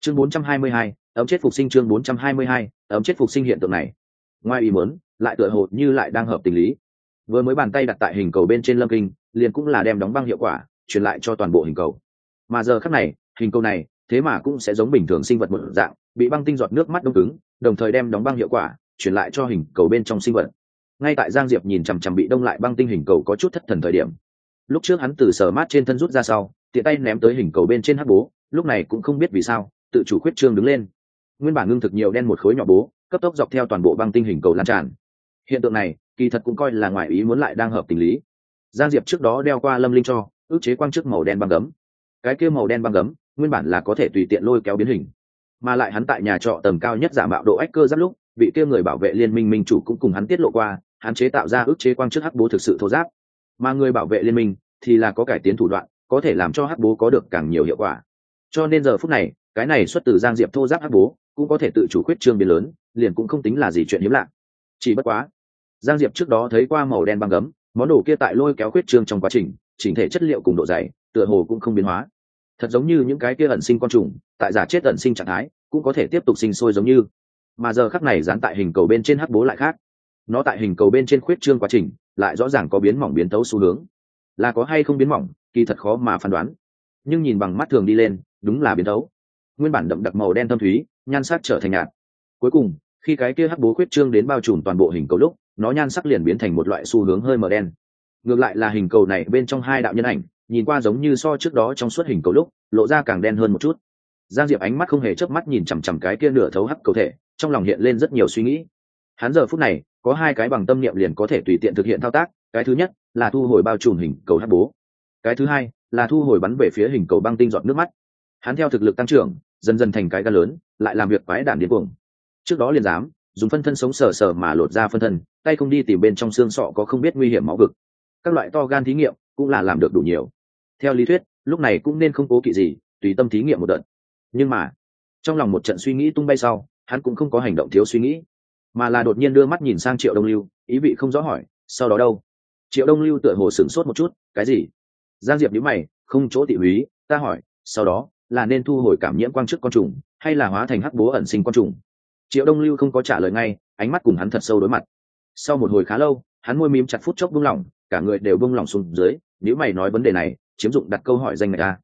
Chương 422, ấm chết phục sinh. Chương 422, ấm chết phục sinh. Hiện tượng này ngoài ý muốn lại tựa hồ như lại đang hợp tình lý. Vừa mới bàn tay đặt tại hình cầu bên trên Lâm Kinh liền cũng là đem đóng băng hiệu quả truyền lại cho toàn bộ hình cầu, mà giờ khắc này hình cầu này thế mà cũng sẽ giống bình thường sinh vật một dạng bị băng tinh giọt nước mắt đông cứng, đồng thời đem đóng băng hiệu quả truyền lại cho hình cầu bên trong sinh vật. Ngay tại Giang Diệp nhìn chằm chằm bị đông lại băng tinh hình cầu có chút thất thần thời điểm, lúc trước hắn từ sở mát trên thân rút ra sau tiện tay ném tới hình cầu bên trên hắc bố, lúc này cũng không biết vì sao tự chủ khuyết trương đứng lên. Nguyên bản ngưng thực nhiều đen một khối nhỏ bố cấp tốc dọc theo toàn bộ băng tinh hình cầu lan tràn. Hiện tượng này kỳ thật cũng coi là ngoài ý muốn lại đang hợp tình lý. Giang Diệp trước đó đeo qua Lâm Linh cho ức chế quang chức màu đen băng gấm, cái kia màu đen băng gấm nguyên bản là có thể tùy tiện lôi kéo biến hình, mà lại hắn tại nhà trọ tầng cao nhất giả mạo độ ách cơ giáp lúc bị kia người bảo vệ liên minh minh chủ cũng cùng hắn tiết lộ qua, hắn chế tạo ra ức chế quang chức hắc bố thực sự thô giáp, mà người bảo vệ liên minh thì là có cải tiến thủ đoạn có thể làm cho hắc bố có được càng nhiều hiệu quả. Cho nên giờ phút này cái này xuất từ Giang Diệp thô giáp hắc bố cũng có thể tự chủ khuyết trương biến lớn, liền cũng không tính là gì chuyện hiếm lạ. Chỉ bất quá Giang Diệp trước đó thấy qua màu đen băng gấm, món đồ kia tại lôi kéo khuyết trương trong quá trình chỉnh thể chất liệu cùng độ dày tựa hồ cũng không biến hóa, thật giống như những cái kia ẩn sinh con trùng tại giả chết ẩn sinh trạng thái cũng có thể tiếp tục sinh sôi giống như. Mà giờ khắc này dán tại hình cầu bên trên hắc bố lại khác, nó tại hình cầu bên trên khuyết trương quá trình lại rõ ràng có biến mỏng biến tấu xu hướng. Là có hay không biến mỏng kỳ thật khó mà phán đoán, nhưng nhìn bằng mắt thường đi lên đúng là biến tấu. Nguyên bản đậm đặc màu đen thâm thúy nhan sắc trở thành nhạt, cuối cùng khi cái kia hắc bố khuyết trương đến bao trùm toàn bộ hình cầu lúc nó nhan sắc liền biến thành một loại xu hướng hơi mờ đen. Ngược lại là hình cầu này bên trong hai đạo nhân ảnh nhìn qua giống như so trước đó trong suốt hình cầu lúc lộ ra càng đen hơn một chút. Giang Diệp ánh mắt không hề chớp mắt nhìn chằm chằm cái kia nửa thấu hắc cầu thể, trong lòng hiện lên rất nhiều suy nghĩ. Hắn giờ phút này có hai cái bằng tâm niệm liền có thể tùy tiện thực hiện thao tác, cái thứ nhất là thu hồi bao trùm hình cầu hắc bố, cái thứ hai là thu hồi bắn về phía hình cầu băng tinh giọt nước mắt. Hắn theo thực lực tăng trưởng dần dần thành cái gan lớn, lại làm việc quái đản điên cuồng. Trước đó liền dám dùng phân thân sống sờ sờ mà lột ra phân thân, tay không đi tìm bên trong xương sọ có không biết nguy hiểm máu vực. Các loại to gan thí nghiệm cũng là làm được đủ nhiều. Theo lý thuyết lúc này cũng nên không cố kỵ gì tùy tâm thí nghiệm một đợt, nhưng mà trong lòng một trận suy nghĩ tung bay sau hắn cũng không có hành động thiếu suy nghĩ, mà là đột nhiên đưa mắt nhìn sang Triệu Đông Lưu, ý vị không rõ hỏi sau đó đâu. Triệu Đông Lưu tựa hồ sửng sốt một chút, cái gì? Giang Diệp nhíu mày, không chỗ tị húy, ta hỏi sau đó là nên thu hồi cảm nhiễm quang chức con trùng hay là hóa thành hắc bố ẩn sinh con trùng? Triệu Đông Lưu không có trả lời ngay, ánh mắt cùng hắn thật sâu đối mặt. Sau một hồi khá lâu hắn môi mím chặt, phút chốc buông lỏng, cả người đều buông lỏng xuống dưới. Nếu mày nói vấn đề này chiếm dụng đặt câu hỏi danh này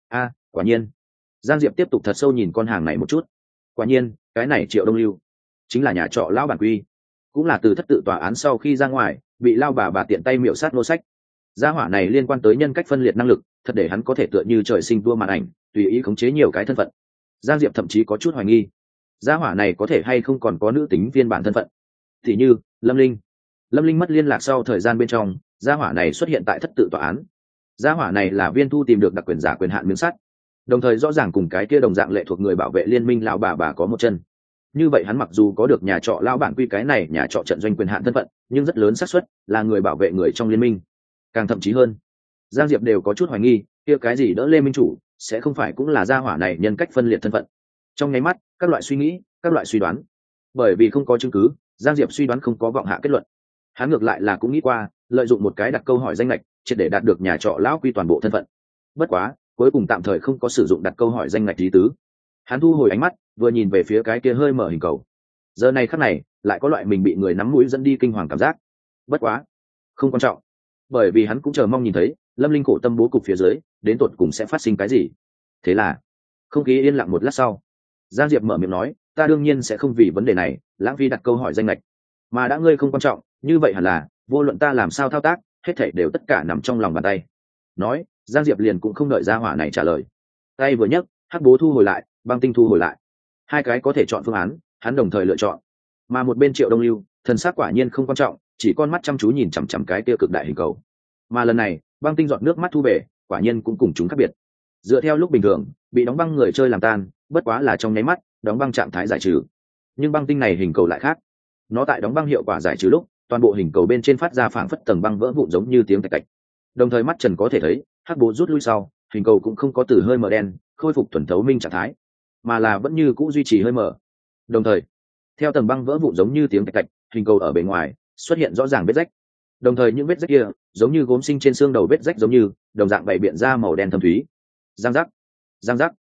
quả nhiên. Giang Diệp tiếp tục thật sâu nhìn con hàng này một chút. Quả nhiên cái này Triệu Đông Lưu chính là nhà trọ lão bản quy, cũng là từ thất tự tòa án sau khi ra ngoài bị lao bà tiện tay miệu sát nô sách. Gia hỏa này liên quan tới nhân cách phân liệt năng lực thật để hắn có thể tựa như trời sinh vua màn ảnh tùy ý khống chế nhiều cái thân phận. Giang Diệp thậm chí có chút hoài nghi gia hỏa này có thể hay không còn có nữ tính phiên bản thân phận, thì như Lâm Linh mất liên lạc sau thời gian bên trong gia hỏa này xuất hiện tại thất tự tòa án. Gia hỏa này là viên thu tìm được đặc quyền giả quyền hạn miếng sắt, đồng thời rõ ràng cùng cái kia đồng dạng lệ thuộc người bảo vệ liên minh lão bà có một chân. Như vậy hắn mặc dù có được nhà trọ lão bản quy cái này nhà trọ trận doanh quyền hạn thân phận, nhưng rất lớn xác suất là người bảo vệ người trong liên minh. Càng thậm chí hơn, Giang Diệp đều có chút hoài nghi kia cái gì đỡ Lê Minh Chủ sẽ không phải cũng là gia hỏa này nhân cách phân liệt thân phận. Trong nháy mắt các loại suy nghĩ, các loại suy đoán, bởi vì không có chứng cứ Giang Diệp suy đoán không có vọng hạ kết luận. Hắn ngược lại là cũng nghĩ qua lợi dụng một cái đặt câu hỏi danh lệch triệt để đạt được nhà trọ lão quy toàn bộ thân phận. Bất quá cuối cùng tạm thời không có sử dụng đặt câu hỏi danh lệch lý tứ. Hắn thu hồi ánh mắt vừa nhìn về phía cái kia hơi mở hình cầu, giờ này khắc này lại có loại mình bị người nắm mũi dẫn đi kinh hoàng cảm giác. Bất quá không quan trọng, bởi vì hắn cũng chờ mong nhìn thấy Lâm Linh khổ tâm bố cục phía dưới đến tột cùng sẽ phát sinh cái gì. Thế là không khí yên lặng một lát sau, Giang Diệp mở miệng nói, ta đương nhiên sẽ không vì vấn đề này lãng phí đặt câu hỏi danh lệch, mà đã ngươi không quan trọng như vậy hẳn là vô luận ta làm sao thao tác hết thảy đều tất cả nằm trong lòng bàn tay. Nói Giang Diệp liền cũng không đợi gia hỏa này trả lời, tay vừa nhấc hắc bố thu hồi lại, băng tinh thu hồi lại, hai cái có thể chọn phương án hắn đồng thời lựa chọn. Mà một bên Triệu Đông Lưu thần sắc quả nhiên không quan trọng, chỉ con mắt chăm chú nhìn chằm chằm cái tiêu cực đại hình cầu. Mà lần này băng tinh giọt nước mắt thu về quả nhiên cũng cùng chúng khác biệt. Dựa theo lúc bình thường bị đóng băng người chơi làm tan, bất quá là trong nháy mắt đóng băng trạng thái giải trừ, nhưng băng tinh này hình cầu lại khác. Nó tại đóng băng hiệu quả giải trừ lúc toàn bộ hình cầu bên trên phát ra phảng phất tầng băng vỡ vụn giống như tiếng tạch tạch. Đồng thời mắt trần có thể thấy hắc bố rút lui sau, hình cầu cũng không có từ hơi mờ đen khôi phục thuần thấu minh trạng thái, mà là vẫn như cũ duy trì hơi mờ. Đồng thời theo tầng băng vỡ vụn giống như tiếng tạch tạch, hình cầu ở bề ngoài xuất hiện rõ ràng vết rách, đồng thời những vết rách kia giống như gốm sinh trên xương đầu vết rách giống như đồng dạng bày biện ra màu đen thâm thúy. Giang giác, giang giác,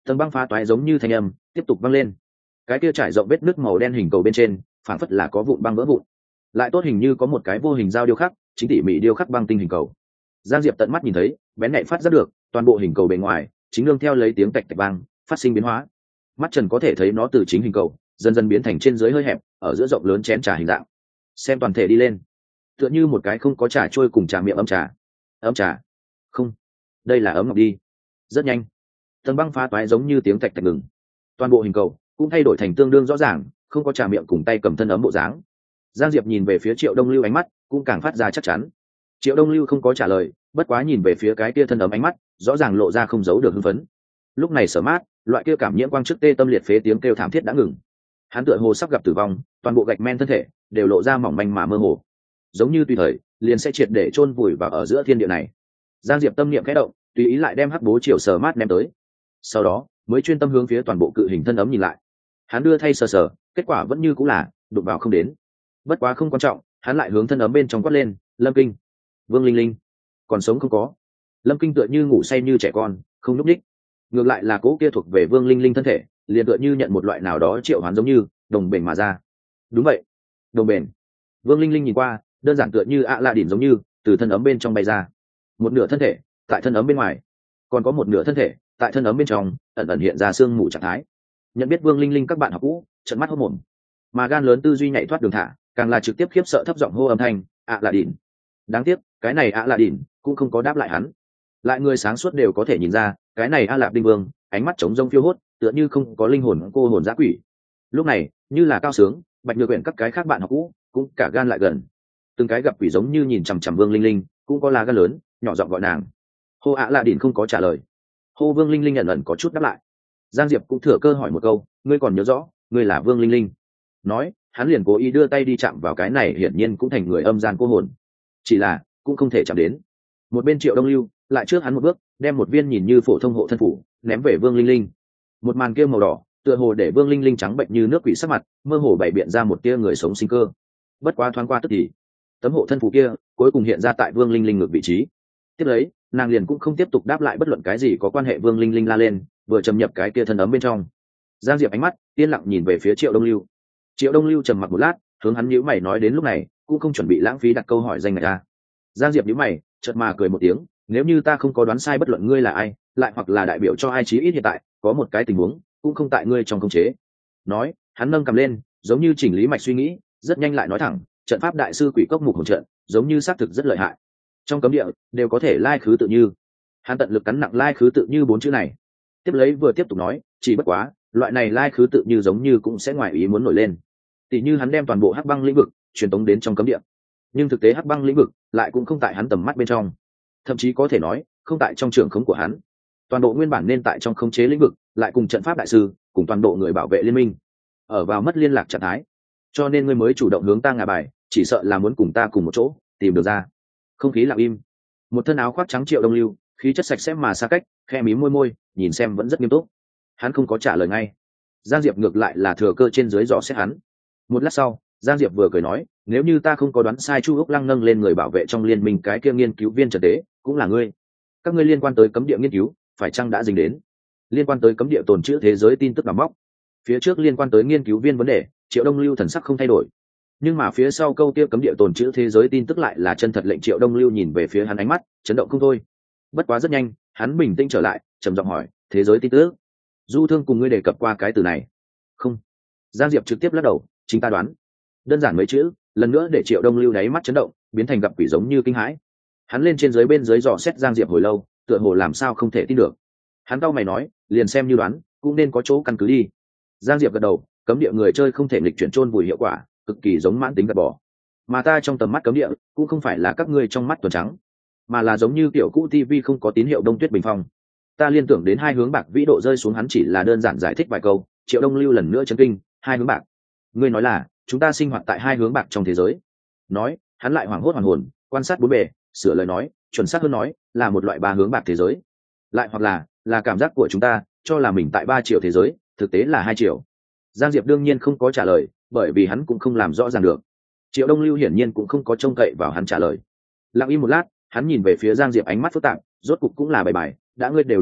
tầng băng phá toái giống như thanh âm tiếp tục văng lên. Cái kia trải rộng vết nước màu đen hình cầu bên trên phản phất là có vụn băng vỡ vụn, lại tốt hình như có một cái vô hình dao điêu khắc chính tỉ mỉ điêu khắc băng tinh hình cầu. Giang Diệp tận mắt nhìn thấy, bén nhạy phát giác được toàn bộ hình cầu bề ngoài chính nương theo lấy tiếng tạch tạch vang phát sinh biến hóa. Mắt trần có thể thấy nó từ chính hình cầu dần dần biến thành trên dưới hơi hẹp, ở giữa rộng lớn chén trà hình dạng. Xem toàn thể đi lên, tựa như một cái không có trà trôi cùng trà miệng ấm trà. Ấm trà? Không, đây là ấm ngọc đi. Rất nhanh, tầng băng phá toái giống như tiếng tạch tạch ngừng. Toàn bộ hình cầu cũng thay đổi thành tương đương rõ ràng, không có trà miệng cùng tay cầm thân ấm bộ dáng. Giang Diệp nhìn về phía Triệu Đông Lưu, ánh mắt cũng càng phát ra chắc chắn. Triệu Đông Lưu không có trả lời, bất quá nhìn về phía cái kia thân ấm, ánh mắt rõ ràng lộ ra không giấu được hưng phấn. Lúc này Sở Mát, loại kia cảm nhiễm quang trước tê tâm liệt phế tiếng kêu thảm thiết đã ngừng. Hắn tựa hồ sắp gặp tử vong, toàn bộ gạch men thân thể đều lộ ra mỏng manh mà mơ hồ, giống như tùy thời liền sẽ triệt để chôn vùi vào ở giữa thiên địa này. Giang Diệp tâm niệm khẽ động, tùy ý lại đem hắc bố Triệu Sở Mát ném tới, sau đó mới chuyên tâm hướng phía toàn bộ cự hình thân ấm nhìn lại. Hắn đưa thay sờ sờ, kết quả vẫn như cũng là đụng vào không đến. Bất quá không quan trọng, hắn lại hướng thân ấm bên trong quát lên: Lâm Kinh, Vương Linh Linh còn sống không có? Lâm Kinh tựa như ngủ say như trẻ con, không nhúc nhích. Ngược lại là cố kia thuộc về Vương Linh Linh thân thể liền tựa như nhận một loại nào đó triệu hoán, giống như đồng bền mà ra. Đúng vậy, đồng bền. Vương Linh Linh nhìn qua đơn giản tựa như ạ lạ đỉnh, giống như từ thân ấm bên trong bay ra. Một nửa thân thể tại thân ấm bên ngoài, còn có một nửa thân thể tại thân ấm bên trong ẩn ẩn hiện ra sương mù trạng thái. Nhận biết Vương Linh Linh các bạn học cũ trợn mắt hốt mồm, mà gan lớn tư duy nhạy thoát đường thả, càng là trực tiếp khiếp sợ thấp giọng hô âm thanh: ạ lạ đỉnh. Đáng tiếc cái này ạ lạ đỉnh cũng không có đáp lại hắn. Lại người sáng suốt đều có thể nhìn ra, cái này A Lạp Đinh Vương ánh mắt trống rông phiêu hốt, tựa như không có linh hồn, cô hồn dã quỷ. Lúc này như là Cao Sướng, Bạch Nhược Uyển các cái khác bạn học cũ cũng cả gan lại gần, từng cái gặp quỷ giống như nhìn chằm chằm Vương Linh Linh, cũng có là gan lớn nhỏ giọng gọi nàng. Hô ạ lạ đỉnh không có trả lời, hô Vương Linh Linh nhận ẩn có chút đáp lại. Giang Diệp cũng thừa cơ hỏi một câu: ngươi còn nhớ rõ ngươi là Vương Linh Linh? Nói hắn liền cố ý đưa tay đi chạm vào cái này hiển nhiên cũng thành người âm gian cô hồn, chỉ là cũng không thể chạm đến. Một bên Triệu Đông Lưu lại trước hắn một bước, đem một viên nhìn như phổ thông hộ thân phủ ném về Vương Linh Linh. Một màn kia màu đỏ tựa hồ để Vương Linh Linh trắng bệnh như nước quỷ sắc mặt, mơ hồ bày biện ra một tia người sống sinh cơ. Bất quá thoáng qua tức thì, tấm hộ thân phủ kia cuối cùng hiện ra tại Vương Linh Linh ngược vị trí. Tiếp lấy nàng liền cũng không tiếp tục đáp lại bất luận cái gì có quan hệ. Vương Linh Linh la lên, vừa châm nhập cái kia thân ấm bên trong. Giang Diệp ánh mắt yên lặng nhìn về phía Triệu Đông Lưu. Triệu Đông Lưu trầm mặc một lát, hướng hắn nhíu mày nói: đến lúc này cũng không chuẩn bị lãng phí đặt câu hỏi danh này ra. Giang Diệp nhíu mày, chợt mà cười một tiếng: nếu như ta không có đoán sai, bất luận ngươi là ai, lại hoặc là đại biểu cho ai, chí ít hiện tại có một cái tình huống cũng không tại ngươi trong khống chế. Nói hắn nâng cầm lên, giống như chỉnh lý mạch suy nghĩ, rất nhanh lại nói thẳng: trận pháp đại sư Quỷ Cốc Mục Hồn trận giống như xác thực rất lợi hại, trong cấm địa đều có thể lai khứ tự như. Hắn tận lực cắn nặng lai khứ tự như 4 chữ này. Tiếp lấy vừa tiếp tục nói: chỉ bất quá loại này lai khứ tự như giống như cũng sẽ ngoài ý muốn nổi lên, tỉ như hắn đem toàn bộ hắc băng lĩnh vực truyền tống đến trong cấm địa, nhưng thực tế hắc băng lĩnh vực lại cũng không tại hắn tầm mắt bên trong, thậm chí có thể nói không tại trong trường khống của hắn. Toàn bộ nguyên bản nên tại trong khống chế lĩnh vực lại cùng trận pháp đại sư cùng toàn bộ người bảo vệ liên minh ở vào mất liên lạc trạng thái, cho nên ngươi mới chủ động hướng ta ngả bài, chỉ sợ là muốn cùng ta cùng một chỗ tìm được ra. Không khí lặng im. Một thân áo khoác trắng Triệu Đông Lưu khí chất sạch sẽ mà xa cách, khe mím môi môi, nhìn xem vẫn rất nghiêm túc. Hắn không có trả lời ngay. Giang Diệp ngược lại là thừa cơ trên dưới dò xét hắn. Một lát sau Giang Diệp vừa cười nói: nếu như ta không có đoán sai, Chu Úc Lăng nâng lên người bảo vệ trong liên minh cái kia nghiên cứu viên trần tế cũng là ngươi. Các ngươi liên quan tới cấm địa nghiên cứu phải chăng đã dính đến? Liên quan tới cấm địa tồn trữ thế giới tin tức đào móc. Phía trước liên quan tới nghiên cứu viên vấn đề, Triệu Đông Lưu thần sắc không thay đổi, nhưng mà phía sau câu kia cấm địa tồn trữ thế giới tin tức lại là chân thật. Lệnh Triệu Đông Lưu nhìn về phía hắn, ánh mắt chấn động không thôi. Bất quá rất nhanh hắn bình tĩnh trở lại, trầm giọng hỏi: thế giới tin tức, Du Thương cùng ngươi đề cập qua cái từ này không? Giang Diệp trực tiếp lắc đầu: chính ta đoán. Đơn giản mấy chữ, lần nữa để Triệu Đông Lưu đáy mắt chấn động, biến thành gặp quỷ giống như kinh hãi. Hắn lên trên dưới bên dưới dò xét Giang Diệp hồi lâu, tựa hồ làm sao không thể tin được. Hắn cau mày nói: liền xem như đoán cũng nên có chỗ căn cứ đi. Giang Diệp gật đầu: cấm địa người chơi không thể nghịch chuyển chôn vùi hiệu quả cực kỳ giống mãn tính gạt bỏ, mà ta trong tầm mắt cấm địa cũng không phải là các ngươi trong mắt tuần trắng, mà là giống như kiểu cũ TV không có tín hiệu đông tuyết bình phong. Ta liên tưởng đến hai hướng bạc vĩ độ rơi xuống. Hắn chỉ là đơn giản giải thích vài câu. Triệu Đông Lưu lần nữa chấn kinh: hai hướng bạc? Ngươi nói là chúng ta sinh hoạt tại hai hướng bạc trong thế giới? Nói hắn lại hoảng hốt hoàn hồn, quan sát bốn bề, sửa lời nói: chuẩn xác hơn nói là một loại ba hướng bạc thế giới, lại hoặc là cảm giác của chúng ta cho là mình tại 3 triệu thế giới, thực tế là 2 triệu. Giang Diệp đương nhiên không có trả lời, bởi vì hắn cũng không làm rõ ràng được. Triệu Đông Lưu hiển nhiên cũng không có trông cậy vào hắn trả lời. Lặng im một lát, hắn nhìn về phía Giang Diệp, ánh mắt phức tạp: rốt cục cũng là bài, đã ngươi đều đoán được,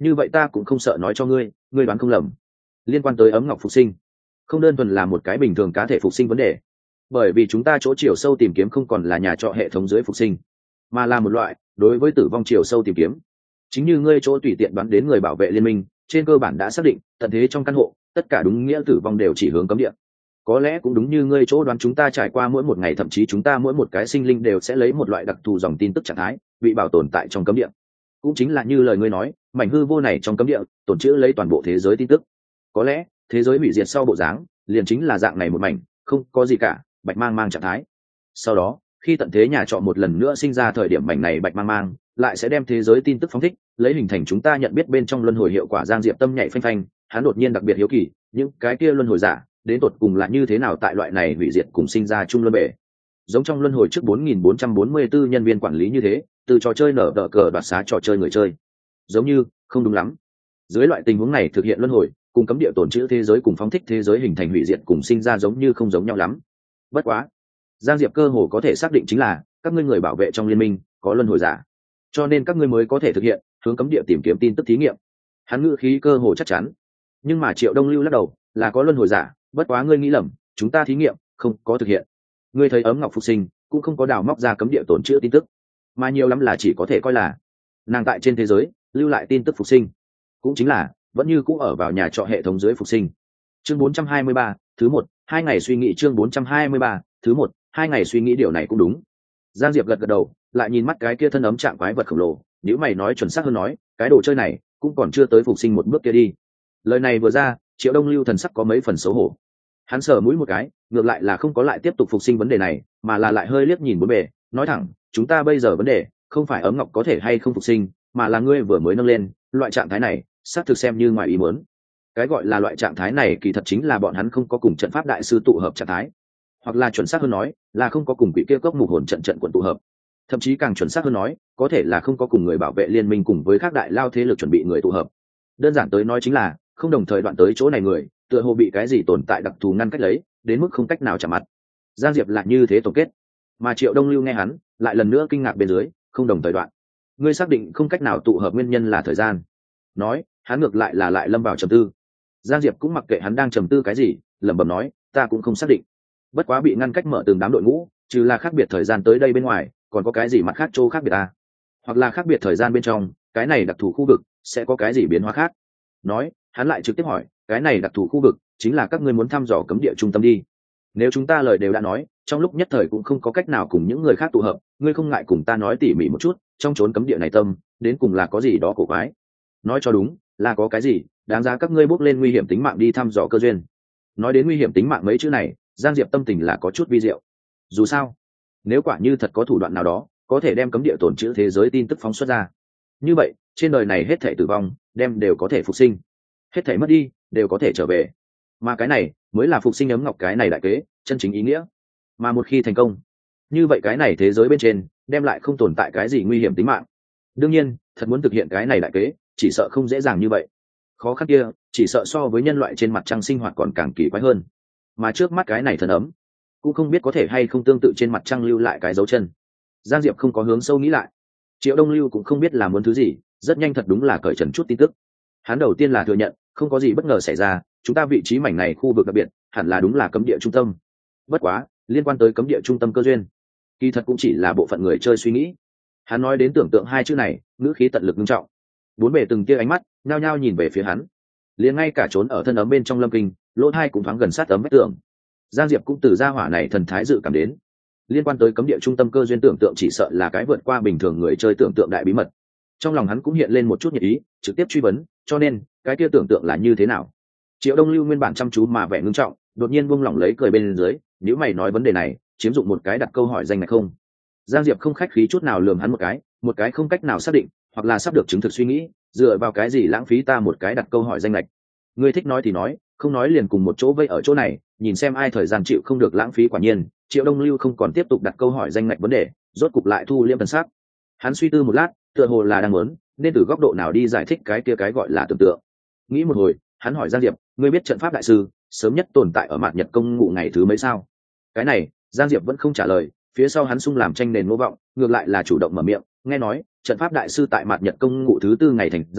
như vậy ta cũng không sợ nói cho ngươi, ngươi đoán không lầm. Liên quan tới ấm ngọc phục sinh, không đơn thuần là một cái bình thường cá thể phục sinh vấn đề, bởi vì chúng ta chỗ chiều sâu tìm kiếm không còn là nhà trọ hệ thống dưới phục sinh, mà là một loại đối với tử vong chiều sâu tìm kiếm. Chính như ngươi chỗ tùy tiện đoán đến người bảo vệ liên minh trên cơ bản đã xác định tận thế trong căn hộ tất cả đúng nghĩa tử vong đều chỉ hướng cấm địa. Có lẽ cũng đúng như ngươi chỗ đoán, chúng ta trải qua mỗi một ngày, thậm chí chúng ta mỗi một cái sinh linh đều sẽ lấy một loại đặc thù dòng tin tức trạng thái bị bảo tồn tại trong cấm địa. Cũng chính là như lời ngươi nói, mảnh hư vô này trong cấm địa tồn trữ lấy toàn bộ thế giới tin tức. Có lẽ thế giới hủy diệt sau bộ dáng liền chính là dạng này một mảnh không có gì cả bạch mang mang trạng thái. Sau đó khi tận thế nhà trọ một lần nữa sinh ra thời điểm, mảnh này bạch mang mang lại sẽ đem thế giới tin tức phóng thích, lấy hình thành chúng ta nhận biết bên trong luân hồi hiệu quả. Giang Diệp tâm nhảy phanh phanh, hắn đột nhiên đặc biệt hiếu kỳ, những cái kia luân hồi giả đến tột cùng là như thế nào tại loại này hủy diệt cùng sinh ra chung luân bể. Giống trong luân hồi trước 4444 nhân viên quản lý như thế, từ trò chơi nở đỡ cờ đoạt xá trò chơi người chơi. Giống như không đúng lắm. Dưới loại tình huống này thực hiện luân hồi cùng cấm địa tổn trữ thế giới cùng phóng thích thế giới hình thành hủy diệt cùng sinh ra giống như không giống nhau lắm. Bất quá Giang Diệp cơ hồ có thể xác định chính là các ngươi người bảo vệ trong liên minh có luân hồi giả, cho nên các ngươi mới có thể thực hiện hướng cấm địa tìm kiếm tin tức thí nghiệm. Hắn ngữ khí cơ hồ chắc chắn. Nhưng mà Triệu Đông Lưu lắc đầu, là có luân hồi giả, bất quá ngươi nghĩ lầm, chúng ta thí nghiệm không có thực hiện. Ngươi thấy ấm ngọc phục sinh cũng không có đào móc ra cấm địa tổn trữ tin tức, mà nhiều lắm là chỉ có thể coi là nàng tại trên thế giới lưu lại tin tức phục sinh, cũng chính là vẫn như cũng ở vào nhà trọ hệ thống dưới phục sinh. Chương 423, thứ 1, 2 ngày suy nghĩ. Chương 423, thứ 1, 2 ngày suy nghĩ. Điều này cũng đúng. Giang Diệp gật gật đầu, lại nhìn mắt cái kia thân ấm trạng quái vật khổng lồ, nếu mày nói chuẩn xác hơn nói, cái đồ chơi này cũng còn chưa tới phục sinh một bước kia đi. Lời này vừa ra, Triệu Đông Lưu thần sắc có mấy phần xấu hổ. Hắn sờ mũi một cái, ngược lại là không có lại tiếp tục phục sinh vấn đề này, mà là lại hơi liếc nhìn bốn bề, nói thẳng, chúng ta bây giờ vấn đề không phải ấm ngọc có thể hay không phục sinh, mà là ngươi vừa mới nâng lên loại trạng thái này xác thực xem như ngoài ý muốn. Cái gọi là loại trạng thái này kỳ thật chính là bọn hắn không có cùng trận pháp đại sư tụ hợp trạng thái, hoặc là chuẩn xác hơn nói là không có cùng quỷ kia cốc mục hồn trận quận tụ hợp. Thậm chí càng chuẩn xác hơn nói, có thể là không có cùng người bảo vệ liên minh cùng với các đại lao thế lực chuẩn bị người tụ hợp. Đơn giản tới nói chính là không đồng thời đoạn tới chỗ này người, tựa hồ bị cái gì tồn tại đặc thù ngăn cách lấy, đến mức không cách nào chạm mặt. Giang Diệp lại như thế tổng kết, mà Triệu Đông Lưu nghe hắn lại lần nữa kinh ngạc bên dưới, không đồng thời đoạn, ngươi xác định không cách nào tụ hợp nguyên nhân là thời gian? Nói hắn ngược lại là lại lâm vào trầm tư. Giang Diệp cũng mặc kệ hắn đang trầm tư cái gì, lẩm bẩm nói, ta cũng không xác định. Bất quá bị ngăn cách mở từng đám đội ngũ, trừ là khác biệt thời gian tới đây bên ngoài, còn có cái gì mặt khác chỗ khác biệt à? Hoặc là khác biệt thời gian bên trong, cái này đặc thù khu vực sẽ có cái gì biến hóa khác? Nói hắn lại trực tiếp hỏi, cái này đặc thù khu vực chính là các ngươi muốn thăm dò cấm địa trung tâm đi. Nếu chúng ta lời đều đã nói, trong lúc nhất thời cũng không có cách nào cùng những người khác tụ hợp, ngươi không ngại cùng ta nói tỉ mỉ một chút, trong chốn cấm địa này tâm đến cùng là có gì đó cổ quái. Nói cho đúng là có cái gì đáng giá các ngươi bước lên nguy hiểm tính mạng đi thăm dò cơ duyên. Nói đến nguy hiểm tính mạng mấy chữ này, Giang Diệp tâm tình là có chút vi diệu. Dù sao, nếu quả như thật có thủ đoạn nào đó có thể đem cấm địa tổn trữ thế giới tin tức phóng xuất ra, như vậy trên đời này hết thể tử vong đem đều có thể phục sinh, hết thể mất đi đều có thể trở về, mà cái này mới là phục sinh ấm ngọc cái này đại kế chân chính ý nghĩa. Mà một khi thành công, như vậy cái này thế giới bên trên đem lại không tồn tại cái gì nguy hiểm tính mạng. Đương nhiên thật muốn thực hiện cái này đại kế chỉ sợ không dễ dàng như vậy, khó khăn kia chỉ sợ so với nhân loại trên mặt trăng sinh hoạt còn càng kỳ quái hơn. Mà trước mắt cái này thần ấm cũng không biết có thể hay không tương tự trên mặt trăng lưu lại cái dấu chân. Giang Diệp không có hướng sâu nghĩ lại. Triệu Đông Lưu cũng không biết là muốn thứ gì, rất nhanh thật đúng là cởi trần chút tin tức. Hắn đầu tiên là thừa nhận không có gì bất ngờ xảy ra, chúng ta vị trí mảnh này khu vực đặc biệt hẳn là đúng là cấm địa trung tâm. Bất quá liên quan tới cấm địa trung tâm cơ duyên, kỳ thật cũng chỉ là bộ phận người chơi suy nghĩ. Hắn nói đến tưởng tượng hai chữ này, ngữ khí tận lực nghiêm trọng. Bốn bề từng tia ánh mắt nhao nhao nhìn về phía hắn, liền ngay cả trốn ở thân ấm bên trong Lâm Kinh, lỗ hai cũng thoáng gần sát ấm vách tường. Giang Diệp cũng từ gia hỏa này thần thái dự cảm đến, liên quan tới cấm địa trung tâm cơ duyên tưởng tượng chỉ sợ là cái vượt qua bình thường người chơi tưởng tượng đại bí mật. Trong lòng hắn cũng hiện lên một chút nhiệt ý, trực tiếp truy vấn, cho nên cái kia tưởng tượng là như thế nào? Triệu Đông Lưu nguyên bản chăm chú mà vẻ ngưng trọng, đột nhiên buông lỏng lấy cười bên dưới, nếu mày nói vấn đề này chiếm dụng một cái đặt câu hỏi danh này không? Giang Diệp không khách khí chút nào lườm hắn một cái không cách nào xác định, hoặc là sắp được chứng thực suy nghĩ, dựa vào cái gì lãng phí ta một cái đặt câu hỏi danh lệch? Ngươi thích nói thì nói, không nói liền cùng một chỗ vây ở chỗ này, nhìn xem ai thời gian chịu không được lãng phí. Quả nhiên Triệu Đông Lưu không còn tiếp tục đặt câu hỏi danh lệch vấn đề, rốt cục lại thu liêm thần sắc. Hắn suy tư một lát, tựa hồ là đang muốn nên từ góc độ nào đi giải thích cái kia cái gọi là tưởng tượng. Nghĩ một hồi, hắn hỏi Giang Diệp, ngươi biết trận pháp đại sư sớm nhất tồn tại ở mạt nhật công ngụ ngày thứ mấy sao? Cái này Giang Diệp vẫn không trả lời, phía sau hắn sung làm tranh nền ngô vọng, ngược lại là chủ động mở miệng, nghe nói trận pháp đại sư tại mạt nhật công ngụ thứ 4 ngày thành danh,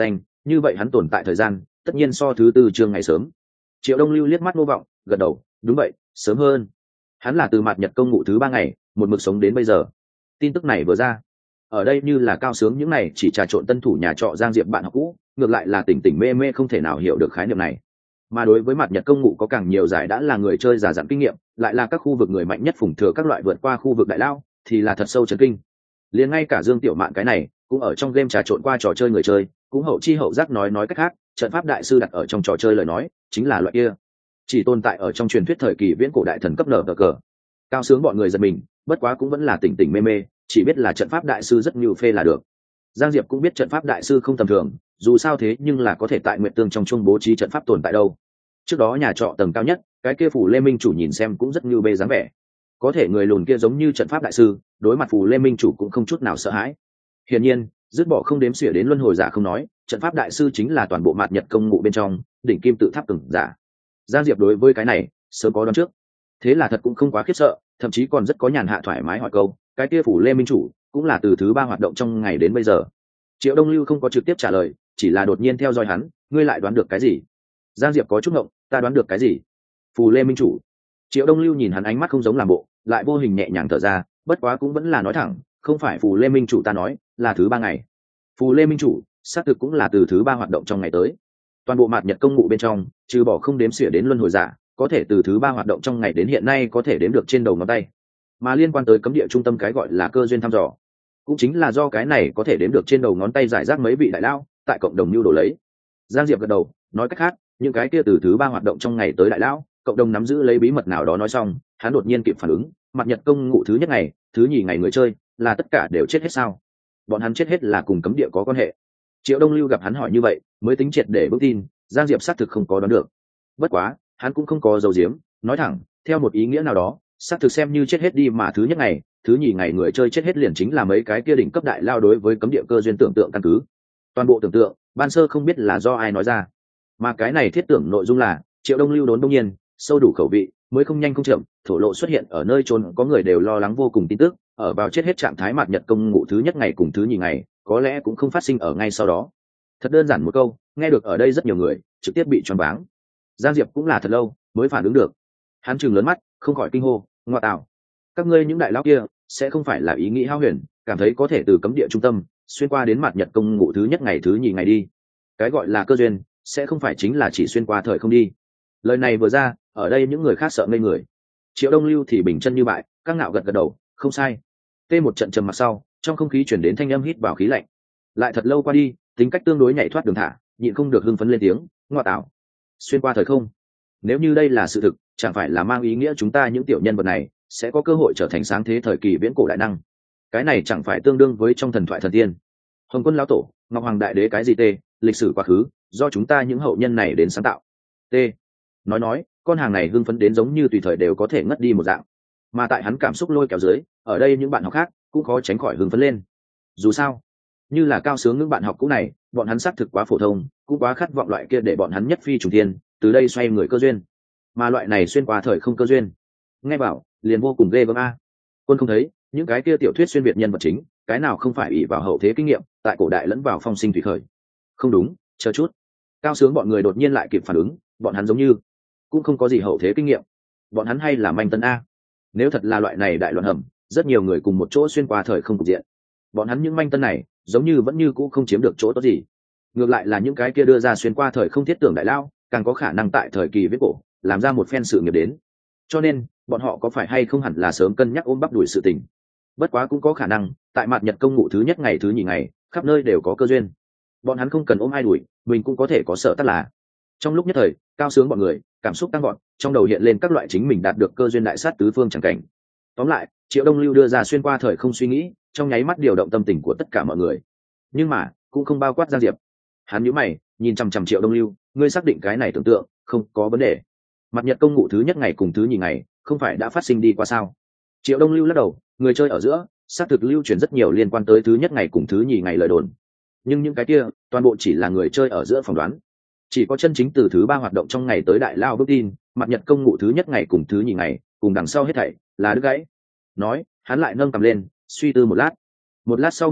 như vậy hắn tồn tại thời gian tất nhiên so thứ tư chương ngày sớm. Triệu Đông Lưu liếc mắt Ngô Vọng, gật đầu, đúng vậy, sớm hơn. Hắn là từ mạt nhật công ngụ thứ 3 ngày, một mực sống đến bây giờ. Tin tức này vừa ra, ở đây như là Cao Sướng những này chỉ trà trộn tân thủ nhà trọ Giang Diệp bạn học cũ, ngược lại là tỉnh tỉnh mê mê không thể nào hiểu được khái niệm này. Mà đối với mạt nhật công ngụ có càng nhiều giải đã là người chơi già dặn kinh nghiệm, lại là các khu vực người mạnh nhất phủng thừa các loại vượt qua khu vực đại lao, thì là thật sâu chấn kinh. Liền ngay cả Dương Tiểu Mạn cái này cũng ở trong game trà trộn qua trò chơi người chơi, cũng hậu chi hậu giác nói cách khác, trận pháp đại sư đặt ở trong trò chơi lời nói chính là loại kia chỉ tồn tại ở trong truyền thuyết thời kỳ viễn cổ đại thần cấp nở cờ. Cao Sướng bọn người giật mình, bất quá cũng vẫn là tỉnh tỉnh mê mê, chỉ biết là trận pháp đại sư rất nhiều phê là được. Giang Diệp cũng biết trận pháp đại sư không tầm thường, dù sao thế nhưng là có thể tại nguyện tương trong chuông bố trí trận pháp tồn tại đâu. Trước đó nhà trọ tầng cao nhất, cái kia phủ Lê Minh chủ nhìn xem cũng rất như bê dáng vẻ. Có thể người lùn kia giống như trận pháp đại sư, đối mặt phủ Lê Minh chủ cũng không chút nào sợ hãi. Hiển nhiên, dứt bỏ không đếm xỉa đến luân hồi giả không nói, trận pháp đại sư chính là toàn bộ mạt nhật công ngụ bên trong đỉnh kim tự tháp cường giả. Giang Diệp đối với cái này sớm có đoán trước, thế là thật cũng không quá khiếp sợ, thậm chí còn rất có nhàn hạ thoải mái hỏi câu, cái kia phủ Lê Minh chủ cũng là từ thứ 3 hoạt động trong ngày đến bây giờ. Triệu Đông Lưu không có trực tiếp trả lời, chỉ là đột nhiên theo dõi hắn, ngươi lại đoán được cái gì? Giang Diệp có chút ngộng, ta đoán được cái gì? Phù Lê Minh chủ. Triệu Đông Lưu nhìn hắn ánh mắt không giống làm bộ, lại vô hình nhẹ nhàng thở ra, bất quá cũng vẫn là nói thẳng, không phải Phù Lê Minh chủ ta nói, là thứ 3 ngày. Phù Lê Minh chủ xác thực cũng là từ thứ 3 hoạt động trong ngày tới. Toàn bộ mạt nhật công ngụ bên trong, trừ bỏ không đếm xỉa đến luân hồi giả, có thể từ thứ 3 hoạt động trong ngày đến hiện nay có thể đếm được trên đầu ngón tay. Mà liên quan tới cấm địa trung tâm cái gọi là cơ duyên thăm dò, cũng chính là do cái này có thể đếm được trên đầu ngón tay giải rác mấy vị đại lao tại cộng đồng lưu đồ lấy. Giang Diệp gật đầu, nói cách khác, những cái kia từ thứ 3 hoạt động trong ngày tới đại lão cộng đồng nắm giữ lấy bí mật nào đó. Nói xong, hắn đột nhiên kịp phản ứng, mặt nhật công ngụ thứ nhất ngày, thứ nhì ngày người chơi là tất cả đều chết hết sao? Bọn hắn chết hết là cùng cấm địa có quan hệ? Triệu Đông Lưu gặp hắn hỏi như vậy, mới tính triệt để bước tin, Giang Diệp xác thực không có đoán được. Bất quá, hắn cũng không có giấu giếm, nói thẳng, theo một ý nghĩa nào đó, xác thực xem như chết hết đi, mà thứ nhất ngày, thứ nhì ngày người chơi chết hết liền chính là mấy cái kia đỉnh cấp đại lao đối với cấm địa cơ duyên tưởng tượng căn cứ. Toàn bộ tưởng tượng, ban sơ không biết là do ai nói ra, mà cái này thiết tưởng nội dung là Triệu Đông Lưu đốn đông nhiên sâu đủ khẩu vị, mới không nhanh không chậm thổ lộ xuất hiện ở nơi trốn có người đều lo lắng vô cùng tin tức, ở vào chết hết trạng thái mạt nhật công ngụ thứ nhất ngày cùng thứ nhì ngày có lẽ cũng không phát sinh ở ngay sau đó. Thật đơn giản một câu, nghe được ở đây rất nhiều người trực tiếp bị choáng váng. Giang Diệp cũng là thật lâu mới phản ứng được, hắn trừng lớn mắt không khỏi kinh hô, ngoa tạo, các ngươi những đại lão kia sẽ không phải là ý nghĩ hao huyền, cảm thấy có thể từ cấm địa trung tâm xuyên qua đến mạt nhật công ngụ thứ nhất ngày thứ nhì ngày đi? Cái gọi là cơ duyên sẽ không phải chính là chỉ xuyên qua thời không đi? Lời này vừa ra, ở đây những người khác sợ ngây người. Triệu Đông Lưu thì bình chân như bại, căng ngạo gật gật đầu, không sai. Tê một trận trầm mặc sau, trong không khí chuyển đến thanh âm hít vào khí lạnh. Lại thật lâu qua đi, tính cách tương đối nhảy thoát đường thả, nhịn không được hưng phấn lên tiếng, ngoa tạo, xuyên qua thời không. Nếu như đây là sự thực, chẳng phải là mang ý nghĩa chúng ta những tiểu nhân vật này sẽ có cơ hội trở thành sáng thế thời kỳ viễn cổ đại năng? Cái này chẳng phải tương đương với trong thần thoại thần tiên Hồng Quân lão tổ, Ngọc Hoàng đại đế cái gì tê, lịch sử quá khứ do chúng ta những hậu nhân này đến sáng tạo. T. Nói, con hàng này hưng phấn đến giống như tùy thời đều có thể ngất đi một dạng. Mà tại hắn cảm xúc lôi kéo dưới, ở đây những bạn học khác cũng khó tránh khỏi hưng phấn lên. Dù sao, như là Cao Sướng những bạn học cũ này, bọn hắn xác thực quá phổ thông, cũng quá khát vọng loại kia để bọn hắn nhất phi trùng thiên, từ đây xoay người cơ duyên. Mà loại này xuyên qua thời không cơ duyên, nghe bảo liền vô cùng ghê gớm a. Quân không thấy những cái kia tiểu thuyết xuyên việt nhân vật chính, cái nào không phải ỷ vào hậu thế kinh nghiệm, tại cổ đại lẫn vào phong sinh thủy khởi? Không đúng, chờ chút. Cao Sướng bọn người đột nhiên lại kịp phản ứng, bọn hắn giống như cũng không có gì hậu thế kinh nghiệm, bọn hắn hay là manh tân a? Nếu thật là loại này đại loạn hầm, rất nhiều người cùng một chỗ xuyên qua thời không cục diện, bọn hắn những manh tân này giống như vẫn như cũ không chiếm được chỗ tốt gì. Ngược lại là những cái kia đưa ra xuyên qua thời không thiết tưởng đại lao, càng có khả năng tại thời kỳ viết cổ làm ra một phen sự nghiệp đến. Cho nên bọn họ có phải hay không hẳn là sớm cân nhắc ôm bắp đuổi sự tình. Bất quá cũng có khả năng tại mạt nhật công ngụ thứ nhất ngày thứ nhì ngày khắp nơi đều có cơ duyên, bọn hắn không cần ôm ai đuổi, mình cũng có thể có sợ tắt là. Trong lúc nhất thời, Cao Sướng bọn người cảm xúc tăng gọn, trong đầu hiện lên các loại chính mình đạt được cơ duyên đại sát tứ phương chẳng cảnh. Tóm lại, Triệu Đông Lưu đưa ra xuyên qua thời không suy nghĩ, trong nháy mắt điều động tâm tình của tất cả mọi người, nhưng mà cũng không bao quát Giang Diệp. Hắn nhíu mày nhìn chằm chằm Triệu Đông Lưu, ngươi xác định cái này tưởng tượng không có vấn đề? Mặt nhật công ngụ thứ nhất ngày cùng thứ nhì ngày không phải đã phát sinh đi qua sao? Triệu Đông Lưu lắc đầu, người chơi ở giữa xác thực lưu truyền rất nhiều liên quan tới thứ nhất ngày cùng thứ nhì ngày lời đồn, nhưng những cái kia toàn bộ chỉ là người chơi ở giữa phỏng đoán. Chỉ có chân chính từ thứ 3 hoạt động trong ngày tới đại lao bước tin, mặt nhật công ngụ thứ nhất ngày cùng thứ nhì ngày cùng đằng sau hết thảy là đứt gãy. Nói, hắn lại nâng cầm lên suy tư một lát sau ngước mắt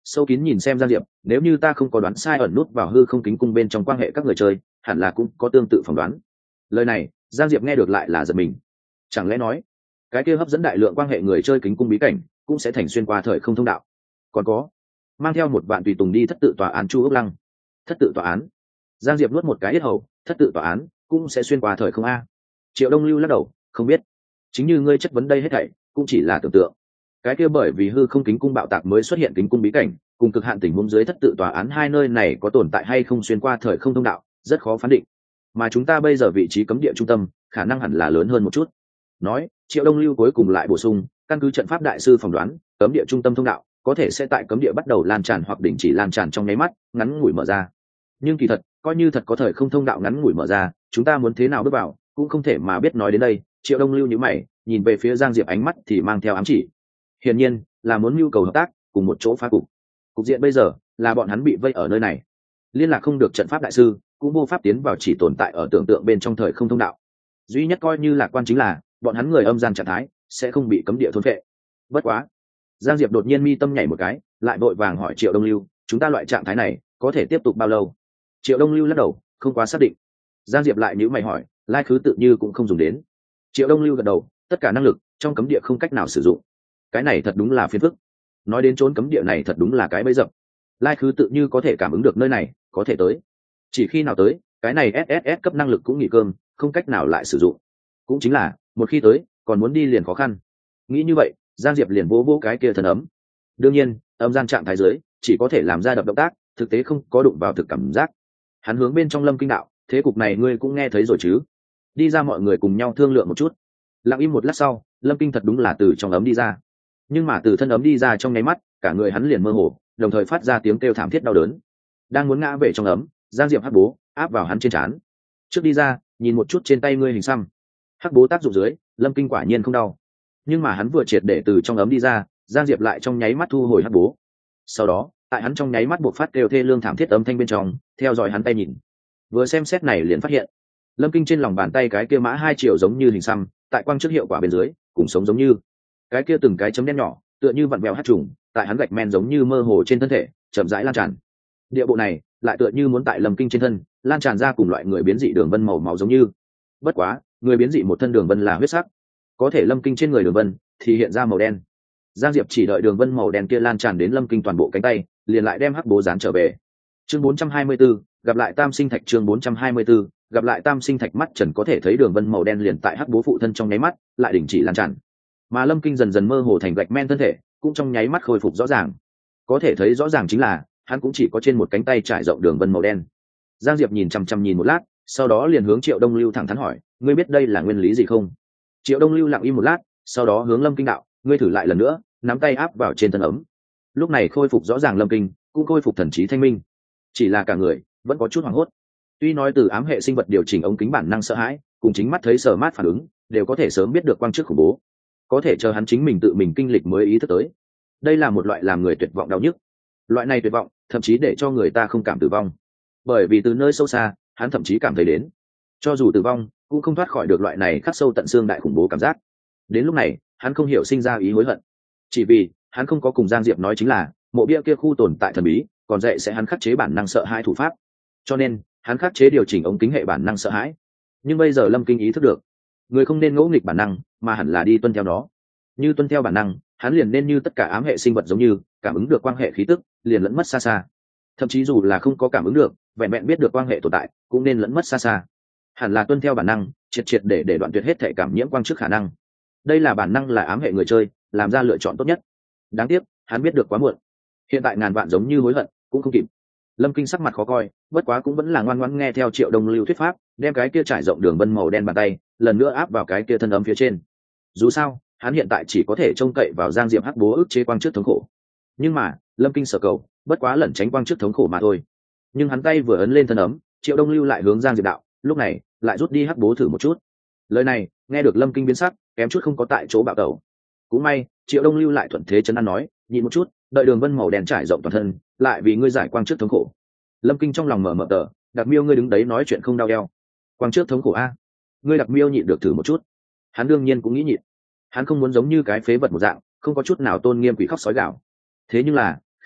Sâu kín nhìn xem Giang Diệp, nếu như ta không có đoán sai, ẩn nút vào hư không kính cung bên trong quan hệ các người chơi hẳn là cũng có tương tự phỏng đoán. Lời này Giang Diệp nghe được lại là giật mình. Chẳng lẽ nói cái kia hấp dẫn đại lượng quan hệ người chơi kính cung bí cảnh cũng sẽ thành xuyên qua thời không thông đạo? Còn có mang theo một vạn tùy tùng đi thất tự tòa án Chu Ốc Lăng. Thất tự tòa án? Giang Diệp nuốt một cái yết hầu, thất tự tòa án cũng sẽ xuyên qua thời không a? Triệu Đông Lưu lắc đầu, không biết. Chính như ngươi chất vấn đây hết thảy cũng chỉ là tưởng tượng. Cái kia bởi vì hư không kính cung bạo tạc mới xuất hiện kính cung bí cảnh, cùng cực hạn tình huống dưới thất tự tòa án, hai nơi này có tồn tại hay không xuyên qua thời không thông đạo rất khó phán định, mà chúng ta bây giờ vị trí cấm địa trung tâm khả năng hẳn là lớn hơn một chút. Nói, Triệu Đông Lưu cuối cùng lại bổ sung, căn cứ trận pháp đại sư phỏng đoán, cấm địa trung tâm thông đạo có thể sẽ tại cấm địa bắt đầu lan tràn hoặc đình chỉ lan tràn trong nháy mắt, ngắn ngủi mở ra. Nhưng kỳ thật, coi như thật có thời không thông đạo ngắn ngủi mở ra, chúng ta muốn thế nào bước vào cũng không thể mà biết. Nói đến đây, Triệu Đông Lưu nhíu mày, nhìn về phía Giang Diệp, ánh mắt thì mang theo ám chỉ. Hiển nhiên là muốn nhu cầu hợp tác, cùng một chỗ phá cục diện bây giờ là bọn hắn bị vây ở nơi này, liên lạc không được trận pháp đại sư, cũng vô pháp tiến vào, chỉ tồn tại ở tưởng tượng bên trong thời không thông đạo. Duy nhất coi như lạc quan chính là bọn hắn người âm gian trạng thái sẽ không bị cấm địa thôn phệ. Bất quá, Giang Diệp đột nhiên mi tâm nhảy một cái, lại vội vàng hỏi Triệu Đông Lưu, chúng ta loại trạng thái này có thể tiếp tục bao lâu? Triệu Đông Lưu lắc đầu, không quá xác định. Giang Diệp lại nhíu mày hỏi, lai khứ tự như cũng không dùng đến. Triệu Đông Lưu gật đầu, tất cả năng lực trong cấm địa không cách nào sử dụng. Cái này thật đúng là phiền phức. Nói đến trốn cấm địa này thật đúng là cái bẫy dập. Lai khứ tự như có thể cảm ứng được nơi này có thể tới, chỉ khi nào tới, cái này SSS cấp năng lực cũng nghỉ cơm, không cách nào lại sử dụng. Cũng chính là một khi tới, còn muốn đi liền khó khăn. Nghĩ như vậy, Giang Diệp liền vỗ vỗ cái kia thần ấm. Đương nhiên, âm gian trạng thái dưới chỉ có thể làm ra đập động tác, thực tế không có đụng vào thực cảm giác. Hắn hướng bên trong Lâm Kinh đạo, thế cục này ngươi cũng nghe thấy rồi chứ? Đi ra, mọi người cùng nhau thương lượng một chút. Lặng im một lát sau, Lâm Kinh thật đúng là từ trong ấm đi ra. Nhưng mà từ thân ấm đi ra trong nháy mắt, cả người hắn liền mơ hồ, đồng thời phát ra tiếng kêu thảm thiết đau đớn. Đang muốn ngã về trong ấm, Giang Diệp hắc bố áp vào hắn trên trán. Trước đi ra, nhìn một chút trên tay ngươi hình xăm. Hắc bố tác dụng dưới, Lâm Kinh quả nhiên không đau. Nhưng mà hắn vừa triệt để từ trong ấm đi ra, Giang Diệp lại trong nháy mắt thu hồi hắc bố. Sau đó, tại hắn trong nháy mắt buộc phát kêu thê lương thảm thiết âm thanh bên trong, theo dõi hắn tay nhìn. Vừa xem xét này liền phát hiện, Lâm Kinh trên lòng bàn tay cái kia mã 2 triệu giống như hình xăm, tại quang trước hiệu quả bên dưới, cùng sống giống như. Cái kia từng cái chấm đen nhỏ, tựa như vặn vẹo hắc trùng, tại hắn gạch men giống như mơ hồ trên thân thể, chậm rãi lan tràn. Địa bộ này lại tựa như muốn tại Lâm Kinh trên thân lan tràn ra cùng loại người biến dị đường vân màu máu giống như. Bất quá, người biến dị một thân đường vân là huyết sắc, có thể Lâm Kinh trên người đường vân thì hiện ra màu đen. Giang Diệp chỉ đợi đường vân màu đen kia lan tràn đến Lâm Kinh toàn bộ cánh tay, liền lại đem hắc bố dán trở về. Chương 424, gặp lại Tam Sinh Thạch. Chương 424, gặp lại Tam Sinh Thạch. Mắt Trần có thể thấy đường vân màu đen liền tại hắc bố phụ thân trong nháy mắt lại đình chỉ lan tràn, mà Lâm Kinh dần dần mơ hồ thành gạch men thân thể cũng trong nháy mắt khôi phục rõ ràng. Có thể thấy rõ ràng chính là hắn cũng chỉ có trên một cánh tay trải rộng đường vân màu đen. Giang Diệp nhìn chăm chăm nhìn một lát, sau đó liền hướng Triệu Đông Lưu thẳng thắn hỏi, ngươi biết đây là nguyên lý gì không? Triệu Đông Lưu lặng im một lát, sau đó hướng Lâm Kinh đạo, ngươi thử lại lần nữa, nắm tay áp vào trên thân ấm. Lúc này khôi phục rõ ràng Lâm Kinh cũng khôi phục thần trí thanh minh, chỉ là cả người vẫn có chút hoảng hốt. Tuy nói từ ám hệ sinh vật điều chỉnh ống kính bản năng sợ hãi, cùng chính mắt thấy sờ mát phản ứng, đều có thể sớm biết được quang trước khủng bố, có thể chờ hắn chính mình tự mình kinh lịch mới ý thức tới, đây là một loại làm người tuyệt vọng đau nhức. Loại này tuyệt vọng thậm chí để cho người ta không cảm tử vong, bởi vì từ nơi sâu xa hắn thậm chí cảm thấy đến, cho dù tử vong cũng không thoát khỏi được loại này khắc sâu tận xương đại khủng bố cảm giác. Đến lúc này hắn không hiểu sinh ra ý hối hận, chỉ vì hắn không có cùng Giang Diệp nói chính là mộ bia kia khu tồn tại thần bí còn dạy sẽ hắn khắc chế bản năng sợ hãi thủ pháp, cho nên hắn khắc chế điều chỉnh ống kính hệ bản năng sợ hãi. Nhưng bây giờ Lâm Kinh ý thức được, người không nên ngỗ nghịch bản năng, mà hẳn là đi tuân theo nó. Như tuân theo bản năng, hắn liền nên như tất cả ám hệ sinh vật giống như cảm ứng được quan hệ khí tức, liền lẫn mất xa xa. Thậm chí dù là không có cảm ứng được, vẹn vẹn biết được quan hệ tồn tại, cũng nên lẫn mất xa xa. Hẳn là tuân theo bản năng, triệt triệt để đoạn tuyệt hết thể cảm nhiễm quang trước khả năng. Đây là bản năng là ám hệ người chơi làm ra lựa chọn tốt nhất. Đáng tiếc, hắn biết được quá muộn. Hiện tại ngàn vạn giống như hối hận cũng không kịp. Lâm Kinh sắc mặt khó coi, bất quá cũng vẫn là ngoan ngoãn nghe theo Triệu Đông Lưu thuyết pháp, đem cái kia trải rộng đường vân màu đen bàn tay lần nữa áp vào cái kia thân ấm phía trên. Dù sao, hắn hiện tại chỉ có thể trông cậy vào Giang Diệp hắc bố ức chế quang trước thống khổ. Nhưng mà, Lâm Kinh sở cầu, bất quá lẩn tránh quang trước thống khổ mà thôi. Nhưng hắn tay vừa ấn lên thân ấm, Triệu Đông Lưu lại hướng Giang Diệp đạo, lúc này lại rút đi hắc bố thử một chút. Lời này nghe được Lâm Kinh biến sắc, kém chút không có tại chỗ bạo tẩu. Cũng may, Triệu Đông Lưu lại thuận thế chấn an nói, nhịn một chút, đợi đường vân màu đen trải rộng toàn thân, lại vì ngươi giải quang trước thống khổ. Lâm Kinh trong lòng mở mở tờ, Đặc Miêu ngươi đứng đấy nói chuyện không đau eo. Quang trước thống khổ a? Ngươi Đặc Miêu nhịn được thử một chút. Hắn đương nhiên cũng nghĩ nhịn. Hắn không muốn giống như cái phế vật một dạng, không có chút nào tôn nghiêm quỷ khóc sói gạo. Thế nhưng là,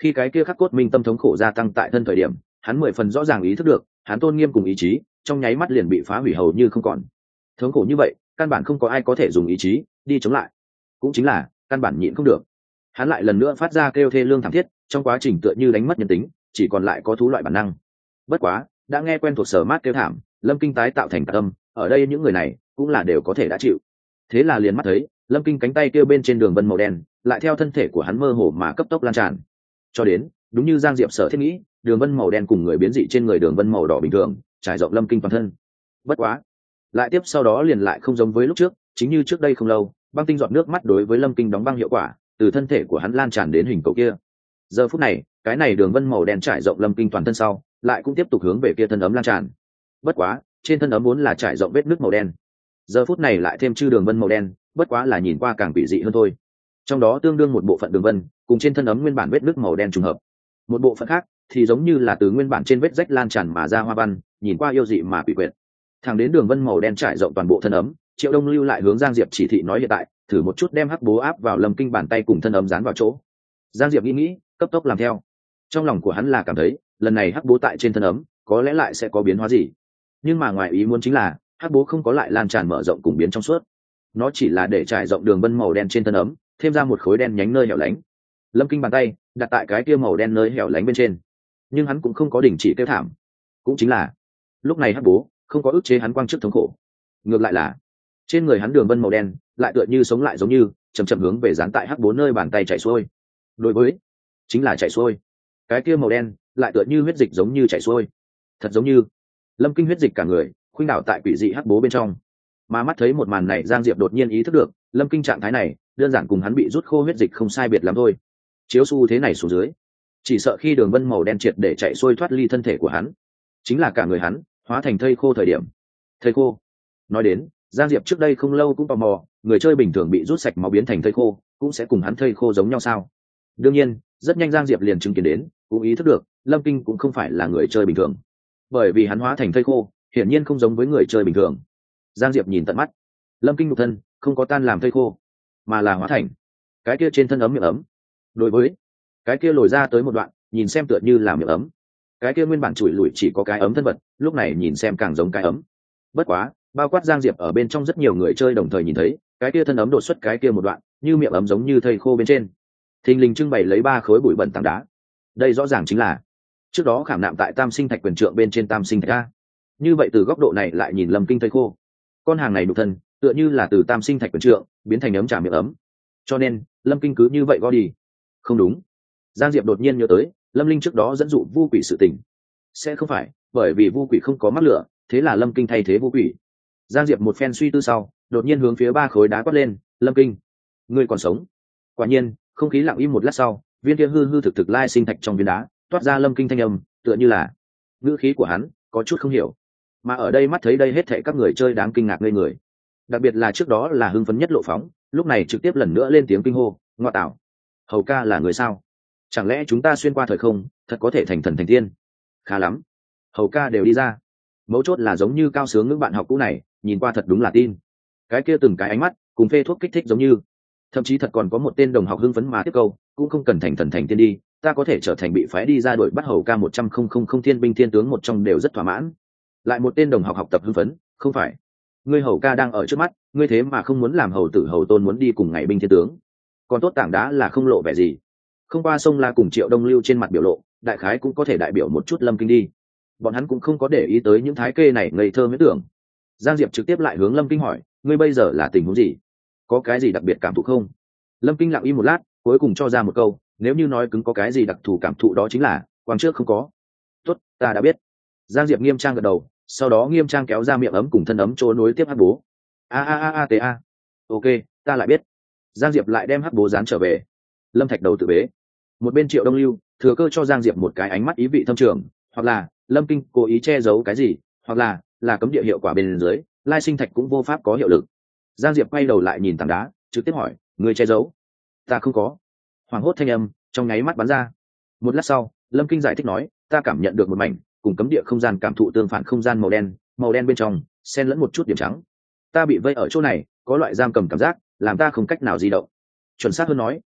khi cái kia khắc cốt minh tâm thống khổ gia tăng tại thân thời điểm, hắn 10 phần rõ ràng ý thức được hắn tôn nghiêm cùng ý chí trong nháy mắt liền bị phá hủy hầu như không còn. Thống khổ như vậy căn bản không có ai có thể dùng ý chí đi chống lại, cũng chính là căn bản nhịn không được. Hắn lại lần nữa phát ra kêu thê lương thảm thiết, trong quá trình tựa như đánh mất nhân tính, chỉ còn lại có thú loại bản năng. Bất quá đã nghe quen thuộc sở mát kêu thảm, Lâm Kinh tái tạo thành tạc âm, ở đây những người này cũng là đều có thể đã chịu. Thế là liền mắt thấy Lâm Kinh cánh tay kêu bên trên đường vân màu đen lại theo thân thể của hắn mơ hồ mà cấp tốc lan tràn, cho đến đúng như Giang Diệp sở thiết nghĩ, đường vân màu đen cùng người biến dị trên người đường vân màu đỏ bình thường trải rộng Lâm Kinh toàn thân. Bất quá lại tiếp sau đó liền lại không giống với lúc trước, chính như trước đây không lâu, băng tinh giọt nước mắt đối với Lâm Kinh đóng băng hiệu quả từ thân thể của hắn lan tràn đến hình cầu kia. Giờ phút này cái này đường vân màu đen trải rộng Lâm Kinh toàn thân sau lại cũng tiếp tục hướng về kia thân ấm lan tràn. Bất quá trên thân ấm vốn là trải rộng vết nước màu đen, giờ phút này lại thêm chư đường vân màu đen, bất quá là nhìn qua càng bị dị hơn thôi. Trong đó tương đương một bộ phận đường vân cùng trên thân ấm nguyên bản vết nước màu đen trùng hợp, một bộ phận khác thì giống như là từ nguyên bản trên vết rách lan tràn mà ra hoa văn, nhìn qua yêu dị mà quỷ quyệt. Thẳng đến đường vân màu đen trải rộng toàn bộ thân ấm, Triệu Đông Lưu lại hướng Giang Diệp chỉ thị nói hiện tại thử một chút đem hắc bố áp vào Lâm Kinh bàn tay cùng thân ấm dán vào chỗ. Giang Diệp nghĩ cấp tốc làm theo. Trong lòng của hắn là cảm thấy lần này hắc bố tại trên thân ấm có lẽ lại sẽ có biến hóa gì, nhưng mà ngoài ý muốn chính là hắc bố không có lại lan tràn mở rộng cùng biến trong suốt, nó chỉ là để trải rộng đường vân màu đen trên thân ấm thêm ra một khối đen nhánh nơi hẻo lánh. Lâm Kinh bàn tay đặt tại cái kia màu đen nơi hẻo lánh bên trên, nhưng hắn cũng không có đình chỉ kêu thảm. Cũng chính là lúc này hắc bố không có ức chế hắn quang trước thống khổ, ngược lại là trên người hắn đường vân màu đen lại tựa như sống lại, giống như chậm chậm hướng về dán tại hắc bố nơi bàn tay chảy xuôi. Đối với chính là chảy xuôi, cái kia màu đen lại tựa như huyết dịch giống như chảy xuôi, thật giống như Lâm Kinh huyết dịch cả người khuynh đảo tại quỷ dị hắc bố bên trong. Mà mắt thấy một màn này, Giang Diệp đột nhiên ý thức được Lâm Kinh trạng thái này đơn giản cùng hắn bị rút khô huyết dịch không sai biệt lắm thôi. Chiếu xu thế này xuống dưới, chỉ sợ khi đường vân màu đen triệt để chạy xuôi thoát ly thân thể của hắn, chính là cả người hắn hóa thành thây khô thời điểm. Thây khô. Nói đến, Giang Diệp trước đây không lâu cũng tò mò, người chơi bình thường bị rút sạch máu biến thành thây khô cũng sẽ cùng hắn thây khô giống nhau sao? Đương nhiên rất nhanh Giang Diệp liền chứng kiến đến, cũng ý thức được Lâm Kinh cũng không phải là người chơi bình thường, bởi vì hắn hóa thành thây khô hiển nhiên không giống với người chơi bình thường. Giang Diệp nhìn tận mắt, Lâm Kinh nhục thân không có tan làm thây khô, mà là hóa thành cái kia trên thân ấm miệng ấm. Đối với cái kia lồi ra tới một đoạn, nhìn xem tựa như là miệng ấm. Cái kia nguyên bản chùi lủi chỉ có cái ấm thân vật, lúc này nhìn xem càng giống cái ấm. Bất quá bao quát Giang Diệp ở bên trong rất nhiều người chơi đồng thời nhìn thấy cái kia thân ấm đột xuất cái kia một đoạn như miệng ấm giống như thây khô bên trên thình lình trưng bày lấy 3 khối bụi bẩn tảng đá. Đây rõ ràng chính là trước đó khảm nạm tại tam sinh thạch quyền trượng bên trên tam sinh thạch a. Như vậy từ góc độ này lại nhìn Lâm Kinh thây khô, con hàng này nhục thân tựa như là từ tam sinh thạch quyền trượng biến thành ấm trà miệng ấm, cho nên Lâm Kinh cứ như vậy gõ đi. Không đúng, Giang Diệp đột nhiên nhớ tới Lâm Linh trước đó dẫn dụ vu quỷ sự tình, sẽ không phải bởi vì vu quỷ không có mắc lửa, thế là Lâm Kinh thay thế vu quỷ. Giang Diệp một phen suy tư sau đột nhiên hướng phía 3 khối đá quát lên, Lâm Kinh, ngươi còn sống. Quả nhiên không khí lặng im một lát sau, viên kia hư hư thực thực lai sinh thạch trong viên đá toát ra Lâm Kinh thanh âm, tựa như là ngữ khí của hắn có chút không hiểu. Mà ở đây mắt thấy đây hết thảy các người chơi đáng kinh ngạc ngây người, đặc biệt là trước đó là hưng phấn nhất Lộ Phóng, lúc này trực tiếp lần nữa lên tiếng kinh hô, ngoa tạo, Hầu ca là người sao? Chẳng lẽ chúng ta xuyên qua thời không thật có thể thành thần thành tiên? Khá lắm, Hầu ca đều đi ra. Mấu chốt là giống như cao sướng những bạn học cũ này nhìn qua thật đúng là tin. Cái kia từng cái ánh mắt cùng phê thuốc kích thích giống như, thậm chí thật còn có một tên đồng học hưng phấn mà tiếp câu, cũng không cần thành thần thành tiên đi, ta có thể trở thành bị phái đi ra đội bắt Hầu ca 100,000 thiên binh thiên tướng một trong đều rất thỏa mãn. Lại một tên đồng học học tập hưng phấn, không phải, ngươi Hầu ca đang ở trước mắt, ngươi thế mà không muốn làm hầu tử hầu tôn muốn đi cùng ngày binh thiên tướng. Còn tốt tảng đá là không lộ vẻ gì, không qua sông La cùng Triệu Đông Lưu trên mặt biểu lộ đại khái cũng có thể đại biểu một chút Lâm Kinh đi. Bọn hắn cũng không có để ý tới những thái kê này ngây thơ huyễn tưởng. Giang Diệp trực tiếp lại hướng Lâm Kinh hỏi, ngươi bây giờ là tình huống gì, có cái gì đặc biệt cảm thụ không? Lâm Kinh lặng im một lát, cuối cùng cho ra một câu, nếu như nói cứng có cái gì đặc thù cảm thụ đó chính là quang trước không có. Tốt, ta đã biết. Giang Diệp nghiêm trang gật đầu, sau đó nghiêm trang kéo ra miệng ấm cùng thân ấm chỗ nối tiếp hắc bố. A. Ok, ta lại biết. Giang Diệp lại đem hắc bố dán trở về. Lâm Thạch đầu tự bế. Một bên Triệu Đông Lưu thừa cơ cho Giang Diệp một cái ánh mắt ý vị thâm trường, hoặc là Lâm Kinh cố ý che giấu cái gì, hoặc là cấm địa hiệu quả bên dưới, lai sinh thạch cũng vô pháp có hiệu lực. Giang Diệp quay đầu lại nhìn tảng đá, trực tiếp hỏi, người che giấu? Ta không có. Hoảng hốt thanh âm trong nháy mắt bắn ra. Một lát sau, Lâm Kinh giải thích nói, ta cảm nhận được một mảnh cùng cấm địa không gian cảm thụ tương phản không gian màu đen bên trong xen lẫn một chút điểm trắng. Ta bị vây ở chỗ này, có loại giam cầm cảm giác, làm ta không cách nào di động. Chuẩn xác hơn nói,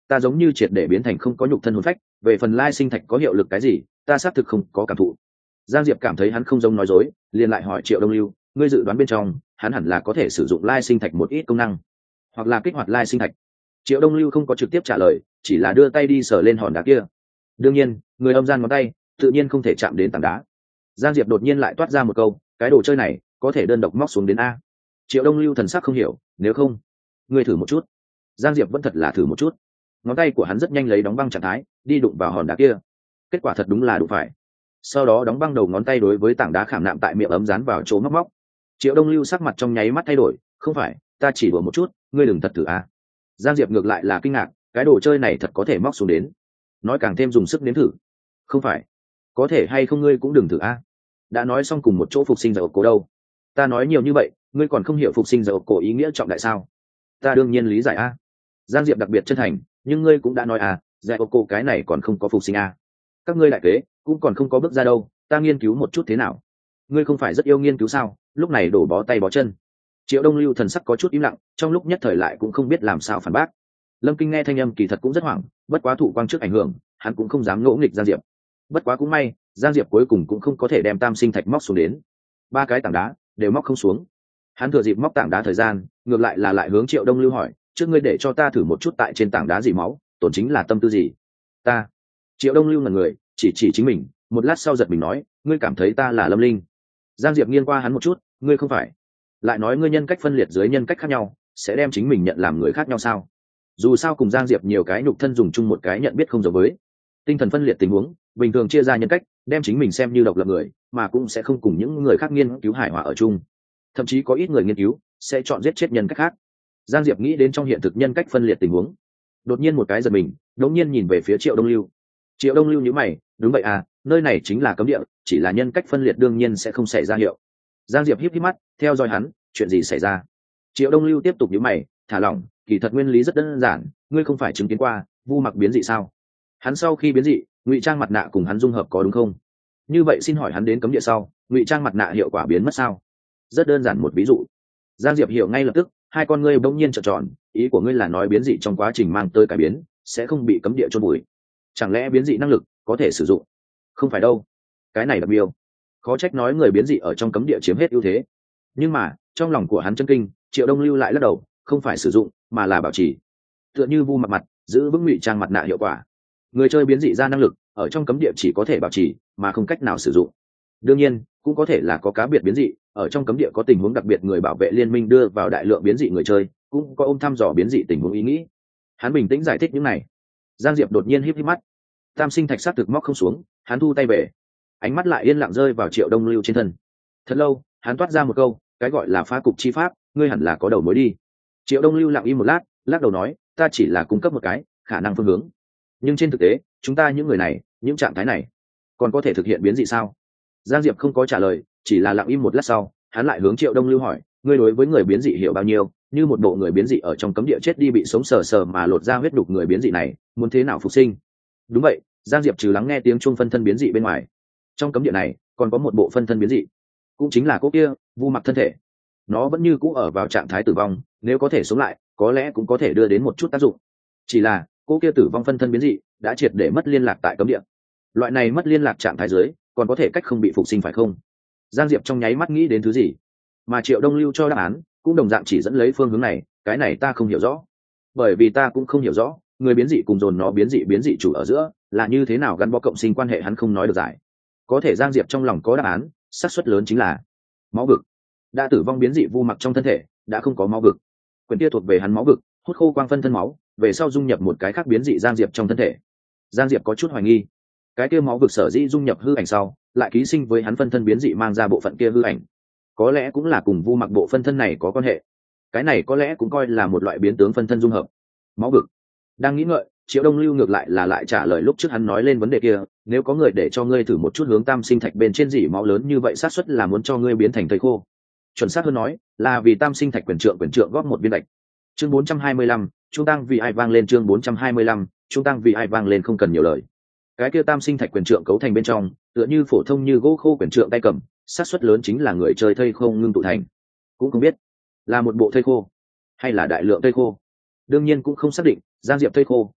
ta giống như triệt để biến thành không có nhục thân hồn phách. Về phần lai sinh thạch có hiệu lực cái gì, ta xác thực không có cảm thụ. Giang Diệp cảm thấy hắn không giống nói dối, liền lại hỏi Triệu Đông Lưu, ngươi dự đoán bên trong hắn hẳn là có thể sử dụng lai sinh thạch một ít công năng, hoặc là kích hoạt lai sinh thạch. Triệu Đông Lưu không có trực tiếp trả lời, chỉ là đưa tay đi sờ lên hòn đá kia. Đương nhiên người âm gian ngón tay tự nhiên không thể chạm đến tảng đá. Giang Diệp đột nhiên lại toát ra một câu, cái đồ chơi này có thể đơn độc móc xuống đến a. Triệu Đông Lưu thần sắc không hiểu, nếu không ngươi thử một chút. Giang Diệp vẫn thật là thử một chút. Ngón tay của hắn rất nhanh lấy đóng băng trạng thái đi đụng vào hòn đá kia, kết quả thật đúng là đụng phải. Sau đó đóng băng đầu ngón tay đối với tảng đá khảm nạm tại miệng ấm dán vào chỗ móc móc. Triệu Đông Lưu sắc mặt trong nháy mắt thay đổi, không phải, ta chỉ đùa một chút, ngươi đừng thật thử a. Giang Diệp ngược lại là kinh ngạc, cái đồ chơi này thật có thể móc xuống đến, nói càng thêm dùng sức nếm thử. Không phải, có thể hay không ngươi cũng đừng thử a. Đã nói xong cùng một chỗ phục sinh dầu cổ đâu, ta nói nhiều như vậy ngươi còn không hiểu phục sinh dầu cổ ý nghĩa trọng đại sao? Ta đương nhiên lý giải a. Giang Diệp đặc biệt chân thành, nhưng ngươi cũng đã nói à, dạy cô cái này còn không có phục sinh a. Các ngươi đại kế cũng còn không có bước ra đâu, ta nghiên cứu một chút thế nào. Ngươi không phải rất yêu nghiên cứu sao? Lúc này đổ bó tay bó chân. Triệu Đông Lưu thần sắc có chút im lặng, trong lúc nhất thời lại cũng không biết làm sao phản bác. Lâm Kinh nghe thanh âm kỳ thật cũng rất hoảng, bất quá thụ quang trước ảnh hưởng, hắn cũng không dám ngỗ nghịch Giang Diệp. Bất quá cũng may, Giang Diệp cuối cùng cũng không có thể đem tam sinh thạch móc xuống đến. Ba cái tảng đá đều móc không xuống. Hắn thừa dịp móc tảng đá thời gian, ngược lại là lại hướng Triệu Đông Lưu hỏi, trước ngươi để cho ta thử một chút tại trên tảng đá gì máu, tổn chính là tâm tư gì? Ta. Triệu Đông Lưu ngẩn người, chỉ chính mình, một lát sau giật mình nói, ngươi cảm thấy ta là Lâm Linh? Giang Diệp nghiêng qua hắn một chút, ngươi không phải lại nói ngươi nhân cách phân liệt dưới nhân cách khác nhau, sẽ đem chính mình nhận làm người khác nhau sao? Dù sao cùng Giang Diệp nhiều cái nhục thân dùng chung một cái nhận biết không giống với. Tinh thần phân liệt tình huống, bình thường chia ra nhân cách, đem chính mình xem như độc lập người, mà cũng sẽ không cùng những người khác nghiên cứu hài hòa ở chung. Thậm chí có ít người nghiên cứu sẽ chọn giết chết nhân cách khác. Giang Diệp nghĩ đến trong hiện thực nhân cách phân liệt tình huống, đột nhiên một cái giật mình, đột nhiên nhìn về phía Triệu Đông Lưu. Triệu Đông Lưu nhíu mày, đúng vậy à, nơi này chính là cấm địa, chỉ là nhân cách phân liệt đương nhiên sẽ không xảy ra hiệu. Giang Diệp híp híp mắt, theo dõi hắn, chuyện gì xảy ra? Triệu Đông Lưu tiếp tục nhíu mày, thả lỏng, kỳ thật nguyên lý rất đơn giản, ngươi không phải chứng kiến qua Vu Mặc biến dị sao? Hắn sau khi biến dị, ngụy trang mặt nạ cùng hắn dung hợp có đúng không? Như vậy xin hỏi hắn đến cấm địa sau, ngụy trang mặt nạ hiệu quả biến mất sao? Rất đơn giản một ví dụ. Giang Diệp hiểu ngay lập tức, hai con ngươi bỗng nhiên trợn tròn, ý của ngươi là nói biến dị trong quá trình mang tới cải biến sẽ không bị cấm địa chôn bụi? Chẳng lẽ biến dị năng lực có thể sử dụng? Không phải đâu, cái này đặc biệt, khó trách nói người biến dị ở trong cấm địa chiếm hết ưu thế. Nhưng mà trong lòng của hắn chân kinh, Triệu Đông Lưu lại lắc đầu, không phải sử dụng mà là bảo trì. Tựa như Vu Mặc mặt giữ vững ngụy trang mặt nạ hiệu quả, người chơi biến dị ra năng lực ở trong cấm địa chỉ có thể bảo trì mà không cách nào sử dụng. Đương nhiên cũng có thể là có cá biệt biến dị ở trong cấm địa có tình huống đặc biệt, người bảo vệ liên minh đưa vào đại lượng biến dị người chơi, cũng có ôm thăm dò biến dị tình huống ý nghĩ. Hắn bình tĩnh giải thích những này. Giang Diệp đột nhiên híp híp mắt, tam sinh thạch sát thực móc không xuống, hắn thu tay về, ánh mắt lại yên lặng rơi vào Triệu Đông Lưu trên thân. Thật lâu hắn toát ra một câu, cái gọi là phá cục chi pháp, ngươi hẳn là có đầu mối đi. Triệu Đông Lưu lặng im một lát, lắc đầu nói, ta chỉ là cung cấp một cái khả năng phương hướng, nhưng trên thực tế chúng ta những người này, những trạng thái này còn có thể thực hiện biến dị sao? Giang Diệp không có trả lời, chỉ là lặng im một lát sau, hắn lại hướng Triệu Đông Lưu hỏi, ngươi đối với người biến dị hiểu bao nhiêu? Như một bộ người biến dị ở trong cấm địa chết đi bị sống sờ sờ mà lột ra huyết đục người biến dị này, muốn thế nào phục sinh? Đúng vậy, Giang Diệp trừ lắng nghe tiếng chuông phân thân biến dị bên ngoài, trong cấm địa này còn có một bộ phân thân biến dị, cũng chính là cô kia Vu Mặc thân thể. Nó vẫn như cũ ở vào trạng thái tử vong, nếu có thể sống lại có lẽ cũng có thể đưa đến một chút tác dụng. Chỉ là cô kia tử vong phân thân biến dị đã triệt để mất liên lạc tại cấm địa. Loại này mất liên lạc trạng thái dưới còn có thể cách không bị phục sinh phải không? Giang Diệp trong nháy mắt nghĩ đến thứ gì, mà Triệu Đông Lưu cho đáp án cũng đồng dạng chỉ dẫn lấy phương hướng này. Cái này ta không hiểu rõ, bởi vì ta cũng không hiểu rõ người biến dị cùng dồn nó biến dị chủ ở giữa là như thế nào gắn bó cộng sinh quan hệ, hắn không nói được giải. Có thể Giang Diệp trong lòng có đáp án, xác suất lớn chính là máu vực. Đã tử vong biến dị Vu Mặc trong thân thể đã không có máu vực, quyền kia thuộc về hắn máu vực, hút khô quang phân thân máu về sau dung nhập một cái khác biến dị Giang Diệp trong thân thể. Giang Diệp có chút hoài nghi, cái kia máu vực sở dĩ dung nhập hư ảnh sau lại ký sinh với hắn phân thân biến dị mang ra bộ phận kia hư ảnh, có lẽ cũng là cùng Vu Mặc bộ phân thân này có quan hệ. Cái này có lẽ cũng coi là một loại biến tướng phân thân dung hợp. Máu vực. Đang nghĩ ngợi, Triệu Đông Lưu ngược lại là lại trả lời lúc trước hắn nói lên vấn đề kia, nếu có người để cho ngươi thử một chút hướng tam sinh thạch bên trên dỉ máu lớn như vậy, xác suất là muốn cho ngươi biến thành thây khô. Chuẩn xác hơn nói là vì tam sinh thạch quyền trượng góp một viên đạch. Chương 425, trung tăng vì ai vang lên. Chương 425, trung tăng vì ai vang lên. Không cần nhiều lời, cái kia tam sinh thạch quyền trượng cấu thành bên trong tựa như phổ thông như gỗ khô quyền trượng tay cầm, xác suất lớn chính là người chơi thây khô ngưng tụ thành. Cũng không biết là một bộ thây khô hay là đại lượng thây khô, đương nhiên cũng không xác định. Giang Diệp thây khô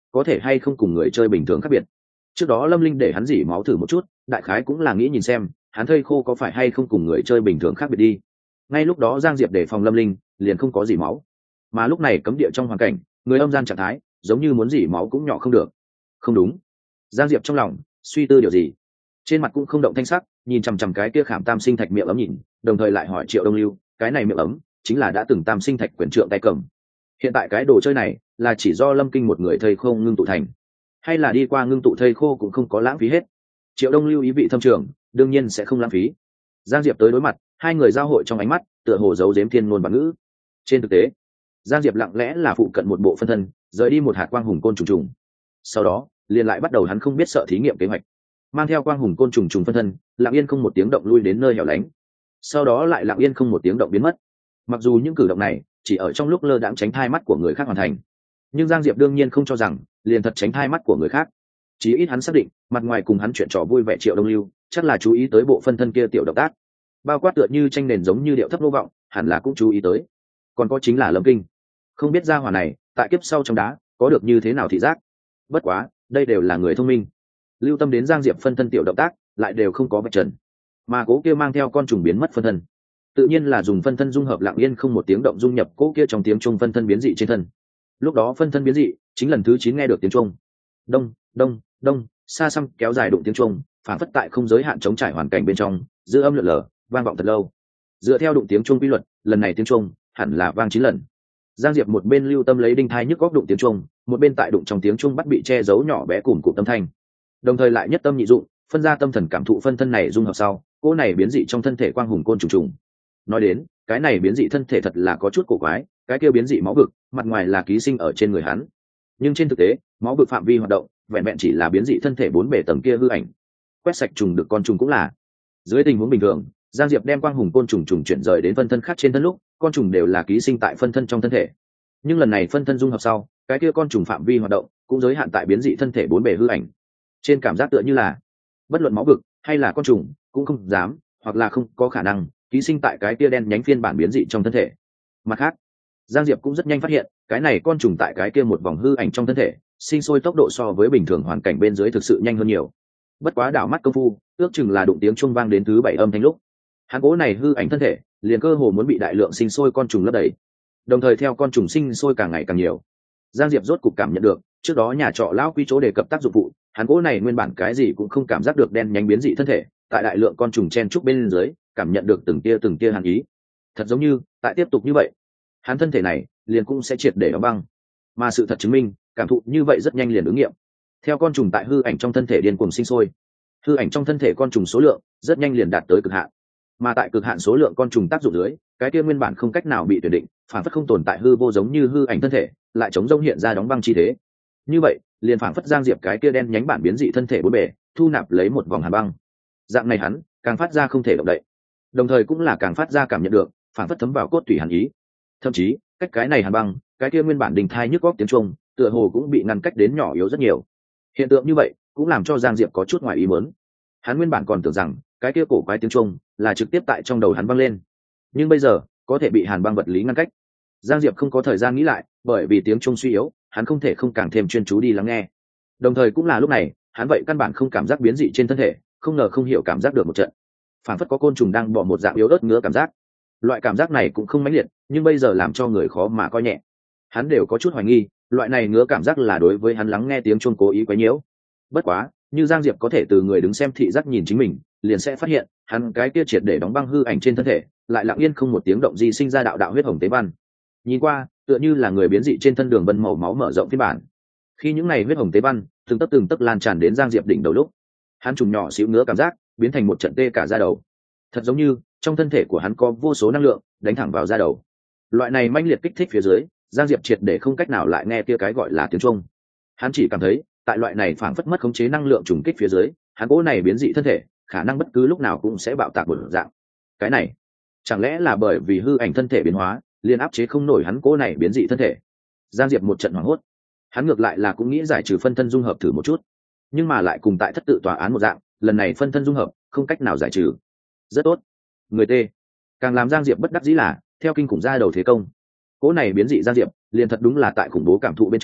có thể hay không cùng người chơi bình thường khác biệt. Trước đó Lâm Linh để hắn dỉ máu thử một chút, đại khái cũng là nghĩ nhìn xem hắn thây khô có phải hay không cùng người chơi bình thường khác biệt đi. Ngay lúc đó Giang Diệp để phòng Lâm Linh liền không có dỉ máu, mà lúc này cấm địa trong hoàn cảnh người âm gian trạng thái giống như muốn dỉ máu cũng nhỏ không được. Không đúng. Giang Diệp trong lòng suy tư điều gì, trên mặt cũng không động thanh sắc, nhìn chằm chằm cái kia khảm tam sinh thạch miệng ấm nhìn, đồng thời lại hỏi Triệu Đông Lưu, cái này miệng ấm chính là đã từng tam sinh thạch quyền trượng tay cầm. Hiện tại cái đồ chơi này là chỉ do Lâm Kinh một người thây khô ngưng tụ thành, hay là đi qua ngưng tụ thây khô cũng không có lãng phí hết? Triệu Đông Lưu ý vị thâm trường, đương nhiên sẽ không lãng phí. Giang Diệp tới đối mặt, hai người giao hội trong ánh mắt tựa hồ giấu giếm thiên ngôn và ngữ. Trên thực tế, Giang Diệp lặng lẽ là phụ cận một bộ phân thân, rời đi một hạt quang hùng côn trùng trùng. Sau đó liền lại bắt đầu hắn không biết sợ thí nghiệm kế hoạch, mang theo quang hùng côn trùng trùng phân thân, lặng yên không một tiếng động lui đến nơi hẻo lánh, sau đó lại lặng yên không một tiếng động biến mất. Mặc dù những cử động này chỉ ở trong lúc lơ đãng tránh thai mắt của người khác hoàn thành, nhưng Giang Diệp đương nhiên không cho rằng liền thật tránh thai mắt của người khác. Chí ít hắn xác định mặt ngoài cùng hắn chuyện trò vui vẻ Triệu Đông Lưu chắc là chú ý tới bộ phân thân kia tiểu động tác, bao quát tựa như tranh nền giống như điệu thấp lô vọng, hẳn là cũng chú ý tới. Còn có chính là Lâm Kinh, không biết gia hỏa này tại kiếp sau trong đá có được như thế nào thị giác. Bất quá đây đều là người thông minh, lưu tâm đến Giang Diệp phân thân tiểu động tác lại đều không có vạch trần, mà cố kia mang theo con trùng biến mất phân thân tự nhiên là dùng phân thân dung hợp lặng yên không một tiếng động dung nhập cố kia trong tiếng trung phân thân biến dị trên thân. Lúc đó phân thân biến dị chính lần thứ 9 nghe được tiếng trung, đông đông đông, xa xăm kéo dài đụng tiếng trung, phản phất tại không giới hạn chống trải hoàn cảnh bên trong, dư âm lượn lờ vang vọng thật lâu. Dựa theo đụng tiếng trung quy luật, lần này tiếng trung hẳn là vang 9 lần. Giang Diệp một bên lưu tâm lấy đinh thai nhức góc đụng tiếng trung, một bên tại đụng trong tiếng trung bắt bị che giấu nhỏ bé cùng cụm tâm thanh, đồng thời lại nhất tâm nhị dụng phân ra tâm thần cảm thụ phân thân này dung hợp sau cô này biến dị trong thân thể quang hùng côn trùng trùng. Nói đến cái này biến dị thân thể thật là có chút cổ quái, cái kia biến dị máu vực mặt ngoài là ký sinh ở trên người hắn, nhưng trên thực tế máu vực phạm vi hoạt động vẹn vẹn chỉ là biến dị thân thể 4 bề tầng kia hư ảnh, quét sạch trùng được con trùng cũng là. Dưới tình huống bình thường, Giang Diệp đem quang hùng côn trùng trùng chuyển rời đến phân thân khác trên thân lúc, con trùng đều là ký sinh tại phân thân trong thân thể, nhưng lần này phân thân dung hợp sau, cái kia con trùng phạm vi hoạt động cũng giới hạn tại biến dị thân thể 4 bề hư ảnh. Trên cảm giác tựa như là bất luận máu vực hay là con trùng cũng không dám hoặc là không có khả năng ký sinh tại cái kia đen nhánh phiên bản biến dị trong thân thể. Mặt khác, Giang Diệp cũng rất nhanh phát hiện cái này con trùng tại cái kia một vòng hư ảnh trong thân thể sinh sôi tốc độ so với bình thường hoàn cảnh bên dưới thực sự nhanh hơn nhiều. Bất quá đảo mắt công phu, ước chừng là đụng tiếng chuông vang đến thứ 7 âm thanh lúc, hắn cố này hư ảnh thân thể liền cơ hồ muốn bị đại lượng sinh sôi con trùng lấp đầy. Đồng thời theo con trùng sinh sôi càng ngày càng nhiều, Giang Diệp rốt cục cảm nhận được trước đó nhà trọ lão quy chỗ đề cập tác dụng phụ, hắn cố này nguyên bản cái gì cũng không cảm giác được đen nhánh biến dị thân thể, tại đại lượng con trùng chen trúc bên dưới, cảm nhận được từng tia hàn ý. Thật giống như tại tiếp tục như vậy, hắn thân thể này liền cũng sẽ triệt để đóng băng. Mà sự thật chứng minh, cảm thụ như vậy rất nhanh liền ứng nghiệm. Theo con trùng tại hư ảnh trong thân thể điên cuồng sinh sôi, hư ảnh trong thân thể con trùng số lượng rất nhanh liền đạt tới cực hạn. Mà tại cực hạn số lượng con trùng tác dụng dưới, cái kia nguyên bản không cách nào bị tuyển định, phản phất không tồn tại hư vô giống như hư ảnh thân thể, lại chống rông hiện ra đóng băng chi thế. Như vậy, liền phản phất Giang Diệp cái kia đen nhánh bản biến dị thân thể 4 bề, thu nạp lấy một vòng hàn băng. Dạng này hắn càng phát ra không thể động đậy, đồng thời cũng là càng phát ra cảm nhận được phản phất thấm vào cốt tủy hàn ý. Thậm chí cách cái này hàn băng, cái kia nguyên bản đình thai nhức góc tiếng trung tựa hồ cũng bị ngăn cách đến nhỏ yếu rất nhiều. Hiện tượng như vậy cũng làm cho Giang Diệp có chút ngoài ý muốn. Hắn nguyên bản còn tưởng rằng cái kia cổ quái tiếng trung là trực tiếp tại trong đầu hắn vang lên, nhưng bây giờ có thể bị hàn băng vật lý ngăn cách. Giang Diệp không có thời gian nghĩ lại, bởi vì tiếng trung suy yếu, hắn không thể không càng thêm chuyên chú đi lắng nghe. Đồng thời cũng là lúc này, hắn vậy căn bản không cảm giác biến dị trên thân thể, không ngờ không hiểu cảm giác được một trận phản phất có côn trùng đang bỏ một dạng yếu ớt ngứa cảm giác. Loại cảm giác này cũng không mãnh liệt, nhưng bây giờ làm cho người khó mà coi nhẹ. Hắn đều có chút hoài nghi, loại này ngứa cảm giác là đối với hắn lắng nghe tiếng chuông cố ý quấy nhiễu. Bất quá, như Giang Diệp có thể từ người đứng xem thị giác nhìn chính mình, liền sẽ phát hiện, hắn cái kia triệt để đóng băng hư ảnh trên thân thể, lại lặng yên không một tiếng động gì sinh ra đạo đạo huyết hồng tế văn. Nhìn qua, tựa như là người biến dị trên thân đường vân màu máu mở rộng phiên bản. Khi những này huyết hồng tế văn từng tấc lan tràn đến Giang Diệp đỉnh đầu lúc, hắn trùng nhỏ xíu ngứa cảm giác biến thành một trận tê cả da đầu. Thật giống như trong thân thể của hắn có vô số năng lượng đánh thẳng vào da đầu. Loại này mãnh liệt kích thích phía dưới, Giang Diệp triệt để không cách nào lại nghe kia cái gọi là tiếng chuông. Hắn chỉ cảm thấy tại loại này phảng phất mất khống chế năng lượng trùng kích phía dưới, hắn cố này biến dị thân thể khả năng bất cứ lúc nào cũng sẽ bạo tạc một dạng. Cái này chẳng lẽ là bởi vì hư ảnh thân thể biến hóa liền áp chế không nổi hắn cố này biến dị thân thể? Giang Diệp một trận hoảng hốt, hắn ngược lại là cũng nghĩ giải trừ phân thân dung hợp thử một chút, nhưng mà lại cùng tại thất tự tòa án một dạng, lần này phân thân dung hợp không cách nào giải trừ. Rất tốt, người tê. Càng làm Giang Diệp bất đắc dĩ là theo kinh khủng ra đầu thế công, cỗ này biến dị Giang Diệp liền thật đúng là tại khủng bố cảm thụ bên trong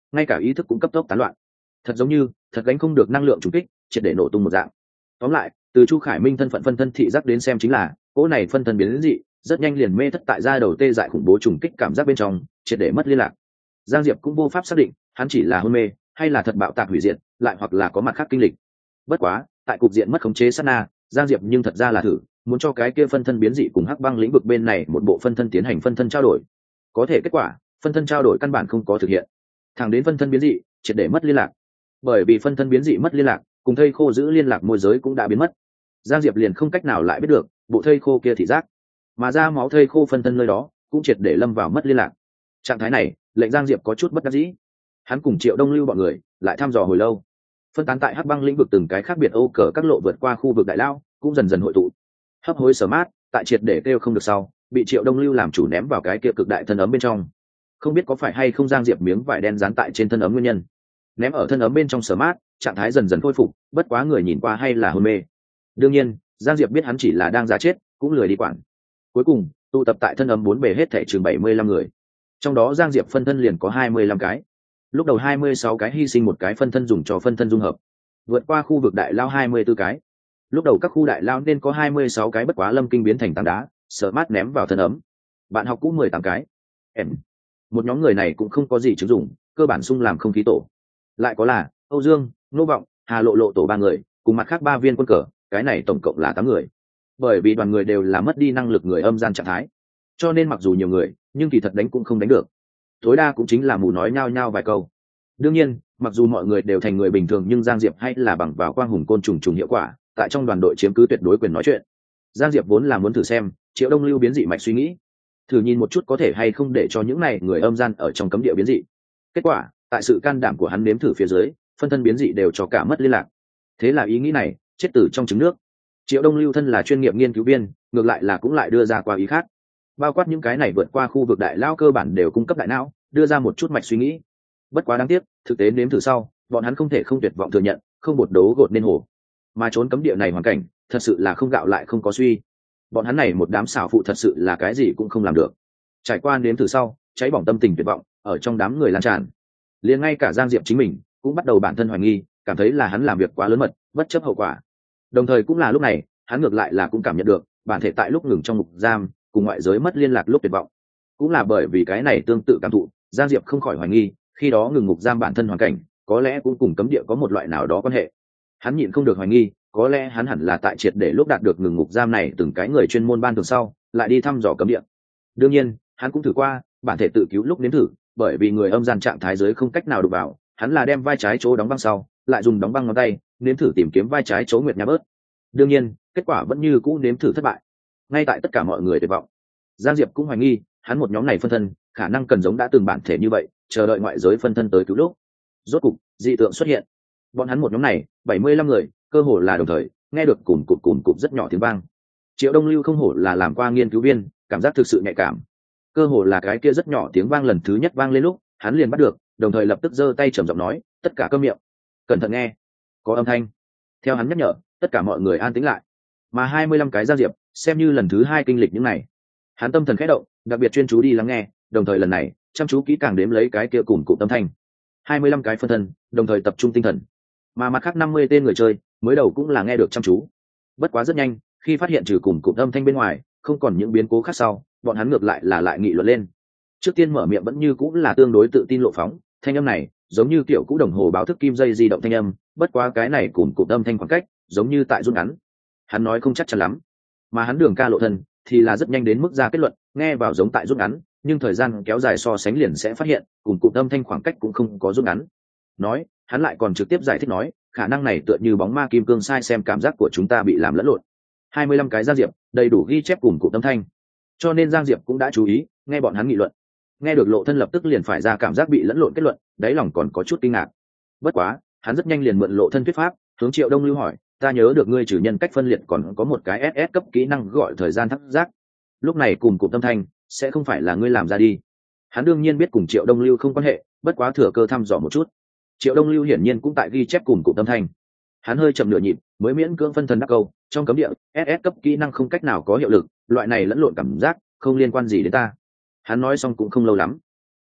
ngay cả ý thức cũng cấp tốc tán loạn, thật giống như thật gánh không được năng lượng trùng kích, triệt để nổ tung một dạng. Tóm lại, từ Chu Khải Minh thân phận phân thân thị giác đến xem chính là cỗ này phân thân biến đến dị, rất nhanh liền mê thất tại da đầu tê dại khủng bố trùng kích cảm giác bên trong, triệt để mất liên lạc. Giang Diệp cũng vô pháp xác định hắn chỉ là hôn mê hay là thật bạo tạc hủy diệt, lại hoặc là có mặt khác kinh lịch. Bất quá tại cục diện mất khống chế sát na, Giang Diệp nhưng thật ra là thử muốn cho cái kia phân thân biến dị cùng Hắc Băng lĩnh vực bên này một bộ phân thân tiến hành phân thân trao đổi. Có thể kết quả phân thân trao đổi căn bản không có thực hiện, thẳng đến phân thân biến dị triệt để mất liên lạc. Bởi vì phân thân biến dị mất liên lạc, cùng thây khô giữ liên lạc môi giới cũng đã biến mất, Giang Diệp liền không cách nào lại biết được bộ thây khô kia thị giác, mà ra máu thây khô phân thân nơi đó cũng triệt để lâm vào mất liên lạc. Trạng thái này lệnh Giang Diệp có chút bất đắc dĩ. Hắn cùng Triệu Đông Lưu bọn người lại thăm dò hồi lâu, phân tán tại Hắc Băng lĩnh vực từng cái khác biệt âu cờ các lộ vượt qua khu vực đại lao cũng dần dần hội tụ. Hấp hối sở mát tại triệt để kêu không được sau, bị Triệu Đông Lưu làm chủ ném vào cái kia cực đại thân ấm bên trong. Không biết có phải hay không Giang Diệp miếng vải đen dán tại trên thân ấm nguyên nhân, ném ở thân ấm bên trong sở mát trạng thái dần dần khôi phục, bất quá người nhìn qua hay là hôn mê. Đương nhiên Giang Diệp biết hắn chỉ là đang giá chết, cũng lười đi quản. Cuối cùng tụ tập tại thân ấm bốn bề hết thảy chừng 75 người, trong đó Giang Diệp phân thân liền có 25 cái. Lúc đầu 26 cái hy sinh một cái phân thân dùng cho phân thân dung hợp, vượt qua khu vực đại lao 24 cái. Lúc đầu các khu đại lao nên có 26 cái, bất quá lâm kinh biến thành tảng đá, sợ mát ném vào thân ấm. Bạn học cũng 18 cái. Một nhóm người này cũng không có gì chứng dụng, cơ bản sung làm không khí tổ. Lại có là Âu Dương, Nô Vọng, Hà Lộ Lộ tổ 3 người, cùng mặt khác 3 viên quân cờ, cái này tổng cộng là 8 người. Bởi vì đoàn người đều là mất đi năng lực người âm gian trạng thái, cho nên mặc dù nhiều người, nhưng kỳ thật đánh cũng không đánh được. Tối đa cũng chính là mù nói nhao nhao vài câu. Đương nhiên, mặc dù mọi người đều thành người bình thường, nhưng Giang Diệp hay là bằng vào quang hùng côn trùng trùng hiệu quả, tại trong đoàn đội chiếm cứ tuyệt đối quyền nói chuyện. Giang Diệp vốn là muốn thử xem Triệu Đông Lưu biến dị mạch suy nghĩ, thử nhìn một chút có thể hay không để cho những này người âm gian ở trong cấm địa biến dị. Kết quả, tại sự can đảm của hắn nếm thử phía dưới, phân thân biến dị đều cho cả mất liên lạc. Thế là ý nghĩ này chết từ trong trứng nước. Triệu Đông Lưu thân là chuyên nghiệp nghiên cứu viên, ngược lại là cũng lại đưa ra qua ý khác, bao quát những cái này vượt qua khu vực đại lao cơ bản đều cung cấp đại não, đưa ra một chút mạch suy nghĩ. Bất quá đáng tiếc, thực tế nếm thử sau, bọn hắn không thể không tuyệt vọng thừa nhận, không bột đấu gột nên hổ. Mà trốn cấm địa này hoàn cảnh, thật sự là không gạo lại không có suy. Bọn hắn này một đám xảo phụ thật sự là cái gì cũng không làm được. Trải qua nếm thử sau, cháy bỏng tâm tình tuyệt vọng ở trong đám người lan tràn. Liền ngay cả Giang Diệp chính mình cũng bắt đầu bản thân hoài nghi, cảm thấy là hắn làm việc quá lớn mật, bất chấp hậu quả. Đồng thời cũng là lúc này, hắn ngược lại là cũng cảm nhận được, bản thể tại lúc ngừng trong ngục giam, cùng ngoại giới mất liên lạc lúc tuyệt vọng. Cũng là bởi vì cái này tương tự cảm thụ, Giang Diệp không khỏi hoài nghi, khi đó ngừng ngục giam bản thân hoàn cảnh, có lẽ cũng cùng cấm địa có một loại nào đó quan hệ. Hắn nhịn không được hoài nghi, có lẽ hắn hẳn là tại triệt để lúc đạt được ngừng ngục giam này từng cái người chuyên môn ban thường sau, lại đi thăm dò cấm địa. Đương nhiên, hắn cũng thử qua, bản thể tự cứu lúc nếm thử, bởi vì người âm gian trạng thái giới không cách nào đụng vào, hắn là đem vai trái chỗ đóng băng sau, lại dùng đóng băng ngón tay, nếm thử tìm kiếm vai trái chỗ nguyệt nhã bớt. Đương nhiên, kết quả vẫn như cũ nếm thử thất bại. Ngay tại tất cả mọi người tuyệt vọng, Giang Diệp cũng hoài nghi, hắn một nhóm này phân thân, khả năng cần giống đã từng bản thể như vậy, chờ đợi ngoại giới phân thân tới cứu lúc. Rốt cục, dị tượng xuất hiện. Bọn hắn một nhóm này, 75 người, cơ hồ là đồng thời, nghe được cùn cụt rất nhỏ tiếng vang. Triệu Đông Lưu không hổ là làm qua nghiên cứu viên, cảm giác thực sự nhạy cảm. Cơ hồ là cái kia rất nhỏ tiếng vang lần thứ nhất vang lên lúc, hắn liền bắt được, đồng thời lập tức giơ tay trầm giọng nói, tất cả câm miệng, cẩn thận nghe, có âm thanh. Theo hắn nhắc nhở, tất cả mọi người an tĩnh lại. Mà 25 cái Giang Diệp, xem như lần thứ 2 kinh lịch những này. Hắn tâm thần khẽ động, đặc biệt chuyên chú đi lắng nghe, đồng thời lần này, chăm chú kỹ càng đếm lấy cái kia cùn cụt âm thanh. 25 cái phân thân, đồng thời tập trung tinh thần. Mà mặt khác 50 tên người chơi, mới đầu cũng là nghe được chăm chú. Bất quá rất nhanh, khi phát hiện trừ cùn cụt âm thanh bên ngoài, không còn những biến cố khác sau, bọn hắn ngược lại là lại nghị luận lên. Trước tiên mở miệng vẫn như cũng là tương đối tự tin lộ phóng, thanh âm này giống như kiểu cũ đồng hồ báo thức kim dây di động thanh âm, bất quá cái này cùn cụt âm thanh khoảng cách, giống như tại rút ngắn. Hắn nói không chắc chắn lắm, mà hắn Đường Ca lộ thân thì là rất nhanh đến mức ra kết luận, nghe vào giống tại rút ngắn, nhưng thời gian kéo dài so sánh liền sẽ phát hiện cùn cụt âm thanh khoảng cách cũng không có rút ngắn. Nói, hắn lại còn trực tiếp giải thích nói, khả năng này tựa như bóng ma kim cương sai xem cảm giác của chúng ta bị làm lẫn lộn. 25 cái Giang Diệp đầy đủ ghi chép cùn cụt âm thanh, cho nên Giang Diệp cũng đã chú ý, nghe bọn hắn nghị luận. Nghe được lộ thân lập tức liền phải ra cảm giác bị lẫn lộn kết luận, đáy lòng còn có chút kinh ngạc. Bất quá, hắn rất nhanh liền mượn lộ thân thuyết pháp, hướng Triệu Đông Lưu hỏi, ta nhớ được ngươi trừ nhân cách phân liệt còn có một cái SS cấp kỹ năng gọi thời gian thắp giác. Lúc này cùng cụm âm thanh sẽ không phải là ngươi làm ra đi. Hắn đương nhiên biết cùng Triệu Đông Lưu không quan hệ, bất quá thừa cơ thăm dò một chút. Triệu Đông Lưu hiển nhiên cũng tại ghi chép cùng cụm âm thanh. Hắn hơi chậm nửa nhịp, mới miễn cưỡng phân thần đắc câu, trong cấm địa, SS cấp kỹ năng không cách nào có hiệu lực, loại này lẫn lộn cảm giác, không liên quan gì đến ta. Hắn nói xong cũng không lâu lắm,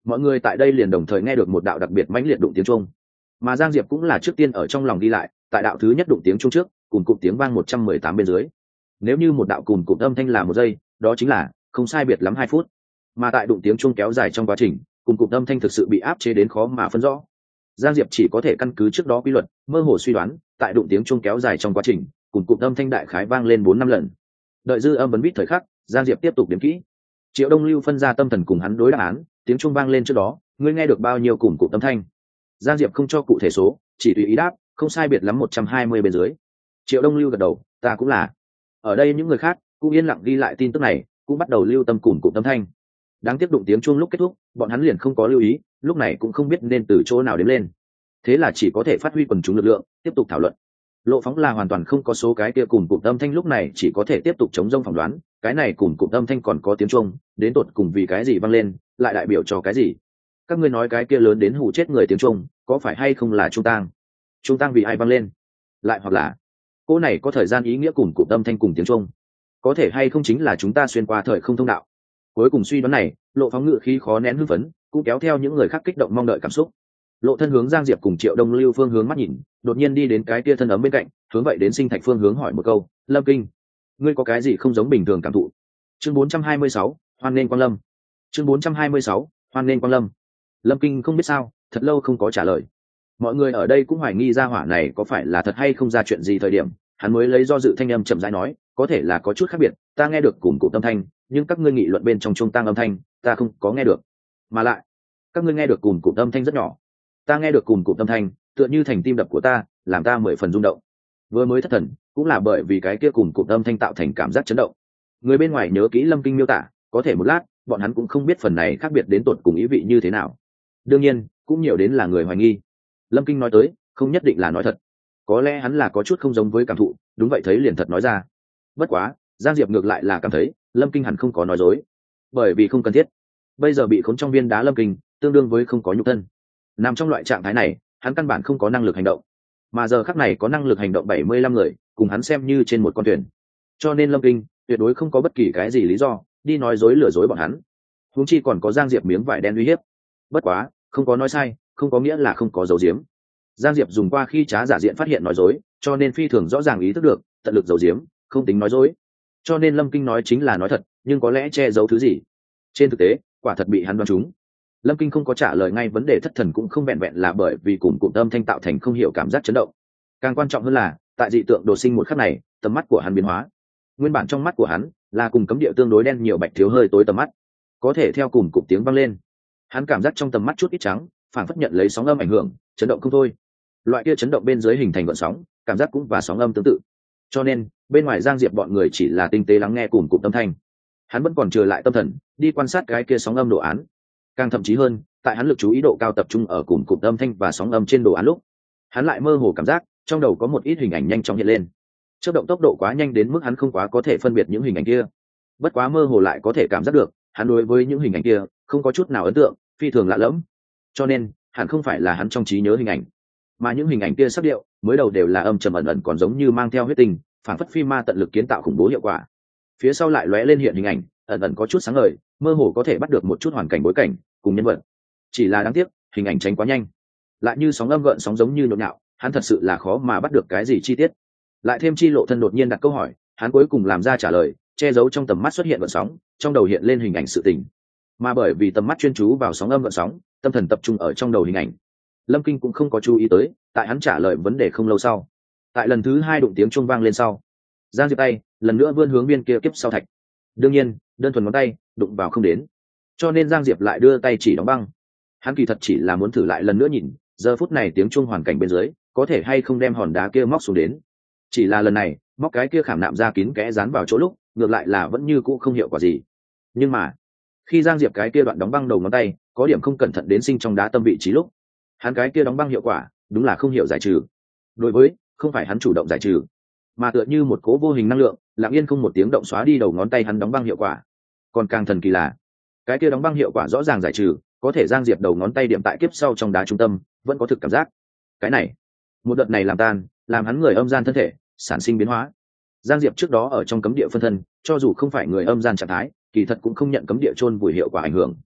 mọi người tại đây liền đồng thời nghe được một đạo đặc biệt mãnh liệt đụng tiếng chuông, mà Giang Diệp cũng là trước tiên ở trong lòng ghi lại, tại đạo thứ nhất đụng tiếng chuông trước cùng cụm tiếng vang 118 bên dưới. Nếu như một đạo cùng cụm âm thanh là 1 giây, đó chính là không sai biệt lắm 2 phút, mà tại đụng tiếng chuông kéo dài trong quá trình cùng cụm âm thanh thực sự bị áp chế đến khó mà phân rõ. Giang Diệp chỉ có thể căn cứ trước đó quy luật mơ hồ suy đoán, tại đụng tiếng chuông kéo dài trong quá trình cùng cụm âm thanh đại khái vang lên 4-5 lần. Đợi dư âm vấn vít thời khắc, Giang Diệp tiếp tục đếm kỹ. Triệu Đông Lưu phân ra tâm thần cùng hắn đối đáp án, tiếng chuông vang lên trước đó ngươi nghe được bao nhiêu cùng cụm âm thanh? Giang Diệp không cho cụ thể số, chỉ tùy ý đáp, không sai biệt lắm 120 bên dưới. Triệu Đông Lưu gật đầu, ta cũng là. Ở đây những người khác cũng yên lặng ghi lại tin tức này, cũng bắt đầu lưu tâm cùng cụm âm thanh. Đáng tiếc đụng tiếng chuông lúc kết thúc, bọn hắn liền không có lưu ý, lúc này cũng không biết nên từ chỗ nào đếm lên. Thế là chỉ có thể phát huy quần chúng lực lượng, tiếp tục thảo luận. Lộ Phóng là hoàn toàn không có số cái kia cùng cụm âm thanh, lúc này chỉ có thể tiếp tục chống rông phỏng đoán, cái này cùng cụm âm thanh còn có tiếng chuông, đến tột cùng vì cái gì vang lên, lại đại biểu cho cái gì? Các ngươi nói cái kia lớn đến hù chết người tiếng chuông, có phải hay không là trung tang? Trung tang vì ai vang lên? Lại hoặc là, cô này có thời gian ý nghĩa cùng cụm âm thanh cùng tiếng chuông, có thể hay không chính là chúng ta xuyên qua thời không thông đạo? Cuối cùng suy đoán này, Lộ Phóng ngự khí khó nén hưng phấn, cũng kéo theo những người khác kích động mong đợi cảm xúc. Lộ thân hướng Giang Diệp cùng Triệu Đông Lưu phương hướng mắt nhìn, đột nhiên đi đến cái kia thân ấm bên cạnh, hướng vậy đến Sinh Thạch phương hướng hỏi một câu, Lâm Kinh, ngươi có cái gì không giống bình thường cảm thụ? Chương 426, hoan nghênh quang lâm. Chương 426, hoan nghênh quang lâm. Lâm Kinh không biết sao, thật lâu không có trả lời. Mọi người ở đây cũng hoài nghi ra hỏa này có phải là thật hay không ra chuyện gì thời điểm, hắn mới lấy do dự thanh âm chậm rãi nói, có thể là có chút khác biệt, ta nghe được cùng cụm âm thanh, nhưng các ngươi nghị luận bên trong trung tang âm thanh, ta không có nghe được. Mà lại, các ngươi nghe được cùng cụm âm thanh rất nhỏ, ta nghe được cùng cụm âm thanh, tựa như thành tim đập của ta, làm ta 10 phần rung động. Vừa mới thất thần, cũng là bởi vì cái kia cùng cụm âm thanh tạo thành cảm giác chấn động. Người bên ngoài nhớ kỹ Lâm Kinh miêu tả, có thể một lát, bọn hắn cũng không biết phần này khác biệt đến tột cùng ý vị như thế nào. Đương nhiên, cũng nhiều đến là người hoài nghi. Lâm Kinh nói tới, không nhất định là nói thật. Có lẽ hắn là có chút không giống với cảm thụ, đúng vậy thấy liền thật nói ra. Bất quá, Giang Diệp ngược lại là cảm thấy, Lâm Kinh hẳn không có nói dối, bởi vì không cần thiết. Bây giờ bị khốn trong viên đá Lâm Kinh, tương đương với không có nhục thân. Nằm trong loại trạng thái này, hắn căn bản không có năng lực hành động. Mà giờ khắc này có năng lực hành động 75 người, cùng hắn xem như trên một con thuyền. Cho nên Lâm Kinh tuyệt đối không có bất kỳ cái gì lý do đi nói dối lừa dối bọn hắn. Huống chi còn có Giang Diệp miếng vải đen uy hiếp. Bất quá, không có nói sai, không có nghĩa là không có giấu giếm. Giang Diệp dùng qua khi trá giả diện phát hiện nói dối, cho nên phi thường rõ ràng ý thức được, tận lực giấu giếm, không tính nói dối. Cho nên Lâm Kinh nói chính là nói thật, nhưng có lẽ che giấu thứ gì. Trên thực tế, quả thật bị hắn đoán trúng. Lâm Kinh không có trả lời ngay vấn đề thất thần cũng không vẹn vẹn là bởi vì cùng cụm âm thanh tạo thành không hiểu cảm giác chấn động. Càng quan trọng hơn là, tại dị tượng đột sinh một khắc này, tầm mắt của hắn biến hóa. Nguyên bản trong mắt của hắn là cùng cấm địa tương đối đen nhiều bạch thiếu hơi tối tầm mắt, có thể theo cùng cụm tiếng vang lên, hắn cảm giác trong tầm mắt chút ít trắng, phản phất nhận lấy sóng âm ảnh hưởng, chấn động không thôi. Loại kia chấn động bên dưới hình thành gợn sóng, cảm giác cũng và sóng âm tương tự. Cho nên, bên ngoài Giang Diệp bọn người chỉ là tinh tế lắng nghe cùng cụm âm thanh. Hắn vẫn còn trừ lại tâm thần, đi quan sát cái kia sóng âm đồ án. Càng thậm chí hơn, tại hắn lực chú ý độ cao tập trung ở cùng cụm âm thanh và sóng âm trên đồ án lúc, hắn lại mơ hồ cảm giác trong đầu có một ít hình ảnh nhanh chóng hiện lên. Chớp động tốc độ quá nhanh đến mức hắn không quá có thể phân biệt những hình ảnh kia. Bất quá mơ hồ lại có thể cảm giác được, hắn đối với những hình ảnh kia không có chút nào ấn tượng, phi thường lạ lẫm. Cho nên, hẳn không phải là hắn trong trí nhớ hình ảnh, mà những hình ảnh kia sắc điệu mới đầu đều là âm trầm ẩn ẩn, còn giống như mang theo huyết tình, phản phất phim ma tận lực kiến tạo khủng bố hiệu quả. Phía sau lại lóe lên hiện hình ảnh, ẩn ẩn có chút sáng ngời, mơ hồ có thể bắt được một chút hoàn cảnh bối cảnh cùng nhân vật. Chỉ là đáng tiếc, hình ảnh tránh quá nhanh, lại như sóng âm gợn sóng giống như nhộn nhạo, hắn thật sự là khó mà bắt được cái gì chi tiết. Lại thêm chi Lộ Thân đột nhiên đặt câu hỏi, hắn cuối cùng làm ra trả lời, che giấu trong tầm mắt xuất hiện gợn sóng, trong đầu hiện lên hình ảnh sự tình. Mà bởi vì tầm mắt chuyên chú vào sóng âm gợn sóng, tâm thần tập trung ở trong đầu hình ảnh, Lâm Kinh cũng không có chú ý tới. Tại hắn trả lời vấn đề không lâu sau, tại lần thứ 2 đụng tiếng chuông vang lên sau, Giang Diệp tay lần nữa vươn hướng bên kia kiếp sau thạch. Đương nhiên, đơn thuần ngón tay đụng vào không đến, cho nên Giang Diệp lại đưa tay chỉ đóng băng. Hắn kỳ thật chỉ là muốn thử lại lần nữa nhìn, giờ phút này tiếng chuông hoàn cảnh bên dưới có thể hay không đem hòn đá kia móc xuống đến. Chỉ là lần này, móc cái kia khảm nạm ra kín kẽ dán vào chỗ lúc, ngược lại là vẫn như cũ không hiệu quả gì. Nhưng mà, khi Giang Diệp cái kia đoạn đóng băng đầu ngón tay có điểm không cẩn thận đến sinh trong đá tâm vị trí lúc, hắn cái kia đóng băng hiệu quả đúng là không hiểu giải trừ. Đối với, không phải hắn chủ động giải trừ, mà tựa như một cố vô hình năng lượng, lặng yên không một tiếng động xóa đi đầu ngón tay hắn đóng băng hiệu quả. Còn càng thần kỳ là, cái kia đóng băng hiệu quả rõ ràng giải trừ, có thể Giang Diệp đầu ngón tay điểm tại kiếp sau trong đá trung tâm, vẫn có thực cảm giác. Cái này, một đợt này làm tan, làm hắn người âm gian thân thể sản sinh biến hóa. Giang Diệp trước đó ở trong cấm địa phân thân, cho dù không phải người âm gian trạng thái, kỳ thật cũng không nhận cấm địa chôn vùi hiệu quả ảnh hưởng.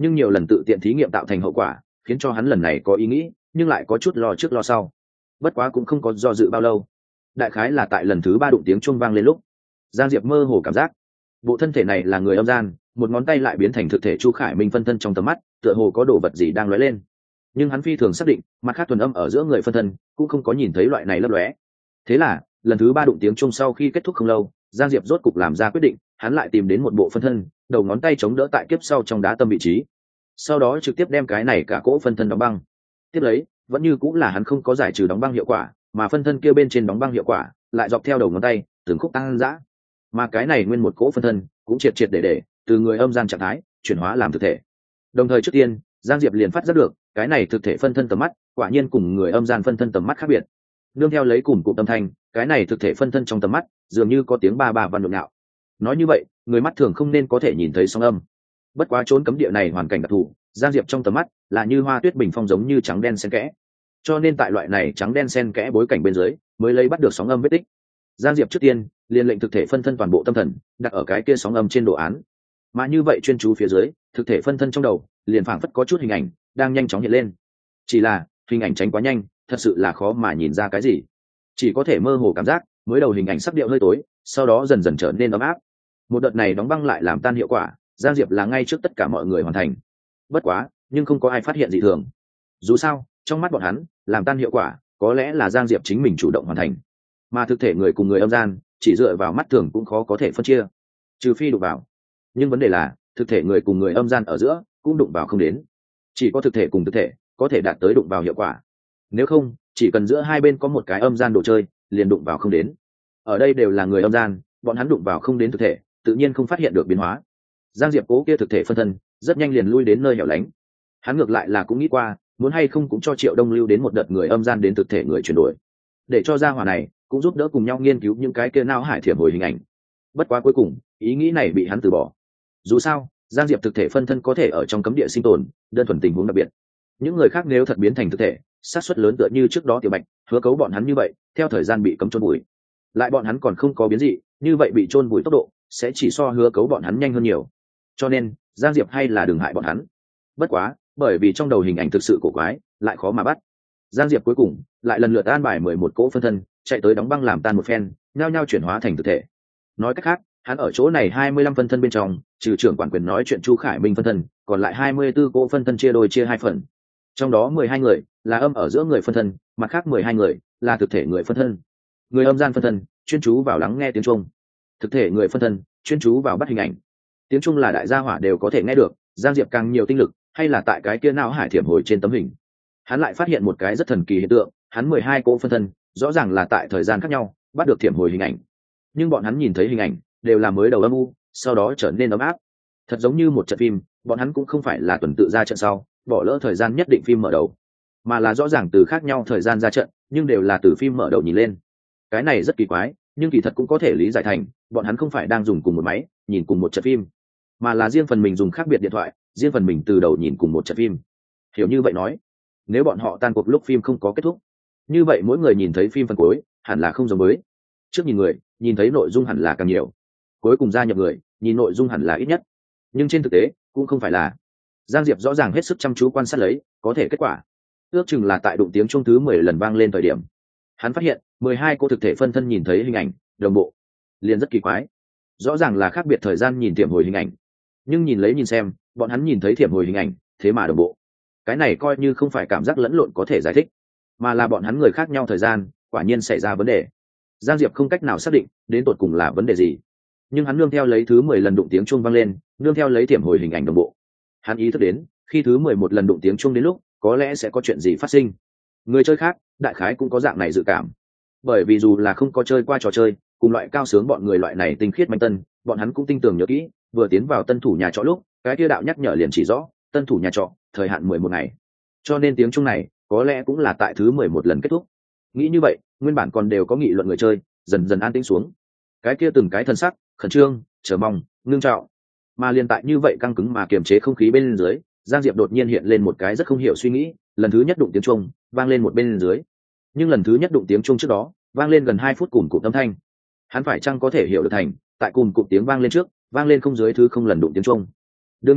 nhưng nhiều lần tự tiện thí nghiệm tạo thành hậu quả khiến cho hắn lần này có ý nghĩ nhưng lại có chút lo trước lo sau. Bất quá cũng không có do dự bao lâu, đại khái là tại lần thứ 3 đụng tiếng chuông vang lên lúc, Giang Diệp mơ hồ cảm giác bộ thân thể này là người âm gian, một ngón tay lại biến thành thực thể Chu Khải Minh phân thân trong tầm mắt, tựa hồ có đồ vật gì đang lóe lên. Nhưng hắn phi thường xác định mặt khác thuần âm ở giữa người phân thân cũng không có nhìn thấy loại này lấp lóe. Thế là lần thứ 3 đụng tiếng chuông sau khi kết thúc không lâu, Giang Diệp rốt cục làm ra quyết định, hắn lại tìm đến một bộ phân thân, đầu ngón tay chống đỡ tại kiếp sau trong đá tâm vị trí, sau đó trực tiếp đem cái này cả cỗ phân thân đóng băng. Tiếp lấy vẫn như cũng là hắn không có giải trừ đóng băng hiệu quả, mà phân thân kia bên trên đóng băng hiệu quả lại dọc theo đầu ngón tay từng khúc tăng dã, mà cái này nguyên một cỗ phân thân cũng triệt triệt để từ người âm gian trạng thái chuyển hóa làm thực thể. Đồng thời trước tiên Giang Diệp liền phát giác được cái này thực thể phân thân tầm mắt quả nhiên cùng người âm gian phân thân tầm mắt khác biệt. Nương theo lấy cùng cụm âm thanh, cái này thực thể phân thân trong tầm mắt dường như có tiếng ba ba văn nhộn nhạo. Nói như vậy người mắt thường không nên có thể nhìn thấy sóng âm. Bất quá trốn cấm địa này hoàn cảnh đặc thù, Giang Diệp trong tầm mắt là như hoa tuyết bình phong giống như trắng đen xen kẽ, cho nên tại loại này trắng đen xen kẽ bối cảnh bên dưới mới lấy bắt được sóng âm vết tích. Giang Diệp trước tiên liền lệnh thực thể phân thân toàn bộ tâm thần đặt ở cái kia sóng âm trên đồ án, mà như vậy chuyên chú phía dưới, thực thể phân thân trong đầu liền phảng phất có chút hình ảnh đang nhanh chóng hiện lên. Chỉ là hình ảnh tránh quá nhanh, thật sự là khó mà nhìn ra cái gì, chỉ có thể mơ hồ cảm giác mới đầu hình ảnh sắc điệu hơi tối, sau đó dần dần trở nên ấm áp. Một đợt này đóng băng lại làm tan hiệu quả, Giang Diệp là ngay trước tất cả mọi người hoàn thành. Bất quá nhưng không có ai phát hiện dị thường, dù sao trong mắt bọn hắn làm tan hiệu quả có lẽ là Giang Diệp chính mình chủ động hoàn thành, mà thực thể người cùng người âm gian chỉ dựa vào mắt thường cũng khó có thể phân chia, trừ phi đụng vào. Nhưng vấn đề là thực thể người cùng người âm gian ở giữa cũng đụng vào không đến, chỉ có thực thể cùng thực thể có thể đạt tới đụng vào hiệu quả, nếu không chỉ cần giữa hai bên có một cái âm gian đồ chơi liền đụng vào không đến. Ở đây đều là người âm gian, bọn hắn đụng vào không đến thực thể tự nhiên không phát hiện được biến hóa. Giang Diệp cố kia thực thể phân thân rất nhanh liền lui đến nơi hẻo lánh. Hắn ngược lại là cũng nghĩ qua muốn hay không cũng cho Triệu Đông lưu đến một đợt người âm gian đến thực thể người chuyển đổi, để cho gia hỏa này cũng giúp đỡ cùng nhau nghiên cứu những cái kia não hải thiểm hồi hình ảnh. Bất quá cuối cùng ý nghĩ này bị hắn từ bỏ. Dù sao Giang Diệp thực thể phân thân có thể ở trong cấm địa sinh tồn, đơn thuần tình huống đặc biệt. Những người khác nếu thật biến thành thực thể, xác suất lớn tựa như trước đó Tiểu Bạch hứa cấu bọn hắn như vậy, theo thời gian bị cấm chôn bụi. Lại bọn hắn còn không có biến dị, như vậy bị chôn bụi tốc độ sẽ chỉ so hứa cấu bọn hắn nhanh hơn nhiều. Cho nên Giang Diệp hay là đừng hại bọn hắn. Bất quá bởi vì trong đầu hình ảnh thực sự cổ quái, lại khó mà bắt. Giang Diệp cuối cùng lại lần lượt an bài 11 cỗ phân thân chạy tới đóng băng làm tan một phen, nhao nhao chuyển hóa thành thực thể. Nói cách khác, hắn ở chỗ này 25 phân thân bên trong, trừ trưởng quản quyền nói chuyện Chu Khải Minh phân thân, còn lại 24 cỗ phân thân chia đôi chia hai phần. Trong đó 12 người là âm ở giữa người phân thân, mặt khác 12 người là thực thể người phân thân. Người âm gian phân thân chuyên chú vào lắng nghe tiếng chuông, thực thể người phân thân chuyên chú vào bắt hình ảnh. Tiếng chuông là đại gia hỏa đều có thể nghe được, Giang Diệp càng nhiều tinh lực hay là tại cái kia não hải thiểm hồi trên tấm hình. Hắn lại phát hiện một cái rất thần kỳ hiện tượng, hắn 12 cỗ phân thân rõ ràng là tại thời gian khác nhau bắt được thiểm hồi hình ảnh, nhưng bọn hắn nhìn thấy hình ảnh đều là mới đầu âm u, sau đó trở nên ấm áp, thật giống như một trận phim. Bọn hắn cũng không phải là tuần tự ra trận sau bỏ lỡ thời gian nhất định phim mở đầu, mà là rõ ràng từ khác nhau thời gian ra trận, nhưng đều là từ phim mở đầu nhìn lên. Cái này rất kỳ quái, nhưng kỳ thật cũng có thể lý giải thành bọn hắn không phải đang dùng cùng một máy nhìn cùng một trận phim, mà là riêng phần mình dùng khác biệt điện thoại, riêng phần mình từ đầu nhìn cùng một trận phim. Hiểu như vậy nói, nếu bọn họ tan cuộc lúc phim không có kết thúc, như vậy mỗi người nhìn thấy phim phần cuối hẳn là không giống với trước nhìn người nhìn thấy nội dung hẳn là càng nhiều, cuối cùng gia nhập người nhìn nội dung hẳn là ít nhất. Nhưng trên thực tế cũng không phải là. Giang Diệp rõ ràng hết sức chăm chú quan sát lấy, có thể kết quả ước chừng là tại đụng tiếng chuông thứ 10 lần vang lên thời điểm, hắn phát hiện 12 cô thực thể phân thân nhìn thấy hình ảnh đồng bộ. Liền rất kỳ quái, rõ ràng là khác biệt thời gian nhìn thiểm hồi hình ảnh, nhưng nhìn lấy nhìn xem bọn hắn nhìn thấy thiểm hồi hình ảnh thế mà đồng bộ. Cái này coi như không phải cảm giác lẫn lộn có thể giải thích, mà là bọn hắn người khác nhau thời gian quả nhiên xảy ra vấn đề. Giang Diệp không cách nào xác định đến tột cùng là vấn đề gì, nhưng hắn nương theo lấy thứ 10 lần đụng tiếng chuông vang lên, nương theo lấy thiểm hồi hình ảnh đồng bộ, hắn ý thức đến khi thứ 11 lần đụng tiếng chuông đến lúc có lẽ sẽ có chuyện gì phát sinh. Người chơi khác đại khái cũng có dạng này dự cảm, bởi vì dù là không có chơi qua trò chơi cùng loại cao sướng bọn người loại này tinh khiết manh tân, bọn hắn cũng tinh tường nhớ kỹ vừa tiến vào tân thủ nhà trọ lúc cái kia đạo nhắc nhở liền chỉ rõ tân thủ nhà trọ thời hạn 11 ngày, cho nên tiếng chuông này có lẽ cũng là tại thứ 11 lần kết thúc. Nghĩ như vậy, nguyên bản còn đều có nghị luận người chơi dần dần an tĩnh xuống, cái kia từng cái thân sắc khẩn trương chờ mong ngưng trọng, mà liên tại như vậy căng cứng mà kiềm chế không khí bên dưới, Giang Diệp đột nhiên hiện lên một cái rất không hiểu suy nghĩ. Lần thứ nhất đụng tiếng chuông vang lên một bên dưới, nhưng lần thứ nhất đụng tiếng chuông trước đó vang lên gần 2 phút cùng cụm âm thanh, hắn phải chăng có thể hiểu được thành tại cùng cụm tiếng vang lên trước vang lên không dưới thứ không lần đụng tiếng chuông. Đương nhiên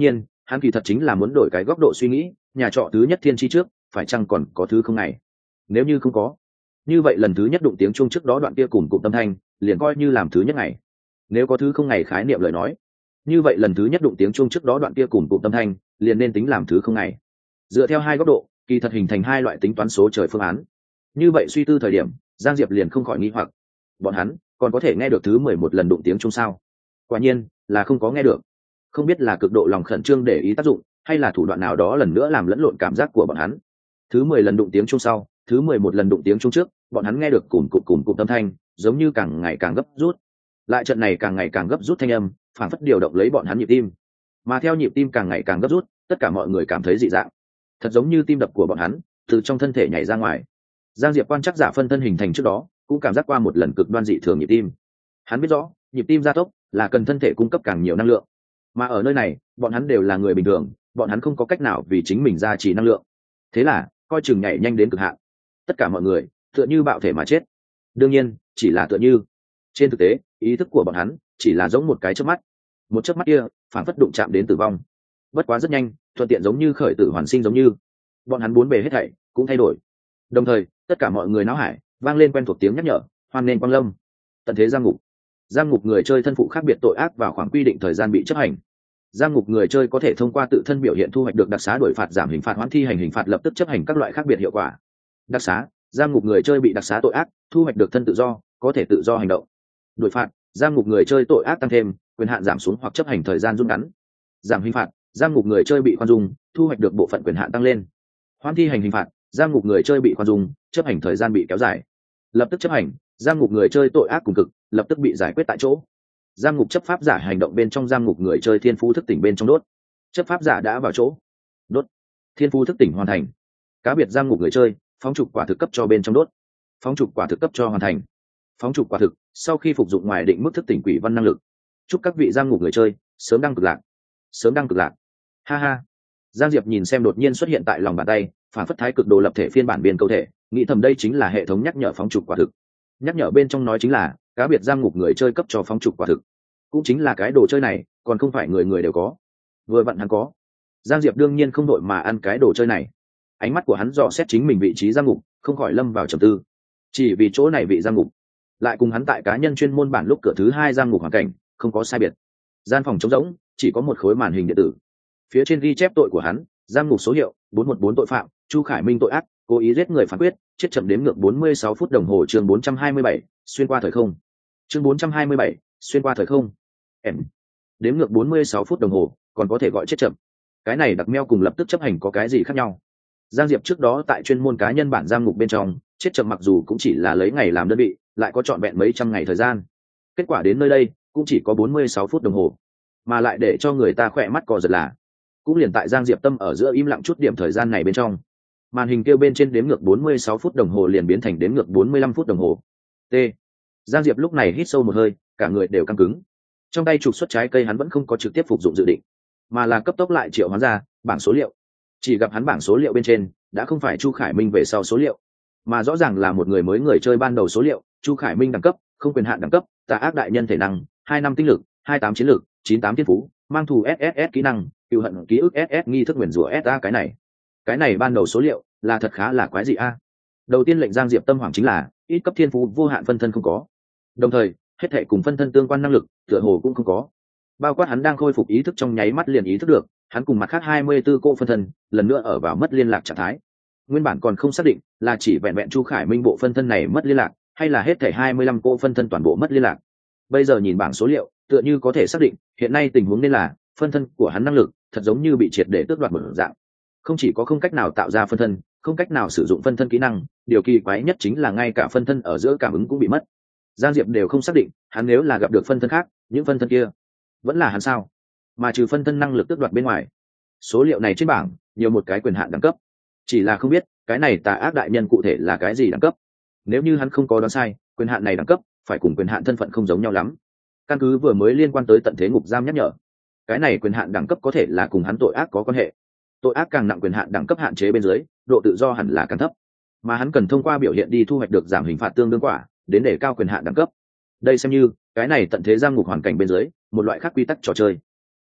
hắn kỳ thật chính là muốn đổi cái góc độ suy nghĩ, nhà trọ thứ nhất thiên chi trước phải chăng còn có thứ không này? Nếu như không có, như vậy lần thứ nhất đụng tiếng chuông trước đó đoạn kia cùng cụm tâm thanh liền coi như làm thứ nhất ngày. Nếu có thứ không ngày khái niệm lời nói, như vậy lần thứ nhất đụng tiếng chuông trước đó đoạn kia cùng cụm tâm thanh liền nên tính làm thứ không ngày. Dựa theo hai góc độ, kỳ thật hình thành hai loại tính toán số trời phương án. Như vậy suy tư thời điểm, Giang Diệp liền không khỏi nghi hoặc, bọn hắn còn có thể nghe được thứ 11 lần đụng tiếng chuông sao? Quả nhiên là không có nghe được. Không biết là cực độ lòng khẩn trương để ý tác dụng, hay là thủ đoạn nào đó lần nữa làm lẫn lộn cảm giác của bọn hắn. Thứ 10 lần đụng tiếng chuông sau, thứ 11 lần đụng tiếng chuông trước, bọn hắn nghe được cùm cụm âm thanh, giống như càng ngày càng gấp rút. Lại trận này càng ngày càng gấp rút thanh âm, phản phất điều động lấy bọn hắn nhịp tim. Mà theo nhịp tim càng ngày càng gấp rút, tất cả mọi người cảm thấy dị dạng. Thật giống như tim đập của bọn hắn từ trong thân thể nhảy ra ngoài. Giang Diệp quan chắc giả phân thân hình thành trước đó, cũng cảm giác qua một lần cực đoan dị thường nhịp tim. Hắn biết rõ, nhịp tim gia tốc là cần thân thể cung cấp càng nhiều năng lượng. Mà ở nơi này, bọn hắn đều là người bình thường, bọn hắn không có cách nào vì chính mình gia trì năng lượng. Thế là, coi chừng nhảy nhanh đến cực hạn. Tất cả mọi người tựa như bạo thể mà chết. Đương nhiên, chỉ là tựa như. Trên thực tế, ý thức của bọn hắn chỉ là giống một cái chớp mắt. Một chớp mắt kia, phản phất đụng chạm đến tử vong. Bất quá rất nhanh, thuận tiện giống như khởi tử hoàn sinh giống như. Bọn hắn bốn bề hết thảy cũng thay đổi. Đồng thời, tất cả mọi người náo hải vang lên quen thuộc tiếng nhắc nhở, hoan nghênh quang lâm. Tận thế giam ngục người chơi thân phụ khác biệt tội ác vào khoảng quy định thời gian bị chấp hành. Giam ngục người chơi có thể thông qua tự thân biểu hiện thu hoạch được đặc xá đổi phạt, giảm hình phạt, hoãn thi hành hình phạt, lập tức chấp hành các loại khác biệt hiệu quả. Đặc xá, giam ngục người chơi bị đặc xá tội ác, thu hoạch được thân tự do, có thể tự do hành động. Đổi phạt, giam ngục người chơi tội ác tăng thêm, quyền hạn giảm xuống hoặc chấp hành thời gian rút ngắn. Giảm hình phạt, giam ngục người chơi bị khoan dung, thu hoạch được bộ phận quyền hạn tăng lên. Hoãn thi hành hình phạt, giam ngục người chơi bị khoan dung, chấp hành thời gian bị kéo dài. Lập tức chấp hành, giam ngục người chơi tội ác cùng cực, lập tức bị giải quyết tại chỗ. Giam ngục chấp pháp giả hành động bên trong giam ngục người chơi thiên phú thức tỉnh bên trong đốt. Chấp pháp giả đã vào chỗ, đốt. Thiên phú thức tỉnh hoàn thành. Cá biệt giam ngục người chơi, phóng trục quả thực cấp cho bên trong đốt. Phóng trục quả thực cấp cho hoàn thành. Phóng trục quả thực, sau khi phục dụng ngoài định mức thức tỉnh quỷ văn năng lực. Chúc các vị giam ngục người chơi sớm đăng cực lạc. Sớm đăng cực lạc. Ha ha. Giang Diệp nhìn xem đột nhiên xuất hiện tại lòng bàn tay, phản phất thái cực đồ lập thể phiên bản biên câu thể, nghĩ thầm đây chính là hệ thống nhắc nhở phóng trục quả thực. Nhắc nhở bên trong nói chính là cá biệt giam ngục người chơi cấp cho phóng trục quả thực, cũng chính là cái đồ chơi này còn không phải người người đều có. Vừa vặn hắn có. Giang Diệp đương nhiên không đội mà ăn cái đồ chơi này. Ánh mắt của hắn dò xét chính mình vị trí giam ngục, không khỏi lâm vào trầm tư. Chỉ vì chỗ này vị giam ngục lại cùng hắn tại cá nhân chuyên môn bản lúc cửa thứ 2 giam ngục hoàn cảnh không có sai biệt. Gian phòng trống rỗng, chỉ có một khối màn hình điện tử. Phía trên ghi chép tội của hắn: giam ngục số hiệu 414 tội phạm Chu Khải Minh tội ác, cố ý giết người phán quyết, chết chậm đếm ngược 46 phút đồng hồ. Chương 427, xuyên qua thời không. Chương 427, xuyên qua thời không. Em. Đếm ngược 46 phút đồng hồ, còn có thể gọi chết chậm. Cái này đặc meo cùng lập tức chấp hành có cái gì khác nhau? Giang Diệp trước đó tại chuyên môn cá nhân bản giam ngục bên trong, chết chậm mặc dù cũng chỉ là lấy ngày làm đơn vị, lại có trọn vẹn mấy trăm ngày thời gian. Kết quả đến nơi đây, cũng chỉ có 46 phút đồng hồ. Mà lại để cho người ta khỏe mắt cò giật là, cũng liền tại Giang Diệp tâm ở giữa im lặng chút điểm thời gian này bên trong, màn hình kêu bên trên đếm ngược 46 phút đồng hồ liền biến thành đếm ngược 45 phút đồng hồ. T. Giang Diệp lúc này hít sâu một hơi, cả người đều căng cứng. Trong tay trục xuất trái cây hắn vẫn không có trực tiếp phục dụng dự định, mà là cấp tốc lại triệu hoán ra bảng số liệu. Chỉ gặp hắn bảng số liệu bên trên đã không phải Chu Khải Minh về sau số liệu, mà rõ ràng là một người mới người chơi ban đầu số liệu. Chu Khải Minh đẳng cấp, không quyền hạn đẳng cấp, tà ác đại nhân thể năng, 2 năm tinh lực, 28 chiến lực, 98 thiên phú, mang thù SSS kỹ năng, cựu hận ký ức SS, nghi thức nguyền rủa SA. Cái này ban đầu số liệu là thật khá là quái dị a. Đầu tiên lệnh Giang Diệp tâm hoảng chính là ít cấp thiên phú vô hạn phân thân không có, đồng thời hết thệ cùng phân thân tương quan năng lực tựa hồ cũng không có, bao quát hắn đang khôi phục ý thức trong nháy mắt liền ý thức được hắn cùng mặt khác 24 cô phân thân lần nữa ở vào mất liên lạc trạng thái. Nguyên bản còn không xác định là chỉ vẹn vẹn Chu Khải Minh bộ phân thân này mất liên lạc, hay là hết thảy 25 cô phân thân toàn bộ mất liên lạc. Bây giờ nhìn bảng số liệu, tựa như có thể xác định hiện nay tình huống nên là phân thân của hắn năng lực thật giống như bị triệt để tước đoạt một dạng. Không chỉ có không cách nào tạo ra phân thân, không cách nào sử dụng phân thân kỹ năng, điều kỳ quái nhất chính là ngay cả phân thân ở giữa cảm ứng cũng bị mất. Giang Diệp đều không xác định hắn nếu là gặp được phân thân khác, những phân thân kia vẫn là hắn sao? Mà trừ phân thân năng lực tước đoạt bên ngoài, số liệu này trên bảng nhiều một cái quyền hạn đẳng cấp, chỉ là không biết cái này tà ác đại nhân cụ thể là cái gì đẳng cấp. Nếu như hắn không có đoán sai, quyền hạn này đẳng cấp phải cùng quyền hạn thân phận không giống nhau lắm. Căn cứ vừa mới liên quan tới tận thế ngục giam nhắc nhở, cái này quyền hạn đẳng cấp có thể là cùng hắn tội ác có quan hệ. Tội ác càng nặng quyền hạn đẳng cấp hạn chế bên dưới, độ tự do hẳn là càng thấp, mà hắn cần thông qua biểu hiện đi thu hoạch được giảm hình phạt tương đương quả, đến để cao quyền hạn đẳng cấp. Đây xem như cái này tận thế giam ngục hoàn cảnh bên dưới một loại khác quy tắc trò chơi.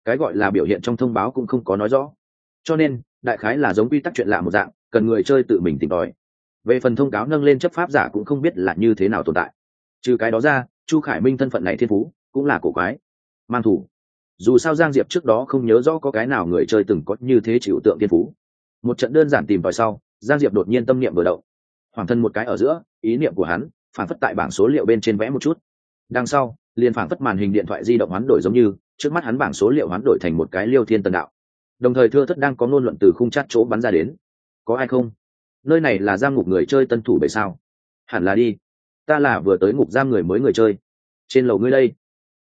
cái gọi là biểu hiện trong thông báo cũng không có nói rõ, cho nên đại khái là giống quy tắc chuyện lạ một dạng, cần người chơi tự mình tìm tòi. Về phần thông cáo nâng lên chấp pháp giả cũng không biết là như thế nào tồn tại. Trừ cái đó ra, Chu Khải Minh thân phận này thiên phú cũng là cổ quái, mang thủ. Dù sao Giang Diệp trước đó không nhớ rõ có cái nào người chơi từng có như thế chịu tượng thiên phú. Một trận đơn giản tìm tòi sau, Giang Diệp đột nhiên tâm niệm vừa động, hoàng thân một cái ở giữa, ý niệm của hắn phản phất tại bảng số liệu bên trên vẽ một chút, đằng sau liền phản phất màn hình điện thoại di động hoán đổi giống như trước mắt hắn bảng số liệu hoán đổi thành một cái Liêu Thiên Tần Đạo. Đồng thời thưa thất đang có ngôn luận từ khung chat chỗ bắn ra đến. Có ai không? Nơi này là giam ngục người chơi tân thủ bệ sao? Hẳn là đi. Ta là vừa tới ngục giam người mới người chơi. Trên lầu ngươi đây.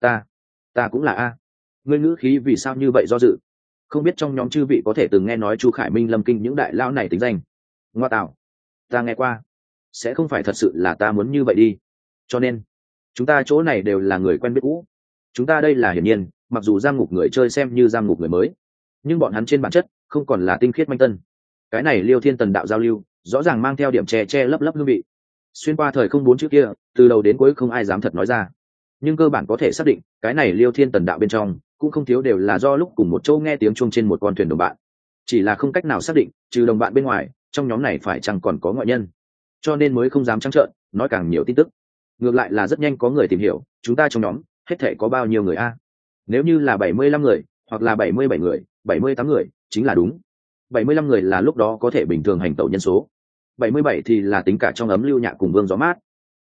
Ta cũng là a. Ngươi ngữ khí vì sao như vậy do dự? Không biết trong nhóm chư vị có thể từng nghe nói Chu Khải Minh Lâm Kinh những đại lão này tính danh. Ngoa tạo. Ta nghe qua. Sẽ không phải thật sự là ta muốn như vậy đi. Cho nên chúng ta chỗ này đều là người quen biết cũ. Chúng ta đây là hiển nhiên, mặc dù giam ngục người chơi xem như giam ngục người mới, nhưng bọn hắn trên bản chất không còn là tinh khiết manh tân. Cái này Liêu Thiên Tần Đạo giao lưu rõ ràng mang theo điểm che lấp hương vị. Xuyên qua thời không bốn chữ kia, từ đầu đến cuối không ai dám thật nói ra, nhưng cơ bản có thể xác định cái này Liêu Thiên Tần Đạo bên trong cũng không thiếu đều là do lúc cùng một chỗ nghe tiếng chuông trên một con thuyền đồng bạn. Chỉ là không cách nào xác định trừ đồng bạn bên ngoài, trong nhóm này phải chăng còn có ngoại nhân, cho nên mới không dám trắng trợn nói càng nhiều tin tức. Ngược lại là rất nhanh có người tìm hiểu chúng ta trong nhóm hết thể có bao nhiêu người a. Nếu như là 75 người hoặc là 77 người, 78 người chính là đúng. 75 người là lúc đó có thể bình thường hành tẩu nhân số, 77 thì là tính cả trong ấm Lưu Nhạ cùng Vương Gió Mát,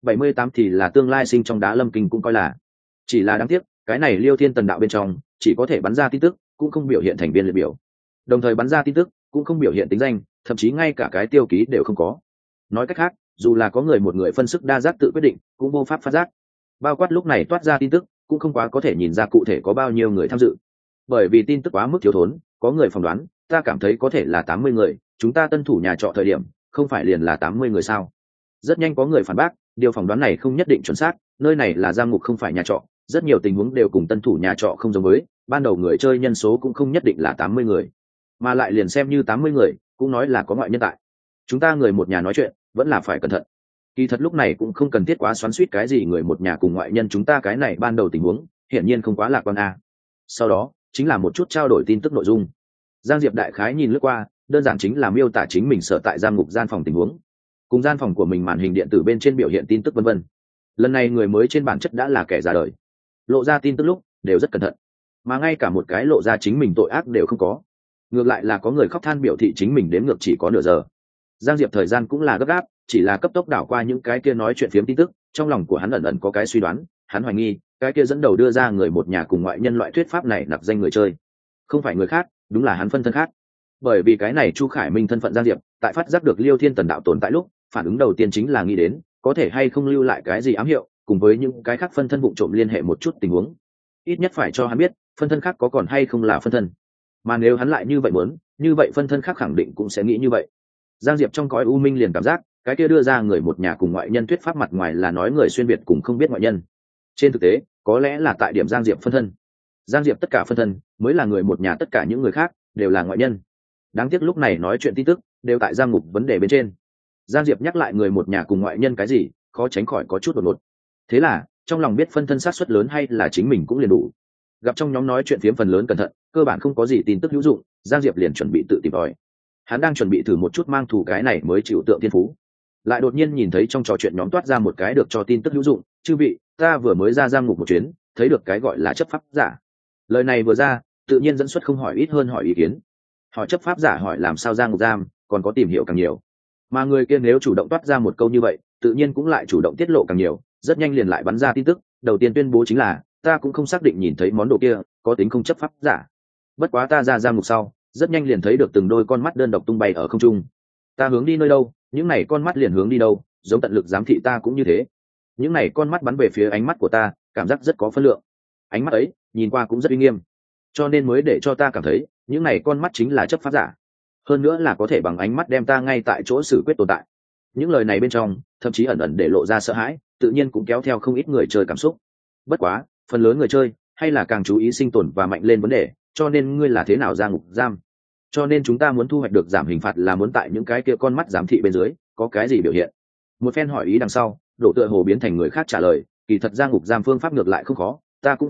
78 thì là tương lai sinh trong đá Lâm Kinh cũng coi là. Chỉ là đáng tiếc cái này Liêu Thiên Tần Đạo bên trong chỉ có thể bắn ra tin tức, cũng không biểu hiện thành viên liệt biểu, đồng thời bắn ra tin tức cũng không biểu hiện tính danh, thậm chí ngay cả cái tiêu ký đều không có. Nói cách khác, dù là có người một người phân sức đa giác tự quyết định cũng vô pháp phát giác. Bao quát lúc này toát ra tin tức cũng không quá có thể nhìn ra cụ thể có bao nhiêu người tham dự, bởi vì tin tức quá mức thiếu thốn. Có người phỏng đoán, ta cảm thấy có thể là 80 người, chúng ta tân thủ nhà trọ thời điểm không phải liền là 80 người sao? Rất nhanh có người phản bác, điều phỏng đoán này không nhất định chuẩn xác, nơi này là giam ngục không phải nhà trọ, rất nhiều tình huống đều cùng tân thủ nhà trọ không giống với, ban đầu người chơi nhân số cũng không nhất định là 80 người, mà lại liền xem như 80 người cũng nói là có ngoại nhân tại. Chúng ta người một nhà nói chuyện vẫn là phải cẩn thận. Kỳ thật lúc này cũng không cần thiết quá xoắn xuýt cái gì người một nhà cùng ngoại nhân, chúng ta cái này ban đầu tình huống hiển nhiên không quá lạc quan a. Sau đó chính là một chút trao đổi tin tức nội dung. Giang Diệp đại khái nhìn lướt qua, đơn giản chính là miêu tả chính mình sở tại giam ngục gian phòng tình huống, cùng gian phòng của mình màn hình điện tử bên trên biểu hiện tin tức vân vân. Lần này người mới trên bản chất đã là kẻ ra đời, lộ ra tin tức lúc đều rất cẩn thận, mà ngay cả một cái lộ ra chính mình tội ác đều không có. Ngược lại là có người khóc than biểu thị chính mình đếm ngược chỉ có nửa giờ. Giang Diệp thời gian cũng là gấp gáp, chỉ là cấp tốc đảo qua những cái kia nói chuyện phiếm tin tức, trong lòng của hắn ẩn ẩn có cái suy đoán, hắn hoài nghi cái kia dẫn đầu đưa ra người một nhà cùng ngoại nhân loại thuyết pháp này nạp danh người chơi không phải người khác, đúng là hắn phân thân khác. Bởi vì cái này Chu Khải Minh thân phận Giang Diệp tại phát giác được Liêu Thiên Tần Đạo tồn tại lúc, phản ứng đầu tiên chính là nghĩ đến có thể hay không lưu lại cái gì ám hiệu, cùng với những cái khác phân thân vụng trộm liên hệ một chút tình huống, ít nhất phải cho hắn biết phân thân khác có còn hay không là phân thân. Mà nếu hắn lại như vậy muốn, như vậy phân thân khác khẳng định cũng sẽ nghĩ như vậy. Giang Diệp trong cõi u minh liền cảm giác cái kia đưa ra người một nhà cùng ngoại nhân thuyết pháp mặt ngoài là nói người xuyên việt cùng không biết ngoại nhân, trên thực tế có lẽ là tại điểm Giang Diệp phân thân. Giang Diệp tất cả phân thân mới là người một nhà, tất cả những người khác đều là ngoại nhân. Đáng tiếc lúc này nói chuyện tin tức đều tại giam ngục vấn đề bên trên. Giang Diệp nhắc lại người một nhà cùng ngoại nhân cái gì, khó tránh khỏi có chút đột ngột. Thế là trong lòng biết phân thân xác suất lớn hay là chính mình cũng liền đủ. Gặp trong nhóm nói chuyện phiếm phần lớn cẩn thận, cơ bản không có gì tin tức hữu dụng, Giang Diệp liền chuẩn bị tự tìm tòi. Hắn đang chuẩn bị thử một chút mang thủ cái này mới chịu tượng thiên phú, lại đột nhiên nhìn thấy trong trò chuyện nhóm toát ra một cái được cho tin tức hữu dụng: chư vị, ta vừa mới ra giam ngục một chuyến, thấy được cái gọi là chấp pháp giả. Lời này vừa ra, tự nhiên dẫn xuất không hỏi ít hơn hỏi ý kiến. Hỏi chấp pháp giả hỏi làm sao ra ngục giam, còn có tìm hiểu càng nhiều. Mà người kia nếu chủ động toát ra một câu như vậy, tự nhiên cũng lại chủ động tiết lộ càng nhiều, rất nhanh liền lại bắn ra tin tức. Đầu tiên tuyên bố chính là ta cũng không xác định nhìn thấy món đồ kia có tính không chấp pháp giả, bất quá ta ra giam ngục sau rất nhanh liền thấy được từng đôi con mắt đơn độc tung bay ở không trung. Ta hướng đi nơi đâu, những này con mắt liền hướng đi đâu, giống tận lực giám thị ta cũng như thế. Những này con mắt bắn về phía ánh mắt của ta, cảm giác rất có phân lượng. Ánh mắt ấy nhìn qua cũng rất uy nghiêm, cho nên mới để cho ta cảm thấy những này con mắt chính là chấp pháp giả, hơn nữa là có thể bằng ánh mắt đem ta ngay tại chỗ xử quyết tồn tại. Những lời này bên trong thậm chí ẩn ẩn để lộ ra sợ hãi, tự nhiên cũng kéo theo không ít người chơi cảm xúc. Bất quá phần lớn người chơi hay là càng chú ý sinh tồn và mạnh lên vấn đề, cho nên ngươi là thế nào ra ngục giam, cho nên chúng ta muốn thu hoạch được giảm hình phạt là muốn tại những cái kia con mắt giám thị bên dưới có cái gì biểu hiện. Một phen hỏi ý đằng sau, đổ tựa hồ biến thành người khác trả lời, kỳ thật ra ngục giam phương pháp ngược lại không khó, ta cũng phát hiện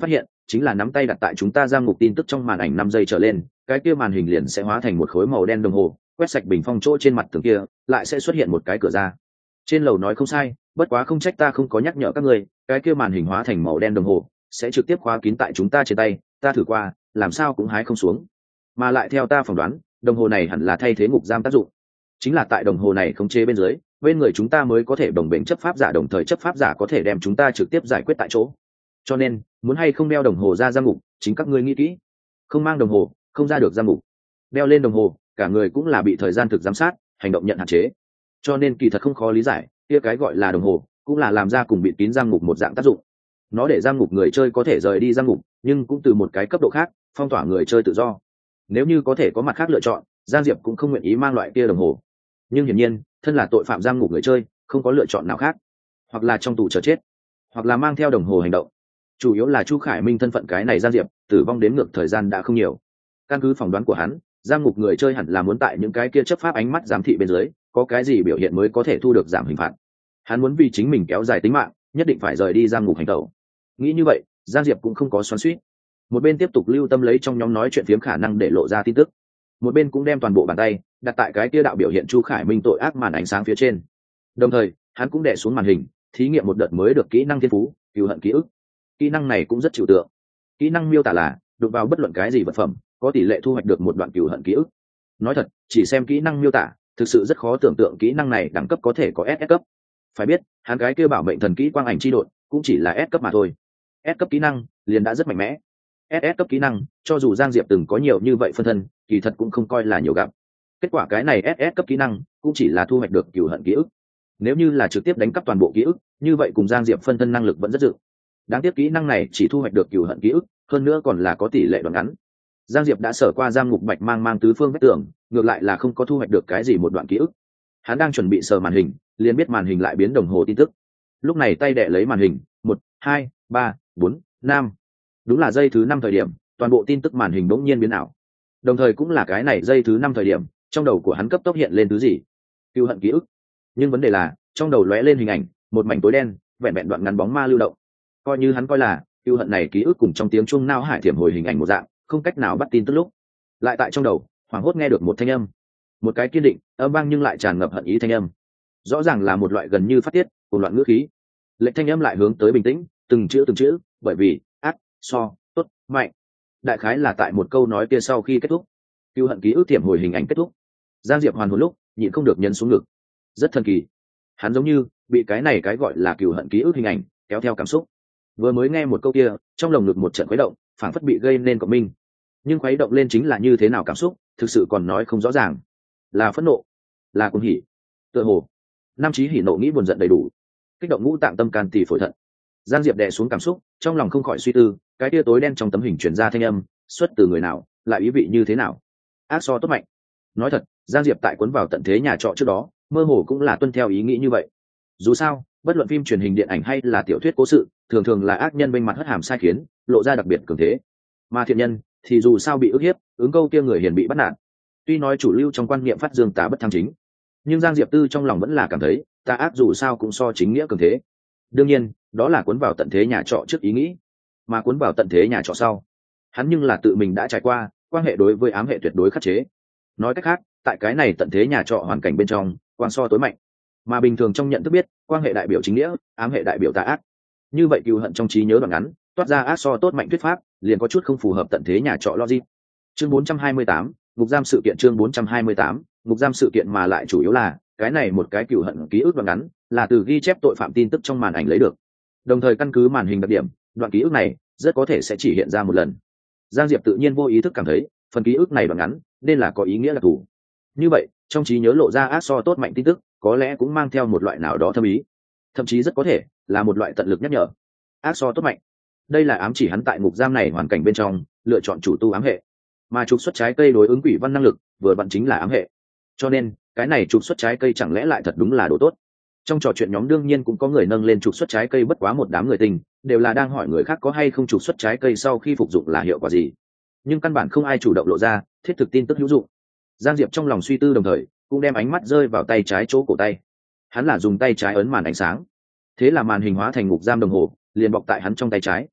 chính là nắm tay đặt tại chúng ta giam ngục tin tức trong màn ảnh 5 giây trở lên, cái kia màn hình liền sẽ hóa thành một khối màu đen đồng hồ, quét sạch bình phong chỗ trên mặt tường kia, lại sẽ xuất hiện một cái cửa ra. Trên lầu nói không sai, bất quá không trách ta không có nhắc nhở các người, cái kia màn hình hóa thành màu đen đồng hồ sẽ trực tiếp khóa kín tại chúng ta trên tay, ta thử qua, làm sao cũng hái không xuống. Mà lại theo ta phỏng đoán, đồng hồ này hẳn là thay thế ngục giam tác dụng. Chính là tại đồng hồ này khống chế bên dưới, bên người chúng ta mới có thể đồng bền chấp pháp giả, đồng thời chấp pháp giả có thể đem chúng ta trực tiếp giải quyết tại chỗ. Cho nên, muốn hay không đeo đồng hồ ra giam ngục, chính các ngươi nghĩ kỹ. Không mang đồng hồ, không ra được giam ngục. Đeo lên đồng hồ, cả người cũng là bị thời gian thực giám sát, hành động nhận hạn chế. Cho nên kỳ thật không khó lý giải, kia cái gọi là đồng hồ, cũng là làm ra cùng bịt kín giam ngục một dạng tác dụng. Nó để giam ngục người chơi có thể rời đi giam ngục, nhưng cũng từ một cái cấp độ khác, phong tỏa người chơi tự do. Nếu như có thể có mặt khác lựa chọn, Giang Diệp cũng không nguyện ý mang loại kia đồng hồ. Nhưng hiển nhiên, thân là tội phạm giam ngục người chơi, không có lựa chọn nào khác, hoặc là trong tù chờ chết, hoặc là mang theo đồng hồ hành động. Chủ yếu là Chu Khải Minh thân phận cái này Giang Diệp, tử vong đến ngược thời gian đã không nhiều. Căn cứ phỏng đoán của hắn, giam ngục người chơi hẳn là muốn tại những cái kia chấp pháp ánh mắt giám thị bên dưới, có cái gì biểu hiện mới có thể thu được giảm hình phạt. Hắn muốn vì chính mình kéo dài tính mạng, nhất định phải rời đi giam ngục hành tẩu. Nghĩ như vậy, Giang Diệp cũng không có xoắn xuýt. Một bên tiếp tục lưu tâm lấy trong nhóm nói chuyện phiếm khả năng để lộ ra tin tức, một bên cũng đem toàn bộ bàn tay đặt tại cái kia đạo biểu hiện Chu Khải Minh tội ác màn ánh sáng phía trên. Đồng thời, hắn cũng đè xuống màn hình, thí nghiệm một đợt mới được kỹ năng thiên phú, cừu hận ký ức. Kỹ năng này cũng rất trừu tượng. Kỹ năng miêu tả là đụng vào bất luận cái gì vật phẩm, có tỷ lệ thu hoạch được một đoạn cừu hận ký ức. Nói thật, chỉ xem kỹ năng miêu tả, thực sự rất khó tưởng tượng kỹ năng này đẳng cấp có thể có SS cấp. Phải biết, hắn cái kia bảo mệnh thần kỹ quang ảnh chi độn cũng chỉ là S cấp mà thôi. S cấp kỹ năng liền đã rất mạnh mẽ. SS cấp kỹ năng, cho dù Giang Diệp từng có nhiều như vậy phân thân, kỳ thật cũng không coi là nhiều gặp. Kết quả cái này SS cấp kỹ năng cũng chỉ là thu hoạch được cừu hận ký ức. Nếu như là trực tiếp đánh cắp toàn bộ ký ức, như vậy cùng Giang Diệp phân thân năng lực vẫn rất dự. Đáng tiếc kỹ năng này chỉ thu hoạch được cừu hận ký ức, hơn nữa còn là có tỷ lệ đoạn ngắn. Giang Diệp đã sở qua giam ngục bạch mang tứ phương vách tường, ngược lại là không có thu hoạch được cái gì một đoạn ký ức. Hắn đang chuẩn bị sờ màn hình, liền biết màn hình lại biến đồng hồ tin tức. Lúc này tay đẻ lấy màn hình, 1, 2, 3, 4, 5. Đúng là giây thứ 5 thời điểm, toàn bộ tin tức màn hình bỗng nhiên biến ảo. Đồng thời cũng là cái này giây thứ 5 thời điểm, trong đầu của hắn cấp tốc hiện lên thứ gì? Cừu hận ký ức. Nhưng vấn đề là, trong đầu lóe lên hình ảnh, một mảnh tối đen, vẹn vẹn đoạn ngắn bóng ma lưu động. Coi như hắn coi là cừu hận này ký ức cùng trong tiếng chuông nao hải thiểm hồi hình ảnh một dạng, không cách nào bắt tin tức lúc. Lại tại trong đầu, hoảng hốt nghe được một thanh âm, một cái kiên định, âm vang nhưng lại tràn ngập hận ý thanh âm. Rõ ràng là một loại gần như phát tiết, cùng loạn ngữ khí. Lệnh thanh âm lại hướng tới bình tĩnh, từng chữ, bởi vì ác, so, tốt, mạnh. Đại khái là tại một câu nói kia sau khi kết thúc, cừu hận ký ức thiểm hồi hình ảnh kết thúc. Giang Diệp hoàn hồn lúc, nhịn không được nhấn xuống ngực. Rất thần kỳ. Hắn giống như bị cái này cái gọi là cừu hận ký ức hình ảnh kéo theo cảm xúc. Vừa mới nghe một câu kia, trong lồng ngực một trận khuấy động, phảng phất bị gây nên cộng minh. Nhưng khuấy động lên chính là như thế nào cảm xúc, thực sự còn nói không rõ ràng. Là phẫn nộ, là cuồng hỉ, tựa hồ năm trí hỉ nộ nghĩ buồn giận đầy đủ, kích động ngũ tạng tâm can tỳ phổi thận. Giang Diệp đè xuống cảm xúc, trong lòng không khỏi suy tư, cái tia tối đen trong tấm hình truyền ra thanh âm, xuất từ người nào, lại ý vị như thế nào? Ác so tốt mạnh. Nói thật, Giang Diệp tại cuốn vào tận thế nhà trọ trước đó, mơ hồ cũng là tuân theo ý nghĩ như vậy. Dù sao, bất luận phim truyền hình điện ảnh hay là tiểu thuyết cố sự, thường thường là ác nhân bên mặt hất hàm sai khiến, lộ ra đặc biệt cường thế. Mà thiện nhân thì dù sao bị ức hiếp, ứng câu kia người hiền bị bắt nạt. Tuy nói chủ lưu trong quan niệm phát dương tà bất tham chính, nhưng Giang Diệp Tư trong lòng vẫn là cảm thấy, tà ác dù sao cũng so chính nghĩa cường thế. Đương nhiên, đó là cuốn vào tận thế nhà trọ trước ý nghĩ, mà cuốn vào tận thế nhà trọ sau, hắn nhưng là tự mình đã trải qua, quan hệ đối với ám hệ tuyệt đối khắc chế. Nói cách khác, tại cái này tận thế nhà trọ hoàn cảnh bên trong, quan so tối mạnh, mà bình thường trong nhận thức biết, quan hệ đại biểu chính nghĩa, ám hệ đại biểu tà ác. Như vậy cừu hận trong trí nhớ đoạn ngắn, toát ra ác so tốt mạnh thuyết pháp, liền có chút không phù hợp tận thế nhà trọ logic. Chương 428, ngục giam sự kiện. Chương 428, ngục giam sự kiện, mà lại chủ yếu là cái này một cái cừu hận ký ức đoạn ngắn là từ ghi chép tội phạm tin tức trong màn ảnh lấy được, đồng thời căn cứ màn hình đặc điểm, đoạn ký ức này rất có thể sẽ chỉ hiện ra một lần. Giang Diệp tự nhiên vô ý thức cảm thấy phần ký ức này đoạn ngắn nên là có ý nghĩa là thủ. Như vậy trong trí nhớ lộ ra ác so tốt mạnh tin tức có lẽ cũng mang theo một loại nào đó thâm ý, thậm chí rất có thể là một loại tận lực nhắc nhở. Ác so tốt mạnh, đây là ám chỉ hắn tại ngục giam này hoàn cảnh bên trong lựa chọn chủ tu ám hệ, mà trục xuất trái cây đối ứng quỷ văn năng lực vừa vặn chính là ám hệ, cho nên cái này trục xuất trái cây chẳng lẽ lại thật đúng là đồ tốt. Trong trò chuyện nhóm đương nhiên cũng có người nâng lên trục xuất trái cây, bất quá một đám người tình đều là đang hỏi người khác có hay không trục xuất trái cây sau khi phục dụng là hiệu quả gì, nhưng căn bản không ai chủ động lộ ra thiết thực tin tức hữu dụng. Giang Diệp trong lòng suy tư, đồng thời cũng đem ánh mắt rơi vào tay trái chỗ cổ tay. Hắn là dùng tay trái ấn màn ánh sáng, thế là màn hình hóa thành ngục giam đồng hồ liền bọc tại hắn trong tay trái.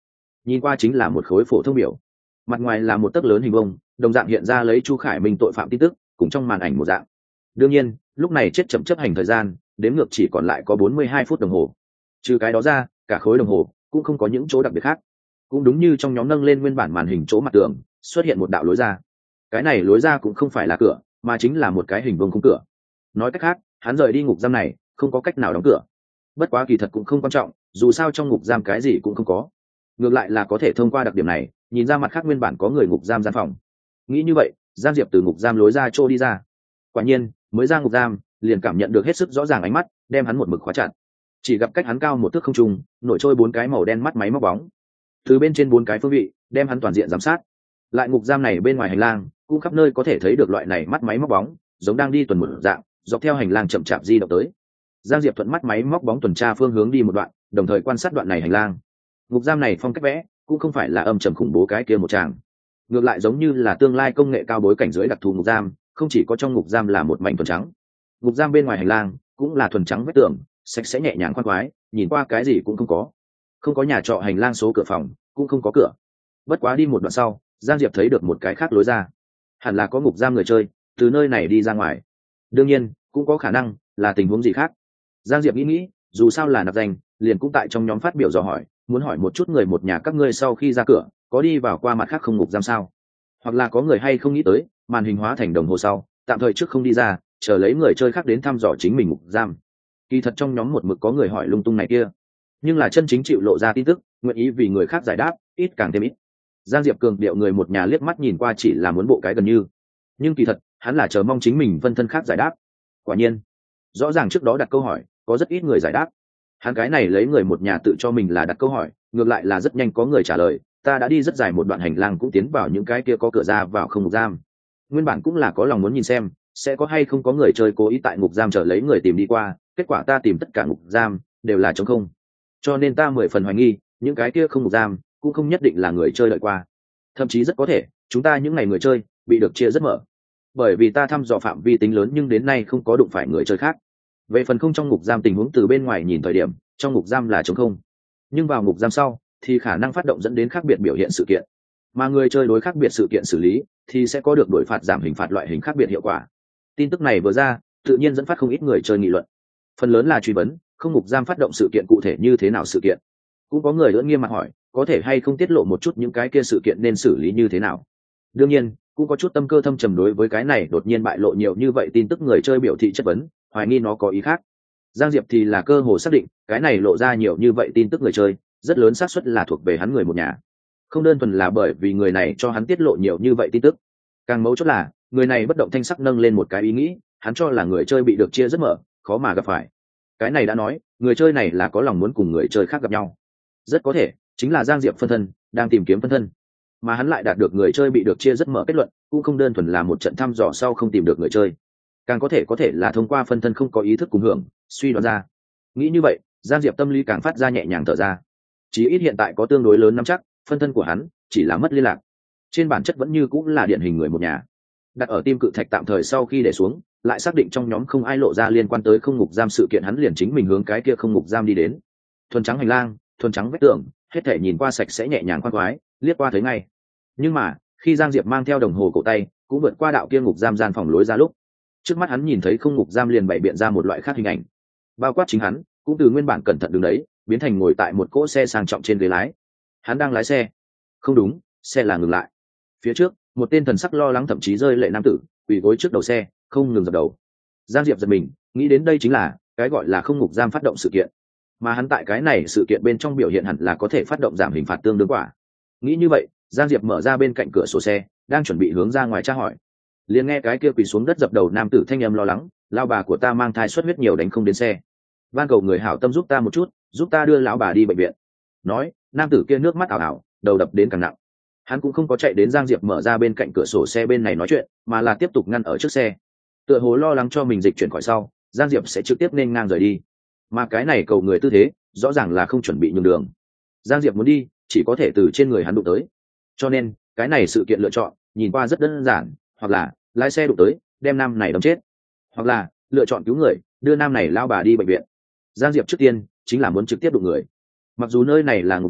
nhìn qua chính là một khối phổ thông biểu, mặt ngoài là một tấc lớn hình vông, đồng dạng hiện ra lấy Chu Khải Minh tội phạm tin tức cùng trong màn ảnh một dạng. Đương nhiên lúc này chết chậm chấp hành thời gian đếm ngược chỉ còn lại có 42 phút đồng hồ. Trừ cái đó ra cả khối đồng hồ cũng không có những chỗ đặc biệt khác. Cũng đúng như trong nhóm nâng lên nguyên bản màn hình chỗ mặt tường xuất hiện một đạo lối ra. Cái này lối ra cũng không phải là cửa mà chính là một cái hình vuông khung cửa. Nói cách khác hắn rời đi ngục giam này không có cách nào đóng cửa. Bất quá kỳ thật cũng không quan trọng, dù sao trong ngục giam cái gì cũng không có, ngược lại là có thể thông qua đặc điểm này nhìn ra mặt khác nguyên bản có người ngục giam gian phòng. Nghĩ như vậy Giang Diệp từ ngục giam lối ra chỗ đi ra. Quả nhiên mới ra ngục giam liền cảm nhận được hết sức rõ ràng ánh mắt đem hắn một mực khóa chặt. Chỉ gặp cách hắn cao một thước không trung nổi trôi 4 cái màu đen mắt máy móc bóng, từ bên trên 4 cái phương vị đem hắn toàn diện giám sát. Lại ngục giam này bên ngoài hành lang cũng khắp nơi có thể thấy được loại này mắt máy móc bóng, giống đang đi tuần một dạng dọc theo hành lang chậm chạp di động tới. Giang Diệp thuận mắt máy móc bóng tuần tra phương hướng đi một đoạn, đồng thời quan sát đoạn này hành lang. Ngục giam này phong cách vẽ cũng không phải là âm trầm khủng bố cái kia một tràng, ngược lại giống như là tương lai công nghệ cao bối cảnh dưới đặc thù ngục giam. Không chỉ có trong ngục giam là một mảnh thuần trắng, ngục giam bên ngoài hành lang cũng là thuần trắng vách tường, sạch sẽ nhẹ nhàng khoan khoái, nhìn qua cái gì cũng không có. Không có nhà trọ hành lang số cửa phòng cũng không có cửa. Bất quá đi một đoạn sau Giang Diệp thấy được một cái khác lối ra, hẳn là có ngục giam người chơi từ nơi này đi ra ngoài. Đương nhiên cũng có khả năng là tình huống gì khác. Giang Diệp nghĩ dù sao là nạp danh liền cũng tại trong nhóm phát biểu dò hỏi, muốn hỏi một chút người một nhà các ngươi sau khi ra cửa có đi vào qua mặt khác không ngục giam sao, hoặc là có người hay không nghĩ tới màn hình hóa thành đồng hồ sau tạm thời trước không đi ra chờ lấy người chơi khác đến thăm dò chính mình ngục giam. Kỳ thật trong nhóm một mực có người hỏi lung tung này kia, nhưng là chân chính chịu lộ ra tin tức nguyện ý vì người khác giải đáp ít càng thêm ít. Giang Diệp cường điệu người một nhà liếc mắt nhìn qua chỉ là muốn bộ cái gần như, nhưng kỳ thật hắn là chờ mong chính mình phân thân khác giải đáp. Quả nhiên rõ ràng trước đó đặt câu hỏi có rất ít người giải đáp, hắn cái này lấy người một nhà tự cho mình là đặt câu hỏi ngược lại là rất nhanh có người trả lời. Ta đã đi rất dài một đoạn hành lang cũng tiến vào những cái kia có cửa ra vào không ngục giam, nguyên bản cũng là có lòng muốn nhìn xem sẽ có hay không có người chơi cố ý tại ngục giam chờ lấy người tìm đi qua, kết quả ta tìm tất cả ngục giam đều là trống không, cho nên ta 10 phần hoài nghi những cái kia không ngục giam cũng không nhất định là người chơi đợi qua, thậm chí rất có thể chúng ta những ngày người chơi bị được chia rất mở, bởi vì ta thăm dò phạm vi tính lớn nhưng đến nay không có đụng phải người chơi khác. Về phần không trong ngục giam tình huống từ bên ngoài nhìn thời điểm trong ngục giam là trống không, nhưng vào ngục giam sau thì khả năng phát động dẫn đến khác biệt biểu hiện sự kiện, mà người chơi đối khác biệt sự kiện xử lý thì sẽ có được đổi phạt giảm hình phạt loại hình khác biệt hiệu quả. Tin tức này vừa ra tự nhiên dẫn phát không ít người chơi nghị luận, phần lớn là truy vấn không ngục giam phát động sự kiện cụ thể như thế nào sự kiện, cũng có người lưỡng nghiêm mặt hỏi có thể hay không tiết lộ một chút những cái kia sự kiện nên xử lý như thế nào. Đương nhiên cũng có chút tâm cơ thâm trầm đối với cái này đột nhiên bại lộ nhiều như vậy tin tức người chơi biểu thị chất vấn, hoài nghi nó có ý khác. Giang Diệp thì là cơ hồ xác định cái này lộ ra nhiều như vậy tin tức người chơi rất lớn xác suất là thuộc về hắn người một nhà, không đơn thuần là bởi vì người này cho hắn tiết lộ nhiều như vậy tin tức, càng mấu chốt là người này bất động thanh sắc nâng lên một cái ý nghĩ, hắn cho là người chơi bị được chia rất mở khó mà gặp phải. Cái này đã nói người chơi này là có lòng muốn cùng người chơi khác gặp nhau, rất có thể chính là Giang Diệp phân thân đang tìm kiếm phân thân, mà hắn lại đạt được người chơi bị được chia rất mở kết luận cũng không đơn thuần là một trận thăm dò sau không tìm được người chơi, càng có thể là thông qua phân thân không có ý thức cùng hưởng suy đoán ra. Nghĩ như vậy Giang Diệp tâm lý càng phát ra nhẹ nhàng thở ra, chí ít hiện tại có tương đối lớn nắm chắc phân thân của hắn chỉ là mất liên lạc, trên bản chất vẫn như cũng là điển hình người một nhà. Đặt ở tim cự thạch tạm thời sau khi để xuống, lại xác định trong nhóm không ai lộ ra liên quan tới không ngục giam sự kiện, hắn liền chính mình hướng cái kia không ngục giam đi đến. Thuần trắng hành lang, thuần trắng vách tường, hết thể nhìn qua sạch sẽ nhẹ nhàng khoan khoái, liếc qua thấy ngay. Nhưng mà khi Giang Diệp mang theo đồng hồ cổ tay cũng vượt qua đạo kia ngục giam gian phòng lối ra lúc, trước mắt hắn nhìn thấy không ngục giam liền bày biện ra một loại khác hình ảnh, bao quát chính hắn cũng từ nguyên bản cẩn thận đứng đấy biến thành ngồi tại một cỗ xe sang trọng trên ghế lái. Hắn đang lái xe, không đúng, xe là ngừng lại. Phía trước một tên thần sắc lo lắng thậm chí rơi lệ nam tử quỳ gối trước đầu xe không ngừng dập đầu. Giang Diệp giật mình nghĩ đến đây chính là cái gọi là không ngục giam phát động sự kiện, mà hắn tại cái này sự kiện bên trong biểu hiện hẳn là có thể phát động giảm hình phạt tương đương quả. Nghĩ như vậy Giang Diệp mở ra bên cạnh cửa sổ xe đang chuẩn bị hướng ra ngoài tra hỏi, liền nghe cái kia quỳ xuống đất dập đầu nam tử thanh âm lo lắng, lao bà của ta mang thai xuất huyết nhiều đánh không đến xe, van cầu người hảo tâm giúp ta một chút, giúp ta đưa lão bà đi bệnh viện. Nói nam tử kia nước mắt ảo ảo đầu đập đến càng nặng. Hắn cũng không có chạy đến Giang Diệp mở ra bên cạnh cửa sổ xe bên này nói chuyện, mà là tiếp tục ngăn ở trước xe, tựa hồ lo lắng cho mình dịch chuyển khỏi sau Giang Diệp sẽ trực tiếp nên ngang rời đi, mà cái này cầu người tư thế rõ ràng là không chuẩn bị nhường đường. Giang Diệp muốn đi chỉ có thể từ trên người hắn đụng tới, cho nên cái này sự kiện lựa chọn nhìn qua rất đơn giản, hoặc là lái xe đụng tới đem nam này đâm chết, hoặc là lựa chọn cứu người đưa nam này lao bà đi bệnh viện. Giang Diệp trước tiên chính là muốn trực tiếp đụng người. Mặc dù nơi này là ngục giam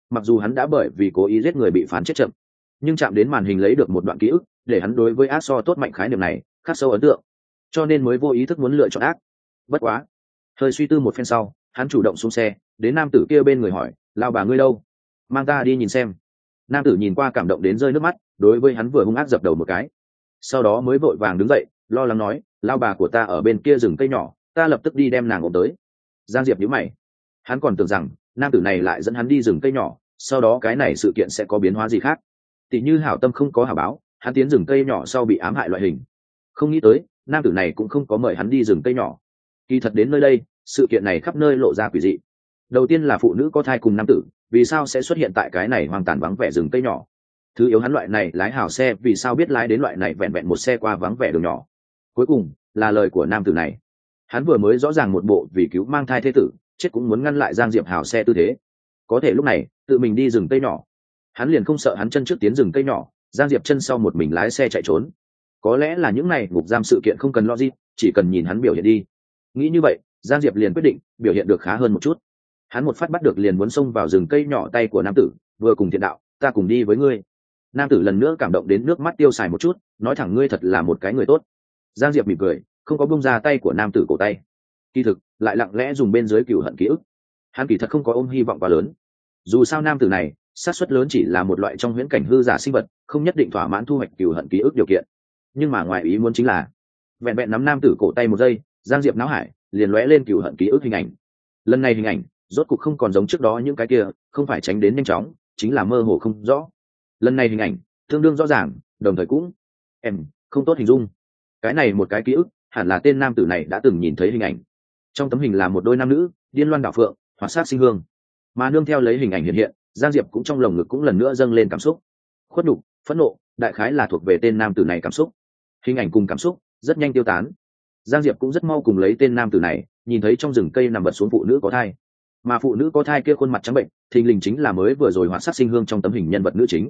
mặc dù hắn đã bởi vì cố ý giết người bị phán chết chậm, nhưng chạm đến màn hình lấy được một đoạn ký ức để hắn đối với ác so tốt mạnh khái niệm này khắc sâu ấn tượng, cho nên mới vô ý thức muốn lựa chọn ác. Bất quá hơi suy tư một phen sau, hắn chủ động xuống xe đến nam tử kia bên người hỏi, lao bà ngươi đâu, mang ta đi nhìn xem. Nam tử nhìn qua cảm động đến rơi nước mắt, đối với hắn vừa hung ác dập đầu một cái, sau đó mới vội vàng đứng dậy lo lắng nói, lao bà của ta ở bên kia rừng cây nhỏ, ta lập tức đi đem nàng ôm tới. Giang Diệp nhíu mày, hắn còn tưởng rằng nam tử này lại dẫn hắn đi rừng cây nhỏ, sau đó cái này sự kiện sẽ có biến hóa gì khác, tỉ như hảo tâm không có hảo báo, hắn tiến rừng cây nhỏ sau bị ám hại loại hình. Không nghĩ tới nam tử này cũng không có mời hắn đi rừng cây nhỏ. Kỳ thật đến nơi đây, sự kiện này khắp nơi lộ ra quỷ dị. Đầu tiên là phụ nữ có thai cùng nam tử vì sao sẽ xuất hiện tại cái này hoang tàn vắng vẻ rừng cây nhỏ. Thứ yếu, hắn loại này lái hào xe vì sao biết lái đến loại này vẹn vẹn một xe qua vắng vẻ đường nhỏ. Cuối cùng là lời của nam tử này, hắn vừa mới rõ ràng một bộ vì cứu mang thai thế tử chết cũng muốn ngăn lại Giang Diệp hào xe tư thế. Có thể lúc này tự mình đi rừng cây nhỏ, hắn liền không sợ hắn chân trước tiến rừng cây nhỏ, Giang Diệp chân sau một mình lái xe chạy trốn. Có lẽ là những này ngục giam sự kiện không cần logic, chỉ cần nhìn hắn biểu hiện đi. Nghĩ như vậy, Giang Diệp liền quyết định biểu hiện được khá hơn một chút. Hắn một phát bắt được liền muốn xông vào rừng cây nhỏ tay của nam tử, vừa cùng thiện đạo, ta cùng đi với ngươi. Nam tử lần nữa cảm động đến nước mắt tiêu xài một chút, nói thẳng, ngươi thật là một cái người tốt. Giang Diệp mỉm cười, không có buông ra tay của nam tử cổ tay. Kỳ thực lại lặng lẽ dùng bên dưới cửu hận ký ức. Hắn kỳ thật không có ôm hy vọng quá lớn. Dù sao nam tử này xác suất lớn chỉ là một loại trong huyễn cảnh hư giả sinh vật, không nhất định thỏa mãn thu hoạch cửu hận ký ức điều kiện. Nhưng mà ngoài ý muốn chính là, vẹn vẹn nắm nam tử cổ tay một giây, Giang Diệp náo hải liền lóe lên cửu hận ký ức hình ảnh. Lần này hình ảnh rốt cục không còn giống trước đó những cái kia, không phải tránh đến nhanh chóng, chính là mơ hồ không rõ. Lần này hình ảnh tương đương rõ ràng, đồng thời cũng không tốt hình dung. Cái này một cái ký ức hẳn là tên nam tử này đã từng nhìn thấy hình ảnh. Trong tấm hình là một đôi nam nữ điên loan đảo phượng, hoạt sát sinh hương, mà nương theo lấy hình ảnh hiện hiện, Giang Diệp cũng trong lồng ngực cũng lần nữa dâng lên cảm xúc khuất nhục, phẫn nộ, đại khái là thuộc về tên nam tử này cảm xúc. Hình ảnh cùng cảm xúc rất nhanh tiêu tán. Giang Diệp cũng rất mau cùng lấy tên nam tử này nhìn thấy trong rừng cây nằm bật xuống phụ nữ có thai, mà phụ nữ có thai kia khuôn mặt trắng bệnh thình lình chính là mới vừa rồi hoạt sát sinh hương trong tấm hình nhân vật nữ chính.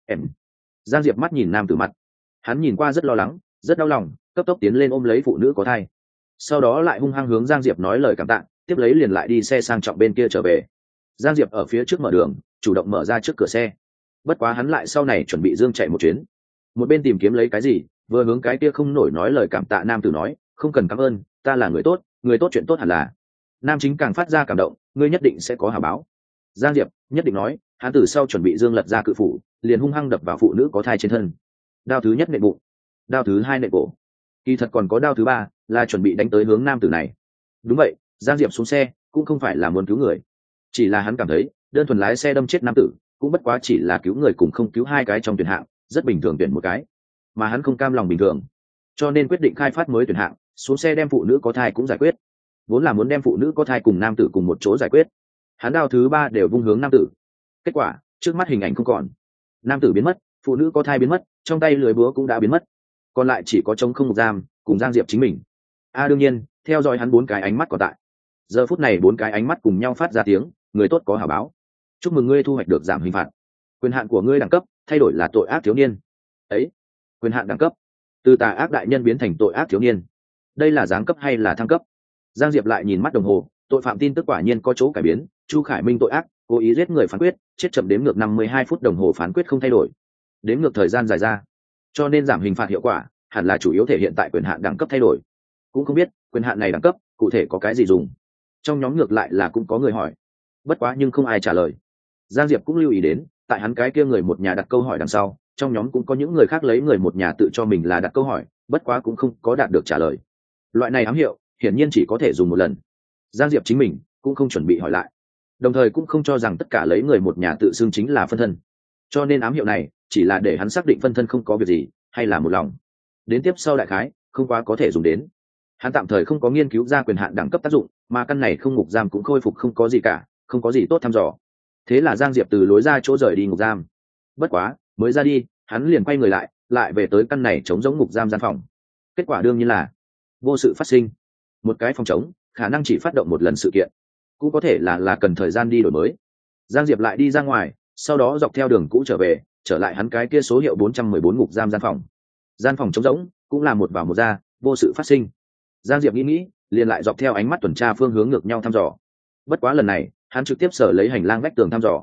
Giang Diệp mắt nhìn nam tử mặt, hắn nhìn qua rất lo lắng, rất đau lòng, cấp tốc tiến lên ôm lấy phụ nữ có thai, sau đó lại hung hăng hướng Giang Diệp nói lời cảm tạ, tiếp lấy liền lại đi xe sang trọng bên kia trở về. Giang Diệp ở phía trước mở đường, chủ động mở ra trước cửa xe. Bất quá hắn lại sau này chuẩn bị dương chạy một chuyến, một bên tìm kiếm lấy cái gì, vừa hướng cái kia không nổi nói lời cảm tạ nam tử nói, không cần cảm ơn, ta là người tốt, người tốt chuyện tốt hẳn là. Nam chính càng phát ra cảm động, ngươi nhất định sẽ có hảo báo. Giang Diệp nhất định nói, hắn từ sau chuẩn bị dương lật ra cự phủ, liền hung hăng đập vào phụ nữ có thai trên thân. Đao thứ nhất nện bụng, đao thứ hai nện cổ, kỳ thật còn có đao thứ ba, là chuẩn bị đánh tới hướng nam tử này. Đúng vậy, Giang Diệp xuống xe cũng không phải là muốn cứu người, chỉ là hắn cảm thấy đơn thuần lái xe đâm chết nam tử cũng bất quá chỉ là cứu người cùng không cứu hai cái trong tuyển hạng, rất bình thường tuyển một cái, mà hắn không cam lòng bình thường, cho nên quyết định khai phát mới tuyển hạng, xuống xe đem phụ nữ có thai cũng giải quyết. Vốn là muốn đem phụ nữ có thai cùng nam tử cùng một chỗ giải quyết, hắn đao thứ ba đều vung hướng nam tử. Kết quả trước mắt hình ảnh không còn, nam tử biến mất, phụ nữ có thai biến mất, trong tay lưới búa cũng đã biến mất, còn lại chỉ có trống không một giam cùng Giang Diệp chính mình. Đương nhiên theo dõi hắn bốn cái ánh mắt còn tại. Giờ phút này bốn cái ánh mắt cùng nhau phát ra tiếng, người tốt có hảo báo, chúc mừng ngươi thu hoạch được giảm hình phạt, quyền hạn của ngươi đẳng cấp thay đổi là tội ác thiếu niên. Ấy, quyền hạn đẳng cấp từ tà ác đại nhân biến thành tội ác thiếu niên, đây là giáng cấp hay là thăng cấp? Giang Diệp lại nhìn mắt đồng hồ, tội phạm tin tức quả nhiên có chỗ cải biến. Chu Khải Minh tội ác, cố ý giết người phán quyết, chết chậm đếm ngược 52 phút đồng hồ phán quyết không thay đổi, đếm ngược thời gian dài ra, cho nên giảm hình phạt hiệu quả hẳn là chủ yếu thể hiện tại quyền hạn đẳng cấp thay đổi. Cũng không biết quyền hạn này đẳng cấp cụ thể có cái gì dùng. Trong nhóm ngược lại là cũng có người hỏi, bất quá nhưng không ai trả lời. Giang Diệp cũng lưu ý đến, tại hắn cái kia người một nhà đặt câu hỏi đằng sau, trong nhóm cũng có những người khác lấy người một nhà tự cho mình là đặt câu hỏi, bất quá cũng không có đạt được trả lời. Loại này ám hiệu hiển nhiên chỉ có thể dùng một lần. Giang Diệp chính mình cũng không chuẩn bị hỏi lại, đồng thời cũng không cho rằng tất cả lấy người một nhà tự xưng chính là phân thân, cho nên ám hiệu này chỉ là để hắn xác định phân thân không có việc gì hay là một lòng. Đến tiếp sau đại khái không quá có thể dùng đến. Hắn tạm thời không có nghiên cứu ra quyền hạn đẳng cấp tác dụng, mà căn này không ngục giam cũng khôi phục không có gì cả, không có gì tốt thăm dò. Thế là Giang Diệp từ lối ra chỗ rời đi ngục giam. Bất quá mới ra đi, hắn liền quay người lại về tới căn này trống giống ngục giam gian phòng. Kết quả đương nhiên là vô sự phát sinh. Một cái phòng trống khả năng chỉ phát động một lần sự kiện, cũng có thể là cần thời gian đi đổi mới. Giang Diệp lại đi ra ngoài, sau đó dọc theo đường cũ trở lại hắn cái kia số hiệu 414 ngục giam gian phòng. Gian phòng trống rỗng, cũng là một vào một ra, vô sự phát sinh. Giang Diệp nghĩ liền lại dọc theo ánh mắt tuần tra phương hướng ngược nhau thăm dò. Bất quá lần này hắn trực tiếp sở lấy hành lang vách tường thăm dò.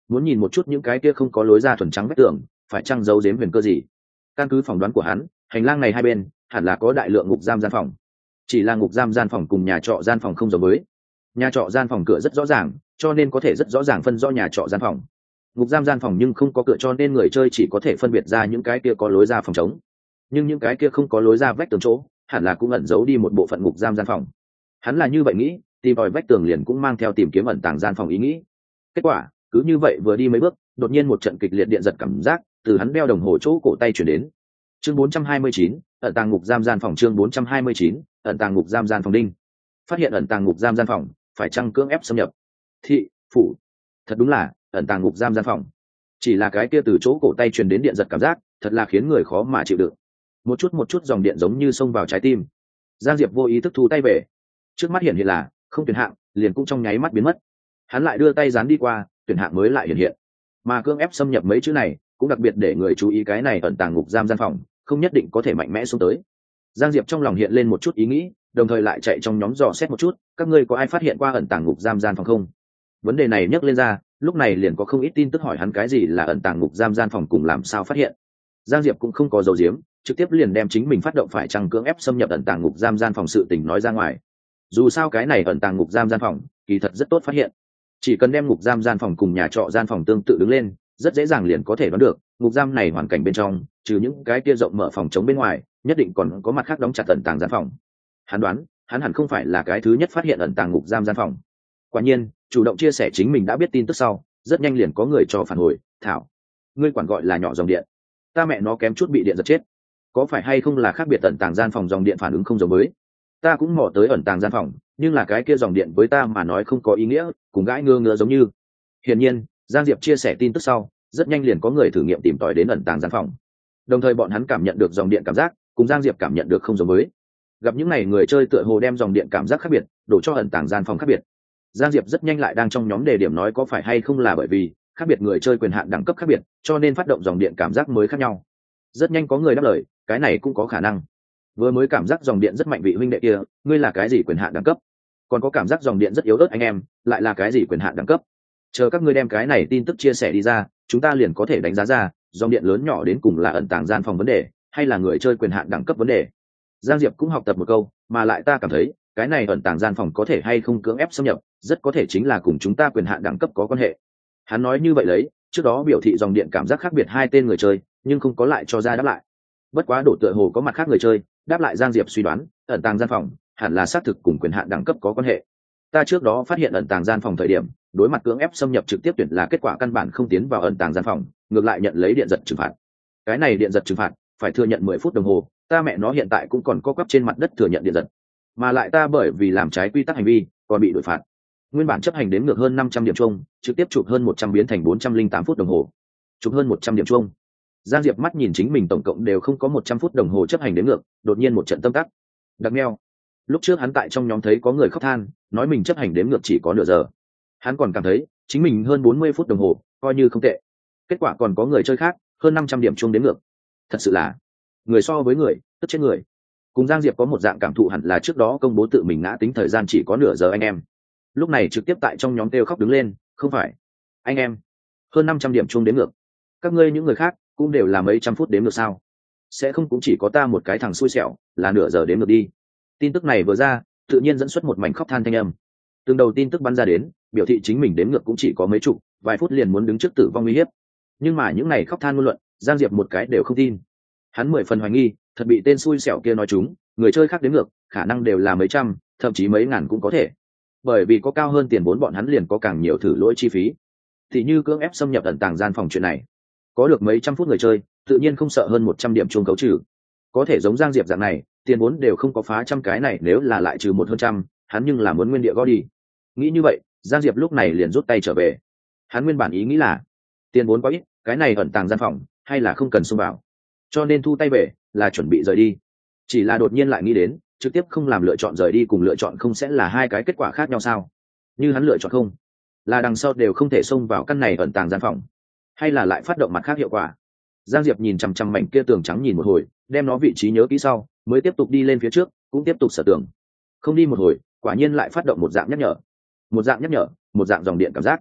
muốn nhìn một chút những cái kia không có lối ra thuần trắng vách tường phải chăng giấu giếm huyền cơ gì. Căn cứ phỏng đoán của hắn, hành lang này hai bên hẳn là có đại lượng ngục giam gian phòng. Chỉ là ngục giam gian phòng cùng nhà trọ gian phòng không giống với. Nhà trọ gian phòng cửa rất rõ ràng, cho nên có thể rất rõ ràng phân rõ nhà trọ gian phòng. Ngục giam gian phòng nhưng không có cửa, cho nên người chơi chỉ có thể phân biệt ra những cái kia có lối ra phòng trống. Nhưng những cái kia không có lối ra vách tường chỗ, hẳn là cũng ẩn giấu đi một bộ phận ngục giam gian phòng. Hắn là như vậy nghĩ, tìm tòi vách tường liền cũng mang theo tìm kiếm ẩn tàng gian phòng ý nghĩ. Kết quả, cứ như vậy vừa đi mấy bước, đột nhiên một trận kịch liệt điện giật cảm giác từ hắn đeo đồng hồ chỗ cổ tay chuyển đến. Chương 429, ẩn tàng ngục giam gian phòng. Chương 429, ẩn tàng ngục giam gian phòng. Đinh, phát hiện ẩn tàng ngục giam gian phòng, phải chăng cưỡng ép xâm nhập? Thị phủ, thật đúng là ẩn tàng ngục giam gian phòng. Chỉ là cái kia từ chỗ cổ tay truyền đến điện giật cảm giác, thật là khiến người khó mà chịu đựng. Một chút dòng điện giống như xông vào trái tim. Giang Diệp vô ý thức thu tay về, trước mắt hiện là không tuyển hạng, liền cũng trong nháy mắt biến mất. Hắn lại đưa tay dán đi qua, tuyển hạng mới lại hiện. Mà cưỡng ép xâm nhập mấy chữ này cũng đặc biệt để người chú ý, cái này ẩn tàng ngục giam gian phòng không nhất định có thể mạnh mẽ xuống tới. Giang Diệp trong lòng hiện lên một chút ý nghĩ, đồng thời lại chạy trong nhóm dò xét một chút, các ngươi có ai phát hiện qua ẩn tàng ngục giam gian phòng không? Vấn đề này nhắc lên ra, lúc này liền có không ít tin tức hỏi hắn cái gì là ẩn tàng ngục giam gian phòng cùng làm sao phát hiện. Giang Diệp cũng không có dầu diếm, trực tiếp liền đem chính mình phát động phải chăng cưỡng ép xâm nhập ẩn tàng ngục giam gian phòng sự tình nói ra ngoài. Dù sao cái này ẩn tàng ngục giam gian phòng kỳ thật rất tốt phát hiện, chỉ cần đem ngục giam gian phòng cùng nhà trọ gian phòng tương tự đứng lên, rất dễ dàng liền có thể đoán được ngục giam này hoàn cảnh bên trong trừ những cái kia rộng mở phòng chống bên ngoài, nhất định còn có mặt khác đóng chặt ẩn tàng gian phòng. Hắn đoán hắn hẳn không phải là cái thứ nhất phát hiện ẩn tàng ngục giam gian phòng. Quả nhiên, chủ động chia sẻ chính mình đã biết tin tức sau, rất nhanh liền có người cho phản hồi, thảo, ngươi quản gọi là nhỏ dòng điện, ta mẹ nó kém chút bị điện giật chết. Có phải hay không là khác biệt ẩn tàng gian phòng dòng điện phản ứng không giống với? Ta cũng mò tới ẩn tàng gian phòng, nhưng là cái kia dòng điện với ta mà nói không có ý nghĩa, cùng gãi ngơ giống như. Hiển nhiên, Giang Diệp chia sẻ tin tức sau, rất nhanh liền có người thử nghiệm tìm tòi đến ẩn tàng gian phòng. Đồng thời bọn hắn cảm nhận được dòng điện cảm giác, cùng Giang Diệp cảm nhận được không giống với. Gặp những này người chơi tựa hồ đem dòng điện cảm giác khác biệt, đổ cho ẩn tàng gian phòng khác biệt. Giang Diệp rất nhanh lại đang trong nhóm đề điểm nói có phải hay không là bởi vì khác biệt người chơi quyền hạn đẳng cấp khác biệt, cho nên phát động dòng điện cảm giác mới khác nhau. Rất nhanh có người đáp lời, cái này cũng có khả năng. Vừa mới cảm giác dòng điện rất mạnh vị huynh đệ kia, ngươi là cái gì quyền hạn đẳng cấp? Còn có cảm giác dòng điện rất yếu ớt anh em, lại là cái gì quyền hạn đẳng cấp? Chờ các ngươi đem cái này tin tức chia sẻ đi ra, chúng ta liền có thể đánh giá ra dòng điện lớn nhỏ đến cùng là ẩn tàng gian phòng vấn đề, hay là người chơi quyền hạn đẳng cấp vấn đề. Giang Diệp cũng học tập một câu, mà lại ta cảm thấy cái này ẩn tàng gian phòng có thể hay không cưỡng ép xâm nhập, rất có thể chính là cùng chúng ta quyền hạn đẳng cấp có quan hệ. Hắn nói như vậy lấy, trước đó biểu thị dòng điện cảm giác khác biệt hai tên người chơi, nhưng không có lại cho ra đáp lại. Bất quá đổ tựa hồ có mặt khác người chơi đáp lại Giang Diệp suy đoán, ẩn tàng gian phòng hẳn là xác thực cùng quyền hạn đẳng cấp có quan hệ. Ta trước đó phát hiện ẩn tàng gian phòng thời điểm, đối mặt cưỡng ép xâm nhập trực tiếp tuyển là kết quả căn bản không tiến vào ẩn tàng gian phòng, ngược lại nhận lấy điện giật trừng phạt. Cái này điện giật trừng phạt phải thừa nhận 10 phút đồng hồ, ta mẹ nó hiện tại cũng còn co quắp trên mặt đất thừa nhận điện giật, mà lại ta bởi vì làm trái quy tắc hành vi còn bị đuổi phạt. Nguyên bản chấp hành đến ngược hơn 500 điểm chung, trực tiếp chụp hơn 100 biến thành 408 phút đồng hồ. Chụp hơn 100 điểm chung. Giang Diệp mắt nhìn chính mình tổng cộng đều không có 100 phút đồng hồ chấp hành đến ngược, đột nhiên một trận tâm đắc. Đặc meo. Lúc trước hắn tại trong nhóm thấy có người khóc than, nói mình chấp hành đến ngược chỉ có nửa giờ. Hắn còn cảm thấy chính mình hơn 40 phút đồng hồ, coi như không tệ. Kết quả còn có người chơi khác, hơn 500 điểm chung đến ngược. Thật sự là người so với người, tức chết người. Cùng Giang Diệp có một dạng cảm thụ hẳn là trước đó công bố tự mình ngã tính thời gian chỉ có nửa giờ anh em. Lúc này trực tiếp tại trong nhóm kêu khóc đứng lên, không phải. Anh em, hơn 500 điểm chung đến ngược. Các ngươi những người khác cũng đều là mấy trăm phút đếm ngược sao? Sẽ không cũng chỉ có ta một cái thằng xui xẻo, là nửa giờ đếm ngược đi. Tin tức này vừa ra, tự nhiên dẫn xuất một mảnh khóc than thanh âm. Từng đầu tin tức bắn ra đến, biểu thị chính mình đếm ngược cũng chỉ có mấy chục, vài phút liền muốn đứng trước tử vong nguy hiểm. Nhưng mà những này khóc than ngôn luận, Giang Diệp một cái đều không tin. Hắn 10 phần hoài nghi, thật bị tên xui xẻo kia nói chúng, người chơi khác đếm ngược, khả năng đều là mấy trăm, thậm chí mấy ngàn cũng có thể. Bởi vì có cao hơn tiền vốn bọn hắn liền có càng nhiều thử lỗi chi phí. Thì như cưỡng ép xâm nhập ẩn tàng gian phòng chuyện này, có được mấy trăm phút người chơi, tự nhiên không sợ hơn 100 điểm chuông cấu trừ. Có thể giống Giang Diệp dạng này, tiền vốn đều không có phá trăm cái này, nếu là lại trừ một hơn trăm, hắn nhưng là muốn nguyên địa gõ đi. Nghĩ như vậy, Giang Diệp lúc này liền rút tay trở về. Hắn nguyên bản ý nghĩ là, tiền vốn quá ít, cái này ẩn tàng gian phòng, hay là không cần xông vào. Cho nên thu tay về, là chuẩn bị rời đi. Chỉ là đột nhiên lại nghĩ đến, trực tiếp không làm lựa chọn rời đi cùng lựa chọn không sẽ là hai cái kết quả khác nhau sao? Như hắn lựa chọn không, là đằng sau đều không thể xông vào căn này ẩn tàng gian phòng, hay là lại phát động mặt khác hiệu quả. Giang Diệp nhìn chằm chằm mảnh kia tường trắng nhìn một hồi, đem nó vị trí nhớ kỹ sau, mới tiếp tục đi lên phía trước, cũng tiếp tục sở tưởng. Không đi một hồi, quả nhiên lại phát động một dạng nhắc nhở, một dạng nhắc nhở, một dạng dòng điện cảm giác.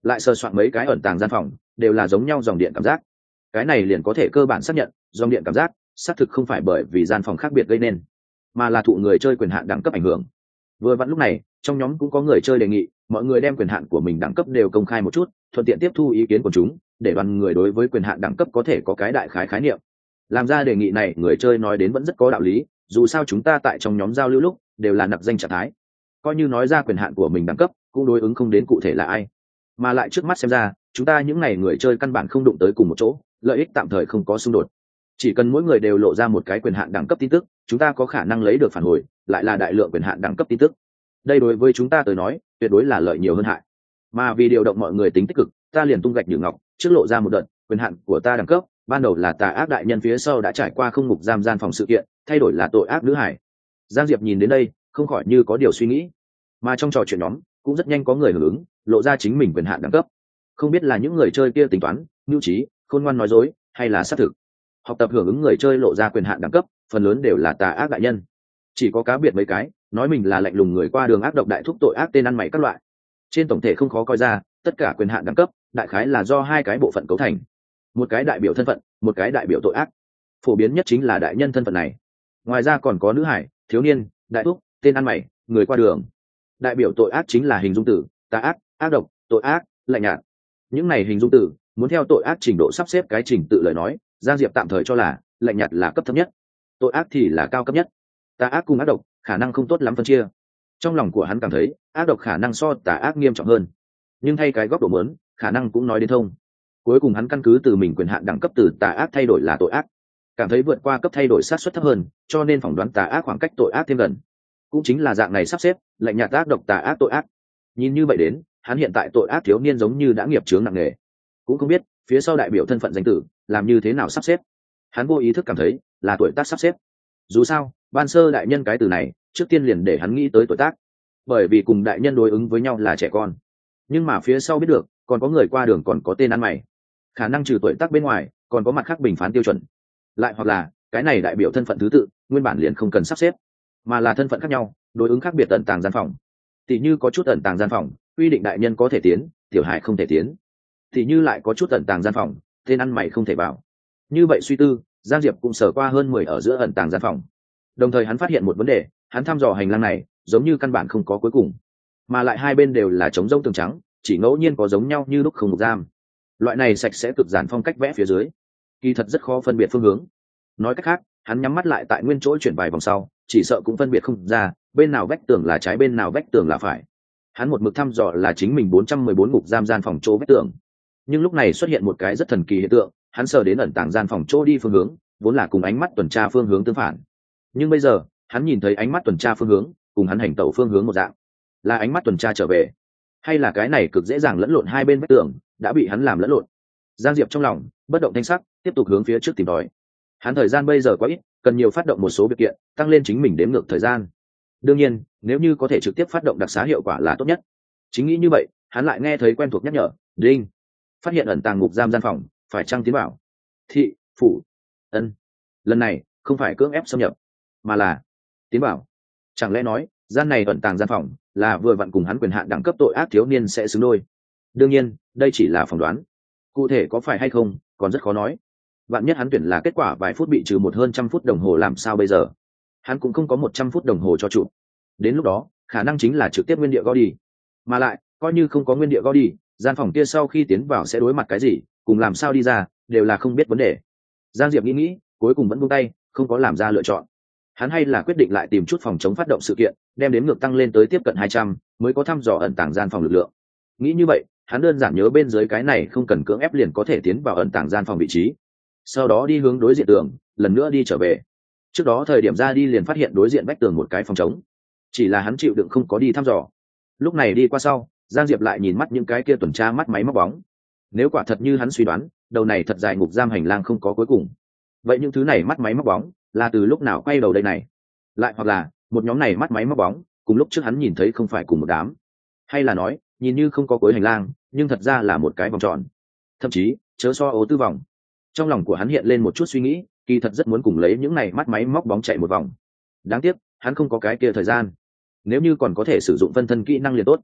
lại sơ soạn mấy cái ẩn tàng gian phòng đều là giống nhau dòng điện cảm giác. Cái này liền có thể cơ bản xác nhận dòng điện cảm giác xác thực không phải bởi vì gian phòng khác biệt gây nên, mà là thụ người chơi quyền hạn đẳng cấp ảnh hưởng. Vừa vặn lúc này trong nhóm cũng có người chơi đề nghị mọi người đem quyền hạn của mình đẳng cấp đều công khai một chút, thuận tiện tiếp thu ý kiến của chúng, để đoàn người đối với quyền hạn đẳng cấp có thể có cái đại khái khái niệm. Làm ra đề nghị này người chơi nói đến vẫn rất có đạo lý, dù sao chúng ta tại trong nhóm giao lưu lúc đều là nặc danh trạng thái, coi như nói ra quyền hạn của mình đẳng cấp cũng đối ứng không đến cụ thể là ai, mà lại trước mắt xem ra chúng ta những ngày người chơi căn bản không đụng tới cùng một chỗ, lợi ích tạm thời không có xung đột. Chỉ cần mỗi người đều lộ ra một cái quyền hạn đẳng cấp tin tức, chúng ta có khả năng lấy được phản hồi lại là đại lượng quyền hạn đẳng cấp tin tức. Đây đối với chúng ta tới nói tuyệt đối là lợi nhiều hơn hại. Mà vì điều động mọi người tính tích cực, ta liền tung gạch nhử ngọc trước lộ ra một đợt quyền hạn của ta đẳng cấp ban đầu là tà ác đại nhân, phía sau đã trải qua không ngục giam gian phòng sự kiện thay đổi là tội ác nữ hải. Giang Diệp nhìn đến đây không khỏi như có điều suy nghĩ, mà trong trò chuyện nhóm cũng rất nhanh có người hưởng ứng lộ ra chính mình quyền hạn đẳng cấp. Không biết là những người chơi kia tính toán mưu trí khôn ngoan nói dối hay là xác thực. Học tập hưởng ứng người chơi lộ ra quyền hạn đẳng cấp phần lớn đều là tà ác đại nhân, chỉ có cá biệt mấy cái nói mình là lạnh lùng người qua đường ác độc đại thúc tội ác tên ăn mày các loại. Trên tổng thể không khó coi ra tất cả quyền hạn đẳng cấp đại khái là do hai cái bộ phận cấu thành, một cái đại biểu thân phận, một cái đại biểu tội ác. Phổ biến nhất chính là đại nhân thân phận này, ngoài ra còn có nữ hải, thiếu niên, đại thúc, tên ăn mày, người qua đường. Đại biểu tội ác chính là hình dung từ tà ác, ác độc, tội ác, lạnh nhạt. Những này hình dung từ muốn theo tội ác trình độ sắp xếp cái trình tự lời nói, Giang Diệp tạm thời cho là lạnh nhạt là cấp thấp nhất, tội ác thì là cao cấp nhất, tà ác cùng ác độc khả năng không tốt lắm phân chia. Trong lòng của hắn cảm thấy ác độc khả năng so tà ác nghiêm trọng hơn, nhưng thay cái góc độ muốn khả năng cũng nói đến thông. Cuối cùng hắn căn cứ từ mình quyền hạn đẳng cấp từ tà ác thay đổi là tội ác, cảm thấy vượt qua cấp thay đổi sát suất thấp hơn, cho nên phỏng đoán tà ác khoảng cách tội ác thêm gần. Cũng chính là dạng này sắp xếp lạnh nhạt, ác độc, tà ác, tội ác. Nhìn như vậy đến hắn hiện tại tội ác thiếu niên giống như đã nghiệp chướng nặng nề, cũng không biết phía sau đại biểu thân phận danh tử làm như thế nào sắp xếp. Hắn vô ý thức cảm thấy là tuổi tác sắp xếp. Dù sao ban sơ đại nhân cái từ này trước tiên liền để hắn nghĩ tới tuổi tác, bởi vì cùng đại nhân đối ứng với nhau là trẻ con. Nhưng mà phía sau biết được còn có người qua đường, còn có tên ăn mày, khả năng trừ tuổi tác bên ngoài còn có mặt khác bình phán tiêu chuẩn. Lại hoặc là cái này đại biểu thân phận thứ tự nguyên bản liền không cần sắp xếp, mà là thân phận khác nhau đối ứng khác biệt ẩn tàng gian phòng. Tỷ như có chút ẩn tàng gian phòng quy định đại nhân có thể tiến, tiểu hải không thể tiến. Tỷ như lại có chút ẩn tàng gian phòng tên ăn mày không thể vào. Như vậy suy tư, Giang Diệp cũng sở qua hơn 10 ở giữa ẩn tàng gian phòng. Đồng thời hắn phát hiện một vấn đề, hắn thăm dò hành lang này giống như căn bản không có cuối cùng, mà lại hai bên đều là trống rỗng tường trắng, chỉ ngẫu nhiên có giống nhau như lúc không ngục giam. Loại này sạch sẽ cực giản phong cách vẽ phía dưới kỳ thật rất khó phân biệt phương hướng. Nói cách khác hắn nhắm mắt lại tại nguyên chỗ chuyển vài vòng sau chỉ sợ cũng phân biệt không ra bên nào vách tường là trái, bên nào vách tường là phải. Hắn một mực thăm dò là chính mình 414 ngục giam gian phòng chỗ vách tường, nhưng lúc này xuất hiện một cái rất thần kỳ hiện tượng. Hắn sờ đến ẩn tàng gian phòng chỗ đi phương hướng vốn là cùng ánh mắt tuần tra phương hướng tương phản, nhưng bây giờ hắn nhìn thấy ánh mắt tuần tra phương hướng cùng hắn hành tẩu phương hướng một dạng. Là ánh mắt tuần tra trở về, hay là cái này cực dễ dàng lẫn lộn hai bên vách tường đã bị hắn làm lẫn lộn? Giang Diệp trong lòng bất động thanh sắc tiếp tục hướng phía trước tìm tòi. Hắn thời gian bây giờ quá ít, cần nhiều phát động một số việc kiện tăng lên chính mình đếm ngược thời gian. Đương nhiên nếu như có thể trực tiếp phát động đặc xá hiệu quả là tốt nhất. Chính nghĩ như vậy hắn lại nghe thấy quen thuộc nhắc nhở đinh, phát hiện ẩn tàng ngục giam gian phòng, phải chăng tiến bảo thị phủ ân. Lần này không phải cưỡng ép xâm nhập mà là tiến bảo. Chẳng lẽ nói gian này ẩn tàng gian phòng là vừa vặn cùng hắn quyền hạn đẳng cấp tội ác thiếu niên sẽ xứng đôi? Đương nhiên đây chỉ là phỏng đoán, cụ thể có phải hay không còn rất khó nói. Vạn nhất hắn tuyển là kết quả vài phút bị trừ một hơn trăm phút đồng hồ làm sao bây giờ? Hắn cũng không có 100 phút đồng hồ cho chụp, đến lúc đó khả năng chính là trực tiếp nguyên địa gõ đi. Mà lại coi như không có nguyên địa gõ đi, gian phòng kia sau khi tiến vào sẽ đối mặt cái gì, cùng làm sao đi ra đều là không biết vấn đề. Giang Diệp nghĩ cuối cùng vẫn buông tay, không có làm ra lựa chọn. Hắn hay là quyết định lại tìm chút phòng chống phát động sự kiện, đem đến ngược tăng lên tới tiếp cận 200 mới có thăm dò ẩn tàng gian phòng lực lượng. Nghĩ như vậy hắn đơn giản nhớ bên dưới cái này không cần cưỡng ép liền có thể tiến vào ẩn tàng gian phòng vị trí, sau đó đi hướng đối diện tường lần nữa đi trở về. Trước đó thời điểm ra đi liền phát hiện đối diện vách tường một cái phòng trống, chỉ là hắn chịu đựng không có đi thăm dò. Lúc này đi qua sau Giang Diệp lại nhìn mắt những cái kia tuần tra mắt máy móc bóng. Nếu quả thật như hắn suy đoán đầu này thật dài ngục giam hành lang không có cuối cùng, vậy những thứ này mắt máy móc bóng là từ lúc nào quay đầu đây này? Lại hoặc là một nhóm này mắt máy móc bóng cùng lúc trước hắn nhìn thấy không phải cùng một đám, hay là nói nhìn như không có cuối hành lang nhưng thật ra là một cái vòng tròn, thậm chí chớ so ố tư vòng. Trong lòng của hắn hiện lên một chút suy nghĩ, kỳ thật rất muốn cùng lấy những này mắt máy móc bóng chạy một vòng. Đáng tiếc hắn không có cái kia thời gian, nếu như còn có thể sử dụng phân thân kỹ năng liền tốt.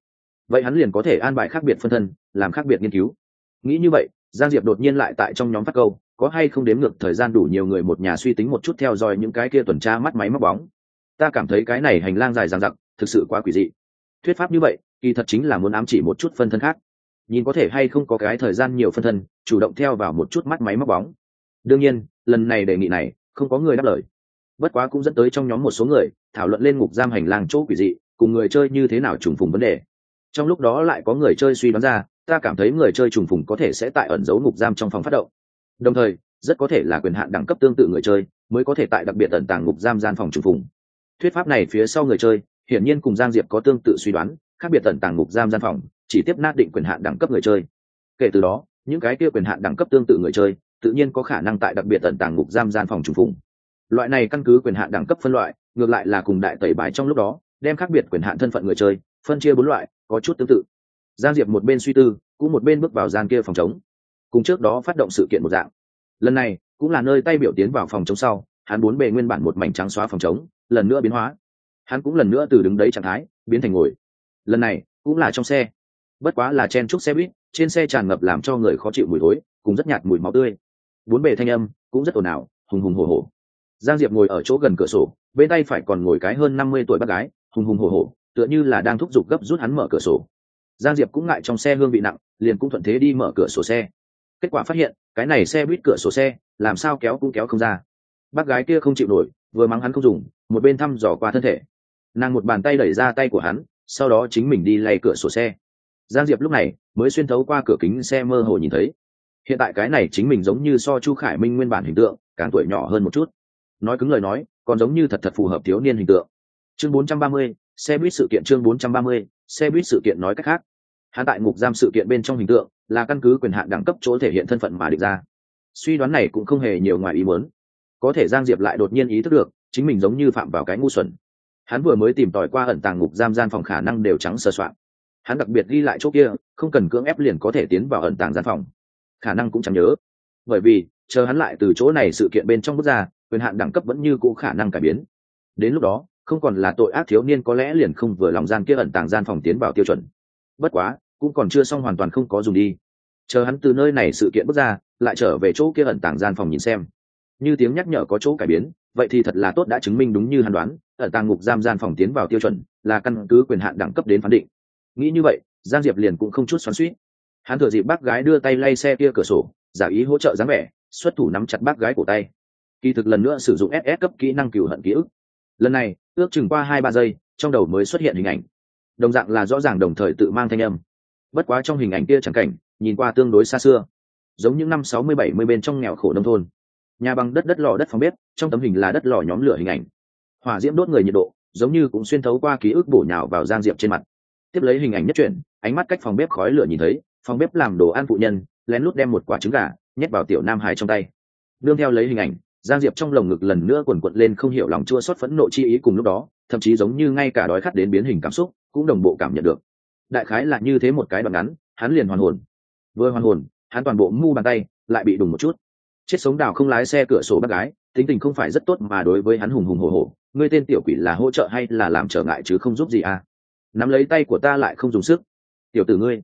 vậy hắn liền có thể an bài khác biệt phân thân, làm khác biệt nghiên cứu. Nghĩ như vậy, Giang Diệp đột nhiên lại tại trong nhóm phát câu, có hay không đếm ngược thời gian đủ nhiều người một nhà suy tính một chút theo dõi những cái kia tuần tra mắt máy móc bóng. Ta cảm thấy cái này hành lang dài dằng dặc, thực sự quá quỷ dị. Thuyết pháp như vậy, kỳ thật chính là muốn ám chỉ một chút phân thân khác. Nhìn có thể hay không có cái thời gian nhiều phân thân, chủ động theo vào một chút mắt máy móc bóng. Đương nhiên, lần này đề nghị này, không có người đáp lời. Bất quá cũng dẫn tới trong nhóm một số người thảo luận lên ngục giam hành lang chỗ quỷ dị, cùng người chơi như thế nào trùng phùng vấn đề. Trong lúc đó lại có người chơi suy đoán ra, ta cảm thấy người chơi trùng phùng có thể sẽ tại ẩn giấu ngục giam trong phòng phát động. Đồng thời, rất có thể là quyền hạn đẳng cấp tương tự người chơi mới có thể tại đặc biệt ẩn tàng ngục giam gian phòng trùng phùng. Thuyết pháp này phía sau người chơi, hiển nhiên cùng Giang Diệp có tương tự suy đoán, khác biệt ẩn tàng ngục giam gian phòng, chỉ tiếp nát định quyền hạn đẳng cấp người chơi. Kể từ đó, những cái kia quyền hạn đẳng cấp tương tự người chơi, tự nhiên có khả năng tại đặc biệt ẩn tàng ngục giam gian phòng trùng phùng. Loại này căn cứ quyền hạn đẳng cấp phân loại, ngược lại là cùng đại tẩy bài trong lúc đó, đem khác biệt quyền hạn thân phận người chơi, phân chia 4 loại, có chút tương tự. Giang Diệp một bên suy tư, cũng một bên bước vào gian kia phòng chống. Cùng trước đó phát động sự kiện một dạng. Lần này, cũng là nơi tay biểu tiến vào phòng chống sau, hắn 4 bề nguyên bản một mảnh trắng xóa phòng chống, lần nữa biến hóa. Hắn cũng lần nữa từ đứng đấy trạng thái, biến thành ngồi. Lần này, cũng là trong xe. Bất quá là chen chúc xe buýt, trên xe tràn ngập làm cho người khó chịu mùi thối, cùng rất nhạt mùi máu tươi. 4 bề thanh âm cũng rất ồn ào, hùng hùng hổ hổ. Giang Diệp ngồi ở chỗ gần cửa sổ, bên tay phải còn ngồi cái hơn 50 tuổi bác gái, hùng hùng hổ hổ, tựa như là đang thúc giục gấp rút hắn mở cửa sổ. Giang Diệp cũng ngại trong xe hương vị nặng, liền cũng thuận thế đi mở cửa sổ xe. Kết quả phát hiện, cái này xe buýt cửa sổ xe, làm sao kéo cũng kéo không ra. Bác gái kia không chịu nổi, vừa mắng hắn không dùng, một bên thăm dò qua thân thể. Nàng một bàn tay đẩy ra tay của hắn, sau đó chính mình đi lay cửa sổ xe. Giang Diệp lúc này mới xuyên thấu qua cửa kính xe mơ hồ nhìn thấy, hiện tại cái này chính mình giống như so Chu Khải Minh nguyên bản hình tượng, càng tuổi nhỏ hơn một chút. Nói cứng lời nói, còn giống như thật thật phù hợp thiếu niên hình tượng. Chương 430, xe buýt sự kiện. Chương 430, xe buýt sự kiện. Nói cách khác, hắn tại ngục giam sự kiện bên trong hình tượng là căn cứ quyền hạn đẳng cấp chỗ thể hiện thân phận mà định ra. Suy đoán này cũng không hề nhiều ngoài ý muốn. Có thể Giang Diệp lại đột nhiên ý thức được, chính mình giống như phạm vào cái ngu xuẩn. Hắn vừa mới tìm tòi qua ẩn tàng ngục giam gian phòng khả năng đều trắng sờ soạn. Hắn đặc biệt ghi lại chỗ kia, không cần cưỡng ép liền có thể tiến vào ẩn tàng gian phòng. Khả năng cũng chẳng nhớ, bởi vì chờ hắn lại từ chỗ này sự kiện bên trong bước ra, quyền hạn đẳng cấp vẫn như cũ khả năng cải biến. Đến lúc đó, không còn là tội ác thiếu niên có lẽ liền không vừa lòng gian kia ẩn tàng gian phòng tiến vào tiêu chuẩn. Bất quá, cũng còn chưa xong hoàn toàn không có dùng đi. Chờ hắn từ nơi này sự kiện bước ra, lại trở về chỗ kia ẩn tàng gian phòng nhìn xem. Như tiếng nhắc nhở có chỗ cải biến, vậy thì thật là tốt, đã chứng minh đúng như hắn đoán, ẩn tàng ngục giam gian phòng tiến vào tiêu chuẩn là căn cứ quyền hạn đẳng cấp đến phán định. Nghĩ như vậy, Giang Diệp liền cũng không chút xoắn xuýt. Hắn thừa dịp bác gái đưa tay lay xe kia cửa sổ, giả ý hỗ trợ dáng vẻ, xuất thủ nắm chặt bác gái cổ tay. Kỳ thực lần nữa sử dụng SS cấp kỹ năng cừu hận ký ức. Lần này, ước chừng qua 2-3 giây, trong đầu mới xuất hiện hình ảnh. Đồng dạng là rõ ràng đồng thời tự mang thanh âm. Bất quá trong hình ảnh kia chẳng cảnh, nhìn qua tương đối xa xưa, giống những năm 60-70 bên trong nghèo khổ nông thôn. Nhà bằng đất lò đất phòng bếp, trong tấm hình là đất lò nhóm lửa hình ảnh. Hỏa diễm đốt người nhiệt độ, giống như cũng xuyên thấu qua ký ức bổ nhào vào Giang Diệp trên mặt. Tiếp lấy hình ảnh nhất chuyển, ánh mắt cách phòng bếp khói lửa nhìn thấy, phòng bếp làm đồ ăn phụ nhân, lén lút đem một quả trứng gà nhét vào tiểu nam hải trong tay. Nương theo lấy hình ảnh, Giang Diệp trong lồng ngực lần nữa quần quật lên không hiểu lòng chua xót phẫn nộ chi ý, cùng lúc đó, thậm chí giống như ngay cả đói khát đến biến hình cảm xúc, cũng đồng bộ cảm nhận được. Đại khái là như thế một cái đoạn ngắn, hắn liền hoàn hồn. Vừa hoàn hồn, hắn toàn bộ mu bàn tay lại bị đùng một chút. Chết sống đào không lái xe cửa sổ bác gái, tính tình không phải rất tốt mà đối với hắn hùng hùng hổ hổ, ngươi tên tiểu quỷ là hỗ trợ hay là làm trở ngại chứ không giúp gì à? Nắm lấy tay của ta lại không dùng sức. Tiểu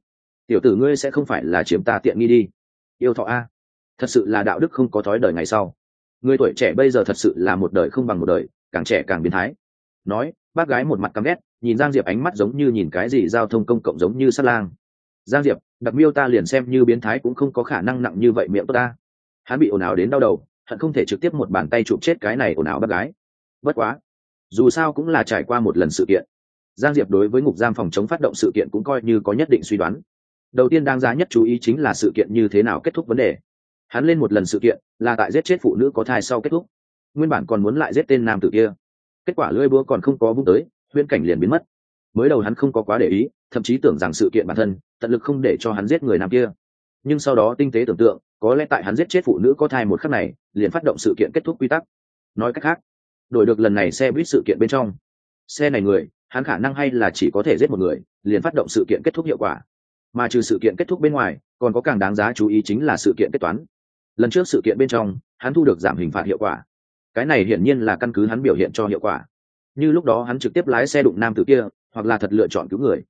tử ngươi sẽ không phải là chiếm ta tiện nghi đi. Yêu thọ a, thật sự là đạo đức không có thói đời ngày sau. Người tuổi trẻ bây giờ thật sự là một đời không bằng một đời, càng trẻ càng biến thái. Nói, bác gái một mặt căm ghét, nhìn Giang Diệp ánh mắt giống như nhìn cái gì giao thông công cộng giống như sát lang. Giang Diệp, đặc miêu ta liền xem như biến thái cũng không có khả năng nặng như vậy miệng tốt ta. Hắn bị ồn ào đến đau đầu, hận không thể trực tiếp một bàn tay chụp chết cái này ồn ào bác gái. Bất quá, dù sao cũng là trải qua một lần sự kiện. Giang Diệp đối với ngục giam phòng chống phát động sự kiện cũng coi như có nhất định suy đoán. Đầu tiên đáng giá nhất chú ý chính là sự kiện như thế nào kết thúc vấn đề. Hắn lên một lần sự kiện là tại giết chết phụ nữ có thai sau kết thúc. Nguyên bản còn muốn lại giết tên nam tử kia, kết quả lưỡi búa còn không có vung tới, huyễn cảnh liền biến mất. Mới đầu hắn không có quá để ý, thậm chí tưởng rằng sự kiện bản thân tận lực không để cho hắn giết người nam kia. Nhưng sau đó tinh tế tưởng tượng, có lẽ tại hắn giết chết phụ nữ có thai một khắc này, liền phát động sự kiện kết thúc quy tắc. Nói cách khác, đổi được lần này xe buýt sự kiện bên trong, xe này người, hắn khả năng hay là chỉ có thể giết một người, liền phát động sự kiện kết thúc hiệu quả. Mà trừ sự kiện kết thúc bên ngoài, còn có càng đáng giá chú ý chính là sự kiện kết toán. Lần trước sự kiện bên trong, hắn thu được giảm hình phạt hiệu quả. Cái này hiển nhiên là căn cứ hắn biểu hiện cho hiệu quả. Như lúc đó hắn trực tiếp lái xe đụng nam tử kia, hoặc là thật lựa chọn cứu người.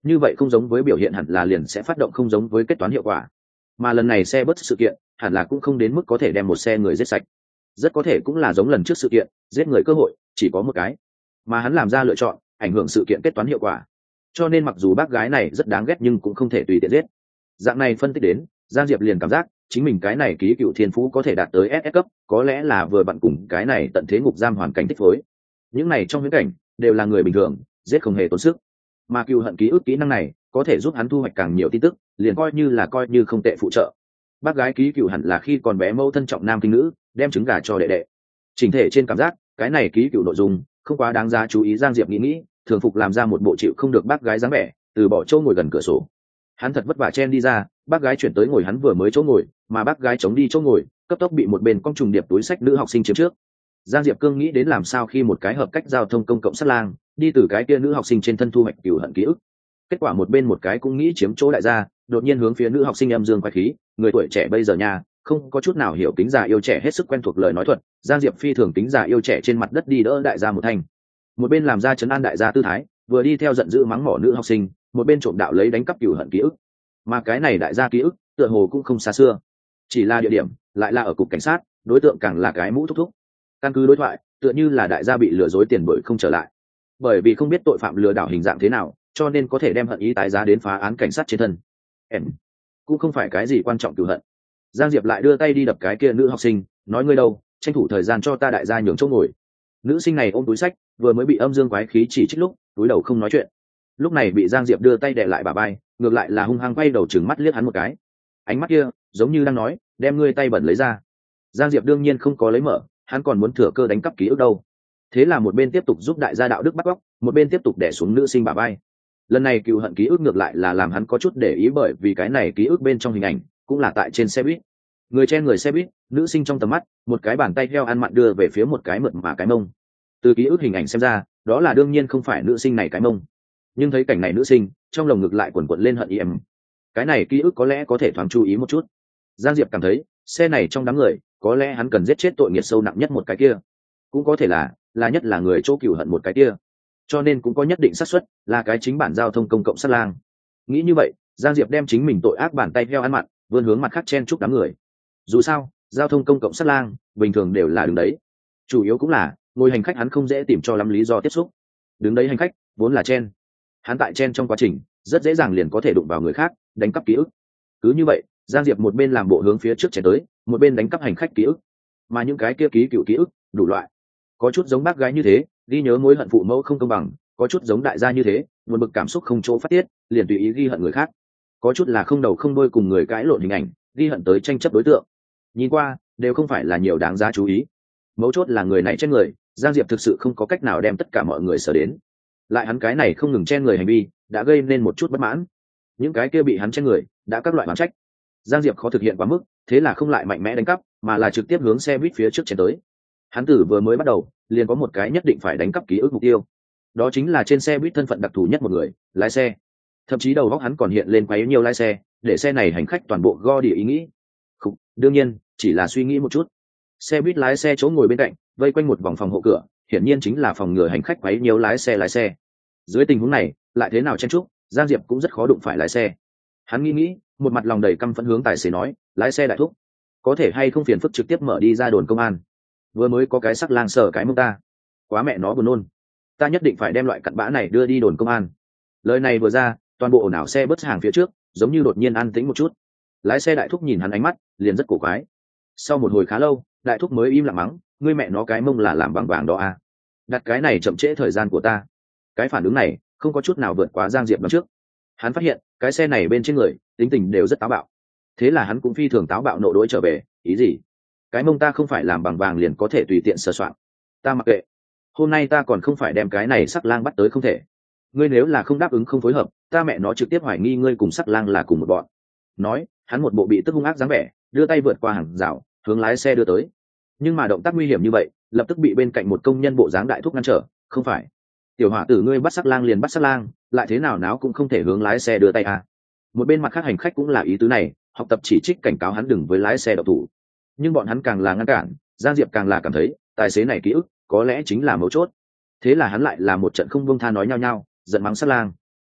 như vậy không giống với biểu hiện hẳn là liền sẽ phát động không giống với kết toán hiệu quả, mà lần này xe bớt sự kiện hẳn là cũng không đến mức có thể đem một xe người giết sạch, rất có thể cũng là giống lần trước sự kiện giết người cơ hội chỉ có một cái, mà hắn làm ra lựa chọn ảnh hưởng sự kiện kết toán hiệu quả, cho nên mặc dù bác gái này rất đáng ghét nhưng cũng không thể tùy tiện giết. Dạng này phân tích đến, Giang Diệp liền cảm giác chính mình cái này ký cựu thiên phú có thể đạt tới SS cấp, có lẽ là vừa vặn cùng cái này tận thế ngục giam hoàn cảnh thích phối. Những này trong viễn cảnh đều là người bình thường, giết không hề tốn sức, mà cựu hận ký ức kỹ năng này có thể giúp hắn thu hoạch càng nhiều tin tức, liền coi như không tệ phụ trợ. Bác gái ký cựu hẳn là khi còn bé mâu thân trọng nam kinh nữ, đem trứng gà cho đệ đệ. Chỉnh thể trên cảm giác cái này ký cựu nội dung không quá đáng giá chú ý. Giang Diệp nghĩ thường phục làm ra một bộ chịu không được bác gái dáng vẻ, từ bỏ chỗ ngồi gần cửa sổ. Hắn thật vất vả chen đi ra, bác gái chuyển tới ngồi hắn vừa mới chỗ ngồi, mà bác gái chống đi chỗ ngồi cấp tốc bị một bên con trùng điệp túi sách nữ học sinh chiếm trước. Giang Diệp cương nghĩ đến làm sao khi một cái hợp cách giao thông công cộng sát lang đi từ cái kia nữ học sinh trên thân thu hoạch cửu hận ký ức, kết quả một bên một cái cũng nghĩ chiếm chỗ đại gia, đột nhiên hướng phía nữ học sinh âm dương quay khí, người tuổi trẻ bây giờ nha không có chút nào hiểu kính già yêu trẻ hết sức quen thuộc lời nói thuật. Giang Diệp phi thường kính già yêu trẻ trên mặt đất đi đỡ đại gia một thanh, một bên làm ra trấn an đại gia tư thái, vừa đi theo giận dữ mắng mỏ nữ học sinh, một bên trộm đạo lấy đánh cắp cửu hận ký ức. Mà cái này đại gia ký ức tựa hồ cũng không xa xưa, chỉ là địa điểm lại là ở cục cảnh sát, đối tượng càng là cái mũ thúc thúc. Căn cứ đối thoại tựa như là đại gia bị lừa dối tiền bởi không trở lại, bởi vì không biết tội phạm lừa đảo hình dạng thế nào, cho nên có thể đem hận ý tái giá đến phá án cảnh sát trên thân. Em cũng không phải cái gì quan trọng cửu hận. Giang Diệp lại đưa tay đi đập cái kia nữ học sinh, nói ngươi đâu, tranh thủ thời gian cho ta đại gia nhường chỗ ngồi. Nữ sinh này ôm túi sách, vừa mới bị âm dương quái khí chỉ trích lúc túi đầu không nói chuyện, lúc này bị Giang Diệp đưa tay đè lại bà bay, ngược lại là hung hăng quay đầu trừng mắt liếc hắn một cái, ánh mắt kia giống như đang nói đem ngươi tay bẩn lấy ra. Giang Diệp đương nhiên không có lấy mở, hắn còn muốn thừa cơ đánh cắp ký ức đâu. Thế là một bên tiếp tục giúp đại gia đạo đức bắt cóc, một bên tiếp tục đè xuống nữ sinh bà bay. Lần này cựu hận ký ức ngược lại là làm hắn có chút để ý, bởi vì cái này ký ức bên trong hình ảnh cũng là tại trên xe buýt, người trên người xe buýt, nữ sinh trong tầm mắt, một cái bàn tay heo ăn mặn đưa về phía một cái mượt mà cái mông. Từ ký ức hình ảnh xem ra, đó là đương nhiên không phải nữ sinh này cái mông, nhưng thấy cảnh này nữ sinh trong lồng ngực lại quần quật lên hận ý em. Cái này ký ức có lẽ có thể thoáng chú ý một chút. Giang Diệp cảm thấy xe này trong đám người có lẽ hắn cần giết chết tội nghiệt sâu nặng nhất một cái kia, cũng có thể là nhất là người chỗ cửu hận một cái kia, cho nên cũng có nhất định xác suất là cái chính bản giao thông công cộng sát lang. Nghĩ như vậy, Giang Diệp đem chính mình tội ác bàn tay heo ăn mặn vươn hướng mặt khác chen chúc đám người. Dù sao giao thông công cộng sát lang bình thường đều là đứng đấy, chủ yếu cũng là ngồi hành khách hắn không dễ tìm cho lắm lý do tiếp xúc. Đứng đấy hành khách vốn là chen, hắn tại chen trong quá trình rất dễ dàng liền có thể đụng vào người khác, đánh cắp ký ức. Cứ như vậy, Giang Diệp một bên làm bộ hướng phía trước chen tới, một bên đánh cắp hành khách ký ức. Mà những cái kia cựu ký ức đủ loại, có chút giống bác gái như thế ghi nhớ mối hận phụ mẫu không công bằng, có chút giống đại gia như thế buồn bực cảm xúc không chỗ phát tiết liền tùy ý ghi hận người khác, có chút là không đầu không đuôi cùng người cãi lộn hình ảnh, ghi hận tới tranh chấp đối tượng. Nhìn qua đều không phải là nhiều đáng giá chú ý, mấu chốt là người này chen người, Giang Diệp thực sự không có cách nào đem tất cả mọi người sở đến, lại hắn cái này không ngừng chen người hành vi đã gây nên một chút bất mãn, những cái kia bị hắn chen người đã các loại oán trách. Giang Diệp khó thực hiện quá mức, thế là không lại mạnh mẽ đánh cắp, mà là trực tiếp hướng xe buýt phía trước chen tới. Hắn tử vừa mới bắt đầu liền có một cái nhất định phải đánh cắp ký ức mục tiêu, đó chính là trên xe buýt thân phận đặc thù nhất một người, lái xe. Thậm chí đầu óc hắn còn hiện lên quấy nhiều lái xe, để xe này hành khách toàn bộ go địa ý nghĩ. Không, đương nhiên chỉ là suy nghĩ một chút. Xe buýt lái xe chỗ ngồi bên cạnh vây quanh một vòng phòng hộ cửa, hiển nhiên chính là phòng ngừa hành khách quấy nhiều lái xe. Dưới tình huống này lại thế nào chen chúc, Giang Diệp cũng rất khó đụng phải lái xe. Hắn nghĩ, một mặt lòng đầy căm phẫn hướng tài xế nói, lái xe đại thúc, có thể hay không phiền phức trực tiếp mở đi ra đồn công an, vừa mới có cái sắc lang sờ cái mông ta, quá mẹ nó buồn nôn, ta nhất định phải đem loại cặn bã này đưa đi đồn công an. Lời này vừa ra, toàn bộ ồn ào xe bớt hàng phía trước giống như đột nhiên an tĩnh một chút. Lái xe đại thúc nhìn hắn ánh mắt liền rất cổ quái. Sau một hồi khá lâu, đại thúc mới im lặng mắng, ngươi mẹ nó cái mông là làm bằng vàng đó à, đặt cái này chậm trễ thời gian của ta. Cái phản ứng này không có chút nào vượt quá Giang Diệp đón trước. Hắn phát hiện cái xe này bên trên người tính tình đều rất táo bạo, thế là hắn cũng phi thường táo bạo nộ đối trở về, ý gì, cái mông ta không phải làm bằng vàng liền có thể tùy tiện sờ soạn, ta mặc kệ, hôm nay ta còn không phải đem cái này sắc lang bắt tới không thể, ngươi nếu là không đáp ứng không phối hợp, ta mẹ nó trực tiếp hoài nghi ngươi cùng sắc lang là cùng một bọn. Nói hắn một bộ bị tức hung ác dáng vẻ, đưa tay vượt qua hàng rào hướng lái xe đưa tới. Nhưng mà động tác nguy hiểm như vậy lập tức bị bên cạnh một công nhân bộ dáng đại thúc ngăn trở, không phải, tiểu hỏa tử ngươi bắt sắc lang liền bắt sắc lang, lại thế nào náo cũng không thể hướng lái xe đưa tay à. Một bên mặt khác hành khách cũng là ý tứ này, học tập chỉ trích cảnh cáo hắn đừng với lái xe đậu thủ, nhưng bọn hắn càng là ngăn cản, Giang Diệp càng là cảm thấy tài xế này ký ức có lẽ chính là mấu chốt. Thế là hắn lại là một trận không buông tha nói nhau nhau, giận mắng sắc lang.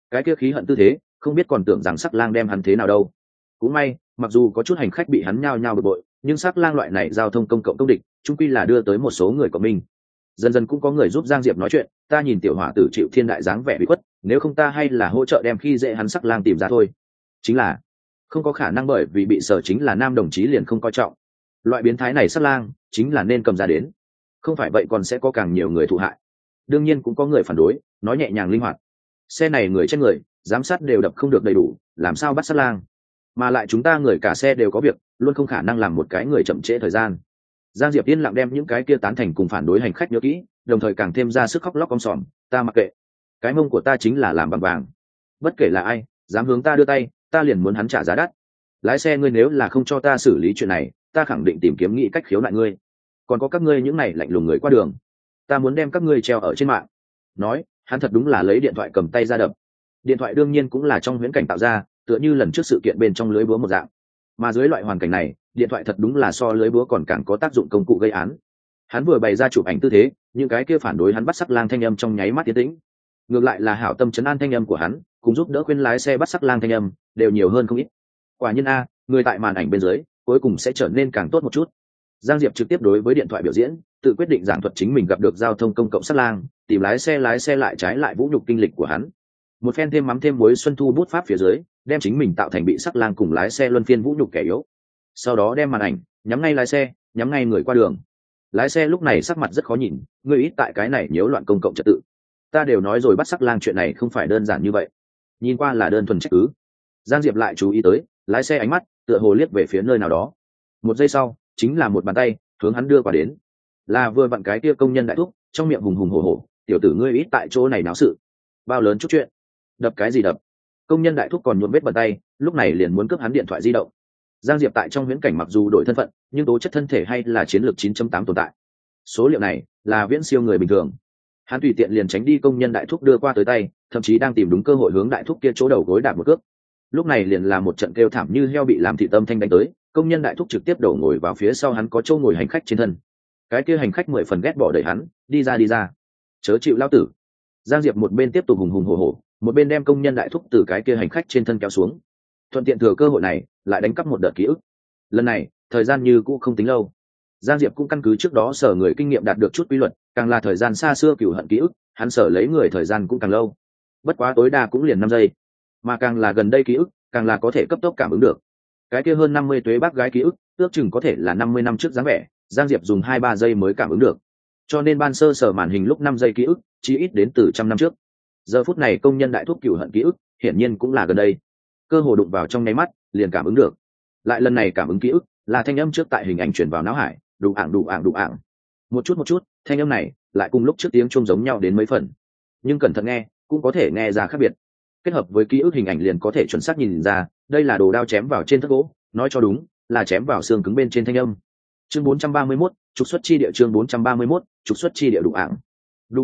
cái kia khí hận tư thế không biết còn tưởng rằng sắc lang đem hắn thế nào đâu. Cũng may mặc dù có chút hành khách bị hắn nhao nhao bực bội, nhưng sắc lang loại này giao thông công cộng công địch chung quy là đưa tới một số người của mình. Dần dần cũng có người giúp Giang Diệp nói chuyện, ta nhìn tiểu hỏa tử chịu thiên đại dáng vẻ bị khuất, nếu không ta hay là hỗ trợ đem khi dễ hắn sắc lang tìm ra thôi. Chính là không có khả năng bởi vì bị sở chính là nam đồng chí liền không coi trọng. Loại biến thái này sắc lang chính là nên cầm ra đến, không phải vậy còn sẽ có càng nhiều người thụ hại. Đương nhiên cũng có người phản đối, nói nhẹ nhàng linh hoạt, xe này người chết người giám sát đều đập không được đầy đủ, làm sao bắt sắc lang, mà lại chúng ta người cả xe đều có việc, luôn không khả năng làm một cái người chậm trễ thời gian. Giang Diệp yên lặng đem những cái kia tán thành cùng phản đối hành khách nhớ kỹ, đồng thời càng thêm ra sức khóc lóc om sòm, ta mặc kệ, cái mông của ta chính là làm bằng vàng, bất kể là ai dám hướng ta đưa tay, ta liền muốn hắn trả giá đắt. Lái xe ngươi nếu là không cho ta xử lý chuyện này, ta khẳng định tìm kiếm nghĩ cách khiếu nại ngươi. Còn có các ngươi những này lạnh lùng người qua đường, ta muốn đem các ngươi treo ở trên mạng. Nói hắn thật đúng là lấy điện thoại cầm tay ra đập. Điện thoại đương nhiên cũng là trong huyễn cảnh tạo ra, tựa như lần trước sự kiện bên trong lưới búa một dạng, mà dưới loại hoàn cảnh này điện thoại thật đúng là so lưới búa còn càng có tác dụng công cụ gây án. Hắn vừa bày ra chụp ảnh tư thế, những cái kia phản đối hắn bắt sắc lang thanh âm trong nháy mắt tiến tĩnh. Ngược lại là hảo tâm trấn an thanh âm của hắn cùng giúp đỡ khuyên lái xe bắt sắc lang thanh âm đều nhiều hơn không ít. Quả nhiên a, người tại màn ảnh bên dưới cuối cùng sẽ trở nên càng tốt một chút. Giang Diệp trực tiếp đối với điện thoại biểu diễn, tự quyết định giảng thuật chính mình gặp được giao thông công cộng sắc lang, tìm lái xe lại trái lại vũ nhục kinh lịch của hắn. Một phen thêm mắm thêm muối xuân thu bút pháp phía dưới, đem chính mình tạo thành bị sắc lang cùng lái xe luân phiên vũ nhục kẻ yếu. Sau đó đem màn ảnh nhắm ngay lái xe, nhắm ngay người qua đường. Lái xe lúc này sắc mặt rất khó nhìn, người ít tại cái này nhiễu loạn công cộng trật tự. Ta đều nói rồi bắt sắc lang chuyện này không phải đơn giản như vậy, nhìn qua là đơn thuần trách cứ. Giang Diệp lại chú ý tới lái xe ánh mắt tựa hồ liếc về phía nơi nào đó. Một giây sau chính là một bàn tay hướng hắn đưa qua đến, là vừa vặn cái kia công nhân đại thúc, trong miệng hùng hùng hổ hổ, tiểu tử ngươi ít tại chỗ này náo sự, bao lớn chút chuyện, đập cái gì đập. Công nhân đại thúc còn nhuộm vết bàn tay, lúc này liền muốn cướp hắn điện thoại di động. Giang Diệp tại trong huyễn cảnh mặc dù đổi thân phận, nhưng tố chất thân thể hay là chiến lược 9.8 tồn tại. Số liệu này là viễn siêu người bình thường. Hắn tùy tiện liền tránh đi công nhân đại thúc đưa qua tới tay, thậm chí đang tìm đúng cơ hội hướng đại thúc kia chỗ đầu gối đạp một cước. Lúc này liền là một trận kêu thảm như heo bị làm thị tâm thanh đánh tới, công nhân đại thúc trực tiếp đổ ngồi vào phía sau hắn có chỗ ngồi hành khách trên thân. Cái kia hành khách 10 phần ghét bỏ đẩy hắn, đi ra, chớ chịu lao tử. Giang Diệp một bên tiếp tục hùng hùng hổ hổ, một bên đem công nhân đại thúc từ cái kia hành khách trên thân kéo xuống, thuận tiện thừa cơ hội này lại đánh cắp một đợt ký ức. Lần này thời gian như cũ không tính lâu. Giang Diệp cũng căn cứ trước đó sở người kinh nghiệm đạt được chút quy luật, càng là thời gian xa xưa cửu hận ký ức, hắn sở lấy người thời gian cũng càng lâu, bất quá tối đa cũng liền 5 giây, mà càng là gần đây ký ức càng là có thể cấp tốc cảm ứng được. Cái kia hơn 50 tuế bác gái ký ức ước chừng có thể là 50 năm trước dáng vẻ, Giang Diệp dùng 2-3 giây mới cảm ứng được, cho nên ban sơ sở màn hình lúc 5 giây ký ức chỉ ít đến từ trăm năm trước. Giờ phút này công nhân đại thúc cửu hận ký ức hiển nhiên cũng là gần đây, cơ hồ đụng vào trong nháy mắt liền cảm ứng được. Lại lần này cảm ứng ký ức là thanh âm trước tại hình ảnh truyền vào não hải, đụng ảng. Một chút thanh âm này lại cùng lúc trước tiếng chuông giống nhau đến mấy phần, nhưng cẩn thận nghe cũng có thể nghe ra khác biệt. Kết hợp với ký ức hình ảnh liền có thể chuẩn xác nhìn ra đây là đồ đao chém vào trên thớt gỗ, nói cho đúng là chém vào xương cứng bên trên thanh âm. Chương 431, trục xuất chi địa. Chương 431, trục xuất chi địa. Đụng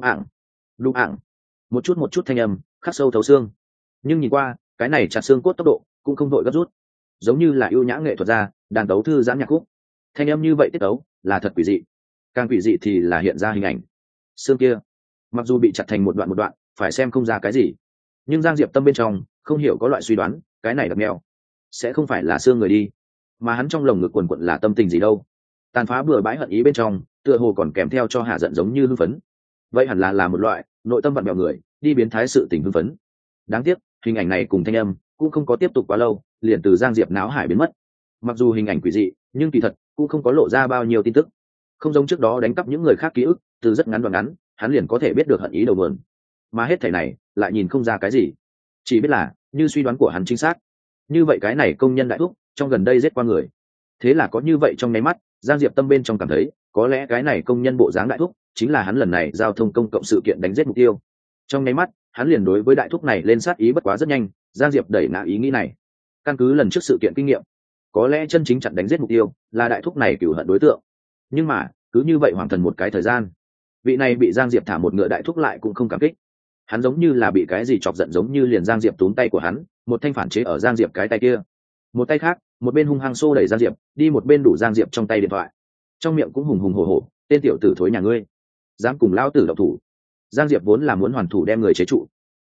ảng. Một chút thanh âm khắc sâu thấu xương, nhưng nhìn qua cái này chặt xương cốt tốc độ cũng không đội gấp rút, giống như là ưu nhã nghệ thuật gia đàn tấu thư giãn nhạc khúc. Thanh âm như vậy tiết tấu là thật quỷ dị, càng quỷ dị thì là hiện ra hình ảnh xương kia, mặc dù bị chặt thành một đoạn phải xem không ra cái gì, nhưng Giang Diệp tâm bên trong không hiểu có loại suy đoán, cái này đặc mèo sẽ không phải là xương người đi, mà hắn trong lồng ngực quần quận là tâm tình gì đâu. Tàn phá bừa bãi hận ý bên trong tựa hồ còn kèm theo cho hạ giận giống như hưng phấn, vậy hẳn là một loại nội tâm vặn vẹo người đi biến thái sự tình hưng phấn. Đáng tiếc hình ảnh này cùng thanh âm cũng không có tiếp tục quá lâu liền từ Giang Diệp náo hải biến mất. Mặc dù hình ảnh quỷ dị nhưng kỳ thật cũng không có lộ ra bao nhiêu tin tức, không giống trước đó đánh cắp những người khác ký ức, từ rất ngắn đoạn ngắn hắn liền có thể biết được hận ý đầu nguồn, mà hết thảy này lại nhìn không ra cái gì, chỉ biết là như suy đoán của hắn chính xác, như vậy cái này công nhân đại thúc trong gần đây giết qua người. Thế là có như vậy trong nháy mắt Giang Diệp tâm bên trong cảm thấy có lẽ cái này công nhân bộ dáng đại thúc chính là hắn lần này giao thông công cộng sự kiện đánh giết mục tiêu. Trong nháy mắt hắn liền đối với đại thúc này lên sát ý, bất quá rất nhanh Giang Diệp đẩy ngã ý nghĩ này. Căn cứ lần trước sự kiện kinh nghiệm, có lẽ chân chính chặn đánh giết mục tiêu là đại thúc này cửu hận đối tượng, nhưng mà cứ như vậy hoàng thần một cái thời gian, vị này bị Giang Diệp thả một ngựa đại thúc lại cũng không cảm kích. Hắn giống như là bị cái gì chọc giận, giống như liền Giang Diệp túm tay của hắn, một thanh phản chế ở Giang Diệp cái tay kia, một tay khác một bên hung hăng xô đẩy Giang Diệp đi, một bên đủ Giang Diệp trong tay điện thoại, trong miệng cũng hùng hùng hổ hổ, tên tiểu tử thối nhà ngươi dám cùng lao tử động thủ. Giang Diệp vốn là muốn hoàn thủ đem người chế trụ,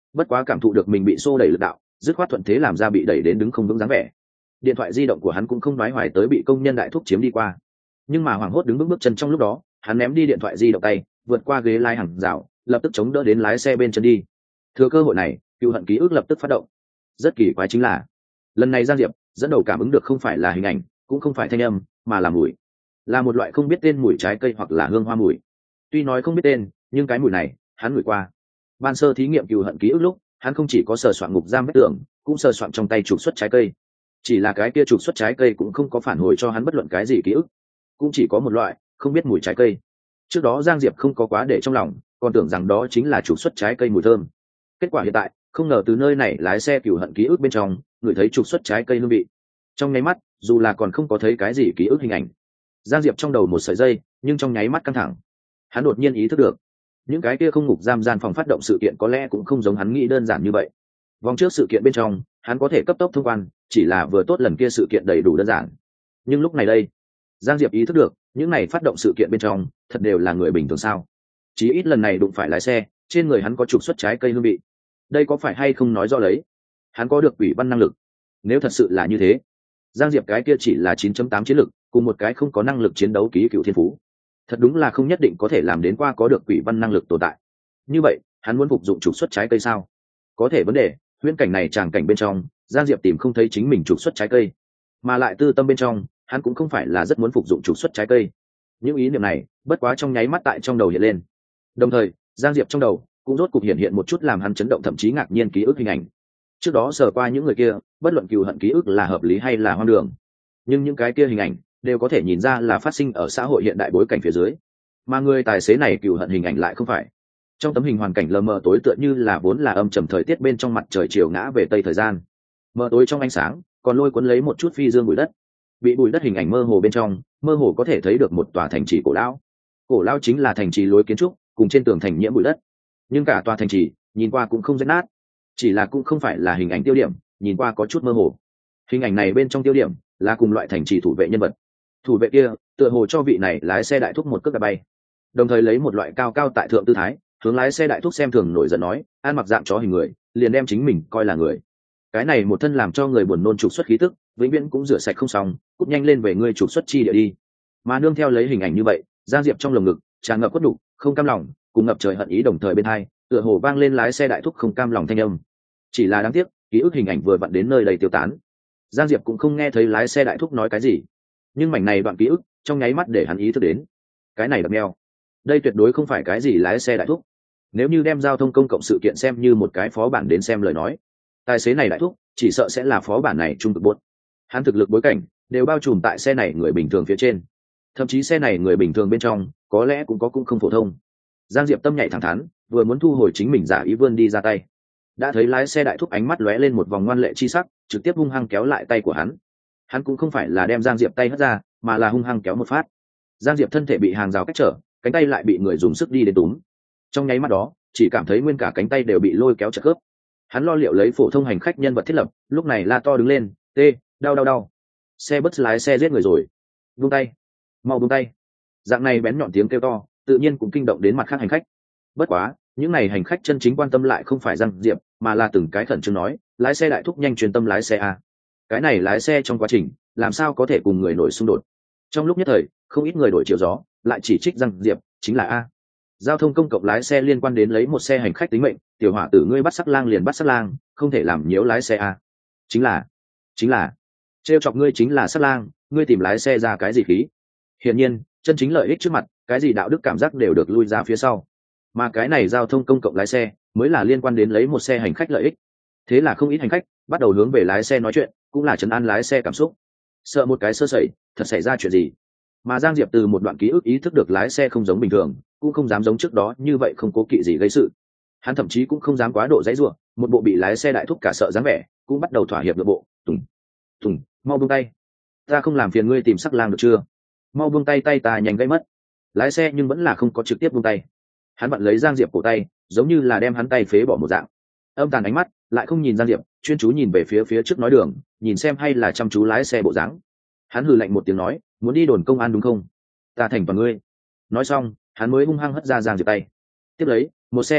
bất quá cảm thụ được mình bị xô đẩy lực đạo, dứt khoát thuận thế làm ra bị đẩy đến đứng không vững dáng vẻ. Điện thoại di động của hắn cũng không nói hoài tới bị công nhân đại thúc chiếm đi qua, nhưng mà hoảng hốt đứng vững bước chân trong lúc đó, hắn ném đi điện thoại di động tay, vượt qua ghế lái hàng rào, lập tức chống đỡ đến lái xe bên chân đi. Thừa cơ hội này, cựu hận ký ức lập tức phát động. Rất kỳ quái chính là, lần này Giang Diệp dẫn đầu cảm ứng được không phải là hình ảnh, cũng không phải thanh âm, mà là mùi, là một loại không biết tên mùi trái cây hoặc là hương hoa mùi. Tuy nói không biết tên, nhưng cái mùi này hắn ngửi qua. Ban sơ thí nghiệm cựu hận ký ức lúc, hắn không chỉ có sờ soạn ngục giam vết tường, cũng sờ soạn trong tay trục xuất trái cây. Chỉ là cái kia trục xuất trái cây cũng không có phản hồi cho hắn bất luận cái gì ký ức, cũng chỉ có một loại không biết mùi trái cây. Trước đó Giang Diệp không có quá để trong lòng, còn tưởng rằng đó chính là trục xuất trái cây mùi thơm. Kết quả hiện tại, không ngờ từ nơi này lái xe cửu hận ký ức bên trong, ngửi thấy trục xuất trái cây hương vị. Trong nháy mắt, dù là còn không có thấy cái gì ký ức hình ảnh, Giang Diệp trong đầu một sợi dây, nhưng trong nháy mắt căng thẳng. Hắn đột nhiên ý thức được, những cái kia không ngục giam gian phòng phát động sự kiện có lẽ cũng không giống hắn nghĩ đơn giản như vậy. Vòng trước sự kiện bên trong, hắn có thể cấp tốc thông quan, chỉ là vừa tốt lần kia sự kiện đầy đủ đơn giản. Nhưng lúc này đây, Giang Diệp ý thức được, những này phát động sự kiện bên trong, thật đều là người bình thường sao? Chí ít lần này đụng phải lái xe, trên người hắn có trục xuất trái cây hương vị. Đây có phải hay không nói rõ lấy, hắn có được quỷ văn năng lực? Nếu thật sự là như thế, Giang Diệp cái kia chỉ là 9.8 chiến lực, cùng một cái không có năng lực chiến đấu ký cựu thiên phú, thật đúng là không nhất định có thể làm đến qua có được quỷ văn năng lực tồn tại. Như vậy, hắn muốn phục dụng trục xuất trái cây sao? Có thể vấn đề, huyễn cảnh này tràng cảnh bên trong, Giang Diệp tìm không thấy chính mình trục xuất trái cây, mà lại tư tâm bên trong, hắn cũng không phải là rất muốn phục dụng trục xuất trái cây. Những ý niệm này, bất quá trong nháy mắt tại trong đầu hiện lên. Đồng thời, Giang Diệp trong đầu cũng rốt cục hiện một chút làm hắn chấn động thậm chí ngạc nhiên ký ức hình ảnh. Trước đó sờ qua những người kia, bất luận cừu hận ký ức là hợp lý hay là hoang đường, nhưng những cái kia hình ảnh đều có thể nhìn ra là phát sinh ở xã hội hiện đại bối cảnh phía dưới, mà người tài xế này cừu hận hình ảnh lại không phải. Trong tấm hình hoàn cảnh lờ mờ tối tựa như là vốn là âm trầm thời tiết bên trong mặt trời chiều ngã về tây thời gian, mờ tối trong ánh sáng còn lôi cuốn lấy một chút phi dương bụi đất. Bị bụi đất hình ảnh mơ hồ bên trong, mơ hồ có thể thấy được một tòa thành trì cổ lão. Cổ lão chính là thành trì lối kiến trúc, cùng trên tường thành nhiễm bụi đất, nhưng cả tòa thành trì nhìn qua cũng không rách nát, chỉ là cũng không phải là hình ảnh tiêu điểm, nhìn qua có chút mơ hồ. Hình ảnh này bên trong tiêu điểm là cùng loại thành trì thủ vệ nhân vật. Thủ vệ kia tựa hồ cho vị này lái xe đại thúc một cước đá bay, đồng thời lấy một loại cao cao tại thượng tư thái hướng lái xe đại thúc xem thường nổi giận nói, ăn mặc dạng chó hình người, liền đem chính mình coi là người. Cái này một thân làm cho người buồn nôn trục xuất khí tức, vĩnh viễn cũng rửa sạch không xong, cút nhanh lên về ngươi trục xuất chi địa đi. Mà nương theo lấy hình ảnh như vậy, Giang Diệp trong lồng ngực tràn ngập khuất nhục, không cam lòng, cùng ngập trời hận ý đồng thời bên hai, tựa hồ vang lên lái xe đại thúc không cam lòng thanh âm. Chỉ là đáng tiếc, ký ức hình ảnh vừa vặn đến nơi đầy tiêu tán, Giang Diệp cũng không nghe thấy lái xe đại thúc nói cái gì. Nhưng mảnh này đoạn ký ức trong nháy mắt để hắn ý thức đến, cái này đập meo, đây tuyệt đối không phải cái gì lái xe đại thúc. Nếu như đem giao thông công cộng sự kiện xem như một cái phó bản đến xem lời nói, tài xế này đại thúc chỉ sợ sẽ là phó bản này trung cực bốt. Hắn thực lực bối cảnh đều bao trùm tại xe này người bình thường phía trên, thậm chí xe này người bình thường bên trong có lẽ cũng không phổ thông. Giang Diệp tâm nhảy thẳng thắn, vừa muốn thu hồi chính mình giả ý vươn đi ra tay, đã thấy lái xe đại thúc ánh mắt lóe lên một vòng ngoan lệ chi sắc, trực tiếp hung hăng kéo lại tay của hắn. Hắn cũng không phải là đem Giang Diệp tay hất ra, mà là hung hăng kéo một phát. Giang Diệp thân thể bị hàng rào cách trở, cánh tay lại bị người dùng sức đi đến túm. Trong nháy mắt đó, chỉ cảm thấy nguyên cả cánh tay đều bị lôi kéo chặt khớp. Hắn lo liệu lấy phổ thông hành khách nhân vật thiết lập, lúc này la to đứng lên, tê, đau đau đau. Xe bus lái xe giết người rồi, buông tay, mau buông tay. Dạng này bén nhọn tiếng kêu to, tự nhiên cũng kinh động đến mặt khác hành khách. Bất quá, những này hành khách chân chính quan tâm lại không phải Giang Diệp, mà là từng cái khẩn trương nói, lái xe đại thúc nhanh truyền tâm lái xe a. Cái này lái xe trong quá trình, làm sao có thể cùng người nổi xung đột. Trong lúc nhất thời, không ít người đổi chiều gió, lại chỉ trích Giang Diệp chính là a. Giao thông công cộng lái xe liên quan đến lấy một xe hành khách tính mệnh, tiểu hỏa tử ngươi bắt sắc lang liền bắt sắc lang, không thể làm nhiễu lái xe a. Chính là trêu chọc ngươi chính là sắc lang, ngươi tìm lái xe ra cái gì khí. Hiển nhiên, chân chính lợi ích trước mặt, cái gì đạo đức cảm giác đều được lui ra phía sau, mà cái này giao thông công cộng lái xe mới là liên quan đến lấy một xe hành khách lợi ích. Thế là không ít hành khách bắt đầu hướng về lái xe nói chuyện, cũng là trấn an lái xe cảm xúc, sợ một cái sơ sẩy thật xảy ra chuyện gì. Mà Giang Diệp từ một đoạn ký ức ý thức được lái xe không giống bình thường, cũng không dám giống trước đó như vậy không cố kỵ gì gây sự. Hắn thậm chí cũng không dám quá độ dãy ruộng, một bộ bị lái xe đại thúc cả sợ dáng vẻ, cũng bắt đầu thỏa hiệp nội bộ. Tùng, mau buông tay, ta không làm phiền ngươi tìm sắc lang được chưa? Mau buông tay, tay ta nhanh gãy mất. Lái xe nhưng vẫn là không có trực tiếp buông tay. Hắn vặn lấy Giang Diệp cổ tay, giống như là đem hắn tay phế bỏ một dạng. Âm tàn ánh mắt lại không nhìn Giang Diệp, chuyên chú nhìn về phía trước nói đường, nhìn xem hay là chăm chú lái xe bộ dáng. Hắn hừ lạnh một tiếng nói, muốn đi đồn công an đúng không? Ta thành toàn ngươi. Nói xong, hắn mới hung hăng hất ra Giang Diệp tay. Tiếp lấy, một xe hành khách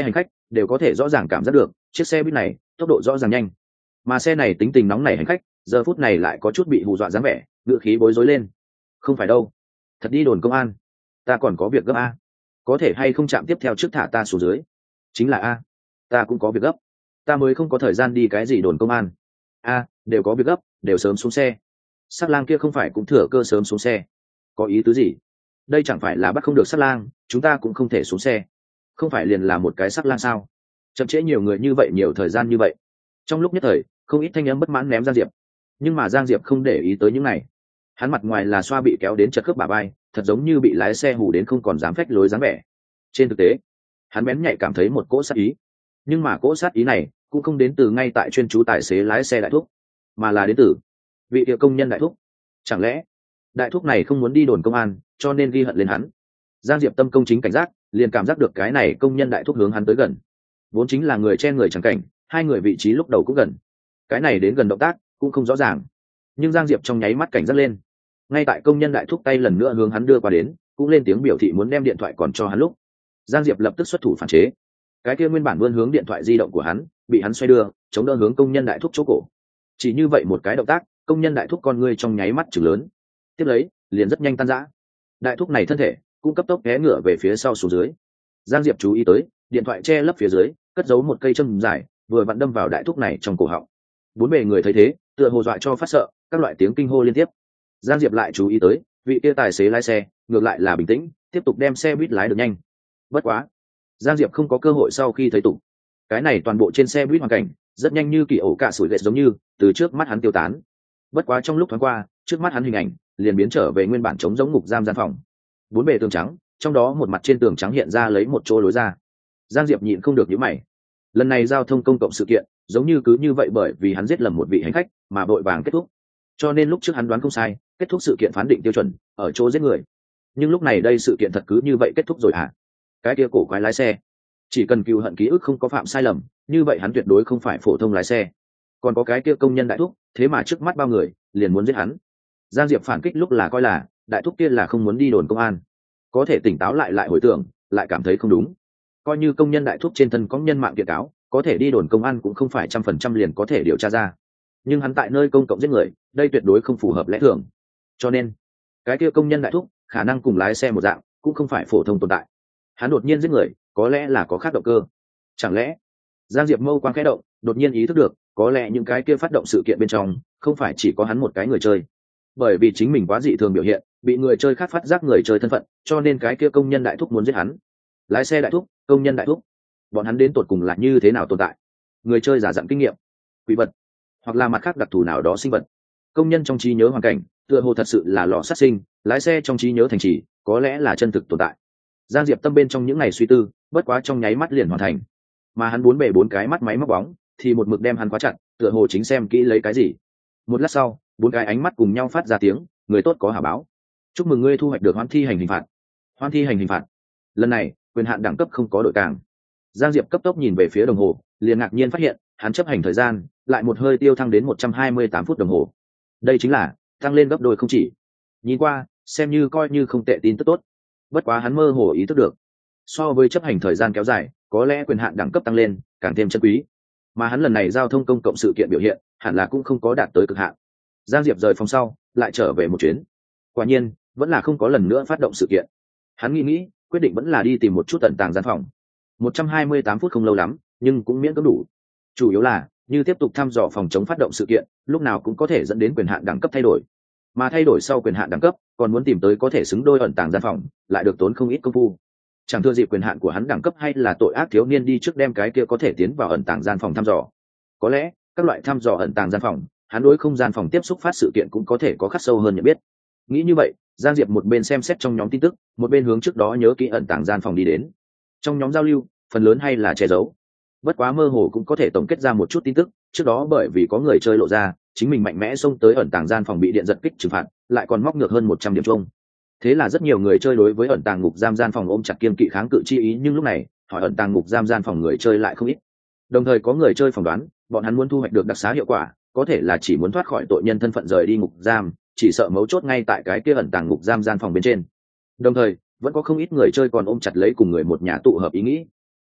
đều có thể rõ ràng cảm giác được chiếc xe buýt này tốc độ rõ ràng nhanh, mà xe này tính tình nóng nảy hành khách giờ phút này lại có chút bị hù dọa dáng vẻ, ngựa khí bối rối lên. Không phải đâu, thật đi đồn công an, ta còn có việc gấp a, có thể hay không chạm tiếp theo trước thả ta xuống dưới. Chính là a, ta cũng có việc gấp, ta mới không có thời gian đi cái gì đồn công an. A, đều có việc gấp, đều sớm xuống xe. Sắc lang kia không phải cũng thừa cơ sớm xuống xe, có ý tứ gì? Đây chẳng phải là bắt không được sắc lang, chúng ta cũng không thể xuống xe, không phải liền là một cái sắc lang sao? Chậm trễ nhiều người như vậy, nhiều thời gian như vậy. Trong lúc nhất thời không ít thanh âm bất mãn ném Giang Diệp, nhưng mà Giang Diệp không để ý tới những này. Hắn mặt ngoài là xoa bị kéo đến chật khớp bả vai, thật giống như bị lái xe hù đến không còn dám phách lối dáng vẻ. Trên thực tế hắn bén nhạy cảm thấy một cỗ sát ý, nhưng mà cỗ sát ý này cũng không đến từ ngay tại chuyên chú tài xế lái xe đại thúc, mà là đến từ vị địa công nhân đại thúc. Chẳng lẽ đại thúc này không muốn đi đồn công an cho nên ghi hận lên hắn? Giang Diệp tâm công chính cảnh giác, liền cảm giác được cái này công nhân đại thúc hướng hắn tới gần, vốn chính là người che người chẳng cảnh, hai người vị trí lúc đầu cũng gần, cái này đến gần động tác cũng không rõ ràng, nhưng Giang Diệp trong nháy mắt cảnh giác lên. Ngay tại công nhân đại thúc tay lần nữa hướng hắn đưa qua đến, cũng lên tiếng biểu thị muốn đem điện thoại còn cho hắn lúc, Giang Diệp lập tức xuất thủ phản chế. Cái kia nguyên bản vươn hướng điện thoại di động của hắn bị hắn xoay đưa, chống đỡ hướng công nhân đại thúc chỗ cổ. Chỉ như vậy một cái động tác, công nhân đại thúc con ngươi trong nháy mắt chừng lớn, tiếp lấy liền rất nhanh tan rã. Đại thúc này thân thể cũng cấp tốc té ngửa về phía sau xuống dưới. Giang Diệp chú ý tới điện thoại che lấp phía dưới cất giấu một cây châm dài, vừa vặn đâm vào đại thúc này trong cổ họng. Bốn bề người thấy thế tựa hồ dọa cho phát sợ, các loại tiếng kinh hô liên tiếp. Giang Diệp lại chú ý tới vị kia tài xế lái xe ngược lại là bình tĩnh, tiếp tục đem xe buýt lái được nhanh. Bất quá Giang Diệp không có cơ hội sau khi thấy tụng, cái này toàn bộ trên xe buýt hoàn cảnh rất nhanh như kỳ ổ cả sủi lệ giống như từ trước mắt hắn tiêu tán. Bất quá trong lúc thoáng qua, trước mắt hắn hình ảnh liền biến trở về nguyên bản trống giống ngục giam gian phòng. Bốn bề tường trắng, trong đó một mặt trên tường trắng hiện ra lấy một chỗ lối ra. Giang Diệp nhịn không được nhíu mày. Lần này giao thông công cộng sự kiện giống như cứ như vậy bởi vì hắn giết lầm một vị hành khách mà vội vàng kết thúc, cho nên lúc trước hắn đoán không sai, kết thúc sự kiện phán định tiêu chuẩn ở chỗ giết người. Nhưng lúc này đây sự kiện thật cứ như vậy kết thúc rồi hả? Cái kia cổ quái lái xe, chỉ cần cừu hận ký ức không có phạm sai lầm, như vậy hắn tuyệt đối không phải phổ thông lái xe. Còn có cái kia công nhân đại thúc, thế mà trước mắt bao người liền muốn giết hắn. Giang Diệp phản kích lúc là coi là đại thúc kia là không muốn đi đồn công an, có thể tỉnh táo lại hồi tưởng, lại cảm thấy không đúng. Coi như công nhân đại thúc trên thân có nhân mạng kiện cáo, có thể đi đồn công an cũng không phải 100% liền có thể điều tra ra. Nhưng hắn tại nơi công cộng giết người, đây tuyệt đối không phù hợp lẽ thường. Cho nên cái kia công nhân đại thúc khả năng cùng lái xe một dạng, cũng không phải phổ thông tồn tại. Hắn đột nhiên giết người, có lẽ là có khác động cơ. Chẳng lẽ Giang Diệp mâu quang khẽ động, đột nhiên ý thức được có lẽ những cái kia phát động sự kiện bên trong không phải chỉ có hắn một cái người chơi. Bởi vì chính mình quá dị thường biểu hiện, bị người chơi khác phát giác người chơi thân phận, cho nên cái kia công nhân đại thúc muốn giết hắn. Lái xe đại thúc, công nhân đại thúc, bọn hắn đến tột cùng là như thế nào tồn tại? Người chơi giả dặn kinh nghiệm, quỷ vật, hoặc là mặt khác đặc thù nào đó sinh vật. Công nhân trong trí nhớ hoàn cảnh tựa hồ thật sự là lò sát sinh, lái xe trong trí nhớ thành trì có lẽ là chân thực tồn tại. Giang Diệp tâm bên trong những ngày suy tư, bất quá trong nháy mắt liền hoàn thành. Mà hắn bốn bề bốn cái mắt máy móc bóng thì một mực đem hắn khóa chặt, tựa hồ chính xem kỹ lấy cái gì. Một lát sau, bốn cái ánh mắt cùng nhau phát ra tiếng, người tốt có hảo báo, chúc mừng ngươi thu hoạch được hoãn thi hành hình phạt. Hoãn thi hành hình phạt? Lần này quyền hạn đẳng cấp không có đổi càng. Giang Diệp cấp tốc nhìn về phía đồng hồ, liền ngạc nhiên phát hiện hắn chấp hành thời gian lại một hơi tiêu thăng đến 128 phút đồng hồ. Đây chính là tăng lên gấp đôi không chỉ. Nhìn qua xem như coi như không tệ tin tức tốt. Bất quá hắn mơ hồ ý thức được, so với chấp hành thời gian kéo dài, có lẽ quyền hạn đẳng cấp tăng lên càng thêm chân quý. Mà hắn lần này giao thông công cộng sự kiện biểu hiện hẳn là cũng không có đạt tới cực hạn. Giang Diệp rời phòng sau lại trở về một chuyến, quả nhiên vẫn là không có lần nữa phát động sự kiện. Hắn nghĩ quyết định vẫn là đi tìm một chút tận tàng gian phòng. 128 phút không lâu lắm, nhưng cũng miễn cưỡng đủ. Chủ yếu là như tiếp tục thăm dò phòng chống phát động sự kiện, lúc nào cũng có thể dẫn đến quyền hạn đẳng cấp thay đổi. Mà thay đổi sau quyền hạn đẳng cấp, còn muốn tìm tới có thể xứng đôi ẩn tàng gian phòng, lại được tốn không ít công phu. Chẳng thưa dịp quyền hạn của hắn đẳng cấp hay là tội ác thiếu niên đi trước đem cái kia có thể tiến vào ẩn tàng gian phòng thăm dò. Có lẽ các loại thăm dò ẩn tàng gian phòng, hắn đối không gian phòng tiếp xúc phát sự kiện cũng có thể có khắc sâu hơn nhận biết. Nghĩ như vậy, Giang Diệp một bên xem xét trong nhóm tin tức, một bên hướng trước đó nhớ kỹ ẩn tàng gian phòng đi đến. Trong nhóm giao lưu, phần lớn hay là che giấu, bất quá mơ hồ cũng có thể tổng kết ra một chút tin tức. Trước đó bởi vì có người chơi lộ ra chính mình mạnh mẽ xông tới ẩn tàng gian phòng bị điện giật kích trừng phạt, lại còn móc ngược hơn 100 điểm chung. Thế là rất nhiều người chơi đối với ẩn tàng ngục giam gian phòng ôm chặt kiên kỵ kháng cự chi ý, nhưng lúc này hỏi ẩn tàng ngục giam gian phòng người chơi lại không ít. Đồng thời có người chơi phỏng đoán bọn hắn muốn thu hoạch được đặc xá hiệu quả, có thể là chỉ muốn thoát khỏi tội nhân thân phận rời đi ngục giam, chỉ sợ mấu chốt ngay tại cái kia ẩn tàng ngục giam gian phòng bên trên. Đồng thời vẫn có không ít người chơi còn ôm chặt lấy cùng người một nhà tụ hợp ý nghĩ.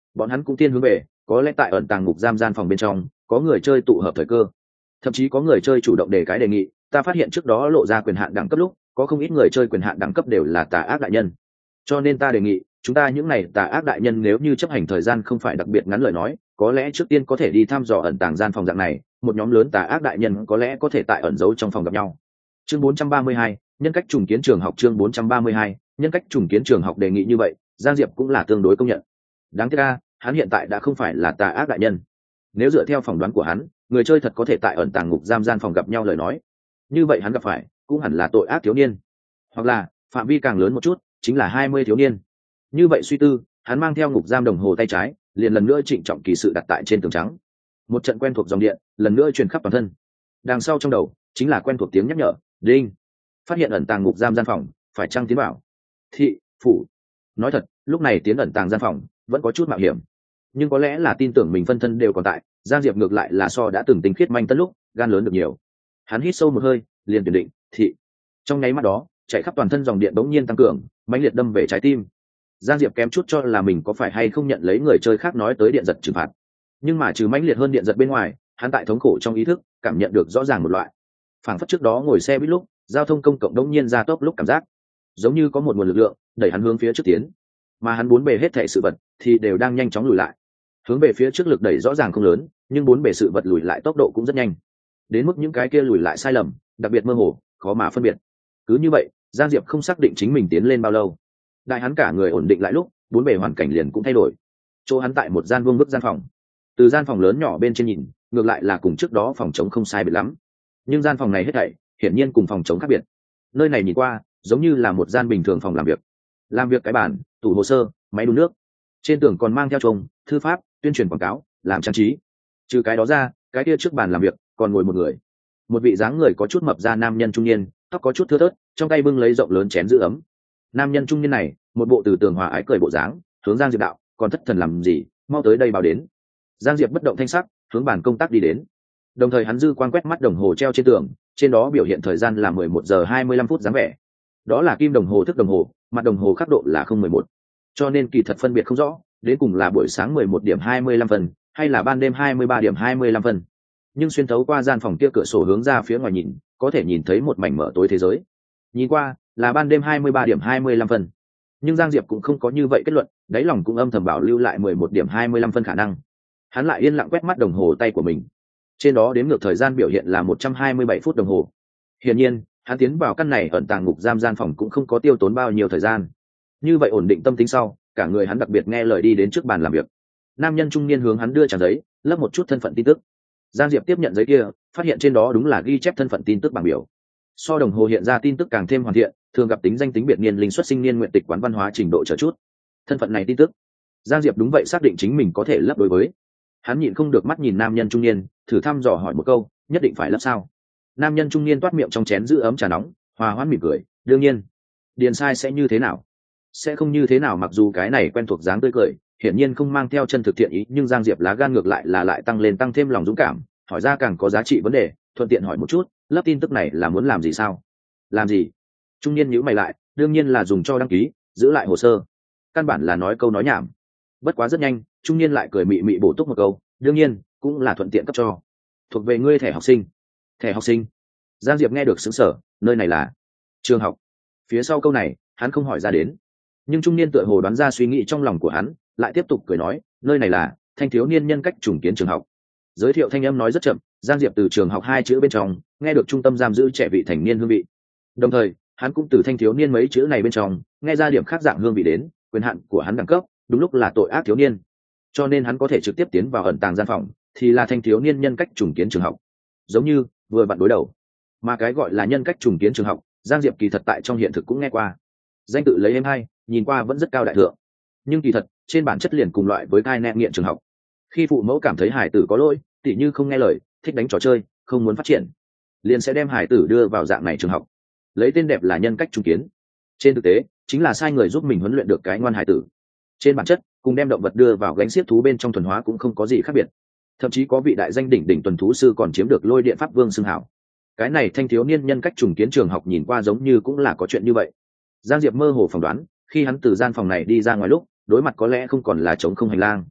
bọn hắn cũng tiên hướng về có lẽ tại ẩn tàng ngục giam gian phòng bên trong có người chơi tụ hợp thời cơ, thậm chí có người chơi chủ động đề cái đề nghị. Ta phát hiện trước đó lộ ra quyền hạn đẳng cấp lúc có không ít người chơi quyền hạn đẳng cấp đều là tà ác đại nhân, cho nên ta đề nghị chúng ta những này tà ác đại nhân nếu như chấp hành thời gian không phải đặc biệt ngắn lời nói, có lẽ trước tiên có thể đi thăm dò ẩn tàng gian phòng dạng này, một nhóm lớn tà ác đại nhân có lẽ có thể tại ẩn giấu trong phòng gặp nhau. Chương 432, nhân cách trùng kiến trường học. Chương 432, nhân cách trùng kiến trường học. Đề nghị như vậy Giang Diệp cũng là tương đối công nhận. Đáng tiếc ra hắn hiện tại đã không phải là tà ác đại nhân. Nếu dựa theo phỏng đoán của hắn, người chơi thật có thể tại ẩn tàng ngục giam gian phòng gặp nhau lời nói, như vậy hắn gặp phải cũng hẳn là tội ác thiếu niên, hoặc là phạm vi càng lớn một chút chính là 20 thiếu niên. Như vậy suy tư, hắn mang theo ngục giam đồng hồ tay trái, liền lần nữa trịnh trọng kỳ sự đặt tại trên tường trắng. Một trận quen thuộc dòng điện lần nữa truyền khắp toàn thân. Đằng sau trong đầu chính là quen thuộc tiếng nhắc nhở, đinh, phát hiện ẩn tàng ngục giam gian phòng, phải chăng tiến vào thị phủ. Nói thật, lúc này tiến ẩn tàng gian phòng vẫn có chút mạo hiểm, nhưng có lẽ là tin tưởng mình phân thân đều còn tại, Giang Diệp ngược lại là so đã từng tinh khiết manh tân lúc gan lớn được nhiều. Hắn hít sâu một hơi, liền tuyển định thị. Trong nháy mắt đó, chạy khắp toàn thân dòng điện bỗng nhiên tăng cường, mãnh liệt đâm về trái tim. Giang Diệp kém chút cho là mình có phải hay không nhận lấy người chơi khác nói tới điện giật trừng phạt, nhưng mà trừ mãnh liệt hơn điện giật bên ngoài, hắn tại thống khổ trong ý thức cảm nhận được rõ ràng một loại phảng phất trước đó ngồi xe buýt lúc giao thông công cộng đống nhiên ra tốc lúc cảm giác, giống như có một nguồn lực lượng đẩy hắn hướng phía trước tiến, mà hắn bốn bề hết thảy sự vật thì đều đang nhanh chóng lùi lại. Hướng về phía trước lực đẩy rõ ràng không lớn, nhưng bốn bề sự vật lùi lại tốc độ cũng rất nhanh, đến mức những cái kia lùi lại sai lầm đặc biệt mơ hồ, khó mà phân biệt. Cứ như vậy, Giang Diệp không xác định chính mình tiến lên bao lâu. Đại hắn cả người ổn định lại lúc, bốn bề hoàn cảnh liền cũng thay đổi. Chỗ hắn tại một gian vuông vức gian phòng, từ gian phòng lớn nhỏ bên trên nhìn, ngược lại là cùng trước đó phòng chống không sai biệt lắm, nhưng gian phòng này hết thảy hiển nhiên cùng phòng chống khác biệt. Nơi này nhìn qua giống như là một gian bình thường phòng làm việc cái bàn, tủ hồ sơ, máy đun nước, trên tường còn mang theo chồng thư pháp, tuyên truyền quảng cáo làm trang trí. Trừ cái đó ra, cái kia trước bàn làm việc còn ngồi một người, một vị dáng người có chút mập ra nam nhân trung niên, tóc có chút thưa thớt, trong tay bưng lấy rộng lớn chén giữ ấm. Nam nhân trung niên này một bộ từ tường hòa ái cười bộ dáng, hướng Giang Diệp đạo, còn thất thần làm gì, mau tới đây báo đến. Giang Diệp bất động thanh sắc, hướng bàn công tác đi đến, đồng thời hắn dư quan quét mắt đồng hồ treo trên tường, trên đó biểu hiện thời gian là 11 giờ 25 phút dáng vẻ. Đó là kim đồng hồ thức đồng hồ, mặt đồng hồ khắc độ là 011, cho nên kỳ thật phân biệt không rõ đến cùng là buổi sáng 11 điểm 25 phân hay là ban đêm 23 điểm 25 phân. Nhưng xuyên thấu qua gian phòng kia cửa sổ hướng ra phía ngoài nhìn, có thể nhìn thấy một mảnh mở tối thế giới. Nhìn qua là ban đêm 23 điểm 25 phân, nhưng Giang Diệp cũng không có như vậy kết luận, đáy lòng cũng âm thầm bảo lưu lại 11 điểm 25 phân khả năng. Hắn lại yên lặng quét mắt đồng hồ tay của mình, trên đó đếm ngược thời gian biểu hiện là 127 phút đồng hồ. Hiển nhiên, hắn tiến vào căn này ẩn tàng ngục giam gian phòng cũng không có tiêu tốn bao nhiêu thời gian. Như vậy ổn định tâm tính sau, cả người hắn đặc biệt nghe lời đi đến trước bàn làm việc. Nam nhân trung niên hướng hắn đưa trang giấy, lấp một chút thân phận tin tức. Giang Diệp tiếp nhận giấy kia, phát hiện trên đó đúng là ghi chép thân phận tin tức bảng biểu. So đồng hồ hiện ra tin tức càng thêm hoàn thiện, thường gặp tính danh tính biệt niên linh xuất sinh niên nguyện tịch quán văn hóa trình độ chờ chút. Thân phận này tin tức, Giang Diệp đúng vậy xác định chính mình có thể lấp đối với. Hắn nhịn không được mắt nhìn nam nhân trung niên, thử thăm dò hỏi một câu, nhất định phải lấp sao? Nam nhân trung niên toát miệng trong chén giữ ấm trà nóng, hòa hoãn mỉm cười, đương nhiên. Điền sai sẽ như thế nào? Sẽ không như thế nào. Mặc dù cái này quen thuộc dáng tươi cười, hiển nhiên không mang theo chân thực thiện ý, nhưng Giang Diệp lá gan ngược lại là lại tăng thêm lòng dũng cảm, hỏi ra càng có giá trị vấn đề, thuận tiện hỏi một chút, lấp tin tức này là muốn làm gì sao? Làm gì? Trung niên nhíu mày lại, đương nhiên là dùng cho đăng ký, giữ lại hồ sơ. Căn bản là nói câu nói nhảm. Bất quá rất nhanh, trung niên lại cười mị mị bổ túc một câu, đương nhiên cũng là thuận tiện cấp cho. Thuộc về ngươi thẻ học sinh. Thẻ học sinh? Giang Diệp nghe được sững sờ, nơi này là trường học. Phía sau câu này hắn không hỏi ra đến, nhưng trung niên tựa hồ đoán ra suy nghĩ trong lòng của hắn, lại tiếp tục cười nói, nơi này là thanh thiếu niên nhân cách trùng kiến trường học. Giới thiệu thanh âm nói rất chậm, Giang Diệp từ trường học hai chữ bên trong nghe được trung tâm giam giữ trẻ vị thành niên hương vị, đồng thời hắn cũng từ thanh thiếu niên mấy chữ này bên trong nghe ra điểm khác dạng hương vị đến, quyền hạn của hắn đẳng cấp đúng lúc là tội ác thiếu niên, cho nên hắn có thể trực tiếp tiến vào ẩn tàng gian phòng, thì là thanh thiếu niên nhân cách trùng kiến trường học, giống như vừa vặn đối đầu. Mà cái gọi là nhân cách trùng kiến trường học, Giang Diệp kỳ thật tại trong hiện thực cũng nghe qua, danh tự lấy êm hay, nhìn qua vẫn rất cao đại thượng, nhưng kỳ thật trên bản chất liền cùng loại với cai nẹt nghiện trường học. Khi phụ mẫu cảm thấy hải tử có lỗi, tỉ như không nghe lời, thích đánh trò chơi, không muốn phát triển, liền sẽ đem hải tử đưa vào dạng này trường học, lấy tên đẹp là nhân cách trùng kiến. Trên thực tế chính là sai người giúp mình huấn luyện được cái ngoan hải tử. Trên bản chất cùng đem động vật đưa vào gánh xiết thú bên trong thuần hóa cũng không có gì khác biệt, thậm chí có vị đại danh đỉnh đỉnh tuần thú sư còn chiếm được lôi điện pháp vương xưng hảo. Cái này thanh thiếu niên nhân cách trùng kiến trường học nhìn qua giống như cũng là có chuyện như vậy. Giang Diệp mơ hồ phỏng đoán, khi hắn từ gian phòng này đi ra ngoài lúc, đối mặt có lẽ không còn là trống không hành lang,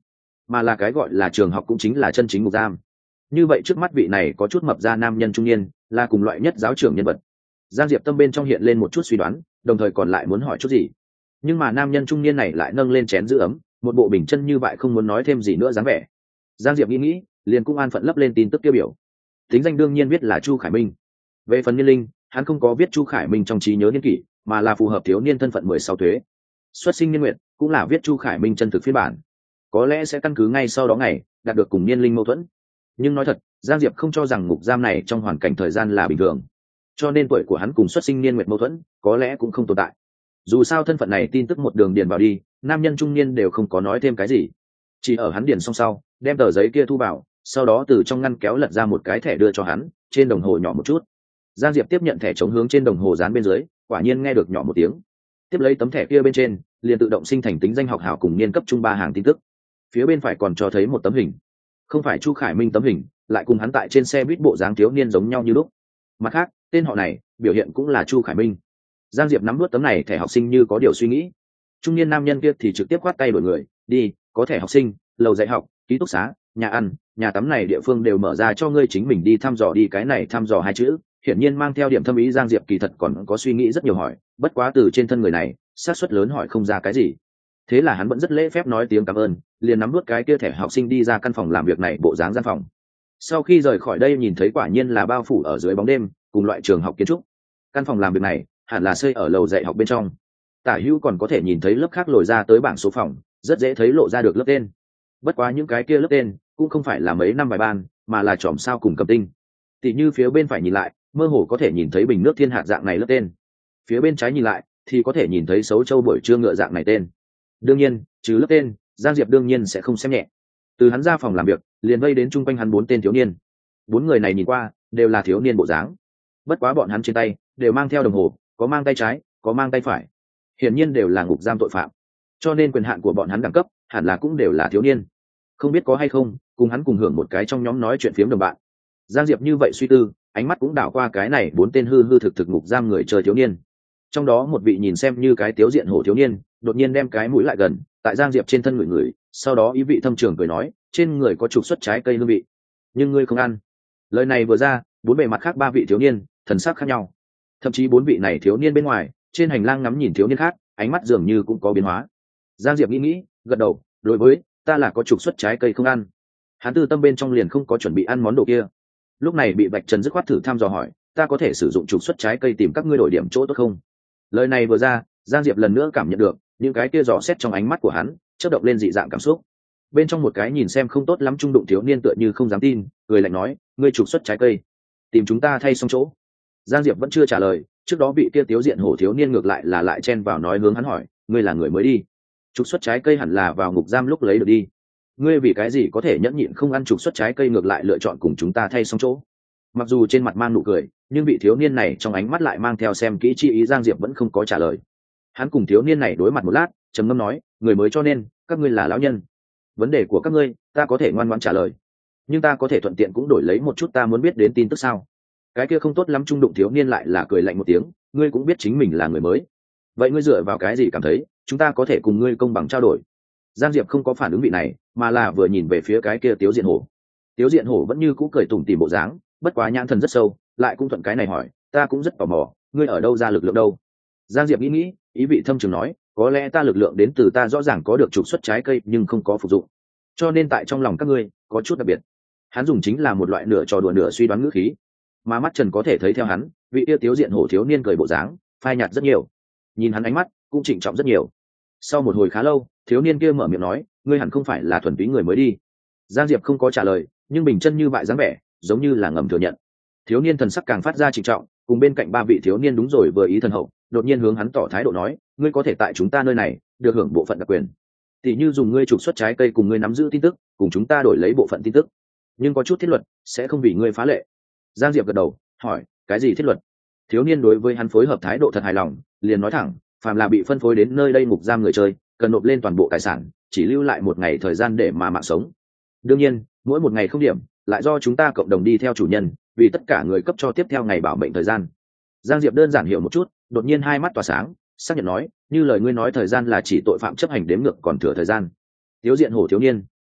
mà là cái gọi là trường học cũng chính là chân chính ngục giam. Như vậy trước mắt vị này có chút mập ra nam nhân trung niên là cùng loại nhất giáo trưởng nhân vật. Giang Diệp tâm bên trong hiện lên một chút suy đoán, đồng thời còn lại muốn hỏi chút gì, nhưng mà nam nhân trung niên này lại nâng lên chén giữ ấm, một bộ bình chân như vậy không muốn nói thêm gì nữa dáng vẻ. Giang Diệp nghĩ liền cũng an phận lấp lên tin tức tiêu biểu. Tính danh đương nhiên viết là Chu Khải Minh. Về phần niên linh, hắn không có viết Chu Khải Minh trong trí nhớ niên kỷ, mà là phù hợp thiếu niên thân phận 16 thuế. Xuất sinh niên nguyện cũng là viết Chu Khải Minh chân thực phiên bản. Có lẽ sẽ căn cứ ngay sau đó ngày đạt được cùng niên linh mâu thuẫn. Nhưng nói thật, Giang Diệp không cho rằng ngục giam này trong hoàn cảnh thời gian là bình thường, cho nên tuổi của hắn cùng xuất sinh niên nguyện mâu thuẫn có lẽ cũng không tồn tại. Dù sao thân phận này tin tức một đường điền vào đi, nam nhân trung niên đều không có nói thêm cái gì, chỉ ở hắn điền xong sau đem tờ giấy kia thu vào, sau đó từ trong ngăn kéo lật ra một cái thẻ đưa cho hắn, trên đồng hồ nhỏ một chút. Giang Diệp tiếp nhận thẻ chống hướng trên đồng hồ dán bên dưới, quả nhiên nghe được nhỏ một tiếng. Tiếp lấy tấm thẻ kia bên trên liền tự động sinh thành tính danh học hảo cùng niên cấp trung 3 hàng tin tức. Phía bên phải còn cho thấy một tấm hình, không phải Chu Khải Minh tấm hình, lại cùng hắn tại trên xe buýt bộ dáng thiếu niên giống nhau như lúc. Mặt khác, tên họ này biểu hiện cũng là Chu Khải Minh. Giang Diệp nắm nuốt tấm này thẻ học sinh như có điều suy nghĩ. Trung niên nam nhân kia thì trực tiếp khoát tay đổi người đi, có thẻ học sinh, lầu dạy học, ký túc xá, nhà ăn, nhà tắm này địa phương đều mở ra cho ngươi chính mình đi thăm dò đi. Cái này thăm dò hai chữ hiển nhiên mang theo điểm thâm ý. Giang Diệp kỳ thật còn có suy nghĩ rất nhiều hỏi, bất quá từ trên thân người này xác suất lớn hỏi không ra cái gì, thế là hắn vẫn rất lễ phép nói tiếng cảm ơn, liền nắm nuốt cái kia thẻ học sinh đi ra căn phòng làm việc này bộ dáng gian phòng. Sau khi rời khỏi đây nhìn thấy quả nhiên là bao phủ ở dưới bóng đêm, cùng loại trường học kiến trúc. Căn phòng làm việc này hẳn là xây ở lầu dạy học bên trong. Tả hữu còn có thể nhìn thấy lớp khác lồi ra tới bảng số phòng, rất dễ thấy lộ ra được lớp tên. Bất quá những cái kia lớp tên cũng không phải là mấy năm bài ban, mà là chòm sao cùng cầm tinh. Tỷ như phía bên phải nhìn lại, mơ hồ có thể nhìn thấy bình nước thiên hạt dạng này lớp tên. Phía bên trái nhìn lại thì có thể nhìn thấy xấu châu buổi trưa ngựa dạng này tên. Đương nhiên, trừ lớp tên, Giang Diệp đương nhiên sẽ không xem nhẹ. Từ hắn ra phòng làm việc, liền vây đến chung quanh hắn 4 tên thiếu niên. 4 người này nhìn qua đều là thiếu niên bộ dáng. Bất quá bọn hắn trên tay đều mang theo đồng hồ, có mang tay trái, có mang tay phải. Hiển nhiên đều là ngục giam tội phạm. Cho nên quyền hạn của bọn hắn đẳng cấp hẳn là cũng đều là thiếu niên. Không biết có hay không, cùng hắn cùng hưởng một cái trong nhóm nói chuyện phiếm đồng bạn. Giang Diệp như vậy suy tư, ánh mắt cũng đảo qua cái này 4 tên hư hư thực thực ngục giam người chơi thiếu niên. Trong đó một vị nhìn xem như cái tiếu diện hổ thiếu niên, đột nhiên đem cái mũi lại gần, tại Giang Diệp trên thân người, sau đó ý vị thâm trường cười nói, trên người có trục xuất trái cây hương vị, nhưng ngươi không ăn. Lời này vừa ra, 4 bề mặt khác 3 vị thiếu niên thần sắc khác nhau, thậm chí 4 vị này thiếu niên bên ngoài trên hành lang ngắm nhìn thiếu niên khác, ánh mắt dường như cũng có biến hóa. Giang Diệp nghĩ gật đầu, đối với ta là có trục xuất trái cây không ăn. Hắn tư tâm bên trong liền không có chuẩn bị ăn món đồ kia. Lúc này bị Bạch Trần dứt khoát thử thăm dò hỏi, ta có thể sử dụng trục xuất trái cây tìm các ngươi đổi điểm chỗ tốt không? Lời này vừa ra, Giang Diệp lần nữa cảm nhận được những cái kia dò xét trong ánh mắt của hắn chớp động lên dị dạng cảm xúc. Bên trong một cái nhìn xem không tốt lắm trung đụng thiếu niên tựa như không dám tin, người lạnh nói, ngươi trục xuất trái cây tìm chúng ta thay xong chỗ. Giang Diệp vẫn chưa trả lời, trước đó bị kia tiếu diện hổ thiếu niên ngược lại là lại chen vào nói hướng hắn hỏi, ngươi là người mới đi, trục xuất trái cây hẳn là vào ngục giam lúc lấy được đi, ngươi vì cái gì có thể nhẫn nhịn không ăn trục xuất trái cây ngược lại lựa chọn cùng chúng ta thay xong chỗ? Mặc dù trên mặt mang nụ cười, nhưng vị thiếu niên này trong ánh mắt lại mang theo xem kỹ chi ý. Giang Diệp vẫn không có trả lời. Hắn cùng thiếu niên này đối mặt một lát, trầm ngâm nói, người mới cho nên các ngươi là lão nhân, vấn đề của các ngươi ta có thể ngoan ngoãn trả lời, nhưng ta có thể thuận tiện cũng đổi lấy một chút ta muốn biết đến tin tức sao? Cái kia không tốt lắm trung đụng thiếu niên lại là cười lạnh một tiếng, ngươi cũng biết chính mình là người mới, vậy ngươi dựa vào cái gì cảm thấy chúng ta có thể cùng ngươi công bằng trao đổi? Giang Diệp không có phản ứng vị này, mà là vừa nhìn về phía cái kia tiếu diện hổ. Tiếu diện hổ vẫn như cũ cười tủm tỉm bộ dáng, bất quá nhãn thần rất sâu, lại cũng thuận cái này hỏi, ta cũng rất tò mò, ngươi ở đâu ra lực lượng đâu? Giang Diệp nghĩ, ý vị thâm trường nói, có lẽ ta lực lượng đến từ ta rõ ràng có được trục xuất trái cây nhưng không có phục dụng, cho nên tại trong lòng các ngươi có chút đặc biệt. Hắn dùng chính là một loại nửa trò đùa nửa suy đoán ngữ khí, mà mắt Trần có thể thấy theo hắn, vị tiêu tiếu diện hổ thiếu niên cười bộ dáng phai nhạt rất nhiều, nhìn hắn ánh mắt cũng trịnh trọng rất nhiều. Sau một hồi khá lâu, thiếu niên kia mở miệng nói, ngươi hẳn không phải là thuần túy người mới đi. Giang Diệp không có trả lời, nhưng bình chân như bại dáng vẻ, giống như là ngầm thừa nhận. Thiếu niên thần sắc càng phát ra trịnh trọng, cùng bên cạnh 3 vị thiếu niên đúng rồi vừa ý thần hậu, đột nhiên hướng hắn tỏ thái độ nói, ngươi có thể tại chúng ta nơi này được hưởng bộ phận đặc quyền, tỷ như dùng ngươi trục xuất trái cây cùng ngươi nắm giữ tin tức, cùng chúng ta đổi lấy bộ phận tin tức, nhưng có chút thiết luật sẽ không vì ngươi phá lệ. Giang Diệp gật đầu, hỏi, cái gì thiết luật? Thiếu niên đối với hắn phối hợp thái độ thật hài lòng, liền nói thẳng, phàm là bị phân phối đến nơi đây ngục giam người chơi, cần nộp lên toàn bộ tài sản, chỉ lưu lại 1 ngày thời gian để mà mạng sống. Đương nhiên, mỗi 1 ngày không điểm, lại do chúng ta cộng đồng đi theo chủ nhân, vì tất cả người cấp cho tiếp theo ngày bảo mệnh thời gian. Giang Diệp đơn giản hiểu một chút, đột nhiên hai mắt tỏa sáng, xác nhận nói, như lời ngươi nói thời gian là chỉ tội phạm chấp hành đếm ngược còn thừa thời gian. Tiếu diện hổ thiếu niên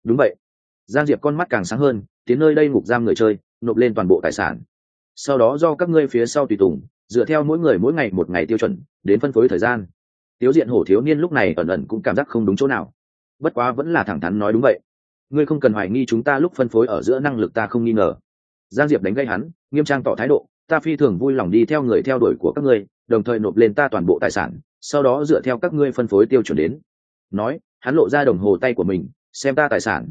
Đúng vậy. Giang Diệp con mắt càng sáng hơn, tiến nơi đây ngục giam người chơi, nộp lên toàn bộ tài sản, sau đó do các ngươi phía sau tùy tùng dựa theo mỗi người mỗi ngày một ngày tiêu chuẩn đến phân phối thời gian. Tiếu diện hổ thiếu niên lúc này ẩn ẩn cũng cảm giác không đúng chỗ nào, bất quá vẫn là thẳng thắn nói đúng vậy. Ngươi không cần hoài nghi chúng ta lúc phân phối ở giữa năng lực, ta không nghi ngờ. Giang Diệp đánh gây hắn, nghiêm trang tỏ thái độ, ta phi thường vui lòng đi theo người theo đuổi của các ngươi, đồng thời nộp lên ta toàn bộ tài sản, sau đó dựa theo các ngươi phân phối tiêu chuẩn đến. Nói, hắn lộ ra đồng hồ tay của mình, xem ta tài sản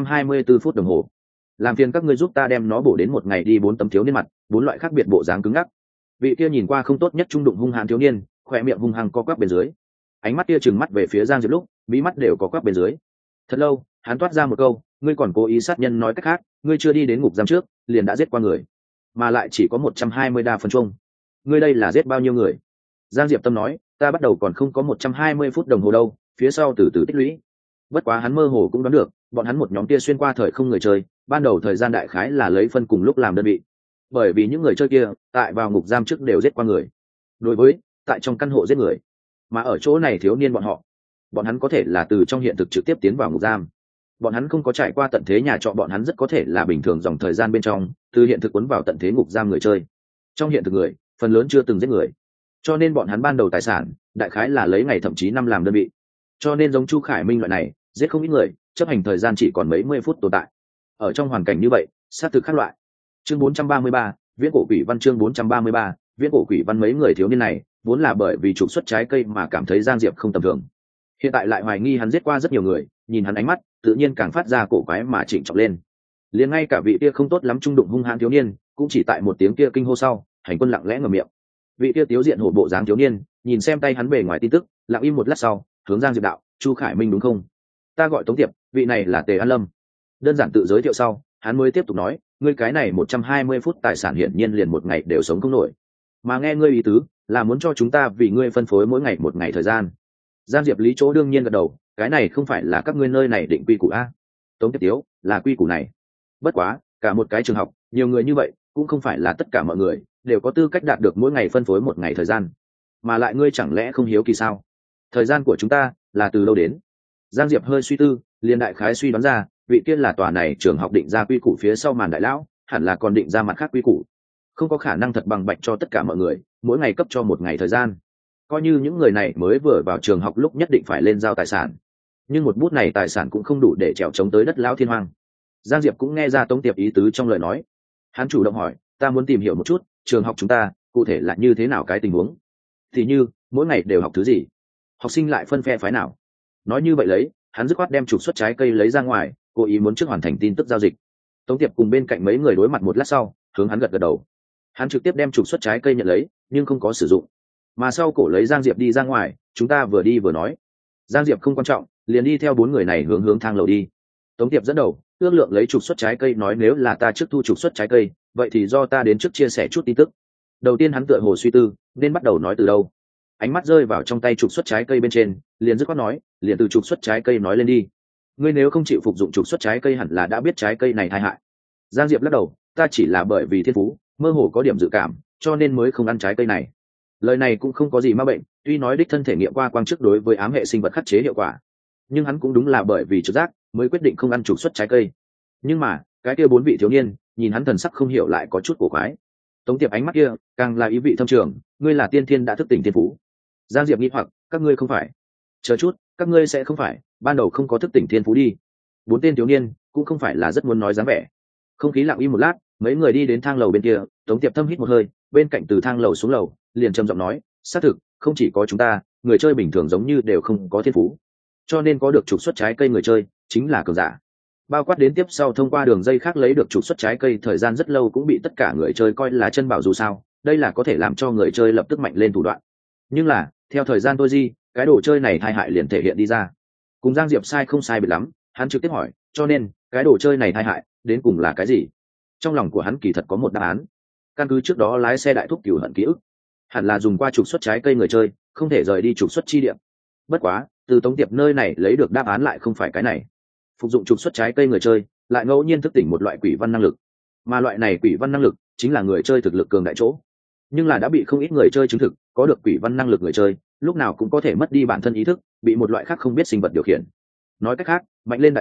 124 phút đồng hồ, làm phiền các ngươi giúp ta đem nó bổ đến một ngày đi 4 tấm thiếu niên mặt, 4 loại khác biệt bộ dáng cứng ngắc. Vị kia nhìn qua không tốt nhất trung đụng hung hãn thiếu niên, khỏe miệng hung hăng co quắp bên dưới, ánh mắt kia trừng mắt về phía Giang Diệp lúc mí mắt đều có quắp bên dưới. Thật lâu hắn toát ra một câu, ngươi còn cố ý sát nhân, nói cách khác ngươi chưa đi đến ngục giam trước liền đã giết qua người, mà lại chỉ có 120 đa phần chung. Ngươi đây là giết bao nhiêu người? Giang Diệp tâm nói, ta bắt đầu còn không có 120 phút đồng hồ đâu, phía sau từ từ tích lũy. Bất quá hắn mơ hồ cũng đoán được, bọn hắn một nhóm kia xuyên qua thời không người chơi, ban đầu thời gian đại khái là lấy phân cùng lúc làm đơn vị, bởi vì những người chơi kia tại vào ngục giam trước đều giết qua người. Đối với tại trong căn hộ giết người, mà ở chỗ này thiếu niên bọn hắn có thể là từ trong hiện thực trực tiếp tiến vào ngục giam. Bọn hắn không có trải qua tận thế nhà trọ, bọn hắn rất có thể là bình thường dòng thời gian bên trong từ hiện thực cuốn vào tận thế ngục giam người chơi. Trong hiện thực người phần lớn chưa từng giết người, cho nên bọn hắn ban đầu tài sản đại khái là lấy ngày thậm chí năm làm đơn vị, cho nên giống Chu Khải Minh loại này giết không ít người, chấp hành thời gian chỉ còn mấy mươi phút tồn tại. Ở trong hoàn cảnh như vậy sát thực khác loại. Chương 433, viễn cổ quỷ văn. Chương 433, viễn cổ quỷ văn. Mấy người thiếu niên này vốn là bởi vì trục xuất trái cây mà cảm thấy Giang Diệp không tầm thường, hiện tại lại hoài nghi hắn giết qua rất nhiều người, nhìn hắn ánh mắt tự nhiên càng phát ra cổ quái mà chỉnh trọng lên. Liền ngay cả vị kia không tốt lắm trung đụng hung hãn thiếu niên cũng chỉ tại một tiếng kia kinh hô sau, hành quân lặng lẽ ngậm miệng. Vị kia tiếu diện hổ bộ dáng thiếu niên nhìn xem tay hắn bề ngoài tin tức, lặng im một lát sau hướng Giang Diệp đạo, Chu Khải Minh đúng không? Ta gọi Tống Tiệp, vị này là Tề An Lâm. Đơn giản tự giới thiệu sau hắn mới tiếp tục nói, ngươi cái này 120 phút tài sản hiển nhiên liền một ngày đều sống không nổi, mà nghe ngươi ý tứ là muốn cho chúng ta vì ngươi phân phối mỗi ngày một ngày thời gian. Giang Diệp lý chỗ đương nhiên gật đầu, cái này không phải là các ngươi nơi này định quy củ a? Tống Tiệp tiếu, là quy củ này. Bất quá cả một cái trường học nhiều người như vậy, cũng không phải là tất cả mọi người đều có tư cách đạt được mỗi ngày phân phối một ngày thời gian, mà lại ngươi chẳng lẽ không hiếu kỳ sao? Thời gian của chúng ta là từ đâu đến? Giang Diệp hơi suy tư, liền đại khái suy đoán ra vị kia là tòa này trường học định ra quy củ phía sau màn đại lão, hẳn là còn định ra mặt khác quy củ, không có khả năng thật bằng bạch cho tất cả mọi người mỗi ngày cấp cho một ngày thời gian, coi như những người này mới vừa vào trường học lúc nhất định phải lên giao tài sản, nhưng một bút này tài sản cũng không đủ để trèo chống tới đất lão thiên hoang. Giang Diệp cũng nghe ra Tống Tiệp ý tứ trong lời nói, hắn chủ động hỏi, ta muốn tìm hiểu một chút trường học chúng ta cụ thể là như thế nào cái tình huống, thì như mỗi ngày đều học thứ gì, học sinh lại phân phe phái nào. Nói như vậy lấy, hắn dứt khoát đem trục xuất trái cây lấy ra ngoài, cố ý muốn trước hoàn thành tin tức giao dịch. Tống Tiệp cùng bên cạnh mấy người đối mặt một lát sau hướng hắn gật gật đầu. Hắn trực tiếp đem trục xuất trái cây nhận lấy nhưng không có sử dụng, mà sau cổ lấy Giang Diệp đi ra ngoài, chúng ta vừa đi vừa nói. Giang Diệp không quan trọng, liền đi theo 4 người này hướng thang lầu đi. Tống Tiệp dẫn đầu ước lượng lấy trục xuất trái cây, nói nếu là ta trước thu trục xuất trái cây, vậy thì do ta đến trước chia sẻ chút tin tức. Đầu tiên hắn tựa hồ suy tư nên bắt đầu nói từ đâu, ánh mắt rơi vào trong tay trục xuất trái cây bên trên, liền dứt khoát nói, liền từ trục xuất trái cây nói lên đi. Ngươi nếu không chịu phục dụng trục xuất trái cây hẳn là đã biết trái cây này tai hại. Giang Diệp lắc đầu, ta chỉ là bởi vì thiên phú mơ hồ có điểm dự cảm cho nên mới không ăn trái cây này. Lời này cũng không có gì ma bệnh, tuy nói đích thân thể nghiệm qua quang chức đối với ám hệ sinh vật khắc chế hiệu quả, nhưng hắn cũng đúng là bởi vì trực giác mới quyết định không ăn trục xuất trái cây. Nhưng mà cái kia 4 vị thiếu niên nhìn hắn thần sắc không hiểu lại có chút cổ quái. Tống Tiệp ánh mắt kia càng là ý vị thâm trường, ngươi là tiên thiên đã thức tỉnh thiên phú. Giang Diệp nghĩ hoặc, các ngươi không phải? Chờ chút, các ngươi sẽ không phải ban đầu không có thức tỉnh thiên phú đi? 4 tên thiếu niên cũng không phải là rất muốn nói dáng vẻ. Không khí lặng im một lát, mấy người đi đến thang lầu bên kia. Tống Tiệp thâm hít một hơi, bên cạnh từ thang lầu xuống lầu liền trầm giọng nói, xác thực không chỉ có chúng ta, người chơi bình thường giống như đều không có thiên phú, cho nên có được trục xuất trái cây người chơi chính là cường giả. Bao quát đến tiếp sau thông qua đường dây khác lấy được trục xuất trái cây thời gian rất lâu cũng bị tất cả người chơi coi là chân bảo, dù sao đây là có thể làm cho người chơi lập tức mạnh lên thủ đoạn. Nhưng là theo thời gian tôi di, cái đồ chơi này tai hại liền thể hiện đi ra. Cùng Giang Diệp sai không sai biệt lắm, hắn trực tiếp hỏi, cho nên cái đồ chơi này tai hại đến cùng là cái gì? Trong lòng của hắn kỳ thật có một đáp án. Căn cứ trước đó lái xe đại thúc cửu hận ký ức, hẳn là dùng qua trục xuất trái cây người chơi không thể rời đi trục xuất chi điểm. Bất quá từ Tống Tiệp nơi này lấy được đáp án lại không phải cái này. Phục dụng trục xuất trái cây người chơi lại ngẫu nhiên thức tỉnh một loại quỷ văn năng lực, mà loại này quỷ văn năng lực chính là người chơi thực lực cường đại chỗ, nhưng là đã bị không ít người chơi chứng thực, có được quỷ văn năng lực người chơi lúc nào cũng có thể mất đi bản thân ý thức, bị một loại khác không biết sinh vật điều khiển. Nói cách khác, mạnh lên đại giới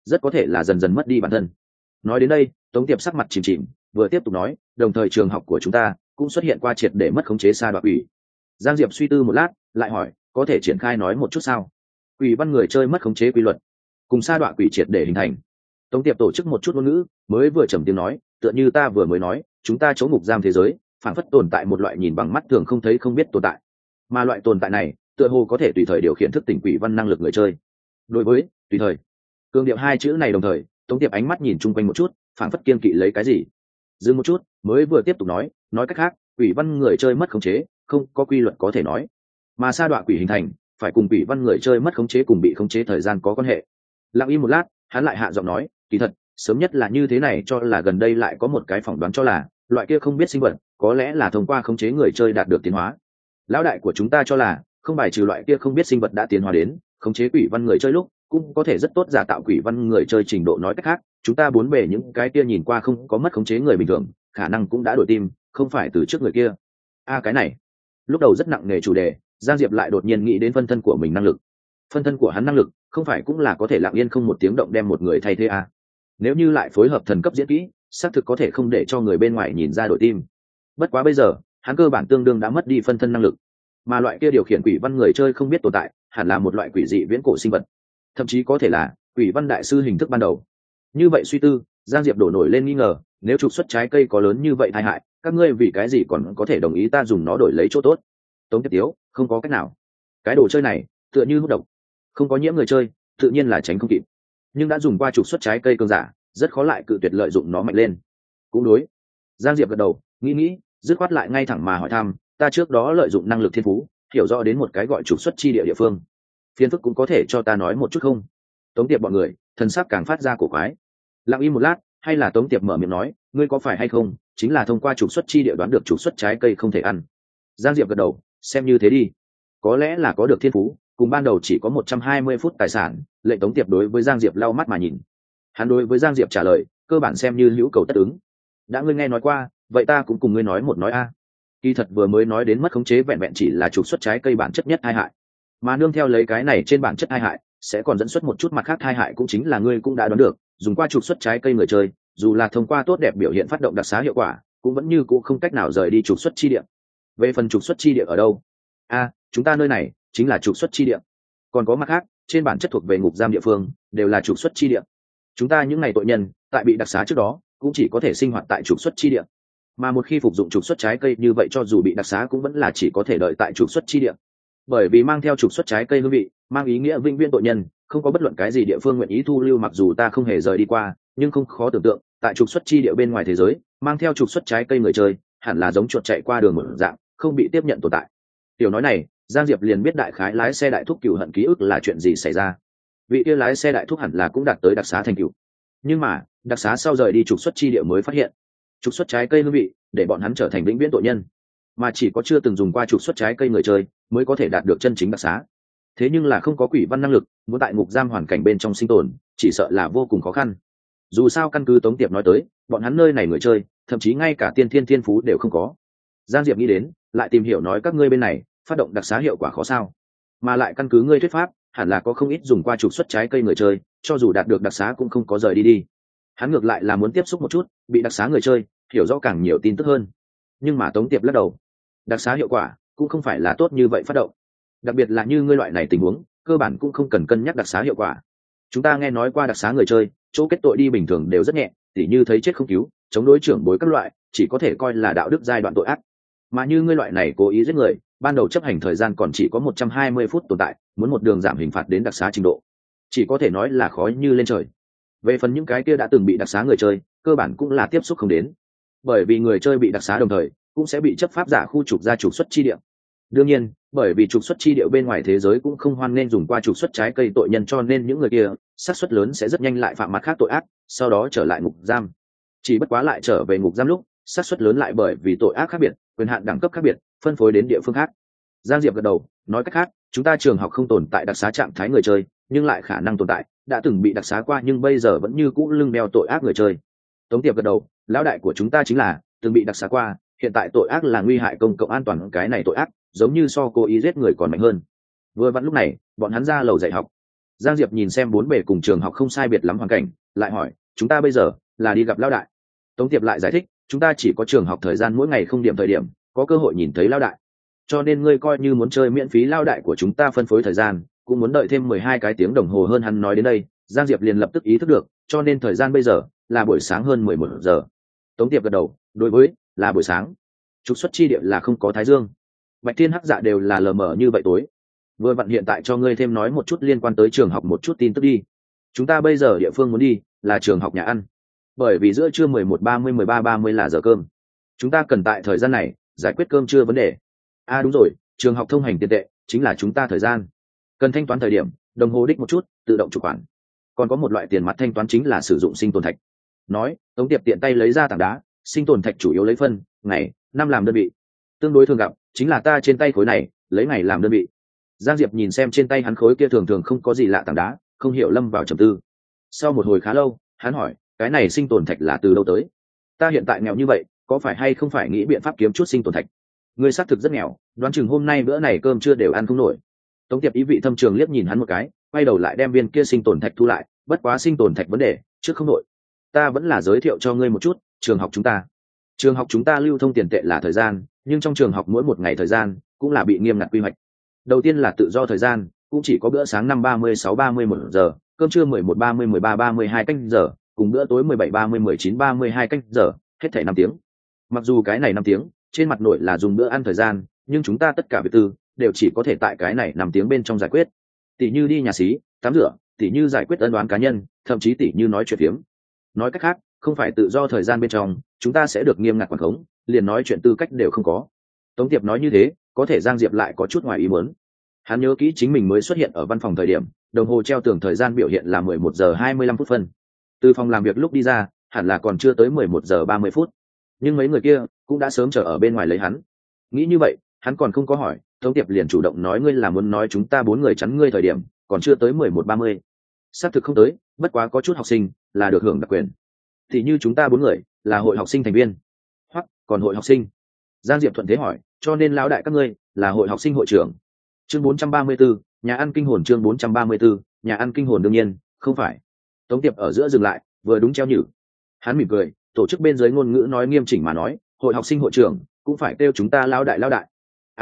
rất có thể là dần dần mất đi bản thân. Nói đến đây, Tống Tiệp sắc mặt chìm chìm, vừa tiếp tục nói, đồng thời trường học của chúng ta cũng xuất hiện qua triệt để mất khống chế sa đoạ quỷ. Giang Diệp suy tư một lát, lại hỏi, có thể triển khai nói một chút sao? Quỷ văn người chơi mất khống chế quy luật, cùng sa đoạ quỷ triệt để hình thành. Tống Tiệp tổ chức một chút ngôn ngữ, mới vừa trầm tiếng nói, tựa như ta vừa mới nói, chúng ta chỗ ngục giam thế giới, phản phất tồn tại một loại nhìn bằng mắt thường không thấy không biết tồn tại, mà loại tồn tại này, tựa hồ có thể tùy thời điều khiển thức tỉnh quỷ văn năng lực người chơi. Đối với tùy thời, cường điệu hai chữ này đồng thời, Tống Tiệp ánh mắt nhìn chung quanh một chút, phản phất kiên kỵ lấy cái gì. Dừng một chút, mới vừa tiếp tục nói cách khác, quỷ văn người chơi mất khống chế, không có quy luật có thể nói, mà sa đọa quỷ hình thành, phải cùng quỷ văn người chơi mất khống chế cùng bị khống chế thời gian có quan hệ. Lặng im một lát, hắn lại hạ giọng nói, kỳ thật, sớm nhất là như thế này, cho là gần đây lại có một cái phỏng đoán cho là loại kia không biết sinh vật, có lẽ là thông qua khống chế người chơi đạt được tiến hóa. Lão đại của chúng ta cho là không bài trừ loại kia không biết sinh vật đã tiến hóa đến khống chế quỷ văn người chơi lúc cũng có thể rất tốt giả tạo quỷ văn người chơi trình độ. Nói cách khác, chúng ta bốn bề những cái kia nhìn qua không có mất khống chế người bình thường, khả năng cũng đã đổi tim, không phải từ trước người kia. Cái này lúc đầu rất nặng nề chủ đề, Giang Diệp lại đột nhiên nghĩ đến phân thân của mình năng lực. Phân thân của hắn năng lực không phải cũng là có thể lặng yên không một tiếng động đem một người thay thế nếu như lại phối hợp thần cấp diễn kỹ, xác thực có thể không để cho người bên ngoài nhìn ra đổi tim. Bất quá bây giờ hắn cơ bản tương đương đã mất đi phân thân năng lực, mà loại kia điều khiển quỷ văn người chơi không biết tồn tại, hẳn là một loại quỷ dị viễn cổ sinh vật, thậm chí có thể là quỷ văn đại sư hình thức ban đầu. Như vậy suy tư, Giang Diệp đổ nổi lên nghi ngờ, nếu trục xuất trái cây có lớn như vậy tai hại, các ngươi vì cái gì còn có thể đồng ý ta dùng nó đổi lấy chỗ tốt? Tống Tiệp Tiếu, không có cách nào, cái đồ chơi này tựa như hút độc, không có nhiễm người chơi tự nhiên là tránh không kịp, nhưng đã dùng qua trục xuất trái cây cường giả, rất khó lại cự tuyệt lợi dụng nó mạnh lên. Cũng đối. Giang Diệp gật đầu, nghĩ dứt khoát lại ngay thẳng mà hỏi thăm, ta trước đó lợi dụng năng lực thiên phú, hiểu rõ đến một cái gọi trục xuất chi địa phương, phiền phức cũng có thể cho ta nói một chút không? Tống Tiệp bọn người thần sắc càng phát ra cổ quái. Lặng im một lát, hay là Tống Tiệp mở miệng nói, ngươi có phải hay không chính là thông qua trục xuất chi địa đoán được trục xuất trái cây không thể ăn? Giang Diệp gật đầu, xem như thế đi, có lẽ là có được thiên phú, cùng ban đầu chỉ có 120 phút tài sản. Lệnh Tống Tiệp đối với Giang Diệp lau mắt mà nhìn. Hắn đối với Giang Diệp trả lời, cơ bản xem như hữu cầu tất ứng. Đã ngươi nghe nói qua, vậy ta cũng cùng ngươi nói một nói Kỳ thật vừa mới nói đến mất khống chế vẹn vẹn chỉ là trục xuất trái cây bản chất nhất tai hại, mà nương theo lấy cái này trên bản chất tai hại sẽ còn dẫn xuất một chút mặt khác tai hại, cũng chính là ngươi cũng đã đoán được, dùng qua trục xuất trái cây người chơi, dù là thông qua tốt đẹp biểu hiện phát động đặc xá hiệu quả, cũng vẫn như cũ không cách nào rời đi trục xuất chi địa. Về phần trục xuất chi địa ở đâu? Chúng ta nơi này chính là trục xuất chi địa. Còn có mặt khác, trên bản chất thuộc về ngục giam địa phương, đều là trục xuất chi địa. Chúng ta những ngày tội nhân tại bị đặc xá trước đó cũng chỉ có thể sinh hoạt tại trục xuất chi địa, mà một khi phục dụng trục xuất trái cây như vậy, cho dù bị đặc xá cũng vẫn là chỉ có thể đợi tại trục xuất chi địa. Bởi vì mang theo trục xuất trái cây hương vị mang ý nghĩa vĩnh viễn tội nhân không có bất luận cái gì địa phương nguyện ý thu lưu. Mặc dù ta không hề rời đi qua, nhưng không khó tưởng tượng, tại trục xuất chi địa bên ngoài thế giới, mang theo trục xuất trái cây người chơi hẳn là giống chuột chạy qua đường một dạng, không bị tiếp nhận tồn tại. Tiểu nói này, Giang Diệp liền biết đại khái lái xe đại thúc cửu hận ký ức là chuyện gì xảy ra. Vị kia lái xe đại thúc hẳn là cũng đạt tới đặc xá thành cửu, nhưng mà đặc xá sau rời đi trục xuất chi địa mới phát hiện trục xuất trái cây hương vị để bọn hắn trở thành vĩnh viễn tội nhân, mà chỉ có chưa từng dùng qua trục xuất trái cây người chơi mới có thể đạt được chân chính đặc xá. Thế nhưng là không có quỷ văn năng lực, muốn tại ngục giam hoàn cảnh bên trong sinh tồn chỉ sợ là vô cùng khó khăn. Dù sao căn cứ Tống Tiệp nói tới, bọn hắn nơi này người chơi thậm chí ngay cả tiên thiên thiên phú đều không có. Giang Diệp nghĩ đến, lại tìm hiểu nói các ngươi bên này phát động đặc xá hiệu quả khó sao, mà lại căn cứ ngươi thuyết pháp hẳn là có không ít dùng qua trục xuất trái cây người chơi, cho dù đạt được đặc xá cũng không có rời đi. Hắn ngược lại là muốn tiếp xúc một chút bị đặc xá người chơi, hiểu rõ càng nhiều tin tức hơn. Nhưng mà Tống Tiệp lắc đầu, đặc xá hiệu quả cũng không phải là tốt như vậy phát động, đặc biệt là như ngươi loại này tình huống, cơ bản cũng không cần cân nhắc đặc xá hiệu quả. Chúng ta nghe nói qua đặc xá người chơi chỗ kết tội đi bình thường đều rất nhẹ, tỉ như thấy chết không cứu, chống đối trưởng bối các loại, chỉ có thể coi là đạo đức giai đoạn tội ác. Mà như ngươi loại này cố ý giết người, ban đầu chấp hành thời gian còn chỉ có 120 phút tồn tại, muốn một đường giảm hình phạt đến đặc xá trình độ, chỉ có thể nói là khó như lên trời. Về phần những cái kia đã từng bị đặc xá người chơi, cơ bản cũng là tiếp xúc không đến, bởi vì người chơi bị đặc xá đồng thời cũng sẽ bị chấp pháp giả khu trục ra trục xuất chi địa. Đương nhiên, bởi vì trục xuất chi địa bên ngoài thế giới cũng không hoan nên dùng qua trục xuất trái cây tội nhân, cho nên những người kia xác suất lớn sẽ rất nhanh lại phạm mặt khác tội ác, sau đó trở lại ngục giam. Chỉ bất quá lại trở về ngục giam lúc, xác suất lớn lại bởi vì tội ác khác biệt, quyền hạn đẳng cấp khác biệt, phân phối đến địa phương khác. Giang Diệp gật đầu, nói cách khác, chúng ta trường học không tồn tại đặc xá trạng thái người chơi, nhưng lại khả năng tồn tại đã từng bị đặc xá qua nhưng bây giờ vẫn như cũ lưng đeo tội ác người chơi. Tống Tiệp gật đầu, lão đại của chúng ta chính là từng bị đặc xá qua, hiện tại tội ác là nguy hại công cộng an toàn, cái này tội ác giống như so cố ý giết người còn mạnh hơn. Vừa vặn lúc này bọn hắn ra lầu dạy học. Giang Diệp nhìn xem bốn bề cùng trường học không sai biệt lắm hoàn cảnh, lại hỏi, chúng ta bây giờ là đi gặp lão đại? Tống Tiệp lại giải thích, chúng ta chỉ có trường học thời gian mỗi ngày không điểm thời điểm có cơ hội nhìn thấy lão đại, cho nên ngươi coi như muốn chơi miễn phí lão đại của chúng ta phân phối thời gian cũng muốn đợi thêm 12 cái tiếng đồng hồ hơn. Hắn nói đến đây, Giang Diệp liền lập tức ý thức được, cho nên thời gian bây giờ là buổi sáng hơn 11 giờ. Tống Tiệp gật đầu, đối với là buổi sáng. Trục xuất chi địa là không có thái dương, bạch thiên hắc dạ đều là lờ mờ như vậy tối. Vừa vặn hiện tại cho ngươi thêm nói một chút liên quan tới trường học một chút tin tức đi. Chúng ta bây giờ địa phương muốn đi là trường học nhà ăn, bởi vì giữa trưa 11:30 13:30 là giờ cơm, chúng ta cần tại thời gian này giải quyết cơm trưa vấn đề. Đúng rồi, trường học thông hành tiền tệ chính là chúng ta thời gian cần thanh toán thời điểm đồng hồ đích một chút tự động chủ khoản, còn có một loại tiền mặt thanh toán chính là sử dụng sinh tồn thạch. Nói, Tống Tiệp tiện tay lấy ra tảng đá, sinh tồn thạch chủ yếu lấy phân, ngày, năm làm đơn vị, tương đối thường gặp chính là ta trên tay khối này lấy ngày làm đơn vị. Giang Diệp nhìn xem trên tay hắn khối kia thường thường không có gì lạ tảng đá, không hiểu lâm vào trầm tư. Sau một hồi khá lâu, hắn hỏi, cái này sinh tồn thạch là từ đâu tới? Ta hiện tại nghèo như vậy, có phải hay không phải nghĩ biện pháp kiếm chút sinh tồn thạch? Ngươi xác thực rất nghèo, đoán chừng hôm nay bữa này cơm chưa đều ăn không nổi. Tống Tiệp ý vị thâm trường liếc nhìn hắn một cái, quay đầu lại đem viên kia sinh tồn thạch thu lại. Bất quá sinh tồn thạch vấn đề trước không nổi, ta vẫn là giới thiệu cho ngươi một chút. Trường học chúng ta lưu thông tiền tệ là thời gian, nhưng trong trường học mỗi một ngày thời gian cũng là bị nghiêm ngặt quy hoạch. Đầu tiên là tự do thời gian, cũng chỉ có bữa sáng 5:30 6:30 1 giờ, cơm trưa 11:30 13:32 canh giờ, cùng bữa tối 17:30 19:32 canh giờ, hết thảy 5 tiếng. Mặc dù cái này 5 tiếng trên mặt nội là dùng bữa ăn thời gian, nhưng chúng ta tất cả việc tư đều chỉ có thể tại cái này 5 tiếng bên trong giải quyết. Tỷ như đi nhà xí, tắm rửa, tỷ như giải quyết ân oán cá nhân, thậm chí tỷ như nói chuyện phiếm. Nói cách khác, không phải tự do thời gian bên trong, chúng ta sẽ được nghiêm ngặt quản khống, liền nói chuyện tư cách đều không có. Tống Tiệp nói như thế, có thể Giang Diệp lại có chút ngoài ý muốn. Hắn nhớ kỹ chính mình mới xuất hiện ở văn phòng thời điểm, đồng hồ treo tường thời gian biểu hiện là 11 giờ 25 phút phân. Từ phòng làm việc lúc đi ra, hẳn là còn chưa tới 11 giờ 30 phút. Nhưng mấy người kia cũng đã sớm chờ ở bên ngoài lấy hắn. Nghĩ như vậy, hắn còn không có hỏi, Tống Tiệp liền chủ động nói, ngươi là muốn nói chúng ta 4 người chắn ngươi thời điểm, còn chưa tới 11:30. Xác thực không tới, bất quá có chút học sinh là được hưởng đặc quyền. Thì như chúng ta 4 người là hội học sinh thành viên, hoặc còn hội học sinh. Giang Diệp thuận thế hỏi, cho nên lão đại các ngươi là hội học sinh hội trưởng. Chương 434, nhà ăn kinh hồn. Chương 434, nhà ăn kinh hồn. Đương nhiên không phải. Tống Tiệp ở giữa dừng lại, vừa đúng treo nhử. Hắn mỉm cười, tổ chức bên dưới ngôn ngữ nói nghiêm chỉnh mà nói, hội học sinh hội trưởng cũng phải kêu chúng ta lão đại lão đại.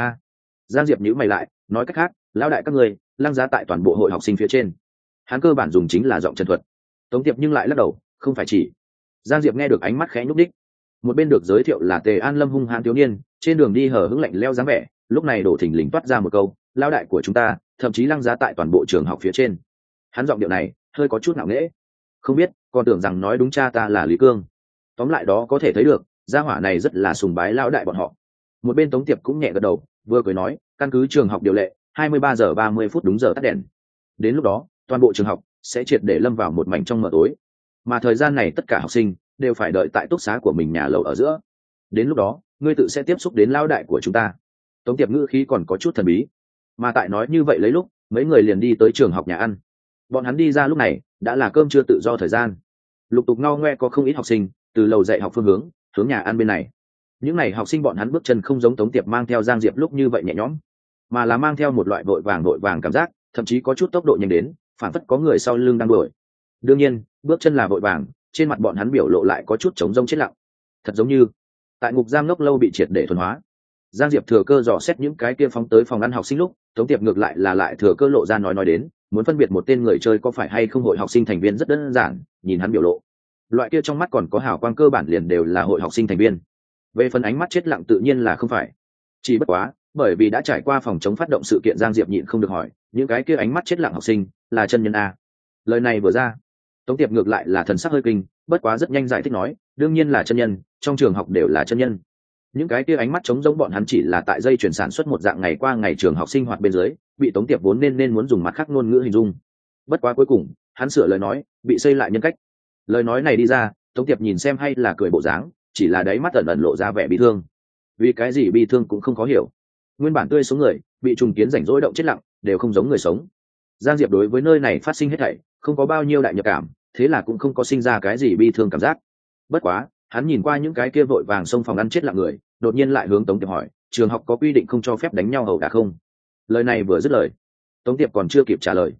Giang Diệp nhíu mày lại, nói cách khác, lão đại các ngươi lăng giá tại toàn bộ hội học sinh phía trên. Hắn cơ bản dùng chính là giọng trần thuật. Tống Tiệp nhưng lại lắc đầu, không phải chỉ. Giang Diệp nghe được ánh mắt khẽ nhúc đích. Một bên được giới thiệu là Tề An Lâm hung hãn thiếu niên, trên đường đi hở hững lạnh leo dáng vẻ, lúc này đổ thình lình toát ra một câu, lão đại của chúng ta thậm chí lăng giá tại toàn bộ trường học phía trên. Hắn giọng điệu này hơi có chút ngạo nghễ, không biết còn tưởng rằng nói đúng cha ta là Lý Cương. Tóm lại đó có thể thấy được gia hỏa này rất là sùng bái lão đại bọn họ. Một bên Tống Tiệp cũng nhẹ gật đầu, vừa cười nói, căn cứ trường học điều lệ 23 giờ 30 phút đúng giờ tắt đèn. Đến lúc đó toàn bộ trường học sẽ triệt để lâm vào một mảnh trong mờ tối, mà thời gian này tất cả học sinh đều phải đợi tại túc xá của mình nhà lầu ở giữa. Đến lúc đó ngươi tự sẽ tiếp xúc đến lão đại của chúng ta. Tống Tiệp ngữ khí còn có chút thần bí, mà tại nói như vậy lấy lúc mấy người liền đi tới trường học nhà ăn. Bọn hắn đi ra lúc này đã là cơm trưa tự do thời gian, lục tục ngao ngoe có không ít học sinh từ lầu dạy học phương hướng nhà ăn bên này. Những n à y học sinh bọn hắn bước chân không giống Tống Tiệp mang theo Giang Diệp lúc như vậy nhẹ nhõm, mà là mang theo một loại vội vàng cảm giác, thậm chí có chút tốc độ nhanh đến phản phất có người sau lưng đang đuổi. Đương nhiên bước chân là vội vàng, trên mặt bọn hắn biểu lộ lại có chút trống rông chết lặng, thật giống như tại ngục giam ngốc lâu bị triệt để thuần hóa. Giang Diệp thừa cơ dò xét những cái kia phóng tới phòng ăn học sinh lúc, Tống Tiệp ngược lại là lại thừa cơ lộ ra nói đến, muốn phân biệt một tên người chơi có phải hay không hội học sinh thành viên rất đơn giản, nhìn hắn biểu lộ, loại kia trong mắt còn có hào quang cơ bản liền đều là hội học sinh thành viên. Về phần ánh mắt chết lặng tự nhiên là không phải, chỉ bất quá bởi vì đã trải qua phòng chống phát động sự kiện, Giang Diệp nhịn không được hỏi, những cái kia ánh mắt chết lặng học sinh là chân nhân a? Lời này vừa ra, Tống Tiệp ngược lại là thần sắc hơi kinh, bất quá rất nhanh giải thích nói, đương nhiên là chân nhân, trong trường học đều là chân nhân. Những cái kia ánh mắt trống rỗng bọn hắn chỉ là tại dây chuyển sản xuất một dạng ngày qua ngày trường học sinh hoạt bên dưới, bị Tống Tiệp vốn nên muốn dùng mặt khác ngôn ngữ hình dung. Bất quá cuối cùng hắn sửa lời nói, bị xây lại nhân cách. Lời nói này đi ra, Tống Tiệp nhìn xem hay là cười bộ dáng, chỉ là đáy mắt ẩn ẩn lộ ra vẻ bi thương. Vì cái gì bi thương cũng không có hiểu. Nguyên bản tươi sống người bị trùng kiến rảnh rỗi động chết lặng, đều không giống người sống. Giang Diệp đối với nơi này phát sinh hết thảy không có bao nhiêu đại nhập cảm, thế là cũng không có sinh ra cái gì bi thương cảm giác. Bất quá hắn nhìn qua những cái kia vội vàng xông phòng ăn chết lặng người, đột nhiên lại hướng Tống Tiệp hỏi, trường học có quy định không cho phép đánh nhau ẩu đả không? Lời này vừa dứt lời, Tống Tiệp còn chưa kịp trả lời,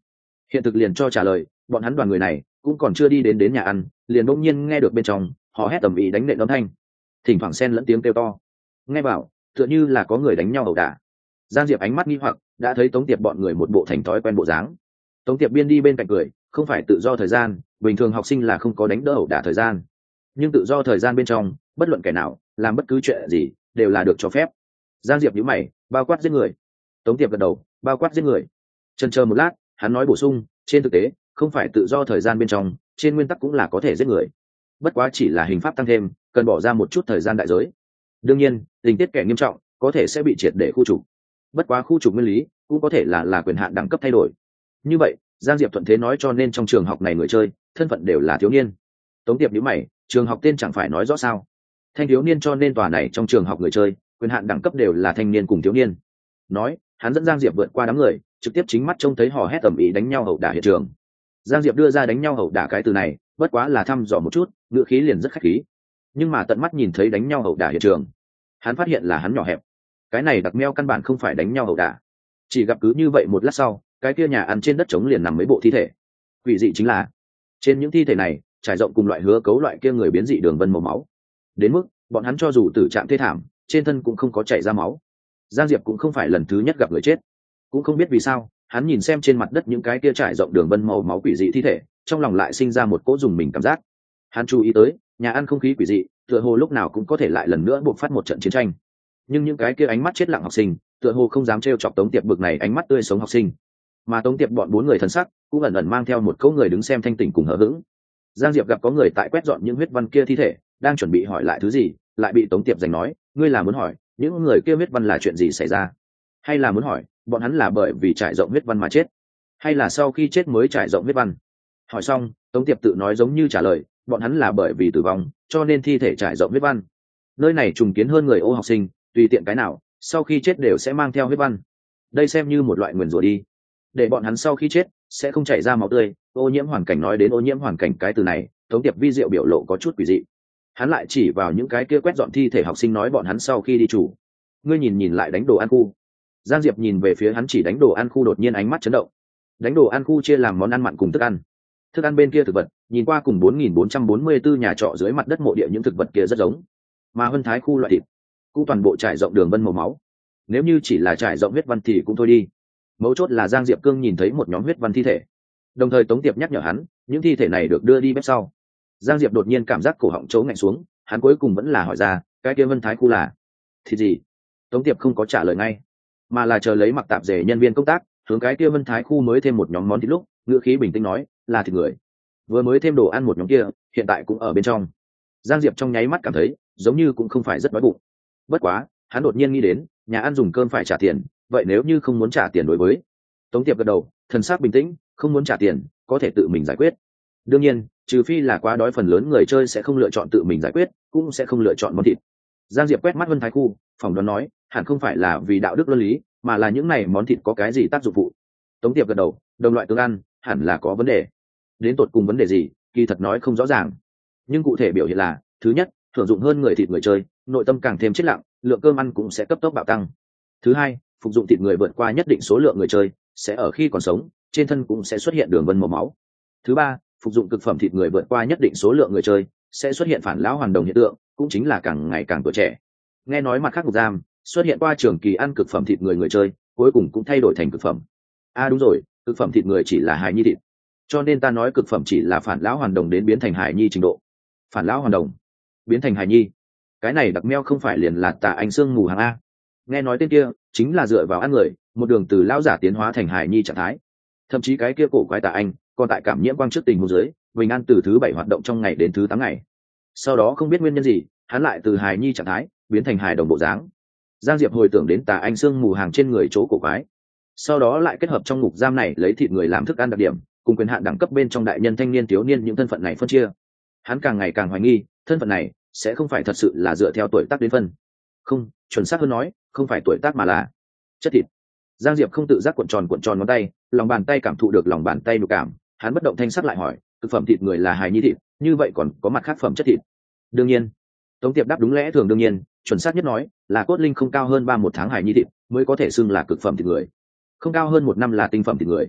Hiện thực liền cho trả lời, bọn hắn đoàn người này cũng còn chưa đi đến nhà ăn, liền bỗng nhiên nghe được bên trong họ hét tầm ý đánh nện âm thanh, thỉnh thoảng xen lẫn tiếng kêu to. Nghe bảo tựa như là có người đánh nhau ẩu đả. Giang Diệp ánh mắt nghi hoặc, đã thấy Tống Tiệp bọn người một bộ thành thói quen bộ dáng. Tống Tiệp biên đi bên cạnh cười, không phải tự do thời gian, bình thường học sinh là không có đánh đỡ ẩu đả thời gian, nhưng tự do thời gian bên trong, bất luận kẻ nào làm bất cứ chuyện gì đều là được cho phép. Giang Diệp nhíu mày, bao quát giết người. Tống Tiệp gật đầu, bao quát giết người. Chần chờ một lát, hắn nói bổ sung, trên thực tế không phải tự do thời gian bên trong, trên nguyên tắc cũng là có thể giết người, bất quá chỉ là hình pháp tăng thêm, cần bỏ ra một chút thời gian đại giới. Đương nhiên tình tiết kẻ nghiêm trọng có thể sẽ bị triệt để khu trục, bất quá khu trục nguyên lý cũng có thể là quyền hạn đẳng cấp thay đổi. Như vậy Giang Diệp thuận thế nói, cho nên trong trường học này người chơi thân phận đều là thiếu niên. Tống Tiệp nhíu mày, trường học tên chẳng phải nói rõ sao? Thanh thiếu niên, cho nên tòa này trong trường học người chơi quyền hạn đẳng cấp đều là thanh niên cùng thiếu niên. Nói, hắn dẫn Giang Diệp vượt qua đám người, trực tiếp chính mắt trông thấy hò hét tầm ý đánh nhau ẩu đả hiện trường. Giang Diệp đưa ra đánh nhau ẩu đả cái từ này, bất quá là thăm dò một chút, ngữ khí liền rất khách khí. Nhưng mà tận mắt nhìn thấy đánh nhau ẩu đả hiện trường, hắn phát hiện là hắn nhỏ hẹp. Cái này đặc meo căn bản không phải đánh nhau ẩu đả. Chỉ gặp cứ như vậy một lát sau, cái kia nhà ăn trên đất trống liền nằm mấy bộ thi thể. Quỷ dị chính là, trên những thi thể này trải rộng cùng loại hứa cấu loại kia người biến dị đường vân màu máu, đến mức bọn hắn cho dù tử trạng thê thảm, trên thân cũng không có chảy ra máu. Giang Diệp cũng không phải lần thứ nhất gặp người chết, cũng không biết vì sao hắn nhìn xem trên mặt đất những cái kia trải rộng đường vân màu máu quỷ dị thi thể, trong lòng lại sinh ra một cỗ dùng mình cảm giác. Hắn chú ý tới nhà ăn không khí quỷ dị, tựa hồ lúc nào cũng có thể lại lần nữa buộc phát một trận chiến tranh. Nhưng những cái kia ánh mắt chết lặng học sinh tựa hồ không dám trêu chọc Tống Tiệp bực này ánh mắt tươi sống học sinh, mà Tống Tiệp bọn bốn người thân sắc cũng ẩn ẩn mang theo một câu người đứng xem thanh tỉnh cùng hờ hững. Giang Diệp gặp có người tại quét dọn những huyết văn kia thi thể, đang chuẩn bị hỏi lại thứ gì, lại bị Tống Tiệp giành nói, ngươi là muốn hỏi những người kia huyết văn là chuyện gì xảy ra, hay là muốn hỏi bọn hắn là bởi vì trải rộng huyết văn mà chết, hay là sau khi chết mới trải rộng huyết văn? Hỏi xong, Tống Tiệp tự nói giống như trả lời, bọn hắn là bởi vì tử vong cho nên thi thể trải rộng huyết văn. Nơi này trùng kiến hơn người ô học sinh, tùy tiện cái nào sau khi chết đều sẽ mang theo huyết văn, đây xem như một loại nguyền rủa đi, để bọn hắn sau khi chết sẽ không chảy ra máu tươi. Ô nhiễm hoàn cảnh, nói đến ô nhiễm hoàn cảnh cái từ này, Tống Tiệp vi diệu biểu lộ có chút quỷ dị. Hắn lại chỉ vào những cái kia quét dọn thi thể học sinh nói, bọn hắn sau khi đi chủ, ngươi nhìn lại đánh đồ ăn khu. Giang Diệp nhìn về phía hắn chỉ đánh đồ ăn khu, đột nhiên ánh mắt chấn động. Đánh đồ ăn khu chia làm món ăn mặn cùng thức ăn. Thức ăn bên kia thực vật, nhìn qua cùng 4444 nhà trọ dưới mặt đất mộ địa những thực vật kia rất giống, mà Vân Thái khu loại thịt cũng toàn bộ trải rộng đường vân màu máu. Nếu như chỉ là trải rộng huyết văn thì cũng thôi đi, mấu chốt là Giang Diệp Cương nhìn thấy một nhóm huyết văn thi thể. Đồng thời Tống Tiệp nhắc nhở hắn, những thi thể này được đưa đi bếp sau. Giang Diệp đột nhiên cảm giác cổ họng trống ngạnh xuống, hắn cuối cùng vẫn là hỏi ra, cái kia Vân Thái khu là thịt gì? Tống Tiệp không có trả lời ngay, mà là chờ lấy mặc tạp dề nhân viên công tác hướng cái kia Vân Thái khu mới thêm một nhóm món thịt lúc, ngữ khí bình tĩnh nói, là thịt người. Vừa mới thêm đồ ăn một nhóm kia, hiện tại cũng ở bên trong. Giang Diệp trong nháy mắt cảm thấy giống như cũng không phải rất đói bụng. Bất quá hắn đột nhiên nghĩ đến, nhà ăn dùng cơm phải trả tiền, vậy nếu như không muốn trả tiền đối với? Tống Tiệp gật đầu, thần sắc bình tĩnh, không muốn trả tiền có thể tự mình giải quyết. Đương nhiên trừ phi là quá đói, phần lớn người chơi sẽ không lựa chọn tự mình giải quyết, cũng sẽ không lựa chọn món thịt. Giang Diệp quét mắt Vân Thái khu, phỏng đoán nói, hẳn không phải là vì đạo đức luân lý, mà là những này món thịt có cái gì tác dụng phụ. Tống Tiệp gật đầu, đồng loại tương ăn hẳn là có vấn đề. Đến tột cùng vấn đề gì, kỳ thật nói không rõ ràng, nhưng cụ thể biểu hiện là, thứ nhất, thưởng dụng hơn người thịt người chơi, nội tâm càng thêm chết lặng, lượng cơm ăn cũng sẽ cấp tốc bạo tăng. Thứ hai, phục dụng thịt người vượt qua nhất định số lượng người chơi, sẽ ở khi còn sống trên thân cũng sẽ xuất hiện đường vân màu máu. Thứ ba, phục dụng cực phẩm thịt người vượt qua nhất định số lượng người chơi, sẽ xuất hiện phản lão hoàn đồng hiện tượng, cũng chính là càng ngày càng tuổi trẻ. Nghe nói mặt khác ngục giam xuất hiện qua trường kỳ ăn cực phẩm thịt người chơi, cuối cùng cũng thay đổi thành cực phẩm. Đúng rồi, cực phẩm thịt người chỉ là hài nhi thịt, cho nên ta nói cực phẩm chỉ là phản lão hoàn đồng đến biến thành hài nhi trình độ. Phản lão hoàn đồng biến thành hài nhi, cái này đặc meo không phải liền là Tà Anh Sương Mù Hàng a? Nghe nói tên kia chính là dựa vào ăn người, một đường từ lão giả tiến hóa thành hài nhi trạng thái. Thậm chí cái kia cổ quái Tà Anh còn tại cảm nhiễm quang trước tình huống dưới bình an từ thứ 7 hoạt động trong ngày đến thứ 8 ngày, sau đó không biết nguyên nhân gì hắn lại từ hài nhi trạng thái biến thành hài đồng bộ dáng. Giang Diệp hồi tưởng đến Tà Anh Sương Mù Hàng trên người chỗ cổ quái, sau đó lại kết hợp trong ngục giam này lấy thịt người làm thức ăn đặc điểm, cùng quyền hạn đẳng cấp bên trong đại nhân thanh niên thiếu niên những thân phận này phân chia. Hắn càng ngày càng hoài nghi thân phận này sẽ không phải thật sự là dựa theo tuổi tác đến phân. Không, chuẩn xác hơn nói, không phải tuổi tác mà là chất thịt. Giang Diệp không tự giác cuộn tròn ngón tay, lòng bàn tay cảm thụ được lòng bàn tay nhục cảm, hắn bất động thanh sắc lại hỏi, thực phẩm thịt người là hài nhi thịt, như vậy còn có mặt khác phẩm chất thịt? Đương nhiên. Tống Tiệp đáp đúng lẽ thường đương nhiên, chuẩn xác nhất nói là cốt linh không cao hơn 1 tháng hài nhi thịt mới có thể xưng là cực phẩm thịt người, không cao hơn 1 năm là tinh phẩm thịt người.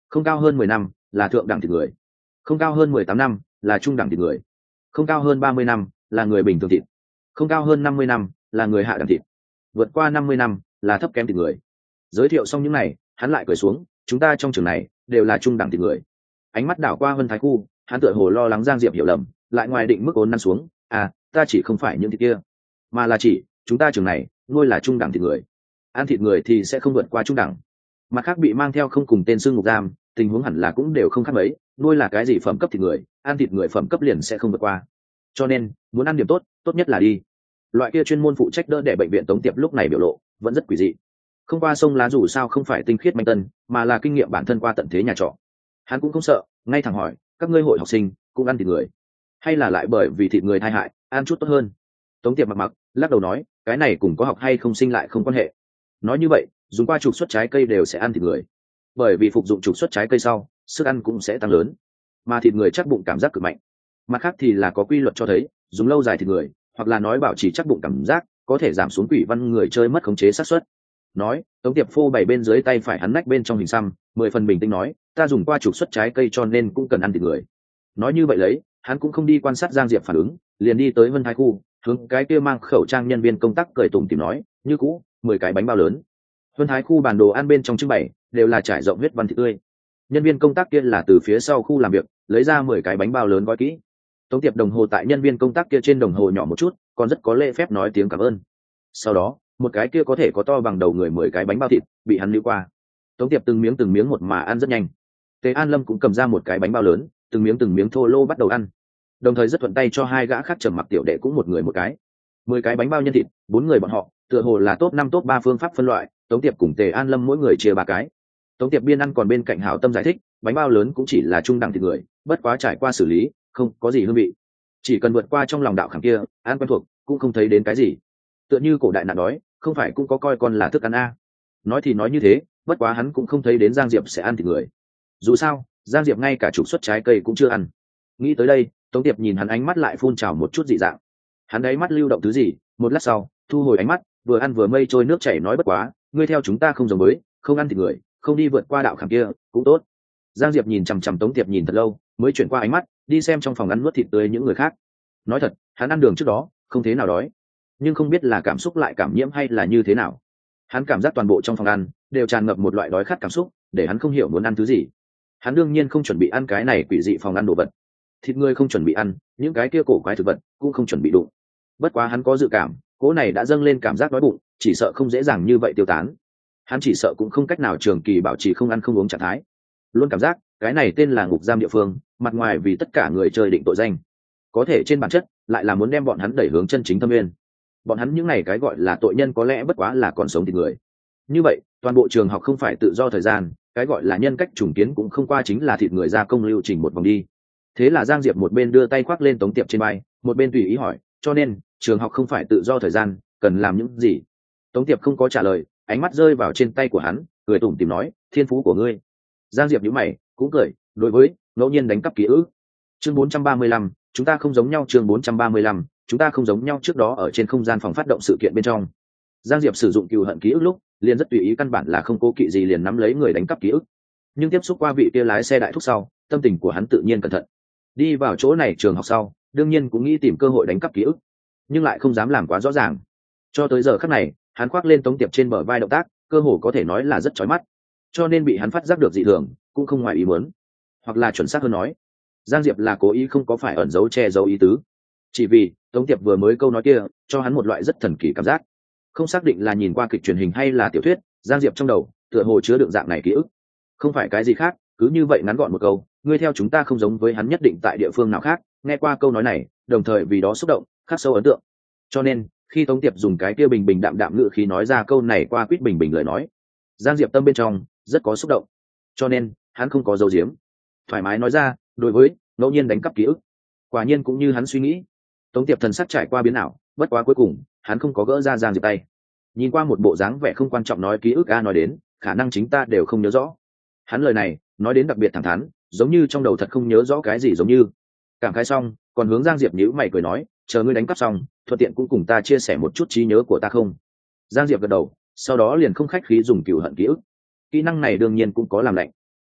không cao hơn 10 năm là thượng đẳng thịt người, không cao hơn 18 năm là trung đẳng thịt người, không cao hơn 30 năm là người bình thường thịt, không cao hơn 50 năm là người hạ đẳng thịt, vượt qua 50 năm là thấp kém thịt người. Giới thiệu xong những này, hắn lại cười xuống, chúng ta trong trường này đều là trung đẳng thịt người. Ánh mắt đảo qua Vân Thái Khu, hắn tựa hồ lo lắng Giang Diệp hiểu lầm, lại ngoài định mức ốn năn xuống, à, ta chỉ không phải những thịt kia, mà là chỉ chúng ta trường này nuôi là trung đẳng thịt người, ăn thịt người thì sẽ không vượt qua trung đẳng. Mặt khác bị mang theo không cùng tên xương ngục giam, tình huống hẳn là cũng đều không khác mấy, nuôi là cái gì phẩm cấp thịt người, ăn thịt người phẩm cấp liền sẽ không vượt qua. Cho nên muốn ăn điểm tốt, tốt nhất là đi loại kia chuyên môn phụ trách đỡ để bệnh viện Tống Tiệp lúc này biểu lộ vẫn rất quỷ dị. Không qua sông lá dù sao không phải tinh khiết manh tân, mà là kinh nghiệm bản thân qua tận thế nhà trọ. Hắn cũng không sợ, ngay thẳng hỏi, các ngươi hội học sinh cũng ăn thịt người, hay là lại bởi vì thịt người tai hại ăn chút tốt hơn? Tống Tiệp mặc lắc đầu nói, cái này cùng có học hay không sinh lại không quan hệ. Nói như vậy, dùng qua trục xuất trái cây đều sẽ ăn thịt người, bởi vì phục dụng trục xuất trái cây sau sức ăn cũng sẽ tăng lớn, mà thịt người chắc bụng cảm giác cực mạnh. Mặt khác thì là có quy luật cho thấy dùng lâu dài thịt người, hoặc là nói bảo trì chắc bụng cảm giác, có thể giảm xuống quỷ văn người chơi mất khống chế xác suất. Nói, Tống Tiệp phô bày bên dưới tay phải hắn nách bên trong hình xăm, 10 phần bình tĩnh nói, ta dùng qua trục xuất trái cây cho nên cũng cần ăn thịt người. Nói như vậy lấy, hắn cũng không đi quan sát Giang Diệp phản ứng, liền đi tới Vân Thái Khu, hướng cái kia mang khẩu trang nhân viên công tác cười tủm tỉm nói, như cũ 10 cái bánh bao lớn. Vân Thái Khu bản đồ ăn bên trong trưng bày đều là trải rộng huyết văn thịt tươi. Nhân viên công tác kia là từ phía sau khu làm việc lấy ra 10 cái bánh bao lớn gói kỹ. Tống Tiệp đồng hồ tại nhân viên công tác kia trên đồng hồ nhỏ một chút, còn rất có lễ phép nói tiếng cảm ơn. Sau đó, một cái kia có thể có to bằng đầu người 10 cái bánh bao thịt bị hắn lưu qua. Tống Tiệp từng miếng một mà ăn rất nhanh. Tề An Lâm cũng cầm ra một cái bánh bao lớn, từng miếng thô lô bắt đầu ăn, đồng thời rất thuận tay cho hai gã khác trầm mặc tiểu đệ cũng một người một cái. 10 cái bánh bao nhân thịt, 4 người bọn họ tựa hồ là top 5 top 3 phương pháp phân loại. Tống Tiệp cùng Tề An Lâm mỗi người chia 3 cái. Tống Tiệp biên ăn còn bên cạnh hảo tâm giải thích, bánh bao lớn cũng chỉ là trung đẳng thịt người, bất quá trải qua xử lý, không có gì hương vị, chỉ cần vượt qua trong lòng đạo khảm kia, ăn quen thuộc cũng không thấy đến cái gì. Tựa như cổ đại nạn đói, không phải cũng có coi con là thức ăn a. Nói thì nói như thế, bất quá hắn cũng không thấy đến Giang Diệp sẽ ăn thịt người. Dù sao, Giang Diệp ngay cả trục xuất trái cây cũng chưa ăn. Nghĩ tới đây, Tống Tiệp nhìn hắn ánh mắt lại phun trào một chút dị dạng. Hắn ấy mắt lưu động thứ gì, một lát sau, thu hồi ánh mắt, vừa ăn vừa mây trôi nước chảy nói, bất quá, ngươi theo chúng ta không giống với, không ăn thịt người, không đi vượt qua đạo khảm kia, cũng tốt. Giang Diệp nhìn chằm chằm Tống Tiệp nhìn thật lâu, mới chuyển qua ánh mắt, đi xem trong phòng ăn nuốt thịt tươi những người khác. Nói thật, hắn ăn đường trước đó không thế nào đói, nhưng không biết là cảm xúc lại cảm nhiễm hay là như thế nào, hắn cảm giác toàn bộ trong phòng ăn đều tràn ngập một loại đói khát cảm xúc, để hắn không hiểu muốn ăn thứ gì. Hắn đương nhiên không chuẩn bị ăn cái này quỷ dị phòng ăn đồ vật, thịt người không chuẩn bị ăn, những cái kia cổ quái thực vật cũng không chuẩn bị đụng. Bất quá hắn có dự cảm, cỗ này đã dâng lên cảm giác đói bụng, chỉ sợ không dễ dàng như vậy tiêu tán. Hắn chỉ sợ cũng không cách nào trường kỳ bảo trì không ăn không uống trạng thái. Luôn cảm giác cái này tên là ngục giam địa phương, mặt ngoài vì tất cả người chơi định tội danh, có thể trên bản chất lại là muốn đem bọn hắn đẩy hướng chân chính thâm nguyên. Bọn hắn những này cái gọi là tội nhân có lẽ bất quá là còn sống thịt người. Như vậy toàn bộ trường học không phải tự do thời gian, cái gọi là nhân cách trùng kiến cũng không qua chính là thịt người gia công lưu trình một vòng đi. Thế là Giang Diệp một bên đưa tay khoác lên Tống Tiệp trên vai, một bên tùy ý hỏi, cho nên trường học không phải tự do thời gian, cần làm những gì? Tống Tiệp không có trả lời, ánh mắt rơi vào trên tay của hắn, cười tủm tỉm nói, thiên phú của ngươi. Giang Diệp nhíu mày, cũng cười, đối với ngẫu nhiên đánh cắp ký ức. Chương 435, chúng ta không giống nhau. Chương 435, chúng ta không giống nhau. Trước đó ở trên không gian phòng phát động sự kiện bên trong, Giang Diệp sử dụng cừu hận ký ức lúc liền rất tùy ý, căn bản là không cố kỵ gì liền nắm lấy người đánh cắp ký ức. Nhưng tiếp xúc qua vị kia lái xe đại thúc sau, tâm tình của hắn tự nhiên cẩn thận. Đi vào chỗ này trường học sau, đương nhiên cũng nghĩ tìm cơ hội đánh cắp ký ức, nhưng lại không dám làm quá rõ ràng. Cho tới giờ khắc này, hắn khoác lên Tống Tiệp trên bờ vai động tác, cơ hồ có thể nói là rất chói mắt, cho nên bị hắn phát giác được dị thường cũng không ngoài ý muốn, hoặc là chuẩn xác hơn nói, Giang Diệp là cố ý không có phải ẩn giấu che giấu ý tứ. Chỉ vì Tống Tiệp vừa mới câu nói kia cho hắn một loại rất thần kỳ cảm giác, không xác định là nhìn qua kịch truyền hình hay là tiểu thuyết, Giang Diệp trong đầu tựa hồ chứa đựng dạng này ký ức, không phải cái gì khác, cứ như vậy ngắn gọn một câu, ngươi theo chúng ta không giống với, hắn nhất định tại địa phương nào khác nghe qua câu nói này, đồng thời vì đó xúc động khắc sâu ấn tượng. Cho nên khi Tống Tiệp dùng cái kia bình bình đạm đạm ngữ khí nói ra câu này qua quýt bình bình lời nói, Giang Diệp tâm bên trong rất có xúc động, cho nên hắn không có giấu giếm, thoải mái nói ra, đối với ngẫu nhiên đánh cắp ký ức. Quả nhiên cũng như hắn suy nghĩ, Tống Tiệp thần sắc trải qua biến ảo, bất quá cuối cùng hắn không có gỡ ra Giang Diệp tay, nhìn qua một bộ dáng vẻ không quan trọng nói, ký ức a, nói đến khả năng chính ta đều không nhớ rõ. Hắn lời này nói đến đặc biệt thẳng thắn, giống như trong đầu thật không nhớ rõ cái gì giống như. Cảm khái xong, còn hướng Giang Diệp nhíu mày cười nói, chờ ngươi đánh cắp xong, thuận tiện cũng cùng ta chia sẻ một chút trí nhớ của ta không? Giang Diệp gật đầu, sau đó liền không khách khí dùng cừu hận ký ức. Kỹ năng này đương nhiên cũng có làm lạnh.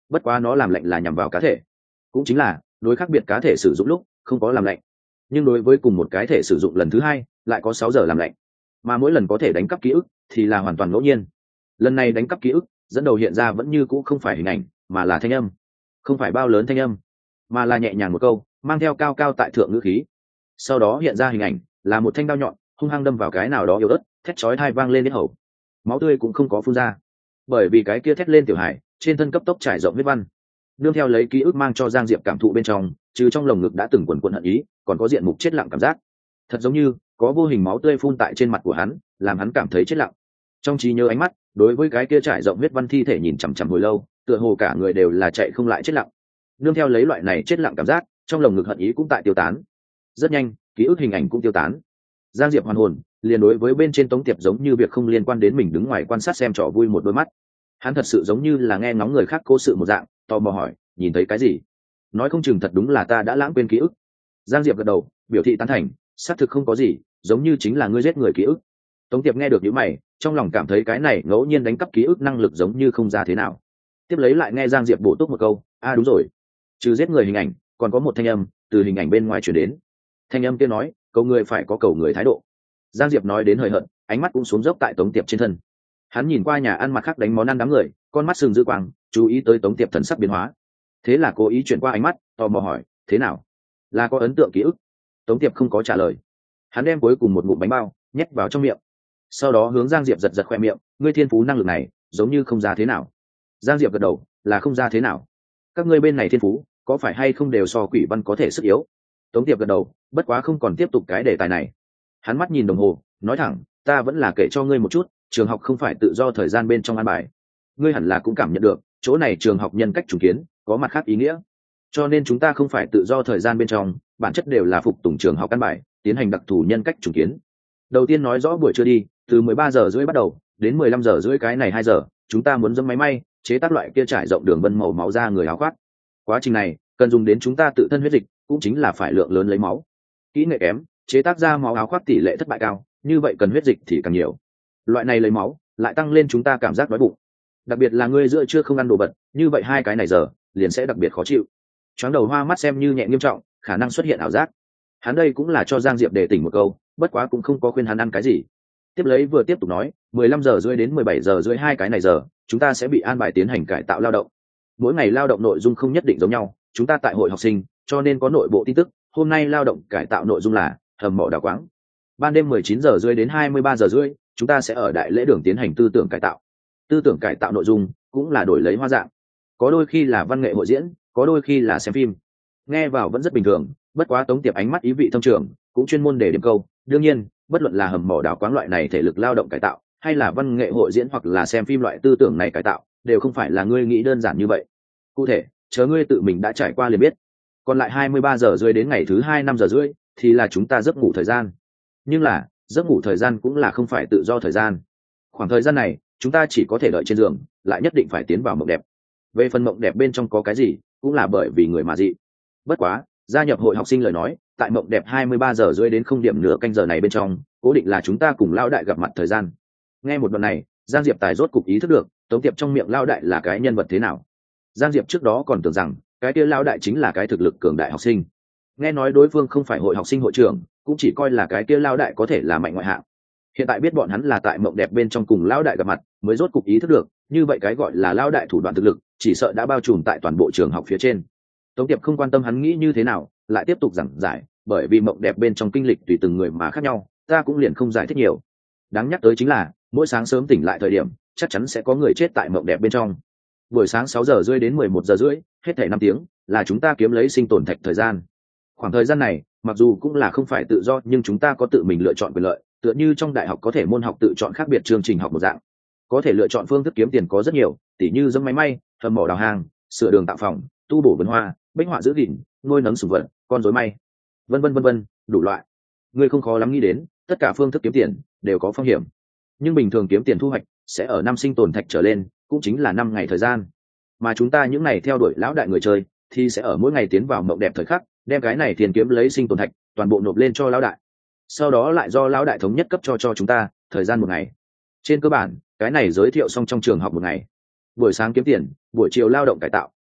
bất quá nó làm lạnh là nhằm vào cá thể, cũng chính là đối khác biệt cá thể sử dụng lúc không có làm lạnh, nhưng đối với cùng một cái thể sử dụng lần thứ hai lại có 6 giờ làm lạnh, mà mỗi lần có thể đánh cắp ký ức thì là hoàn toàn ngẫu nhiên. Lần này đánh cắp ký ức dẫn đầu hiện ra vẫn như cũ không phải hình ảnh mà là thanh âm, không phải bao lớn thanh âm mà là nhẹ nhàng một câu mang theo cao cao tại thượng ngữ khí. Sau đó hiện ra hình ảnh là một thanh đao nhọn hung hăng đâm vào cái nào đó yếu ớt, thét chói tai vang lên đến hầu, máu tươi cũng không có phun ra, bởi vì cái kia thét lên tiểu hải trên thân cấp tốc trải rộng huyết văn, nương theo lấy ký ức mang cho Giang Diệp cảm thụ bên trong, trừ trong lồng ngực đã từng quần quần hận ý, còn có diện mục chết lặng cảm giác, thật giống như có vô hình máu tươi phun tại trên mặt của hắn, làm hắn cảm thấy chết lặng. Trong trí nhớ ánh mắt đối với cái kia trải rộng huyết văn thi thể nhìn chằm chằm hồi lâu, tựa hồ cả người đều là chạy không lại chết lặng. Nương theo lấy loại này chết lặng cảm giác, trong lồng ngực hận ý cũng tại tiêu tán. Rất nhanh, ký ức hình ảnh cũng tiêu tán. Giang Diệp hoàn hồn, liền đối với bên trên Tống Tiệp giống như việc không liên quan đến mình đứng ngoài quan sát xem trò vui một đôi mắt. Hắn thật sự giống như là nghe ngóng người khác cố sự một dạng, tò mò hỏi, nhìn thấy cái gì? Nói không chừng thật đúng là ta đã lãng quên ký ức. Giang Diệp gật đầu, biểu thị tán thành, xác thực không có gì, giống như chính là ngươi giết người ký ức. Tống Tiệp nghe được những mày, trong lòng cảm thấy cái này ngẫu nhiên đánh cắp ký ức năng lực giống như không ra thế nào. Tiếp lấy lại nghe Giang Diệp bổ túc một câu, đúng rồi, trừ giết người hình ảnh, còn có một thanh âm từ hình ảnh bên ngoài truyền đến. Thanh âm kia nói, cầu người phải có cầu người thái độ. Giang Diệp nói đến hời hợt, ánh mắt cũng xuống dốc tại Tống Tiệp trên thân. Hắn nhìn qua nhà ăn mặt khác đánh món ăn đám người, con mắt sừng dữ quang, chú ý tới Tống Tiệp thần sắc biến hóa. Thế là cố ý chuyển qua ánh mắt, tò mò hỏi, thế nào? Là có ấn tượng ký ức? Tống Tiệp không có trả lời. Hắn đem cuối cùng một ngụm bánh bao nhét vào trong miệng, sau đó hướng Giang Diệp giật giật khoe miệng, ngươi thiên phú năng lực này giống như không ra thế nào. Giang Diệp gật đầu, là không ra thế nào. Các ngươi bên này thiên phú có phải hay không đều so quỷ văn có thể sức yếu? Tống Tiệp gật đầu, bất quá không còn tiếp tục cái đề tài này. Hắn mắt nhìn đồng hồ, nói thẳng, ta vẫn là kể cho ngươi một chút, trường học không phải tự do thời gian bên trong an bài. Ngươi hẳn là cũng cảm nhận được, chỗ này trường học nhân cách trùng kiến, có mặt khác ý nghĩa. Cho nên chúng ta không phải tự do thời gian bên trong, bản chất đều là phục tùng trường học căn bài, tiến hành đặc thù nhân cách trùng kiến. Đầu tiên nói rõ buổi trưa đi, từ 13 giờ rưỡi bắt đầu, đến 15 giờ rưỡi cái này 2 giờ, chúng ta muốn dẫm máy may, chế tác loại kia trải rộng đường vân màu máu ra người áo khoác. Quá trình này cần dùng đến chúng ta tự thân huyết dịch, cũng chính là phải lượng lớn lấy máu. Kỹ nghệ kém, chế tác ra máu áo khoác tỷ lệ thất bại cao, như vậy cần huyết dịch thì càng nhiều. Loại này lấy máu lại tăng lên chúng ta cảm giác đói bụng, đặc biệt là ngươi giữa trưa không ăn đồ vật, như vậy 2 cái này giờ liền sẽ đặc biệt khó chịu. Choáng đầu hoa mắt xem như nhẹ nghiêm trọng, khả năng xuất hiện ảo giác. Hắn đây cũng là cho Giang Diệp đề tỉnh một câu, bất quá cũng không có khuyên hắn ăn cái gì. Tiếp lấy vừa tiếp tục nói, 15 giờ rưỡi đến 17 giờ rưỡi 2 cái này giờ, chúng ta sẽ bị an bài tiến hành cải tạo lao động. Mỗi ngày lao động nội dung không nhất định giống nhau, chúng ta tại hội học sinh, cho nên có nội bộ tin tức. Hôm nay lao động cải tạo nội dung là hầm mỏ đào quáng. Ban đêm 19 giờ rưỡi đến 23 giờ rưỡi, chúng ta sẽ ở đại lễ đường tiến hành tư tưởng cải tạo. Tư tưởng cải tạo nội dung cũng là đổi lấy hoa dạng, có đôi khi là văn nghệ hội diễn, có đôi khi là xem phim. Nghe vào vẫn rất bình thường, bất quá Tống Tiệp ánh mắt ý vị thâm trường, cũng chuyên môn để điểm câu, đương nhiên, bất luận là hầm mỏ đào quáng loại này thể lực lao động cải tạo, hay là văn nghệ hội diễn hoặc là xem phim loại tư tưởng này cải tạo, đều không phải là ngươi nghĩ đơn giản như vậy. Cụ thể, chờ ngươi tự mình đã trải qua liền biết. Còn lại 23 giờ rưỡi đến ngày thứ 2 5 giờ rưỡi thì là chúng ta giấc ngủ thời gian. Nhưng là, giấc ngủ thời gian cũng là không phải tự do thời gian. Khoảng thời gian này, chúng ta chỉ có thể đợi trên giường, lại nhất định phải tiến vào mộng đẹp. Về phần mộng đẹp bên trong có cái gì, cũng là bởi vì người mà dị. Bất quá, gia nhập hội học sinh lời nói, tại mộng đẹp 23 giờ rưỡi đến không điểm nửa canh giờ này bên trong, cố định là chúng ta cùng lao đại gặp mặt thời gian. Nghe một đoạn này, Giang Diệp tài rốt cục ý thức được, Tống Tiệp trong miệng lao đại là cái nhân vật thế nào. Giang Diệp trước đó còn tưởng rằng, cái kia lao đại chính là cái thực lực cường đại học sinh. Nghe nói đối phương không phải hội học sinh hội trưởng, cũng chỉ coi là cái kia lao đại có thể là mạnh ngoại hạng. Hiện tại biết bọn hắn là tại mộng đẹp bên trong cùng lao đại gặp mặt, mới rốt cục ý thức được, như vậy cái gọi là lao đại thủ đoạn thực lực, chỉ sợ đã bao trùm tại toàn bộ trường học phía trên. Tống Tiệp không quan tâm hắn nghĩ như thế nào, lại tiếp tục giảng giải, bởi vì mộng đẹp bên trong kinh lịch tùy từng người mà khác nhau, ta cũng liền không giải thích nhiều. Đáng nhắc tới chính là, mỗi sáng sớm tỉnh lại thời điểm, chắc chắn sẽ có người chết tại mộng đẹp bên trong. Buổi sáng 6 giờ rưỡi đến 11 giờ rưỡi, hết thảy 5 tiếng, là chúng ta kiếm lấy sinh tồn thạch thời gian. Khoảng thời gian này, mặc dù cũng là không phải tự do, nhưng chúng ta có tự mình lựa chọn quyền lợi, tựa như trong đại học có thể môn học tự chọn khác biệt chương trình học một dạng. Có thể lựa chọn phương thức kiếm tiền có rất nhiều, tỉ như dẫm máy may, hầm mỏ đào hàng, sửa đường tạo phòng, tu bổ vườn hoa, bích họa giữ gìn, nuôi nấng sủng vật, con rối may, vân vân, đủ loại. Ngươi không khó lắm nghĩ đến, tất cả phương thức kiếm tiền đều có phong hiểm. Nhưng bình thường kiếm tiền thu hoạch sẽ ở năm sinh tồn thạch trở lên, cũng chính là 5 ngày thời gian. Mà chúng ta những này theo đuổi lão đại người chơi, thì sẽ ở mỗi ngày tiến vào mộng đẹp thời khắc, đem cái này tiền kiếm lấy sinh tồn thạch, toàn bộ nộp lên cho lão đại. Sau đó lại do lão đại thống nhất cấp cho chúng ta thời gian 1 ngày. Trên cơ bản, cái này giới thiệu xong trong trường học 1 ngày. Buổi sáng kiếm tiền, buổi chiều lao động cải tạo,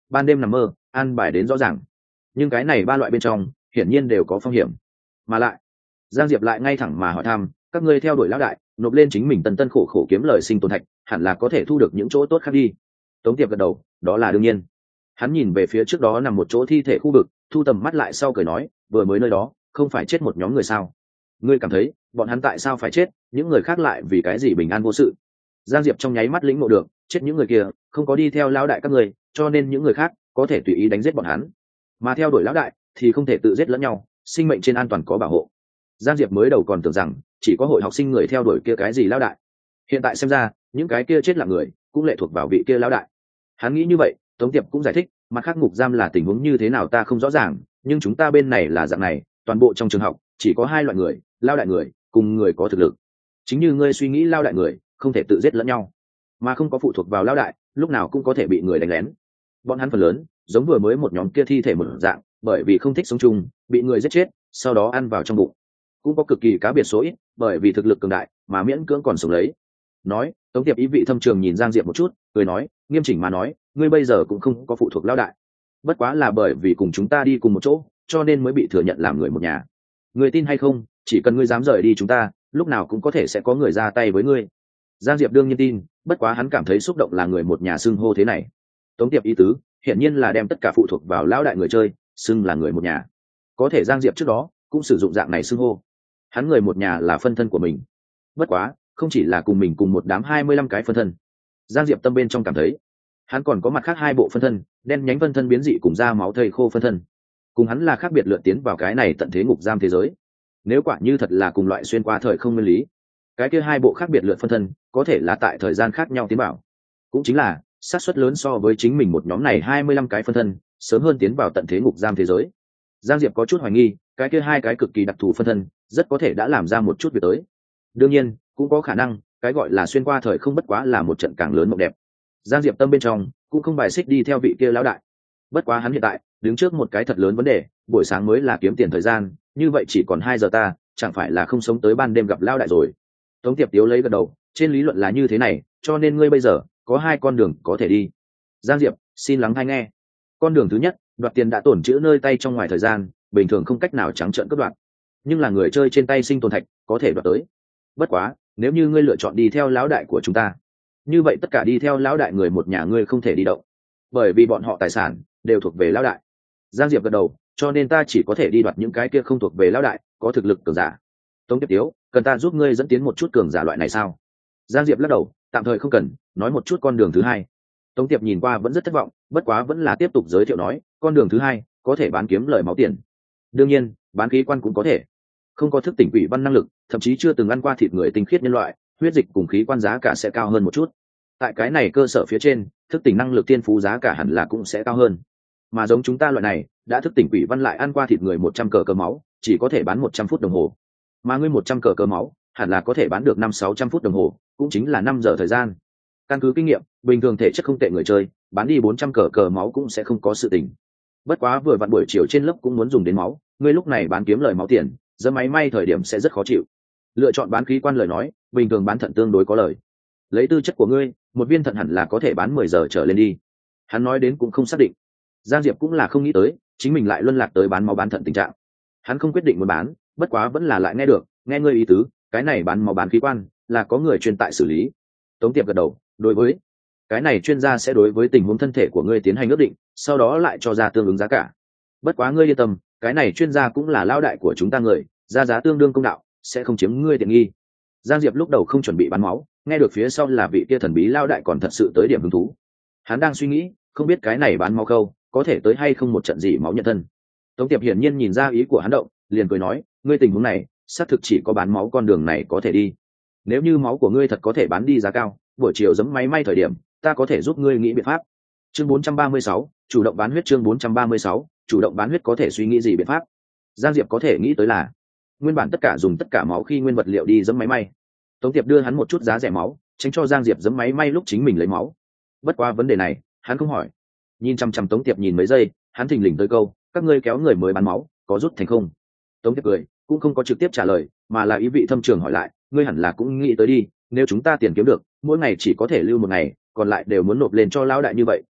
ban đêm nằm mơ an bài đến rõ ràng, nhưng cái này ba loại bên trong hiển nhiên đều có phong hiểm. Mà lại Giang Diệp lại ngay thẳng mà hỏi thăm, các ngươi theo đuổi lão đại, nộp lên chính mình tân tân khổ khổ kiếm lời sinh tồn thạch, hẳn là có thể thu được những chỗ tốt khác đi. Tống Tiệp gật đầu, đó là đương nhiên. Hắn nhìn về phía trước đó nằm một chỗ thi thể khu vực, thu tầm mắt lại sau cười nói, vừa mới nơi đó không phải chết một nhóm người sao? Ngươi cảm thấy bọn hắn tại sao phải chết, những người khác lại vì cái gì bình an vô sự? Giang Diệp trong nháy mắt lĩnh ngộ được, chết những người kia không có đi theo lão đại các người, cho nên những người khác có thể tùy ý đánh giết bọn hắn, mà theo đuổi lão đại thì không thể tự giết lẫn nhau, sinh mệnh trên an toàn có bảo hộ. Giang Diệp mới đầu còn tưởng rằng chỉ có hội học sinh người theo đuổi kia cái gì lão đại, hiện tại xem ra những cái kia chết là người cũng lệ thuộc vào vị kia lão đại. Hắn nghĩ như vậy. Tống Tiệp cũng giải thích, mặt khác ngục giam là tình huống như thế nào ta không rõ ràng, nhưng chúng ta bên này là dạng này, toàn bộ trong trường học chỉ có hai loại người, lao đại người cùng người có thực lực. Chính như ngươi suy nghĩ, lao đại người không thể tự giết lẫn nhau, mà không có phụ thuộc vào lao đại, lúc nào cũng có thể bị người đánh lén. Bọn hắn phần lớn giống vừa mới một nhóm kia thi thể một dạng, bởi vì không thích sống chung bị người giết chết, sau đó ăn vào trong bụng. Cũng có cực kỳ cá biệt số ít bởi vì thực lực cường đại mà miễn cưỡng còn sống lấy. Nói, Tống Tiệp ý vị thâm trường nhìn Giang Diệp một chút, cười nói, nghiêm chỉnh mà nói, ngươi bây giờ cũng không có phụ thuộc lão đại, bất quá là bởi vì cùng chúng ta đi cùng một chỗ cho nên mới bị thừa nhận làm người một nhà. Ngươi tin hay không, chỉ cần ngươi dám rời đi chúng ta, lúc nào cũng có thể sẽ có người ra tay với ngươi. Giang Diệp đương nhiên tin, bất quá hắn cảm thấy xúc động là người một nhà xưng hô thế này. Tống Tiệp ý tứ hiển nhiên là đem tất cả phụ thuộc vào lão đại người chơi xưng là người một nhà. Có thể Giang Diệp trước đó cũng sử dụng dạng này xưng hô, hắn người một nhà là phân thân của mình, bất quá không chỉ là cùng mình cùng một đám 25 cái phân thân. Giang Diệp tâm bên trong cảm thấy hắn còn có mặt khác hai bộ phân thân, đen nhánh phân thân biến dị cùng da máu thây khô phân thân, cùng hắn là khác biệt lượn tiến vào cái này tận thế ngục giam thế giới. Nếu quả như thật là cùng loại xuyên qua thời không nguyên lý, cái kia hai bộ khác biệt lượn phân thân có thể là tại thời gian khác nhau tiến vào, cũng chính là xác suất lớn so với chính mình một nhóm này 25 cái phân thân sớm hơn tiến vào tận thế ngục giam thế giới. Giang Diệp có chút hoài nghi, cái kia hai cái cực kỳ đặc thù phân thân rất có thể đã làm ra một chút việc tới. Đương nhiên cũng có khả năng cái gọi là xuyên qua thời không bất quá là một trận càng lớn mộng đẹp. Giang Diệp tâm bên trong cũng không bài xích đi theo vị kia lão đại, bất quá hắn hiện tại đứng trước một cái thật lớn vấn đề, buổi sáng mới là kiếm tiền thời gian, như vậy chỉ còn 2 giờ ta chẳng phải là không sống tới ban đêm gặp lão đại rồi. Tống Tiệp Tiếu lấy gật đầu, trên lý luận là như thế này, cho nên ngươi bây giờ có hai con đường có thể đi. Giang Diệp xin lắng hay nghe. Con đường thứ nhất, đoạt tiền đã tổn trữ nơi tay trong ngoài thời gian, bình thường không cách nào trắng trợn cướp đoạt, nhưng là người chơi trên tay sinh tồn thạch có thể đoạt tới. Bất quá nếu như ngươi lựa chọn đi theo lão đại của chúng ta, như vậy tất cả đi theo lão đại người một nhà ngươi không thể đi động, bởi vì bọn họ tài sản đều thuộc về lão đại. Giang Diệp gật đầu, cho nên ta chỉ có thể đi đoạt những cái kia không thuộc về lão đại, có thực lực cường giả. Tống Tiệp Tiếu, cần ta giúp ngươi dẫn tiến một chút cường giả loại này sao? Giang Diệp lắc đầu, tạm thời không cần, nói một chút con đường thứ hai. Tống Tiệp nhìn qua vẫn rất thất vọng, bất quá vẫn là tiếp tục giới thiệu nói, con đường thứ hai có thể bán kiếm lời máu tiền, đương nhiên bán khí quan cũng có thể. Không có thức tỉnh quỷ văn năng lực, thậm chí chưa từng ăn qua thịt người tinh khiết nhân loại, huyết dịch cùng khí quan giá cả sẽ cao hơn một chút. Tại cái này cơ sở phía trên, thức tỉnh năng lực tiên phú giá cả hẳn là cũng sẽ cao hơn. Mà giống chúng ta loại này đã thức tỉnh quỷ văn lại ăn qua thịt người 100 cờ máu, chỉ có thể bán 100 phút đồng hồ, mà ngươi 100 cờ máu hẳn là có thể bán được 500-600 phút đồng hồ, cũng chính là 5 giờ thời gian. Căn cứ kinh nghiệm, bình thường thể chất không tệ người chơi bán đi 400 cờ máu cũng sẽ không có sự tình. Bất quá vừa vặn buổi chiều trên lớp cũng muốn dùng đến máu, ngươi lúc này bán kiếm lời máu tiền, giờ máy may thời điểm sẽ rất khó chịu. Lựa chọn bán khí quan lời nói, bình thường bán thận tương đối có lời. Lấy tư chất của ngươi, một viên thận hẳn là có thể bán 10 giờ trở lên đi. Hắn nói đến cũng không xác định. Giang Diệp cũng là không nghĩ tới chính mình lại luân lạc tới bán máu bán thận tình trạng. Hắn không quyết định muốn bán, bất quá vẫn là lại nghe được, nghe ngươi ý tứ, cái này bán máu bán khí quan là có người chuyên tại xử lý. Tống Tiệp gật đầu, đối với cái này chuyên gia sẽ đối với tình huống thân thể của ngươi tiến hành ước định, sau đó lại cho ra tương ứng giá cả. Bất quá ngươi yên tâm, cái này chuyên gia cũng là lão đại của chúng ta người, ra giá tương đương công đạo, sẽ không chiếm ngươi tiện nghi. Giang Diệp lúc đầu không chuẩn bị bán máu, nghe được phía sau là vị kia thần bí lão đại còn thật sự tới điểm hứng thú. Hắn đang suy nghĩ, không biết cái này bán máu khâu có thể tới hay không một trận gì máu nhận thân. Tống Tiệp hiển nhiên nhìn ra ý của hắn động, liền cười nói, ngươi tình huống này xác thực chỉ có bán máu con đường này có thể đi. Nếu như máu của ngươi thật có thể bán đi giá cao, buổi chiều giấm máy may thời điểm ta có thể giúp ngươi nghĩ biện pháp. Chương 436, chủ động bán huyết. Chương 436, chủ động bán huyết có thể suy nghĩ gì biện pháp? Giang Diệp có thể nghĩ tới là nguyên bản tất cả dùng tất cả máu khi nguyên vật liệu đi giấm máy may. Tống Tiệp đưa hắn một chút giá rẻ máu, tránh cho Giang Diệp giấm máy may lúc chính mình lấy máu. Bất qua vấn đề này hắn không hỏi. Nhìn chăm chăm Tống Tiệp nhìn mấy giây, hắn thình lình tới câu, các ngươi kéo người mới bán máu có rút thành không? Tống Tiệp cười, cũng không có trực tiếp trả lời, mà là ý vị thâm trường hỏi lại, ngươi hẳn là cũng nghĩ tới đi, nếu chúng ta tiền kiếm được mỗi ngày chỉ có thể lưu một ngày, còn lại đều muốn nộp lên cho lão đại như vậy,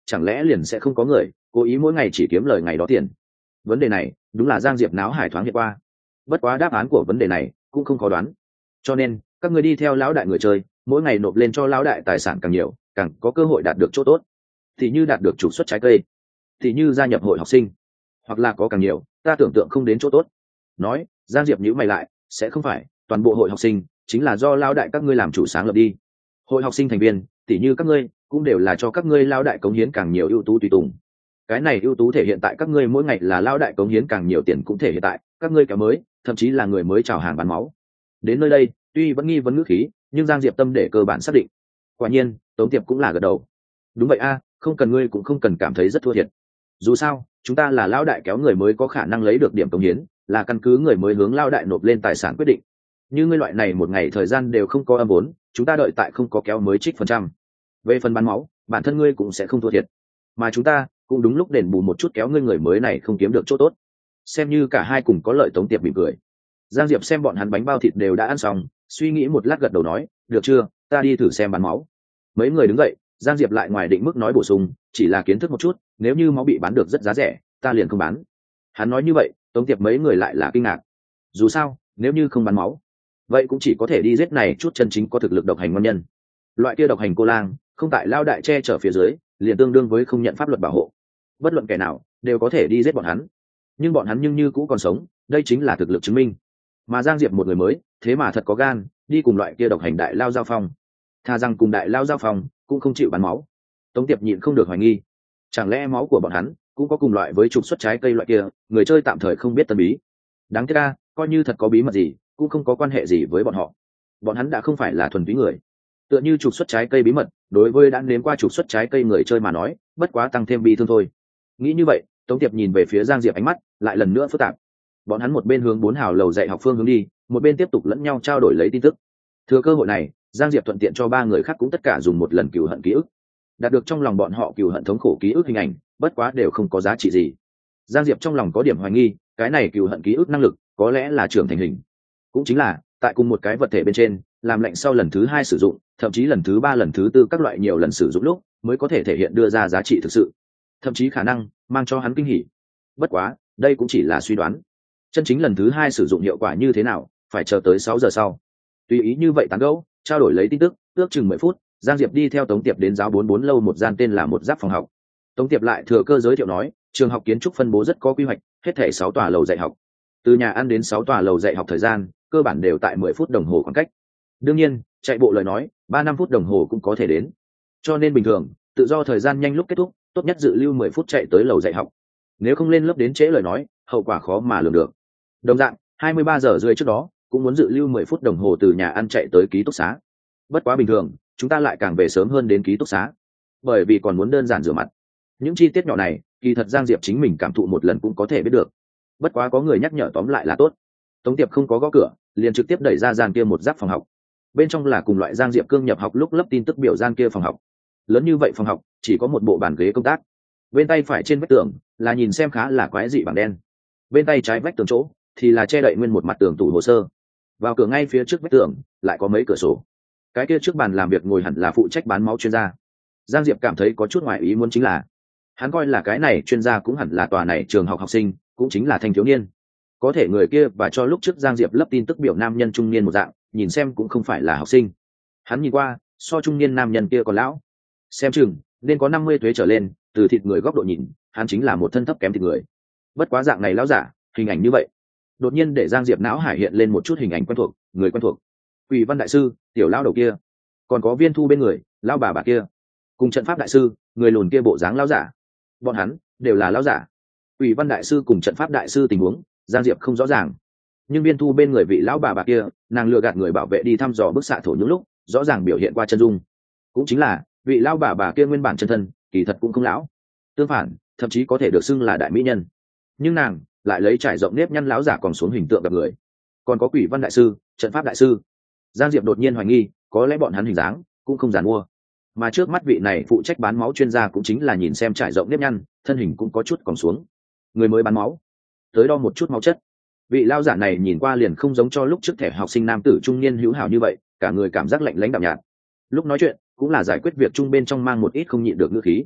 chẳng lẽ liền sẽ không có người cố ý mỗi ngày chỉ kiếm lời ngày đó tiền? Vấn đề này đúng là Giang Diệp náo hải thoáng hiện qua. Bất quá đáp án của vấn đề này cũng không khó đoán. Cho nên các người đi theo lão đại người chơi, mỗi ngày nộp lên cho lão đại tài sản càng nhiều, càng có cơ hội đạt được chỗ tốt. Thì như đạt được trục xuất trái cây, thì như gia nhập hội học sinh, hoặc là có càng nhiều ta tưởng tượng không đến chỗ tốt. Nói, Giang Diệp nhíu mày lại, sẽ không phải toàn bộ hội học sinh chính là do lão đại các ngươi làm chủ sáng lập đi? Hội học sinh thành viên tỉ như các ngươi cũng đều là cho các ngươi lão đại cống hiến càng nhiều ưu tú tùy tùng. Cái này ưu tú thể hiện tại các ngươi mỗi ngày là lão đại cống hiến càng nhiều tiền, cũng thể hiện tại các ngươi kéo mới, thậm chí là người mới chào hàng bán máu. Đến nơi đây tuy vẫn nghi vấn ngữ khí, nhưng Giang Diệp tâm để cơ bản xác định. Quả nhiên Tống Tiệp cũng là gật đầu. Đúng vậy a, không cần ngươi cũng không cần cảm thấy rất thua thiệt. Dù sao chúng ta là lão đại kéo người mới có khả năng lấy được điểm cống hiến, là căn cứ người mới hướng lão đại nộp lên tài sản quyết định. Như ngươi loại này một ngày thời gian đều không có âm vốn, chúng ta đợi tại không có kéo mới trích phần trăm. Về phần bán máu, bản thân ngươi cũng sẽ không thua thiệt, mà chúng ta cũng đúng lúc đền bù một chút kéo ngươi người mới này không kiếm được chỗ tốt, xem như cả hai cùng có lợi. Tống Tiệp mỉm cười. Giang Diệp xem bọn hắn bánh bao thịt đều đã ăn xong, suy nghĩ một lát gật đầu nói, được chưa, ta đi thử xem bán máu. Mấy người đứng dậy, Giang Diệp lại ngoài định mức nói bổ sung, chỉ là kiến thức một chút, nếu như máu bị bán được rất giá rẻ, ta liền không bán. Hắn nói như vậy, Tống Tiệp mấy người lại là kinh ngạc. Dù sao nếu như không bán máu, vậy cũng chỉ có thể đi giết này chút chân chính có thực lực độc hành ngon nhân. Loại kia độc hành cô lang không tại lao đại che chở phía dưới, liền tương đương với không nhận pháp luật bảo hộ. Bất luận kẻ nào đều có thể đi giết bọn hắn, nhưng bọn hắn như cũ còn sống, đây chính là thực lực chứng minh. Mà Giang Diệp một người mới, thế mà thật có gan đi cùng loại kia độc hành đại lao giao phong. Tha rằng cùng đại lao giao phong cũng không chịu bán máu. Tống Tiệp nhịn không được hoài nghi, chẳng lẽ máu của bọn hắn cũng có cùng loại với trục xuất trái cây loại kia, người chơi tạm thời không biết tân bí. Đáng tiếc a, coi như thật có bí mật gì cũng không có quan hệ gì với bọn họ. Bọn hắn đã không phải là thuần túy người. Tựa như trục xuất trái cây bí mật, đối với đã nếm qua trục xuất trái cây người chơi mà nói, bất quá tăng thêm bi thương thôi. Nghĩ như vậy, Tống Tiệp nhìn về phía Giang Diệp, ánh mắt lại lần nữa phức tạp. Bọn hắn một bên hướng 4 hào lầu dạy học phương hướng đi, một bên tiếp tục lẫn nhau trao đổi lấy tin tức. Thừa cơ hội này, Giang Diệp thuận tiện cho 3 người khác cũng tất cả dùng một lần cừu hận ký ức, đạt được trong lòng bọn họ cừu hận thống khổ ký ức hình ảnh, bất quá đều không có giá trị gì. Giang Diệp trong lòng có điểm hoài nghi, cái này cừu hận ký ức năng lực có lẽ là trưởng thành hình, cũng chính là tại cùng một cái vật thể bên trên làm lạnh sau lần thứ 2 sử dụng, thậm chí lần thứ 3, lần thứ 4 các loại nhiều lần sử dụng lúc mới có thể thể hiện đưa ra giá trị thực sự, thậm chí khả năng mang cho hắn kinh hỉ. Bất quá đây cũng chỉ là suy đoán, chân chính lần thứ 2 sử dụng hiệu quả như thế nào phải chờ tới 6 giờ sau. Tùy ý như vậy tán gẫu trao đổi lấy tin tức ước chừng 10 phút, Giang Diệp đi theo Tống Tiệp đến giáo 44 lâu một gian tên là một giáp phòng học. Tống Tiệp lại thừa cơ giới thiệu nói, trường học kiến trúc phân bố rất có quy hoạch, hết thảy 6 tòa lầu dạy học. Từ nhà ăn đến 6 tòa lầu dạy học thời gian cơ bản đều tại 10 phút đồng hồ khoảng cách. Đương nhiên chạy bộ lời nói 3-5 phút đồng hồ cũng có thể đến, cho nên bình thường tự do thời gian nhanh lúc kết thúc, tốt nhất dự lưu 10 phút chạy tới lầu dạy học. Nếu không lên lớp đến trễ lời nói, hậu quả khó mà lường được. Đồng dạng 23 giờ rưỡi trước đó cũng muốn dự lưu 10 phút đồng hồ từ nhà ăn chạy tới ký túc xá. Bất quá bình thường chúng ta lại càng về sớm hơn đến ký túc xá, bởi vì còn muốn đơn giản rửa mặt. Những chi tiết nhỏ này kỳ thật Giang Diệp chính mình cảm thụ một lần cũng có thể biết được, bất quá có người nhắc nhở tóm lại là tốt. Tống Tiệp không có gõ cửa, liền trực tiếp đẩy ra gian kia một giáp phòng học. Bên trong là cùng loại Giang Diệp cương nhập học lúc lấp tin tức biểu gian kia phòng học. Lớn như vậy phòng học chỉ có một bộ bàn ghế công tác. Bên tay phải trên vách tường là nhìn xem khá là quái dị bảng đen, bên tay trái vách tường chỗ thì là che đậy nguyên một mặt tường tủ hồ sơ. Vào cửa ngay phía trước vách tường lại có mấy cửa sổ. Cái kia trước bàn làm việc ngồi hẳn là phụ trách bán máu chuyên gia. Giang Diệp cảm thấy có chút ngoài ý muốn, chính là hắn coi là cái này chuyên gia cũng hẳn là tòa này trường học học sinh, cũng chính là thanh thiếu niên. Có thể người kia và cho lúc trước Giang Diệp lấp tin tức biểu nam nhân trung niên một dạng, nhìn xem cũng không phải là học sinh. Hắn nhìn qua so trung niên nam nhân kia còn lão, xem chừng nên có 50 tuế trở lên. Từ thịt người góc độ nhìn, hắn chính là một thân thấp kém thịt người. Bất quá dạng này lão giả, hình ảnh như vậy đột nhiên để Giang Diệp não hải hiện lên một chút hình ảnh quen thuộc, người quen thuộc. Quỷ văn đại sư, tiểu lão đầu kia, còn có Viên Thu bên người lão bà kia, cùng trận pháp đại sư, người lùn kia bộ dáng lão giả. Bọn hắn đều là lão giả. Quỷ văn đại sư cùng trận pháp đại sư tình huống Giang Diệp không rõ ràng, nhưng Viên Thu bên người vị lão bà kia, nàng lừa gạt người bảo vệ đi thăm dò bức xạ thổ những lúc rõ ràng biểu hiện qua chân dung, cũng chính là vị lão bà kia nguyên bản chân thân kỳ thật cũng không lão, tương phản thậm chí có thể được xưng là đại mỹ nhân, nhưng nàng lại lấy trải rộng nếp nhăn lão giả còn xuống hình tượng gặp người. Còn có Quỷ văn đại sư, trận pháp đại sư. Giang Diệp đột nhiên hoài nghi, có lẽ bọn hắn hình dáng cũng không giàn mua, mà trước mắt vị này phụ trách bán máu chuyên gia cũng chính là nhìn xem trải rộng nếp nhăn, thân hình cũng có chút còn xuống, người mới bán máu tới đo một chút máu chất. Vị lao giả này nhìn qua liền không giống cho lúc trước thẻ học sinh nam tử trung niên hữu hảo như vậy, cả người cảm giác lạnh lãnh đạm nhạt. Lúc nói chuyện cũng là giải quyết việc chung bên trong mang một ít không nhịn được ngữ khí.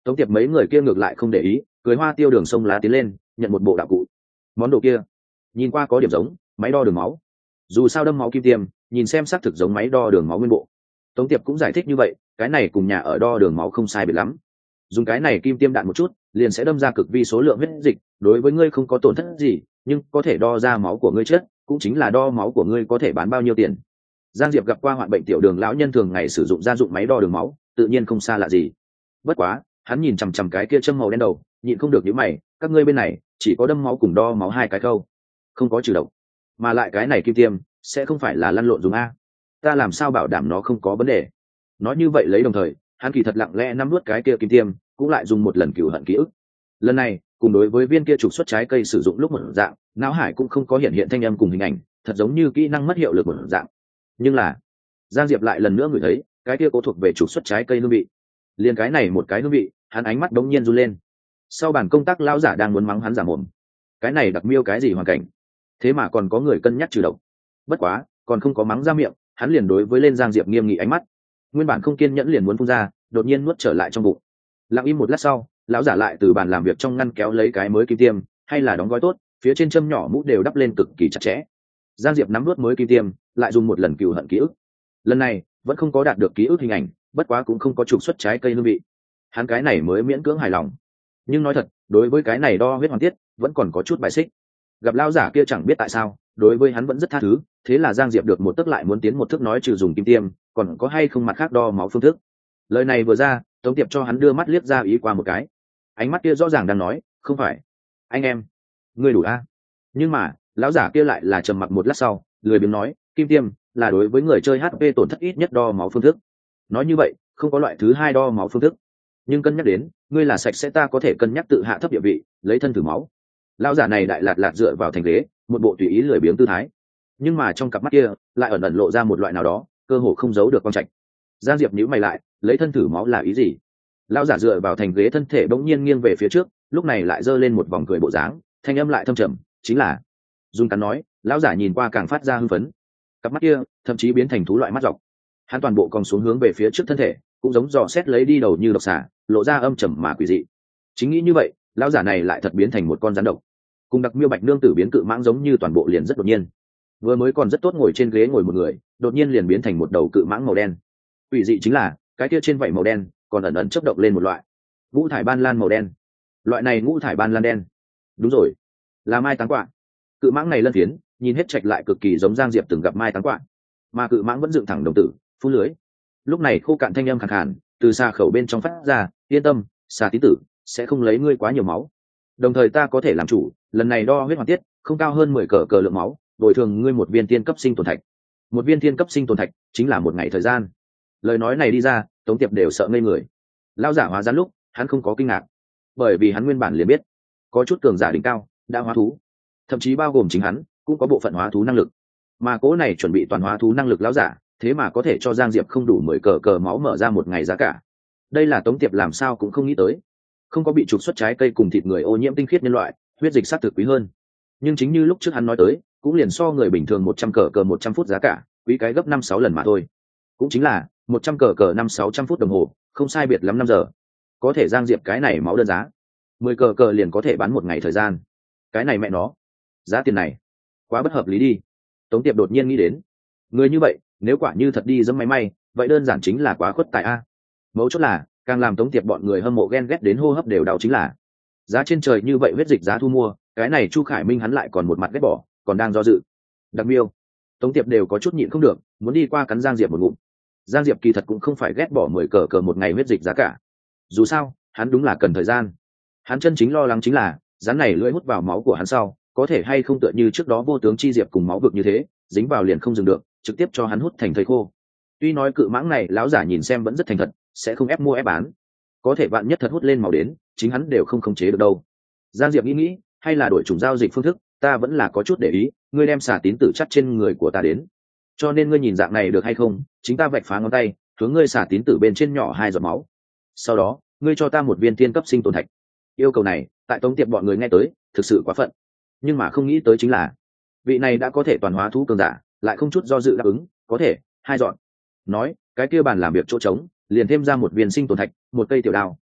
Tống Tiệp mấy người kia ngược lại không để ý, cười hoa tiêu đường sông lá tiến lên nhận một bộ đạo cụ. Món đồ kia nhìn qua có điểm giống máy đo đường máu, dù sao đâm máu kim tiêm nhìn xem xác thực giống máy đo đường máu nguyên bộ. Tống Tiệp cũng giải thích như vậy, cái này cùng nhà ở đo đường máu không sai biệt lắm, dùng cái này kim tiêm đạn một chút liền sẽ đâm ra cực vi số lượng huyết dịch, đối với ngươi không có tổn thất gì, nhưng có thể đo ra máu của ngươi chết, cũng chính là đo máu của ngươi có thể bán bao nhiêu tiền. Giang Diệp gặp qua hoạn bệnh tiểu đường lão nhân thường ngày sử dụng gia dụng máy đo đường máu, tự nhiên không xa lạ gì. Bất quá hắn nhìn chằm chằm cái kia châm màu đen đầu, nhịn không được nhíu mày, các ngươi bên này chỉ có đâm máu cùng đo máu hai cái khâu, không có trừ độc, mà lại cái này kim tiêm sẽ không phải là lăn lộn dùng a, ta làm sao bảo đảm nó không có vấn đề. Nói như vậy lấy đồng thời hắn kỳ thật lặng lẽ nắm nuốt cái kia kim tiêm, cũng lại dùng một lần cửu hận ký ức. Lần này cùng đối với viên kia trục xuất trái cây sử dụng lúc một dạng, não hải cũng không có hiện hiện thanh âm cùng hình ảnh, thật giống như kỹ năng mất hiệu lực một dạng. Nhưng là Giang Diệp lại lần nữa ngửi thấy cái kia cố thuộc về trục xuất trái cây hương vị, liền cái này một cái hương vị, hắn ánh mắt đống nhiên run lên. Sau bàn công tác lão giả đang muốn mắng hắn giả mồm, cái này đặc miêu cái gì hoàn cảnh, thế mà còn có người cân nhắc trừ độc. Bất quá còn không có mắng ra miệng, hắn liền đối với lên Giang Diệp nghiêm nghị ánh mắt, nguyên bản không kiên nhẫn liền muốn phun ra, đột nhiên nuốt trở lại trong bụng. Lặng im một lát sau, lão giả lại từ bàn làm việc trong ngăn kéo lấy cái mới kim tiêm, hay là đóng gói tốt, phía trên châm nhỏ mũ đều đắp lên cực kỳ chặt chẽ. Giang Diệp nắm nuốt mới kim tiêm, lại dùng một lần cừu hận ký ức. Lần này vẫn không có đạt được ký ức hình ảnh, bất quá cũng không có trục xuất trái cây hương vị, hắn cái này mới miễn cưỡng hài lòng. Nhưng nói thật, đối với cái này đo huyết hoàn tiết vẫn còn có chút bài xích. Gặp lão giả kia chẳng biết tại sao đối với hắn vẫn rất tha thứ, thế là Giang Diệp được một tức lại muốn tiến một thước nói trừ dùng kim tiêm còn có hay không mặt khác đo máu phương thức. Lời này vừa ra, Tống Tiệp cho hắn đưa mắt liếc ra ý qua một cái, ánh mắt kia rõ ràng đang nói không phải anh em ngươi đủ a. Nhưng mà lão giả kia lại là trầm mặc một lát sau lười biếng nói kim tiêm là đối với người chơi HP tổn thất ít nhất đo máu phương thức, nói như vậy không có loại thứ hai đo máu phương thức, nhưng cân nhắc đến ngươi là sạch sẽ ta có thể cân nhắc tự hạ thấp địa vị lấy thân thử máu. Lão giả này đại lạt dựa vào thành ghế, một bộ tùy ý lười biếng tư thái, nhưng mà trong cặp mắt kia lại ẩn ẩn lộ ra một loại nào đó cơ hồ không giấu được quang trạch. Giang Diệp nhíu mày lại, lấy thân thử máu là ý gì? Lão giả dựa vào thành ghế, thân thể bỗng nhiên nghiêng về phía trước, lúc này lại giơ lên một vòng cười bộ dáng, thanh âm lại thâm trầm, chính là Dung cắn nói. Lão giả nhìn qua càng phát ra hưng phấn, cặp mắt kia thậm chí biến thành thú loại mắt dọc, hắn toàn bộ cong xuống hướng về phía trước thân thể, cũng giống dò xét lấy đi đầu như độc xà, lộ ra âm trầm mà quỷ dị. Chính nghĩ như vậy, lão giả này lại thật biến thành một con rắn độc, cùng đặc miêu bạch nương tử biến cự mãng giống như, toàn bộ liền rất đột nhiên. Vừa mới còn rất tốt ngồi trên ghế ngồi một người, đột nhiên liền biến thành một đầu cự mãng màu đen. Quỷ dị chính là cái kia trên vảy màu đen còn ẩn ẩn chớp động lên một loại ngũ thải ban lan màu đen. Loại này ngũ thải ban lan đen, đúng rồi, là mai táng quạ. Cự mãng này lân phiến nhìn hết trạch lại cực kỳ giống Giang Diệp từng gặp mai táng quạ, mà cự mãng vẫn dựng thẳng đồng tử phun lưới. Lúc này khô cạn thanh âm khàn khàn từ xa khẩu bên trong phát ra, yên tâm, xà tí tử sẽ không lấy ngươi quá nhiều máu, đồng thời ta có thể làm chủ, lần này đo huyết hoàn tiết không cao hơn 10 cờ lượng máu, bồi thường ngươi một viên tiên cấp sinh tồn thạch. Một viên tiên cấp sinh tồn thạch chính là một ngày thời gian. Lời nói này đi ra, Tống Tiệp đều sợ ngây người. Lão giả hóa rắn lúc hắn không có kinh ngạc, bởi vì hắn nguyên bản liền biết có chút cường giả đỉnh cao đã hóa thú, thậm chí bao gồm chính hắn cũng có bộ phận hóa thú năng lực, mà cố này chuẩn bị toàn hóa thú năng lực lão giả thế mà có thể cho Giang Diệp không đủ 10 cờ máu mở ra một ngày giá cả. Đây là Tống Tiệp làm sao cũng không nghĩ tới. Không có bị trục xuất trái cây cùng thịt người ô nhiễm tinh khiết nhân loại, huyết dịch xác thực quý hơn, nhưng chính như lúc trước hắn nói tới, cũng liền so người bình thường 100 cờ 100 phút giá cả quý cái gấp 5-6 lần mà thôi. Cũng chính là 100 cờ 500-600 phút đồng hồ, không sai biệt lắm 5 giờ. Có thể Giang Diệp cái này máu đơn giá 10 cờ liền có thể bán một ngày thời gian. Cái này mẹ nó, giá tiền này quá bất hợp lý đi. Tống Tiệp đột nhiên nghĩ đến, người như vậy nếu quả như thật đi dẫm máy may, vậy đơn giản chính là quá khuất tài a. Mấu chốt là càng làm Tống Tiệp bọn người hâm mộ ghen ghét đến hô hấp đều đau chính là giá trên trời như vậy huyết dịch giá thu mua, cái này Chu Khải Minh hắn lại còn một mặt ghét bỏ, còn đang do dự. Đặc miêu, Tống Tiệp đều có chút nhịn không được, muốn đi qua cắn Giang Diệp một ngụm. Giang Diệp kỳ thật cũng không phải ghét bỏ 10 cờ một ngày huyết dịch giá cả, dù sao hắn đúng là cần thời gian. Hắn chân chính lo lắng chính là rắn này lưỡi hút vào máu của hắn sau có thể hay không tựa như trước đó vô tướng chi diệp cùng máu vực như thế, dính vào liền không dừng được, trực tiếp cho hắn hút thành thây khô. Tuy nói cự mãng này lão giả nhìn xem vẫn rất thành thật, sẽ không ép mua ép bán, có thể vạn nhất thật hút lên máu đến, chính hắn đều không khống chế được đâu. Giang Diệp nghĩ, hay là đổi chủng giao dịch phương thức, ta vẫn là có chút để ý, ngươi đem xả tín tử chắt trên người của ta đến, cho nên ngươi nhìn dạng này được hay không, chính ta vạch phá ngón tay hướng ngươi xả tín tử bên trên nhỏ 2 giọt máu, sau đó ngươi cho ta một viên tiên cấp sinh tồn thạch. Yêu cầu này tại Tống Tiệp bọn người nghe tới thực sự quá phận, nhưng mà không nghĩ tới chính là vị này đã có thể toàn hóa thú cường giả lại không chút do dự đáp ứng, có thể 2 giọt. Nói cái kia bàn làm việc chỗ trống liền thêm ra một viên sinh tồn thạch, một cây tiểu đao.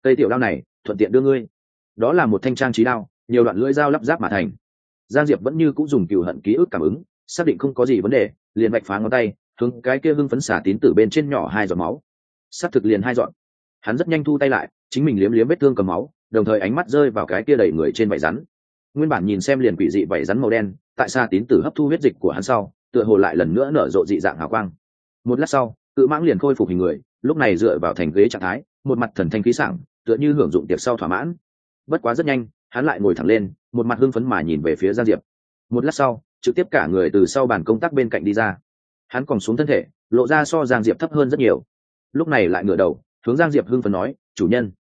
cây tiểu đao này thuận tiện đưa ngươi. Đó là một thanh trang trí đao, nhiều đoạn lưỡi dao lắp ráp mà thành. Giang Diệp vẫn như cũng dùng cừu hận ký ức cảm ứng, xác định không có gì vấn đề, liền vạch phá ngón tay, hướng cái kia hưng phấn xả tín tử bên trên nhỏ 2 giọt máu. Xác thực liền 2 giọt. Hắn rất nhanh thu tay lại, chính mình liếm liếm vết thương cầm máu, đồng thời ánh mắt rơi vào cái kia đầy người trên vảy rắn. Nguyên bản nhìn xem liền quỷ dị vảy rắn màu đen, tại xả tín tử hấp thu huyết dịch của hắn sau, tựa hồ lại lần nữa nở rộ dị dạng hào quang. Một lát sau, cự mãng liền khôi phục hình người, lúc này dựa vào thành ghế trạng thái, một mặt thần thanh khí sảng, tựa như hưởng dụng tiệc sau thỏa mãn. Bất quá rất nhanh, hắn lại ngồi thẳng lên, một mặt hưng phấn mà nhìn về phía Giang Diệp. Một lát sau, trực tiếp cả người từ sau bàn công tác bên cạnh đi ra. Hắn còn xuống thân thể, lộ ra so Giang Diệp thấp hơn rất nhiều. Lúc này lại ngửa đầu, hướng Giang Diệp hưng phấn nói, chủ nhân,